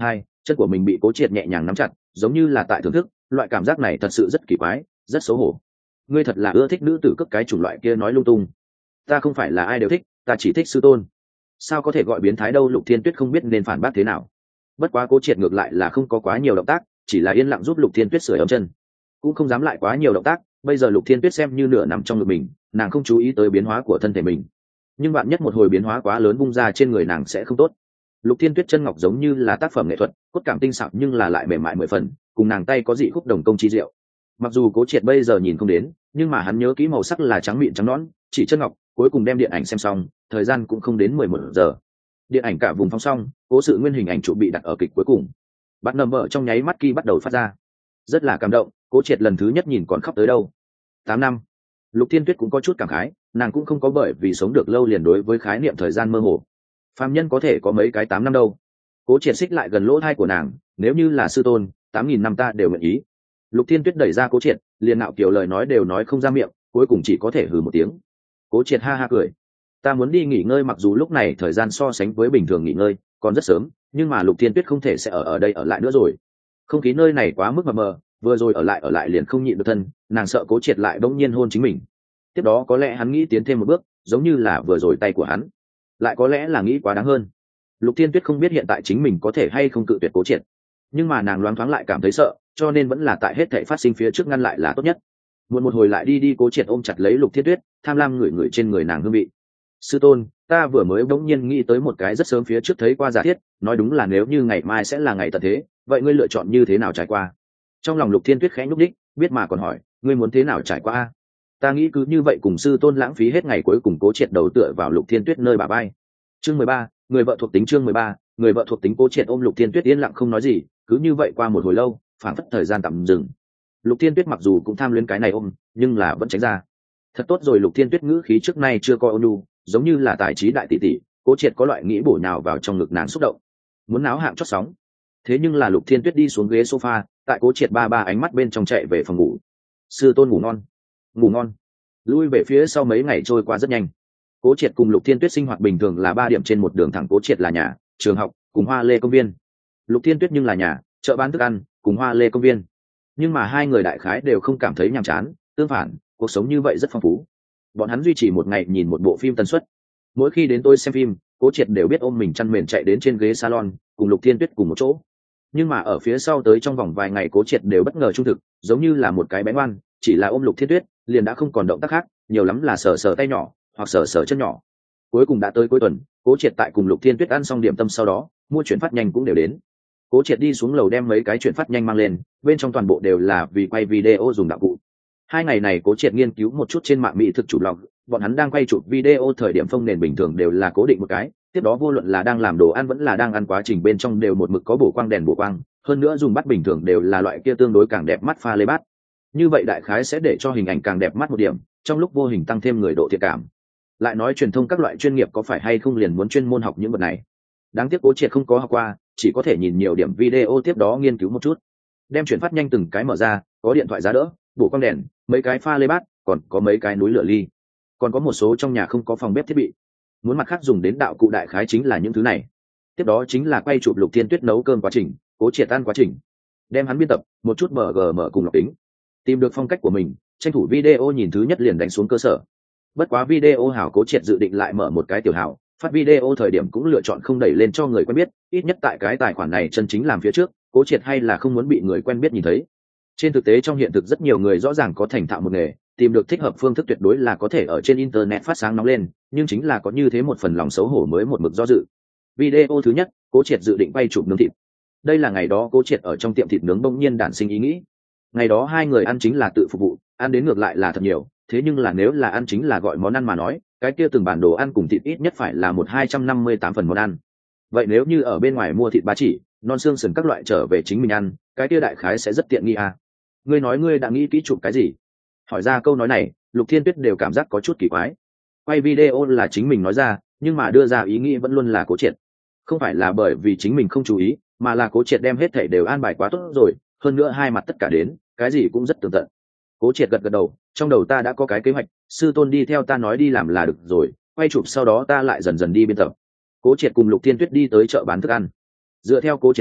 chân của mình bị cố triệt nhẹ nhàng nắm chặt, giống như là tại thưởng thức. Loại cảm giác này thật sự rất kỳ quái, rất xấu hổ. Ngươi thật là ưa thích nữ tử cất cái chủng loại kia nói lung tung. Ta không phải là ai đều thích, ta chỉ thích sư tôn. Sao có thể gọi biến thái đâu? Lục Thiên Tuyết không biết nên phản bác thế nào. Bất quá cố triệt ngược lại là không có quá nhiều động tác, chỉ là yên lặng giúp Lục Thiên Tuyết sưởi ấm chân, cũng không dám lại quá nhiều động tác. Bây giờ Lục Thiên Tuyết xem như nửa nằm trong ngực mình, nàng không chú ý tới biến hóa của thân thể mình, nhưng bạn nhất một hồi biến hóa quá lớn bung ra trên người nàng sẽ không tốt. Lục Thiên Tuyết chân ngọc giống như là tác phẩm nghệ thuật, cốt cảm tinh xảo nhưng là lại mềm mại mười phần, cùng nàng tay có dị khúc đồng công chi diệu. Mặc dù cố triệt bây giờ nhìn không đến, nhưng mà hắn nhớ kỹ màu sắc là trắng mịn trắng nõn, chỉ chân ngọc. Cuối cùng đem điện ảnh xem xong, thời gian cũng không đến mười một giờ. Điện ảnh cả vùng phong xong, cố sự nguyên hình ảnh trụ bị đặt ở kịch cuối cùng. Bắt nằm vợ trong nháy mắt khi bắt đầu phát ra, rất là cảm động. Cố triệt lần thứ nhất nhìn còn khóc tới đâu. Tám năm. Lục Thiên Tuyết cũng có chút cảm khái, nàng cũng không có bởi vì sống được lâu liền đối với khái niệm thời gian mơ hồ. Phàm nhân có thể có mấy cái tám năm đâu. Cố triệt xích lại gần lỗ tai của nàng, nếu như là sư tôn, tám nghìn năm ta đều nguyện ý. Lục Thiên Tuyết đẩy ra cố triệt, liền nạo kiểu lời nói đều nói không ra miệng, cuối cùng chỉ có thể hừ một tiếng. Cố triệt ha ha cười, ta muốn đi nghỉ ngơi. Mặc dù lúc này thời gian so sánh với bình thường nghỉ ngơi còn rất sớm, nhưng mà Lục Thiên Tuyết không thể sẽ ở ở đây ở lại nữa rồi. Không khí nơi này quá mức mờ mờ, vừa rồi ở lại ở lại liền không nhịn được thân, nàng sợ cố triệt lại bỗng nhiên hôn chính mình. Tiếp đó có lẽ hắn nghĩ tiến thêm một bước, giống như là vừa rồi tay của hắn, lại có lẽ là nghĩ quá đáng hơn. Lục Thiên Tuyết không biết hiện tại chính mình có thể hay không cự tuyệt cố triệt, nhưng mà nàng loáng thoáng lại cảm thấy sợ, cho nên vẫn là tại hết thảy phát sinh phía trước ngăn lại là tốt nhất. Muộn một hồi lại đi đi cố triệt ôm chặt lấy Lục Thiên Tuyết, tham lam ngửi ngửi trên người nàng hương vị. Sư tôn, ta vừa mới bỗng nhiên nghĩ tới một cái rất sớm phía trước thấy qua giả thiết, nói đúng là nếu như ngày mai sẽ là ngày tận thế, vậy ngươi lựa chọn như thế nào trải qua? Trong lòng Lục Thiên Tuyết khẽ nhúc đích, biết mà còn hỏi, ngươi muốn thế nào trải qua? Ta nghĩ cứ như vậy cùng sư tôn lãng phí hết ngày cuối cùng. Cố triệt đầu tựa vào Lục Thiên Tuyết nơi bả vai. Chương mười ba, người vợ thuộc tính. Chương mười ba, người vợ thuộc tính. Cố triệt ôm Lục Thiên Tuyết yên lặng không nói gì, cứ như vậy qua một hồi lâu, phảng phất thời gian tạm dừng. Lục Thiên Tuyết mặc dù cũng tham luyến cái này ôm, nhưng là vẫn tránh ra. Thật tốt rồi. Lục Thiên Tuyết ngữ khí trước nay chưa coi ôn nhu, giống như là tài trí đại tỷ tỷ. Cố triệt có loại nghĩ bổ nhào vào trong ngực nàng xúc động, muốn náo hạng chót sóng. Thế nhưng là Lục Thiên Tuyết đi xuống ghế sofa, tại Cố triệt ba ba ánh mắt bên trong chạy về phòng ngủ. Sư tôn ngủ ngon, ngủ ngon. Lui về phía sau mấy ngày trôi qua rất nhanh. Cố triệt cùng Lục Thiên Tuyết sinh hoạt bình thường là ba điểm trên một đường thẳng. Cố triệt là nhà, trường học cùng Hoa Lê công viên. Lục Thiên Tuyết nhưng là nhà, chợ bán thức ăn cùng Hoa Lê công viên. Nhưng mà hai người đại khái đều không cảm thấy nhàm chán, tương phản, cuộc sống như vậy rất phong phú. Bọn hắn duy trì một ngày nhìn một bộ phim tần suất. Mỗi khi đến tôi xem phim, Cố triệt đều biết ôm mình chăn mền chạy đến trên ghế salon cùng Lục Thiên Tuyết cùng một chỗ. Nhưng mà ở phía sau tới trong vòng vài ngày, Cố triệt đều bất ngờ trung thực, giống như là một cái bé ngoan, chỉ là ôm Lục Thiên Tuyết liền đã không còn động tác khác, nhiều lắm là sờ sờ tay nhỏ hoặc sờ sờ chân nhỏ. Cuối cùng đã tới cuối tuần, Cố triệt tại cùng Lục Thiên Tuyết ăn xong điểm tâm sau đó, mua chuyển phát nhanh cũng đều đến. Cố triệt đi xuống lầu đem mấy cái chuyển phát nhanh mang lên, bên trong toàn bộ đều là vì quay video dùng đạo cụ. Hai ngày này Cố triệt nghiên cứu một chút trên mạng mỹ thực chủ blog, bọn hắn đang quay chụp video thời điểm phông nền bình thường đều là cố định một cái, tiếp đó vô luận là đang làm đồ ăn vẫn là đang ăn quá trình bên trong đều một mực có bổ quang đèn bổ quang, hơn nữa dùng bát bình thường đều là loại kia tương đối càng đẹp mắt pha lê bát. Như vậy đại khái sẽ để cho hình ảnh càng đẹp mắt một điểm, trong lúc vô hình tăng thêm người độ thiện cảm. Lại nói truyền thông các loại chuyên nghiệp có phải hay không liền muốn chuyên môn học những vật này. Đáng tiếc Cố triệt không có học qua, chỉ có thể nhìn nhiều điểm video tiếp đó nghiên cứu một chút. Đem chuyển phát nhanh từng cái mở ra, có điện thoại giá đỡ, bổ quang đèn, mấy cái pha lê bát, còn có mấy cái núi lửa ly, còn có một số trong nhà không có phòng bếp thiết bị. Muốn mặt khác dùng đến đạo cụ đại khái chính là những thứ này. Tiếp đó chính là quay chụp Lục Thiên Tuyết nấu cơm quá trình, Cố triệt ăn quá trình, đem hắn biên tập một chút bờ gờ mở cùng lọc tính, tìm được phong cách của mình, tranh thủ video nhìn thứ nhất liền đánh xuống cơ sở. Bất quá video hảo Cố triệt dự định lại mở một cái tiểu hảo, phát video thời điểm cũng lựa chọn không đẩy lên cho người quen biết, ít nhất tại cái tài khoản này chân chính làm phía trước, Cố triệt hay là không muốn bị người quen biết nhìn thấy. Trên thực tế trong hiện thực rất nhiều người rõ ràng có thành thạo một nghề, tìm được thích hợp phương thức tuyệt đối là có thể ở trên internet phát sáng nóng lên, nhưng chính là có như thế một phần lòng xấu hổ mới một mực do dự. Video thứ nhất, Cố triệt dự định quay chụp nướng thịt. Đây là ngày đó Cố triệt ở trong tiệm thịt nướng bỗng nhiên đản sinh ý nghĩ. Ngày đó hai người ăn chính là tự phục vụ, ăn đến ngược lại là thật nhiều, thế nhưng là nếu là ăn chính là gọi món ăn mà nói, cái kia từng bản đồ ăn cùng thịt ít nhất phải là một hai trăm năm mươi tám phần món ăn. Vậy nếu như ở bên ngoài mua thịt ba chỉ, non xương sườn các loại trở về chính mình ăn, cái kia đại khái sẽ rất tiện nghi à. Ngươi nói ngươi đã nghĩ kỹ chụp cái gì? Hỏi ra câu nói này, Lục Thiên Tuyết đều cảm giác có chút kỳ quái. Quay video là chính mình nói ra, nhưng mà đưa ra ý nghĩ vẫn luôn là Cố triệt. Không phải là bởi vì chính mình không chú ý, mà là Cố triệt đem hết thảy đều an bài quá tốt rồi, hơn nữa hai mặt tất cả đến, cái gì cũng rất tường tận. Cố triệt gật gật đầu, trong đầu ta đã có cái kế hoạch, sư tôn đi theo ta nói đi làm là được rồi, quay chụp sau đó ta lại dần dần đi biên tập. Cố triệt cùng Lục Thiên Tuyết đi tới chợ bán thức ăn. Dựa theo Cố triệt nói,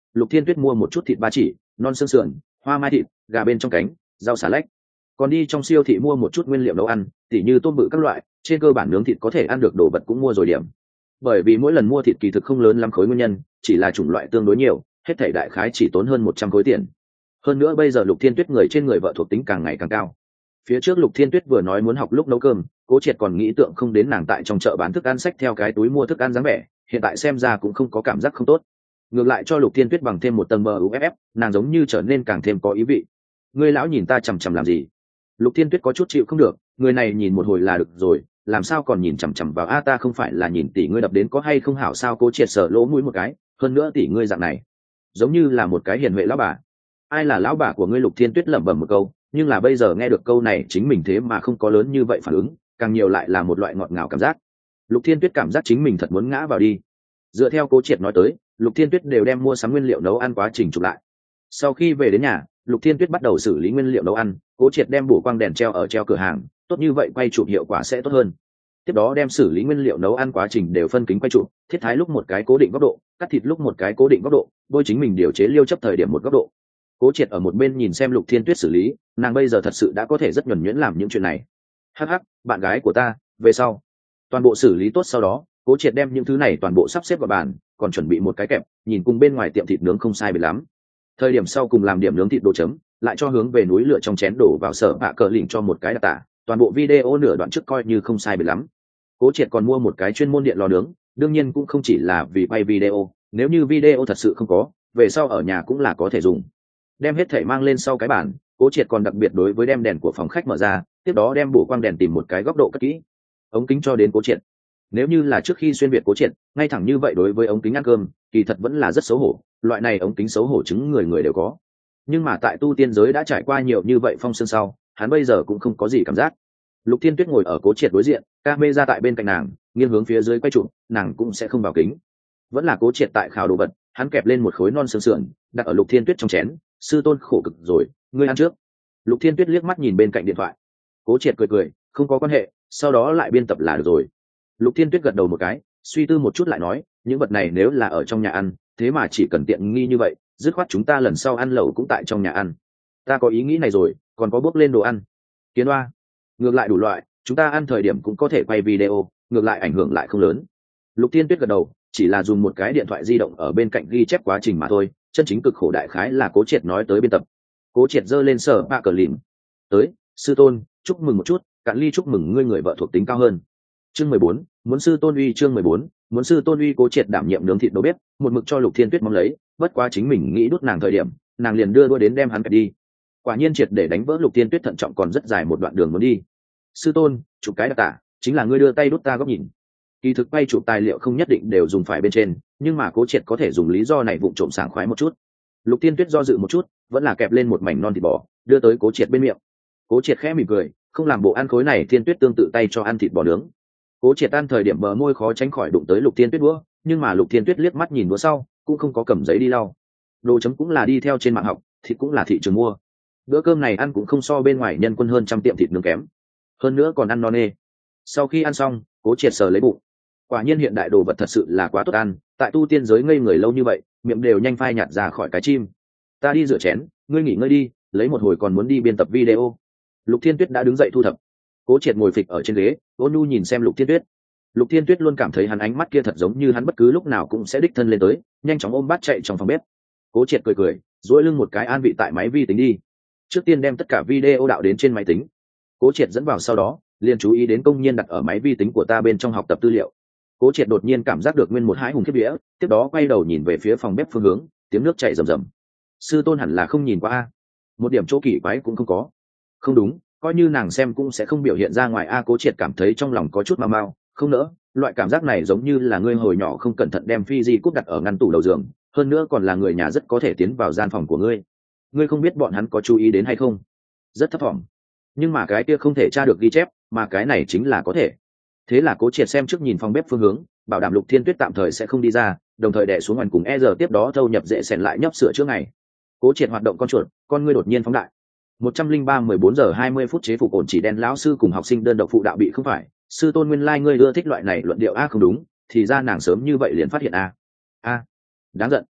Lục Thiên Tuyết mua một chút thịt ba chỉ, non xương sườn, hoa mai thịt, gà bên trong cánh, rau xà lách. Còn đi trong siêu thị mua một chút nguyên liệu nấu ăn, tỉ như tôm bự các loại, trên cơ bản nướng thịt có thể ăn được đồ vật cũng mua rồi điểm. Bởi vì mỗi lần mua thịt kỳ thực không lớn lắm khối nguyên nhân, chỉ là chủng loại tương đối nhiều, hết thảy đại khái chỉ tốn hơn một trăm khối tiền. Hơn nữa bây giờ Lục Thiên Tuyết người trên người vợ thuộc tính càng ngày càng cao. Phía trước Lục Thiên Tuyết vừa nói muốn học lúc nấu cơm, Cố Triệt còn nghĩ tượng không đến nàng tại trong chợ bán thức ăn xách theo cái túi mua thức ăn dáng vẻ, hiện tại xem ra cũng không có cảm giác không tốt. Ngược lại cho Lục Thiên Tuyết bằng thêm một tầng bờ u ép ép, nàng giống như trở nên càng thêm có ý vị. Ngươi lão nhìn ta chằm chằm làm gì? Lục Thiên Tuyết có chút chịu không được, người này nhìn một hồi là được rồi, làm sao còn nhìn chằm chằm vào a ta không phải là nhìn tỷ ngươi đập đến có hay không hảo sao? Cố Triệt sờ lỗ mũi một cái, hơn nữa tỷ ngươi dạng này, giống như là một cái hiền huệ lão bà. Ai là lão bà của ngươi? Lục Thiên Tuyết lẩm bẩm một câu, nhưng là bây giờ nghe được câu này chính mình thế mà không có lớn như vậy phản ứng, càng nhiều lại là một loại ngọt ngào cảm giác. Lục Thiên Tuyết cảm giác chính mình thật muốn ngã vào đi. Dựa theo Cố Triệt nói tới, Lục Thiên Tuyết đều đem mua sắm nguyên liệu nấu ăn quá trình chụp lại. Sau khi về đến nhà, Lục Thiên Tuyết bắt đầu xử lý nguyên liệu nấu ăn, Cố Triệt đem bổ quang đèn treo ở treo cửa hàng, tốt như vậy quay chụp hiệu quả sẽ tốt hơn. Tiếp đó đem xử lý nguyên liệu nấu ăn quá trình đều phân kính quay chụp, thiết thái lúc một cái cố định góc độ, cắt thịt lúc một cái cố định góc độ, bôi chính mình điều chế liêu chấp thời điểm một góc độ. Cố Triệt ở một bên nhìn xem Lục Thiên Tuyết xử lý, nàng bây giờ thật sự đã có thể rất nhuần nhuyễn làm những chuyện này. Hắc hắc, bạn gái của ta, về sau. Toàn bộ xử lý tốt sau đó, Cố Triệt đem những thứ này toàn bộ sắp xếp vào bàn, còn chuẩn bị một cái kẹp, nhìn cùng bên ngoài tiệm thịt nướng không sai biệt lắm. Thời điểm sau cùng làm điểm nướng thịt đồ chấm, lại cho hướng về núi lửa trong chén đổ vào sở bạ cờ lỉnh cho một cái đặc tả, toàn bộ video nửa đoạn trước coi như không sai biệt lắm. Cố Triệt còn mua một cái chuyên môn điện lò nướng, đương nhiên cũng không chỉ là vì quay video, nếu như video thật sự không có, về sau ở nhà cũng là có thể dùng. Đem hết thảy mang lên sau cái bàn, Cố Triệt còn đặc biệt đối với đem đèn của phòng khách mở ra, tiếp đó đem bổ quang đèn tìm một cái góc độ cất kỹ, ống kính cho đến Cố Triệt. Nếu như là trước khi xuyên việt Cố Triệt, ngay thẳng như vậy đối với ống kính ăn cơm, kỳ thật vẫn là rất xấu hổ, loại này ống kính xấu hổ chứng người người đều có. Nhưng mà tại tu tiên giới đã trải qua nhiều như vậy phong sơn sau, hắn bây giờ cũng không có gì cảm giác. Lục Thiên Tuyết ngồi ở Cố Triệt đối diện, camera tại bên cạnh nàng, nghiêng hướng phía dưới quay chụp, nàng cũng sẽ không vào kính. Vẫn là Cố Triệt tại khảo đồ vật, hắn kẹp lên một khối non xương sườn, đặt ở Lục Thiên Tuyết trong chén, sư tôn khổ cực rồi, ngươi ăn trước. Lục Thiên Tuyết liếc mắt nhìn bên cạnh điện thoại. Cố Triệt cười cười, không có quan hệ, sau đó lại biên tập là được rồi. Lục Thiên Tuyết gật đầu một cái, suy tư một chút lại nói, những vật này nếu là ở trong nhà ăn, thế mà chỉ cần tiện nghi như vậy, dứt khoát chúng ta lần sau ăn lẩu cũng tại trong nhà ăn. Ta có ý nghĩ này rồi, còn có bước lên đồ ăn. Kiến oa, ngược lại đủ loại, chúng ta ăn thời điểm cũng có thể quay video, ngược lại ảnh hưởng lại không lớn. Lục Thiên Tuyết gật đầu, chỉ là dùng một cái điện thoại di động ở bên cạnh ghi chép quá trình mà thôi, chân chính cực khổ đại khái là Cố Triệt nói tới biên tập. Cố Triệt giơ lên sở bạ cờ lìm. Tới, sư tôn, chúc mừng một chút, cạn ly chúc mừng ngươi người vợ thuộc tính cao hơn. Chương mười bốn, muốn sư tôn uy. Chương mười bốn, muốn sư tôn uy. Cố Triệt đảm nhiệm nướng thịt đầu bếp, một mực cho Lục Thiên Tuyết mong lấy, bất quá chính mình nghĩ đút nàng thời điểm, nàng liền đưa đua đến đem hắn kẹp đi. Quả nhiên triệt để đánh vỡ Lục Thiên Tuyết thận trọng còn rất dài một đoạn đường muốn đi. Sư tôn, chụp cái đặc tả, chính là ngươi đưa tay đút ta góc nhìn. Kỳ thực quay chụp tài liệu không nhất định đều dùng phải bên trên, nhưng mà Cố Triệt có thể dùng lý do này vụng trộm sảng khoái một chút. Lục Thiên Tuyết do dự một chút, vẫn là kẹp lên một mảnh non thịt bò, đưa tới Cố Triệt bên miệng. Cố Triệt khẽ mỉm cười, không làm bộ ăn khối này Thiên Tuyết tương tự tay cho ăn thịt bò nướng. Cố Triệt ăn thời điểm bờ môi khó tránh khỏi đụng tới Lục Thiên Tuyết đũa, nhưng mà Lục Thiên Tuyết liếc mắt nhìn đũa sau, cũng không có cầm giấy đi lau. Đồ chấm cũng là đi theo trên mạng học, thịt cũng là thị trường mua. Bữa cơm này ăn cũng không so bên ngoài nhân quân hơn trăm tiệm thịt nướng kém. Hơn nữa còn ăn no nê. Sau khi ăn xong, Cố Triệt sờ lấy bụng. Quả nhiên hiện đại đồ vật thật sự là quá tốt ăn, tại tu tiên giới ngây người lâu như vậy, miệng đều nhanh phai nhạt ra khỏi cái chim. Ta đi rửa chén, ngươi nghỉ ngơi đi, lấy một hồi còn muốn đi biên tập video. Lục Thiên Tuyết đã đứng dậy thu thập. Cố Triệt ngồi phịch ở trên ghế, ôn nhu nhìn xem Lục Thiên Tuyết. Lục Thiên Tuyết luôn cảm thấy hắn ánh mắt kia thật giống như hắn bất cứ lúc nào cũng sẽ đích thân lên tới, nhanh chóng ôm bát chạy trong phòng bếp. Cố Triệt cười cười, duỗi lưng một cái an vị tại máy vi tính đi. Trước tiên đem tất cả video đạo đến trên máy tính. Cố Triệt dẫn vào sau đó, liền chú ý đến công nhân đặt ở máy vi tính của ta bên trong học tập tư liệu. Cố Triệt đột nhiên cảm giác được nguyên một hãi hùng khiếp vía, tiếp đó quay đầu nhìn về phía phòng bếp phương hướng, tiếng nước chảy rầm rầm. Sư tôn hẳn là không nhìn qua a, một điểm chỗ kỳ quái cũng không có. Không đúng, coi như nàng xem cũng sẽ không biểu hiện ra ngoài a. Cố Triệt cảm thấy trong lòng có chút mau mau, không nỡ, loại cảm giác này giống như là ngươi hồi nhỏ không cẩn thận đem phi di cúp đặt ở ngăn tủ đầu giường, hơn nữa còn là người nhà rất có thể tiến vào gian phòng của ngươi. Ngươi không biết bọn hắn có chú ý đến hay không? Rất thấp vọng. Nhưng mà cái kia không thể tra được ghi chép, mà cái này chính là có thể. Thế là Cố Triệt xem trước nhìn phòng bếp phương hướng, bảo đảm Lục Thiên Tuyết tạm thời sẽ không đi ra, đồng thời đè xuống ngoằn cùng e giờ tiếp đó thâu nhập dễ sèn lại nhấp sửa trước ngày. Cố Triệt hoạt động con chuột, con ngươi đột nhiên phóng đại. một trăm linh ba mười bốn giờ hai mươi phút chế phục ổn chỉ đen lão sư cùng học sinh đơn độc phụ đạo bị không phải, sư tôn nguyên lai like ngươi ưa thích loại này luận điệu a. Không đúng, thì ra nàng sớm như vậy liền phát hiện a. A, đáng giận.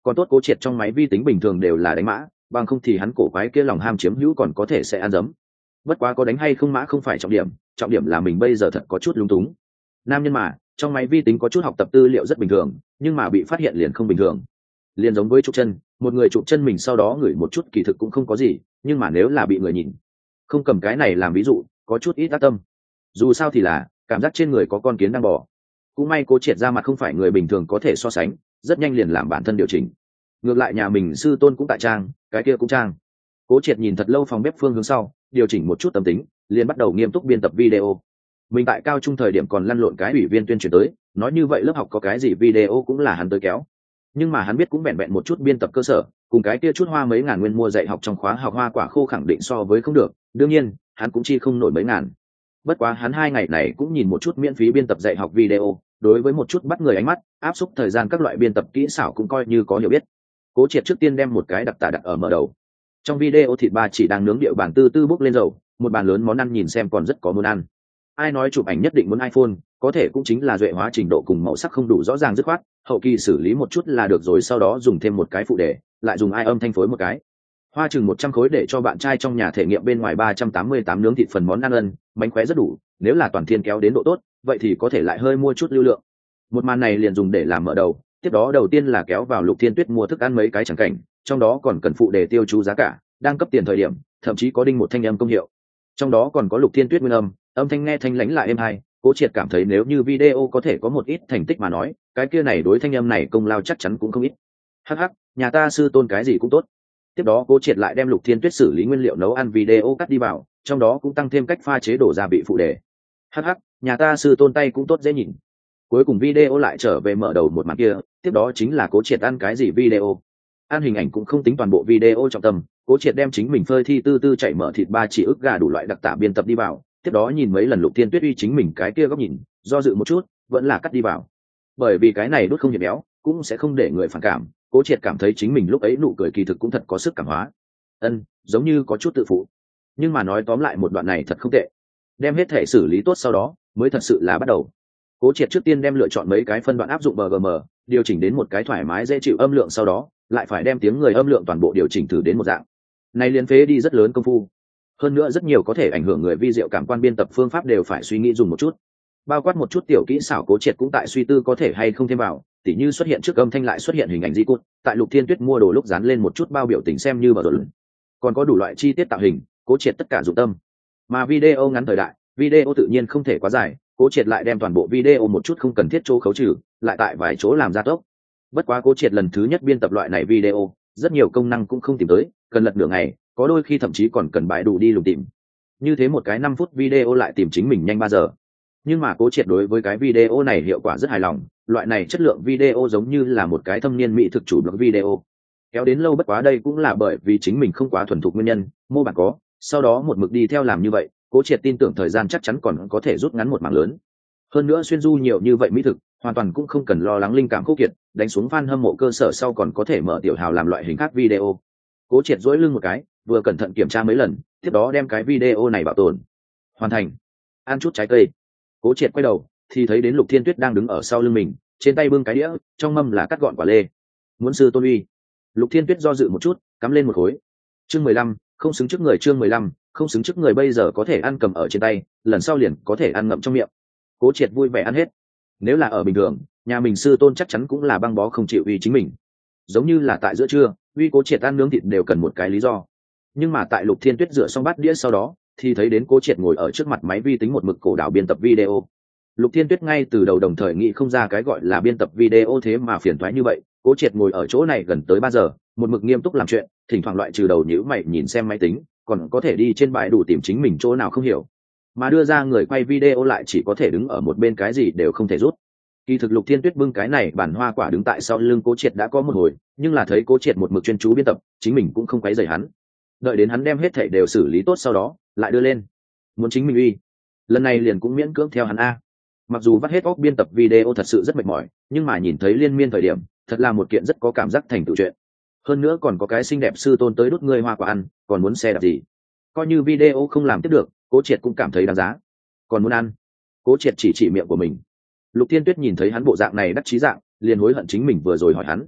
còn tốt cố triệt trong máy vi tính bình thường đều là đánh mã, bằng không thì hắn cổ quái kia lòng ham chiếm hữu còn có thể sẽ ăn dấm. Bất quá có đánh hay không mã không phải trọng điểm, trọng điểm là mình bây giờ thật có chút lung túng. Nam nhân mà, trong máy vi tính có chút học tập tư liệu rất bình thường, nhưng mà bị phát hiện liền không bình thường. Liền giống với chụp chân, một người chụp chân mình sau đó ngửi một chút kỳ thực cũng không có gì, nhưng mà nếu là bị người nhìn, không cầm cái này làm ví dụ, có chút ít tác tâm. Dù sao thì là cảm giác trên người có con kiến đang bò. Cũng may cố triệt ra mặt không phải người bình thường có thể so sánh, rất nhanh liền làm bản thân điều chỉnh. Ngược lại nhà mình sư tôn cũng tại trang, cái kia cũng trang. Cố triệt nhìn thật lâu phòng bếp phương hướng sau, điều chỉnh một chút tâm tính, liền bắt đầu nghiêm túc biên tập video. Mình tại cao trung thời điểm còn lăn lộn cái ủy viên tuyên truyền tới, nói như vậy lớp học có cái gì video cũng là hắn tới kéo. Nhưng mà hắn biết cũng vẹn vẹn một chút biên tập cơ sở, cùng cái kia chút hoa mấy ngàn nguyên mua dạy học trong khóa học hoa quả khô khẳng định so với không được, đương nhiên hắn cũng chi không nổi mấy ngàn. Bất quá hắn hai ngày này cũng nhìn một chút miễn phí biên tập dạy học video, đối với một chút bắt người ánh mắt, áp suất thời gian các loại biên tập kỹ xảo cũng coi như có hiểu biết. Cố triệt trước tiên đem một cái đặc tả đặt ở mở đầu. Trong video thịt ba chỉ đang nướng điệu bản tư tư bốc lên dầu, một bàn lớn món ăn nhìn xem còn rất có muốn ăn. Ai nói chụp ảnh nhất định muốn iPhone, có thể cũng chính là duệ hóa trình độ cùng màu sắc không đủ rõ ràng dứt khoát, hậu kỳ xử lý một chút là được rồi, sau đó dùng thêm một cái phụ đề, lại dùng ai âm thanh phối một cái. Hoa chừng một trăm khối để cho bạn trai trong nhà thể nghiệm bên ngoài ba trăm tám mươi tám nướng thịt phần món ăn ân, bánh khóe rất đủ, nếu là toàn thiên kéo đến độ tốt, vậy thì có thể lại hơi mua chút lưu lượng. Một màn này liền dùng để làm mở đầu, tiếp đó đầu tiên là kéo vào Lục Thiên Tuyết mua thức ăn mấy cái chẳng cảnh, trong đó còn cần phụ đề tiêu chú giá cả, đang cấp tiền thời điểm, thậm chí có đinh một thanh âm công hiệu. Trong đó còn có Lục Thiên Tuyết nguyên âm, âm thanh nghe thanh lãnh lại êm hay, Cố Triệt cảm thấy nếu như video có thể có một ít thành tích mà nói, cái kia này đối thanh âm này công lao chắc chắn cũng không ít. Hắc hắc, nhà ta sư tôn cái gì cũng tốt. Tiếp đó Cố Triệt lại đem Lục Thiên Tuyết xử lý nguyên liệu nấu ăn video cắt đi vào, trong đó cũng tăng thêm cách pha chế đổ gia vị phụ đề. Hắc hắc, nhà ta sư tôn tay cũng tốt dễ nhìn. Cuối cùng video lại trở về mở đầu một màn kia, tiếp đó chính là Cố Triệt ăn cái gì video. Ăn hình ảnh cũng không tính toàn bộ video trọng tâm, Cố Triệt đem chính mình phơi thi tư tư chạy mở thịt ba chỉ ức gà đủ loại đặc tả biên tập đi vào, tiếp đó nhìn mấy lần Lục Thiên Tuyết uy chính mình cái kia góc nhìn, do dự một chút, vẫn là cắt đi vào. Bởi vì cái này đốt không nhiệt béo, cũng sẽ không để người phản cảm, Cố Triệt cảm thấy chính mình lúc ấy nụ cười kỳ thực cũng thật có sức cảm hóa. Ân, giống như có chút tự phụ. Nhưng mà nói tóm lại một đoạn này thật không tệ. Đem hết thể xử lý tốt sau đó, mới thật sự là bắt đầu. Cố Triệt trước tiên đem lựa chọn mấy cái phân đoạn áp dụng bê giê em, điều chỉnh đến một cái thoải mái dễ chịu âm lượng, sau đó lại phải đem tiếng người âm lượng toàn bộ điều chỉnh thử đến một dạng. Này liên phế đi rất lớn công phu. Hơn nữa rất nhiều có thể ảnh hưởng người vi diệu cảm quan biên tập phương pháp đều phải suy nghĩ dùng một chút. Bao quát một chút tiểu kỹ xảo Cố Triệt cũng tại suy tư có thể hay không thêm vào, tỉ như xuất hiện trước âm thanh lại xuất hiện hình ảnh di cốt, tại Lục Thiên Tuyết mua đồ lúc dán lên một chút bao biểu tình xem như bờ rồi. Còn có đủ loại chi tiết tạo hình, Cố Triệt tất cả dụng tâm. Mà video ngắn thời đại, video tự nhiên không thể quá dài, Cố Triệt lại đem toàn bộ video một chút không cần thiết chỗ khấu trừ, lại tại vài chỗ làm gia tốc. Bất quá Cố Triệt lần thứ nhất biên tập loại này video, rất nhiều công năng cũng không tìm tới, cần lật nửa ngày, có đôi khi thậm chí còn cần bài đủ đi lùng tìm. Như thế một cái năm phút video lại tìm chính mình nhanh ba giờ. Nhưng mà Cố Triệt đối với cái video này hiệu quả rất hài lòng, loại này chất lượng video giống như là một cái thâm niên mỹ thực chủ blog video. Kéo đến lâu bất quá đây cũng là bởi vì chính mình không quá thuần thục nguyên nhân, mô bản có, sau đó một mực đi theo làm như vậy, Cố Triệt tin tưởng thời gian chắc chắn còn có thể rút ngắn một mảng lớn. Hơn nữa xuyên du nhiều như vậy mỹ thực, hoàn toàn cũng không cần lo lắng linh cảm khô kiệt, đánh xuống fan hâm mộ cơ sở sau còn có thể mở tiểu hào làm loại hình khác video. Cố Triệt duỗi lưng một cái, vừa cẩn thận kiểm tra mấy lần, tiếp đó đem cái video này bảo tồn. Hoàn thành. Ăn chút trái cây. Cố Triệt quay đầu, thì thấy đến Lục Thiên Tuyết đang đứng ở sau lưng mình, trên tay bưng cái đĩa, trong mâm là cắt gọn quả lê. Muốn sư tôn uy. Lục Thiên Tuyết do dự một chút, cắm lên một khối. Chương mười lăm, không xứng trước người, chương mười lăm, không xứng trước người, bây giờ có thể ăn cầm ở trên tay, lần sau liền có thể ăn ngậm trong miệng. Cố Triệt vui vẻ ăn hết. Nếu là ở bình thường, nhà mình sư tôn chắc chắn cũng là băng bó không chịu uy chính mình. Giống như là tại giữa trưa, uy Cố Triệt ăn nướng thịt đều cần một cái lý do. Nhưng mà tại Lục Thiên Tuyết rửa xong bát đĩa sau đó, thì thấy đến Cố Triệt ngồi ở trước mặt máy vi tính một mực cổ đảo biên tập video. Lục Thiên Tuyết ngay từ đầu đồng thời nghĩ không ra cái gọi là biên tập video thế mà phiền toái như vậy. Cố Triệt ngồi ở chỗ này gần tới ba giờ, một mực nghiêm túc làm chuyện, thỉnh thoảng loại trừ đầu nhíu mày nhìn xem máy tính, còn có thể đi trên bài đủ tìm chính mình chỗ nào không hiểu, mà đưa ra người quay video lại chỉ có thể đứng ở một bên, cái gì đều không thể rút. Kỳ thực Lục Thiên Tuyết bưng cái này bản hoa quả đứng tại sau lưng Cố Triệt đã có một hồi, nhưng là thấy Cố Triệt một mực chuyên chú biên tập, chính mình cũng không quấy rầy hắn. Đợi đến hắn đem hết thảy đều xử lý tốt sau đó, lại đưa lên. Muốn chính mình uy. Lần này liền cũng miễn cưỡng theo hắn a. Mặc dù vắt hết óc biên tập video thật sự rất mệt mỏi, nhưng mà nhìn thấy liên miên thời điểm, thật là một kiện rất có cảm giác thành tựu chuyện. Hơn nữa còn có cái xinh đẹp sư tôn tới đút người hoa quả ăn, còn muốn xe đạp gì? Coi như video không làm tiếp được, Cố Triệt cũng cảm thấy đáng giá. Còn muốn ăn? Cố Triệt chỉ chỉ miệng của mình. Lục Thiên Tuyết nhìn thấy hắn bộ dạng này đắc chí dạng, liền hối hận chính mình vừa rồi hỏi hắn.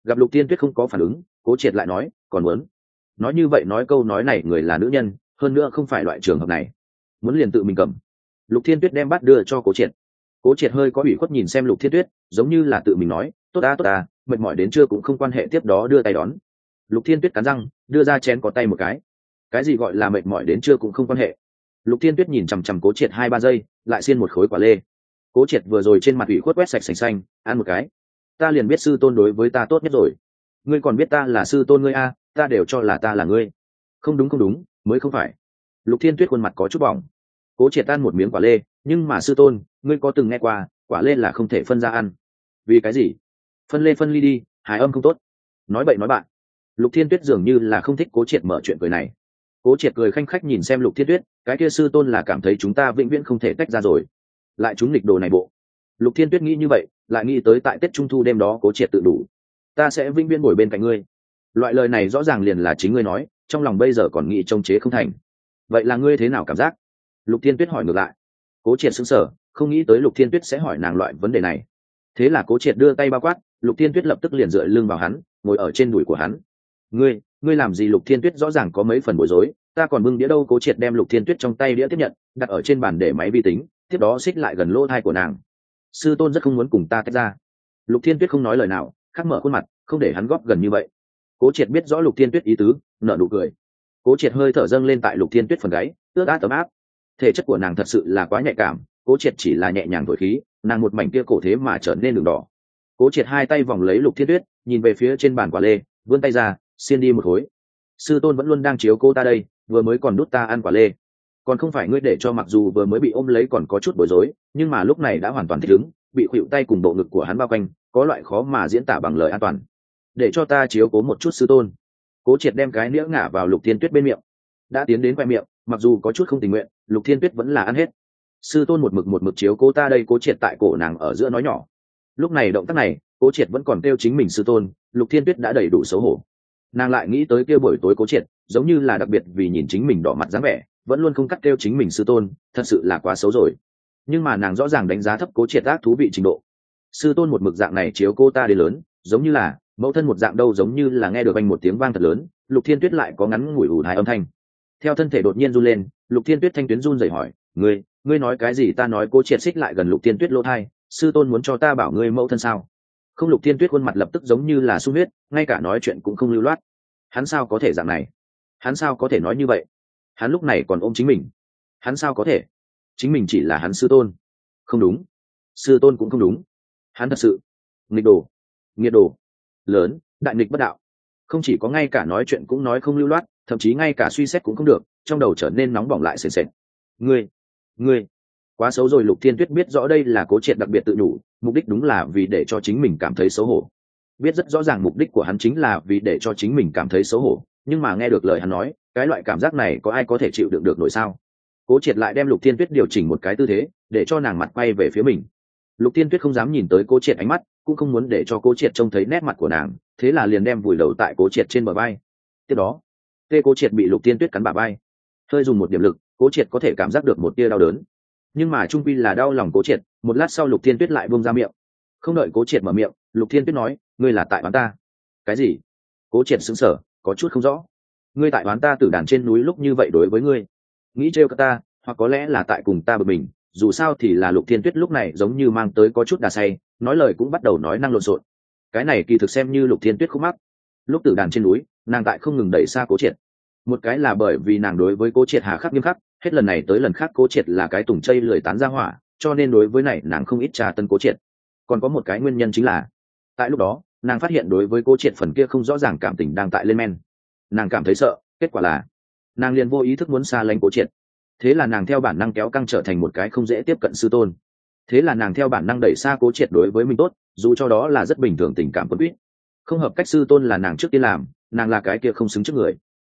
Gặp Lục Thiên Tuyết không có phản ứng, Cố Triệt lại nói, còn muốn. Nói như vậy nói câu nói này người là nữ nhân, hơn nữa không phải loại trường hợp này. Muốn liền tự mình cầm. Lục Thiên Tuyết đem bát đưa cho Cố Triệt. Cố Triệt hơi có ủy khuất nhìn xem Lục Thiên Tuyết, giống như là tự mình nói, tốt ta tốt ta, mệt mỏi đến trưa cũng không quan hệ, tiếp đó đưa tay đón. Lục Thiên Tuyết cắn răng, đưa ra chén có tay một cái. Cái gì gọi là mệt mỏi đến trưa cũng không quan hệ? Lục Thiên Tuyết nhìn chằm chằm Cố Triệt hai ba giây, lại xiên một khối quả lê. Cố Triệt vừa rồi trên mặt ủy khuất quét sạch sành xanh, ăn một cái. Ta liền biết sư tôn đối với ta tốt nhất rồi. Ngươi còn biết ta là sư tôn ngươi a, ta đều cho là ta là ngươi. Không đúng không đúng, mới không phải. Lục Thiên Tuyết khuôn mặt có chút bỏng. Cố Triệt ăn một miếng quả lê, nhưng mà sư tôn, ngươi có từng nghe qua, quả lê là không thể phân ra ăn. Vì cái gì? Phân lê phân ly đi, hài âm không tốt. Nói bậy nói bạn. Lục Thiên Tuyết dường như là không thích Cố Triệt mở chuyện cười này. Cố Triệt cười khanh khách nhìn xem Lục Thiên Tuyết, cái kia sư tôn là cảm thấy chúng ta vĩnh viễn không thể tách ra rồi. Lại chúng nghịch đồ này bộ. Lục Thiên Tuyết nghĩ như vậy, lại nghĩ tới tại Tết Trung thu đêm đó Cố Triệt tự đủ. Ta sẽ vĩnh viễn ngồi bên cạnh ngươi. Loại lời này rõ ràng liền là chính ngươi nói, trong lòng bây giờ còn nghĩ trông chế không thành. Vậy là ngươi thế nào cảm giác? Lục Thiên Tuyết hỏi ngược lại. Cố Triệt sững sờ, không nghĩ tới Lục Thiên Tuyết sẽ hỏi nàng loại vấn đề này. Thế là Cố Triệt đưa tay bao quát, Lục Thiên Tuyết lập tức liền dựa lưng vào hắn, ngồi ở trên đùi của hắn. Ngươi, ngươi làm gì? Lục Thiên Tuyết rõ ràng có mấy phần bối rối, ta còn bưng đĩa đâu? Cố Triệt đem Lục Thiên Tuyết trong tay đĩa tiếp nhận, đặt ở trên bàn để máy vi tính, tiếp đó xích lại gần lỗ tai của nàng. Sư tôn rất không muốn cùng ta tách ra. Lục Thiên Tuyết không nói lời nào, khắc mở khuôn mặt, không để hắn góp gần như vậy. Cố Triệt biết rõ Lục Thiên Tuyết ý tứ, nở nụ cười. Cố Triệt hơi thở dâng lên tại Lục Thiên Tuyết phần gáy, ướt át ấm áp. Thể chất của nàng thật sự là quá nhạy cảm, Cố Triệt chỉ là nhẹ nhàng thổi khí, nàng một mảnh kia cổ thế mà trở nên đường đỏ. Cố Triệt hai tay vòng lấy Lục Thiên Tuyết, nhìn về phía trên bàn quả lê, vươn tay ra, xiên đi một khối. Sư tôn vẫn luôn đang chiếu cô ta đây, vừa mới còn đút ta ăn quả lê. Còn không phải ngươi để cho, mặc dù vừa mới bị ôm lấy còn có chút bối rối, nhưng mà lúc này đã hoàn toàn thích ứng, bị khuỵu tay cùng bộ ngực của hắn bao quanh, có loại khó mà diễn tả bằng lời an toàn. Để cho ta chiếu cố một chút sư tôn. Cố Triệt đem cái nĩa ngả vào Lục Thiên Tuyết bên miệng, đã tiến đến khoe miệng, mặc dù có chút không tình nguyện, Lục Thiên Tuyết vẫn là ăn hết. Sư tôn một mực một mực chiếu cố ta đây. Cố Triệt tại cổ nàng ở giữa nói nhỏ. Lúc này động tác này, Cố Triệt vẫn còn kêu chính mình sư tôn, Lục Thiên Tuyết đã đầy đủ xấu hổ. Nàng lại nghĩ tới kia buổi tối Cố Triệt giống như là đặc biệt vì nhìn chính mình đỏ mặt dáng vẻ, vẫn luôn không cắt kêu chính mình sư tôn, thật sự là quá xấu rồi. Nhưng mà nàng rõ ràng đánh giá thấp Cố Triệt ác thú vị trình độ. Sư tôn một mực dạng này chiếu cô ta đến lớn, giống như là mẫu thân một dạng đâu. Giống như là nghe được anh một tiếng vang thật lớn, Lục Thiên Tuyết lại có ngắn ngủi ủ hai âm thanh. Theo thân thể đột nhiên run lên, Lục Thiên Tuyết thanh tuyến run rẩy hỏi, ngươi ngươi nói cái gì? Ta nói. Cố Triệt xích lại gần Lục Thiên Tuyết lỗ tai, sư tôn muốn cho ta bảo ngươi mẫu thân sao? Không. Lục Thiên Tuyết khuôn mặt lập tức giống như là sung huyết, ngay cả nói chuyện cũng không lưu loát. Hắn sao có thể dạng này? Hắn sao có thể nói như vậy? Hắn lúc này còn ôm chính mình. Hắn sao có thể? Chính mình chỉ là hắn sư tôn. Không đúng, sư tôn cũng không đúng. Hắn thật sự nghịch đồ, nghiệt đồ lớn, đại nghịch bất đạo. Không chỉ có ngay cả nói chuyện cũng nói không lưu loát, thậm chí ngay cả suy xét cũng không được, trong đầu trở nên nóng bỏng lại sền sệt. Ngươi, ngươi, quá xấu rồi. Lục Thiên Tuyết biết rõ đây là Cố Triệt đặc biệt tự nhủ, mục đích đúng là vì để cho chính mình cảm thấy xấu hổ. Biết rất rõ ràng mục đích của hắn chính là vì để cho chính mình cảm thấy xấu hổ, nhưng mà nghe được lời hắn nói, cái loại cảm giác này có ai có thể chịu đựng được nổi sao? Cố Triệt lại đem Lục Thiên Tuyết điều chỉnh một cái tư thế, để cho nàng mặt quay về phía mình. Lục Thiên Tuyết không dám nhìn tới Cố Triệt ánh mắt, cũng không muốn để cho Cố Triệt trông thấy nét mặt của nàng, thế là liền đem vùi đầu tại Cố Triệt trên bờ vai. Tiếp đó, tê Cố Triệt bị Lục Thiên Tuyết cắn bả vai, hơi dùng một điểm lực, Cố Triệt có thể cảm giác được một tia đau đớn, nhưng mà trung quy là đau lòng Cố Triệt. Một lát sau Lục Thiên Tuyết lại buông ra miệng. Không đợi Cố Triệt mở miệng, Lục Thiên Tuyết nói, ngươi là tại oán ta? Cái gì? Cố Triệt sững sờ, có chút không rõ. Ngươi tại oán ta Tử Đàn trên núi lúc như vậy đối với ngươi, nghĩ trêu cả ta, hoặc có lẽ là tại cùng ta bực mình. Dù sao thì là Lục Thiên Tuyết lúc này giống như mang tới có chút đà say, nói lời cũng bắt đầu nói năng lộn xộn. Cái này kỳ thực xem như Lục Thiên Tuyết khúc mắc. Lúc Tử Đàn trên núi, nàng tại không ngừng đẩy xa Cố Triệt. Một cái là bởi vì nàng đối với Cố Triệt hà khắc nghiêm khắc, hết lần này tới lần khác Cố Triệt là cái tùng chây lười tán ra hỏa, cho nên đối với này nàng không ít trà tân Cố Triệt. Còn có một cái nguyên nhân chính là, tại lúc đó nàng phát hiện đối với Cố Triệt phần kia không rõ ràng cảm tình đang tại lên men. Nàng cảm thấy sợ, kết quả là nàng liền vô ý thức muốn xa lánh Cố Triệt. Thế là nàng theo bản năng kéo căng trở thành một cái không dễ tiếp cận sư tôn. Thế là nàng theo bản năng đẩy xa Cố Triệt đối với mình tốt, dù cho đó là rất bình thường tình cảm quân quýt. Không hợp cách sư tôn là nàng trước tiên làm, nàng là cái kia không xứng trước người.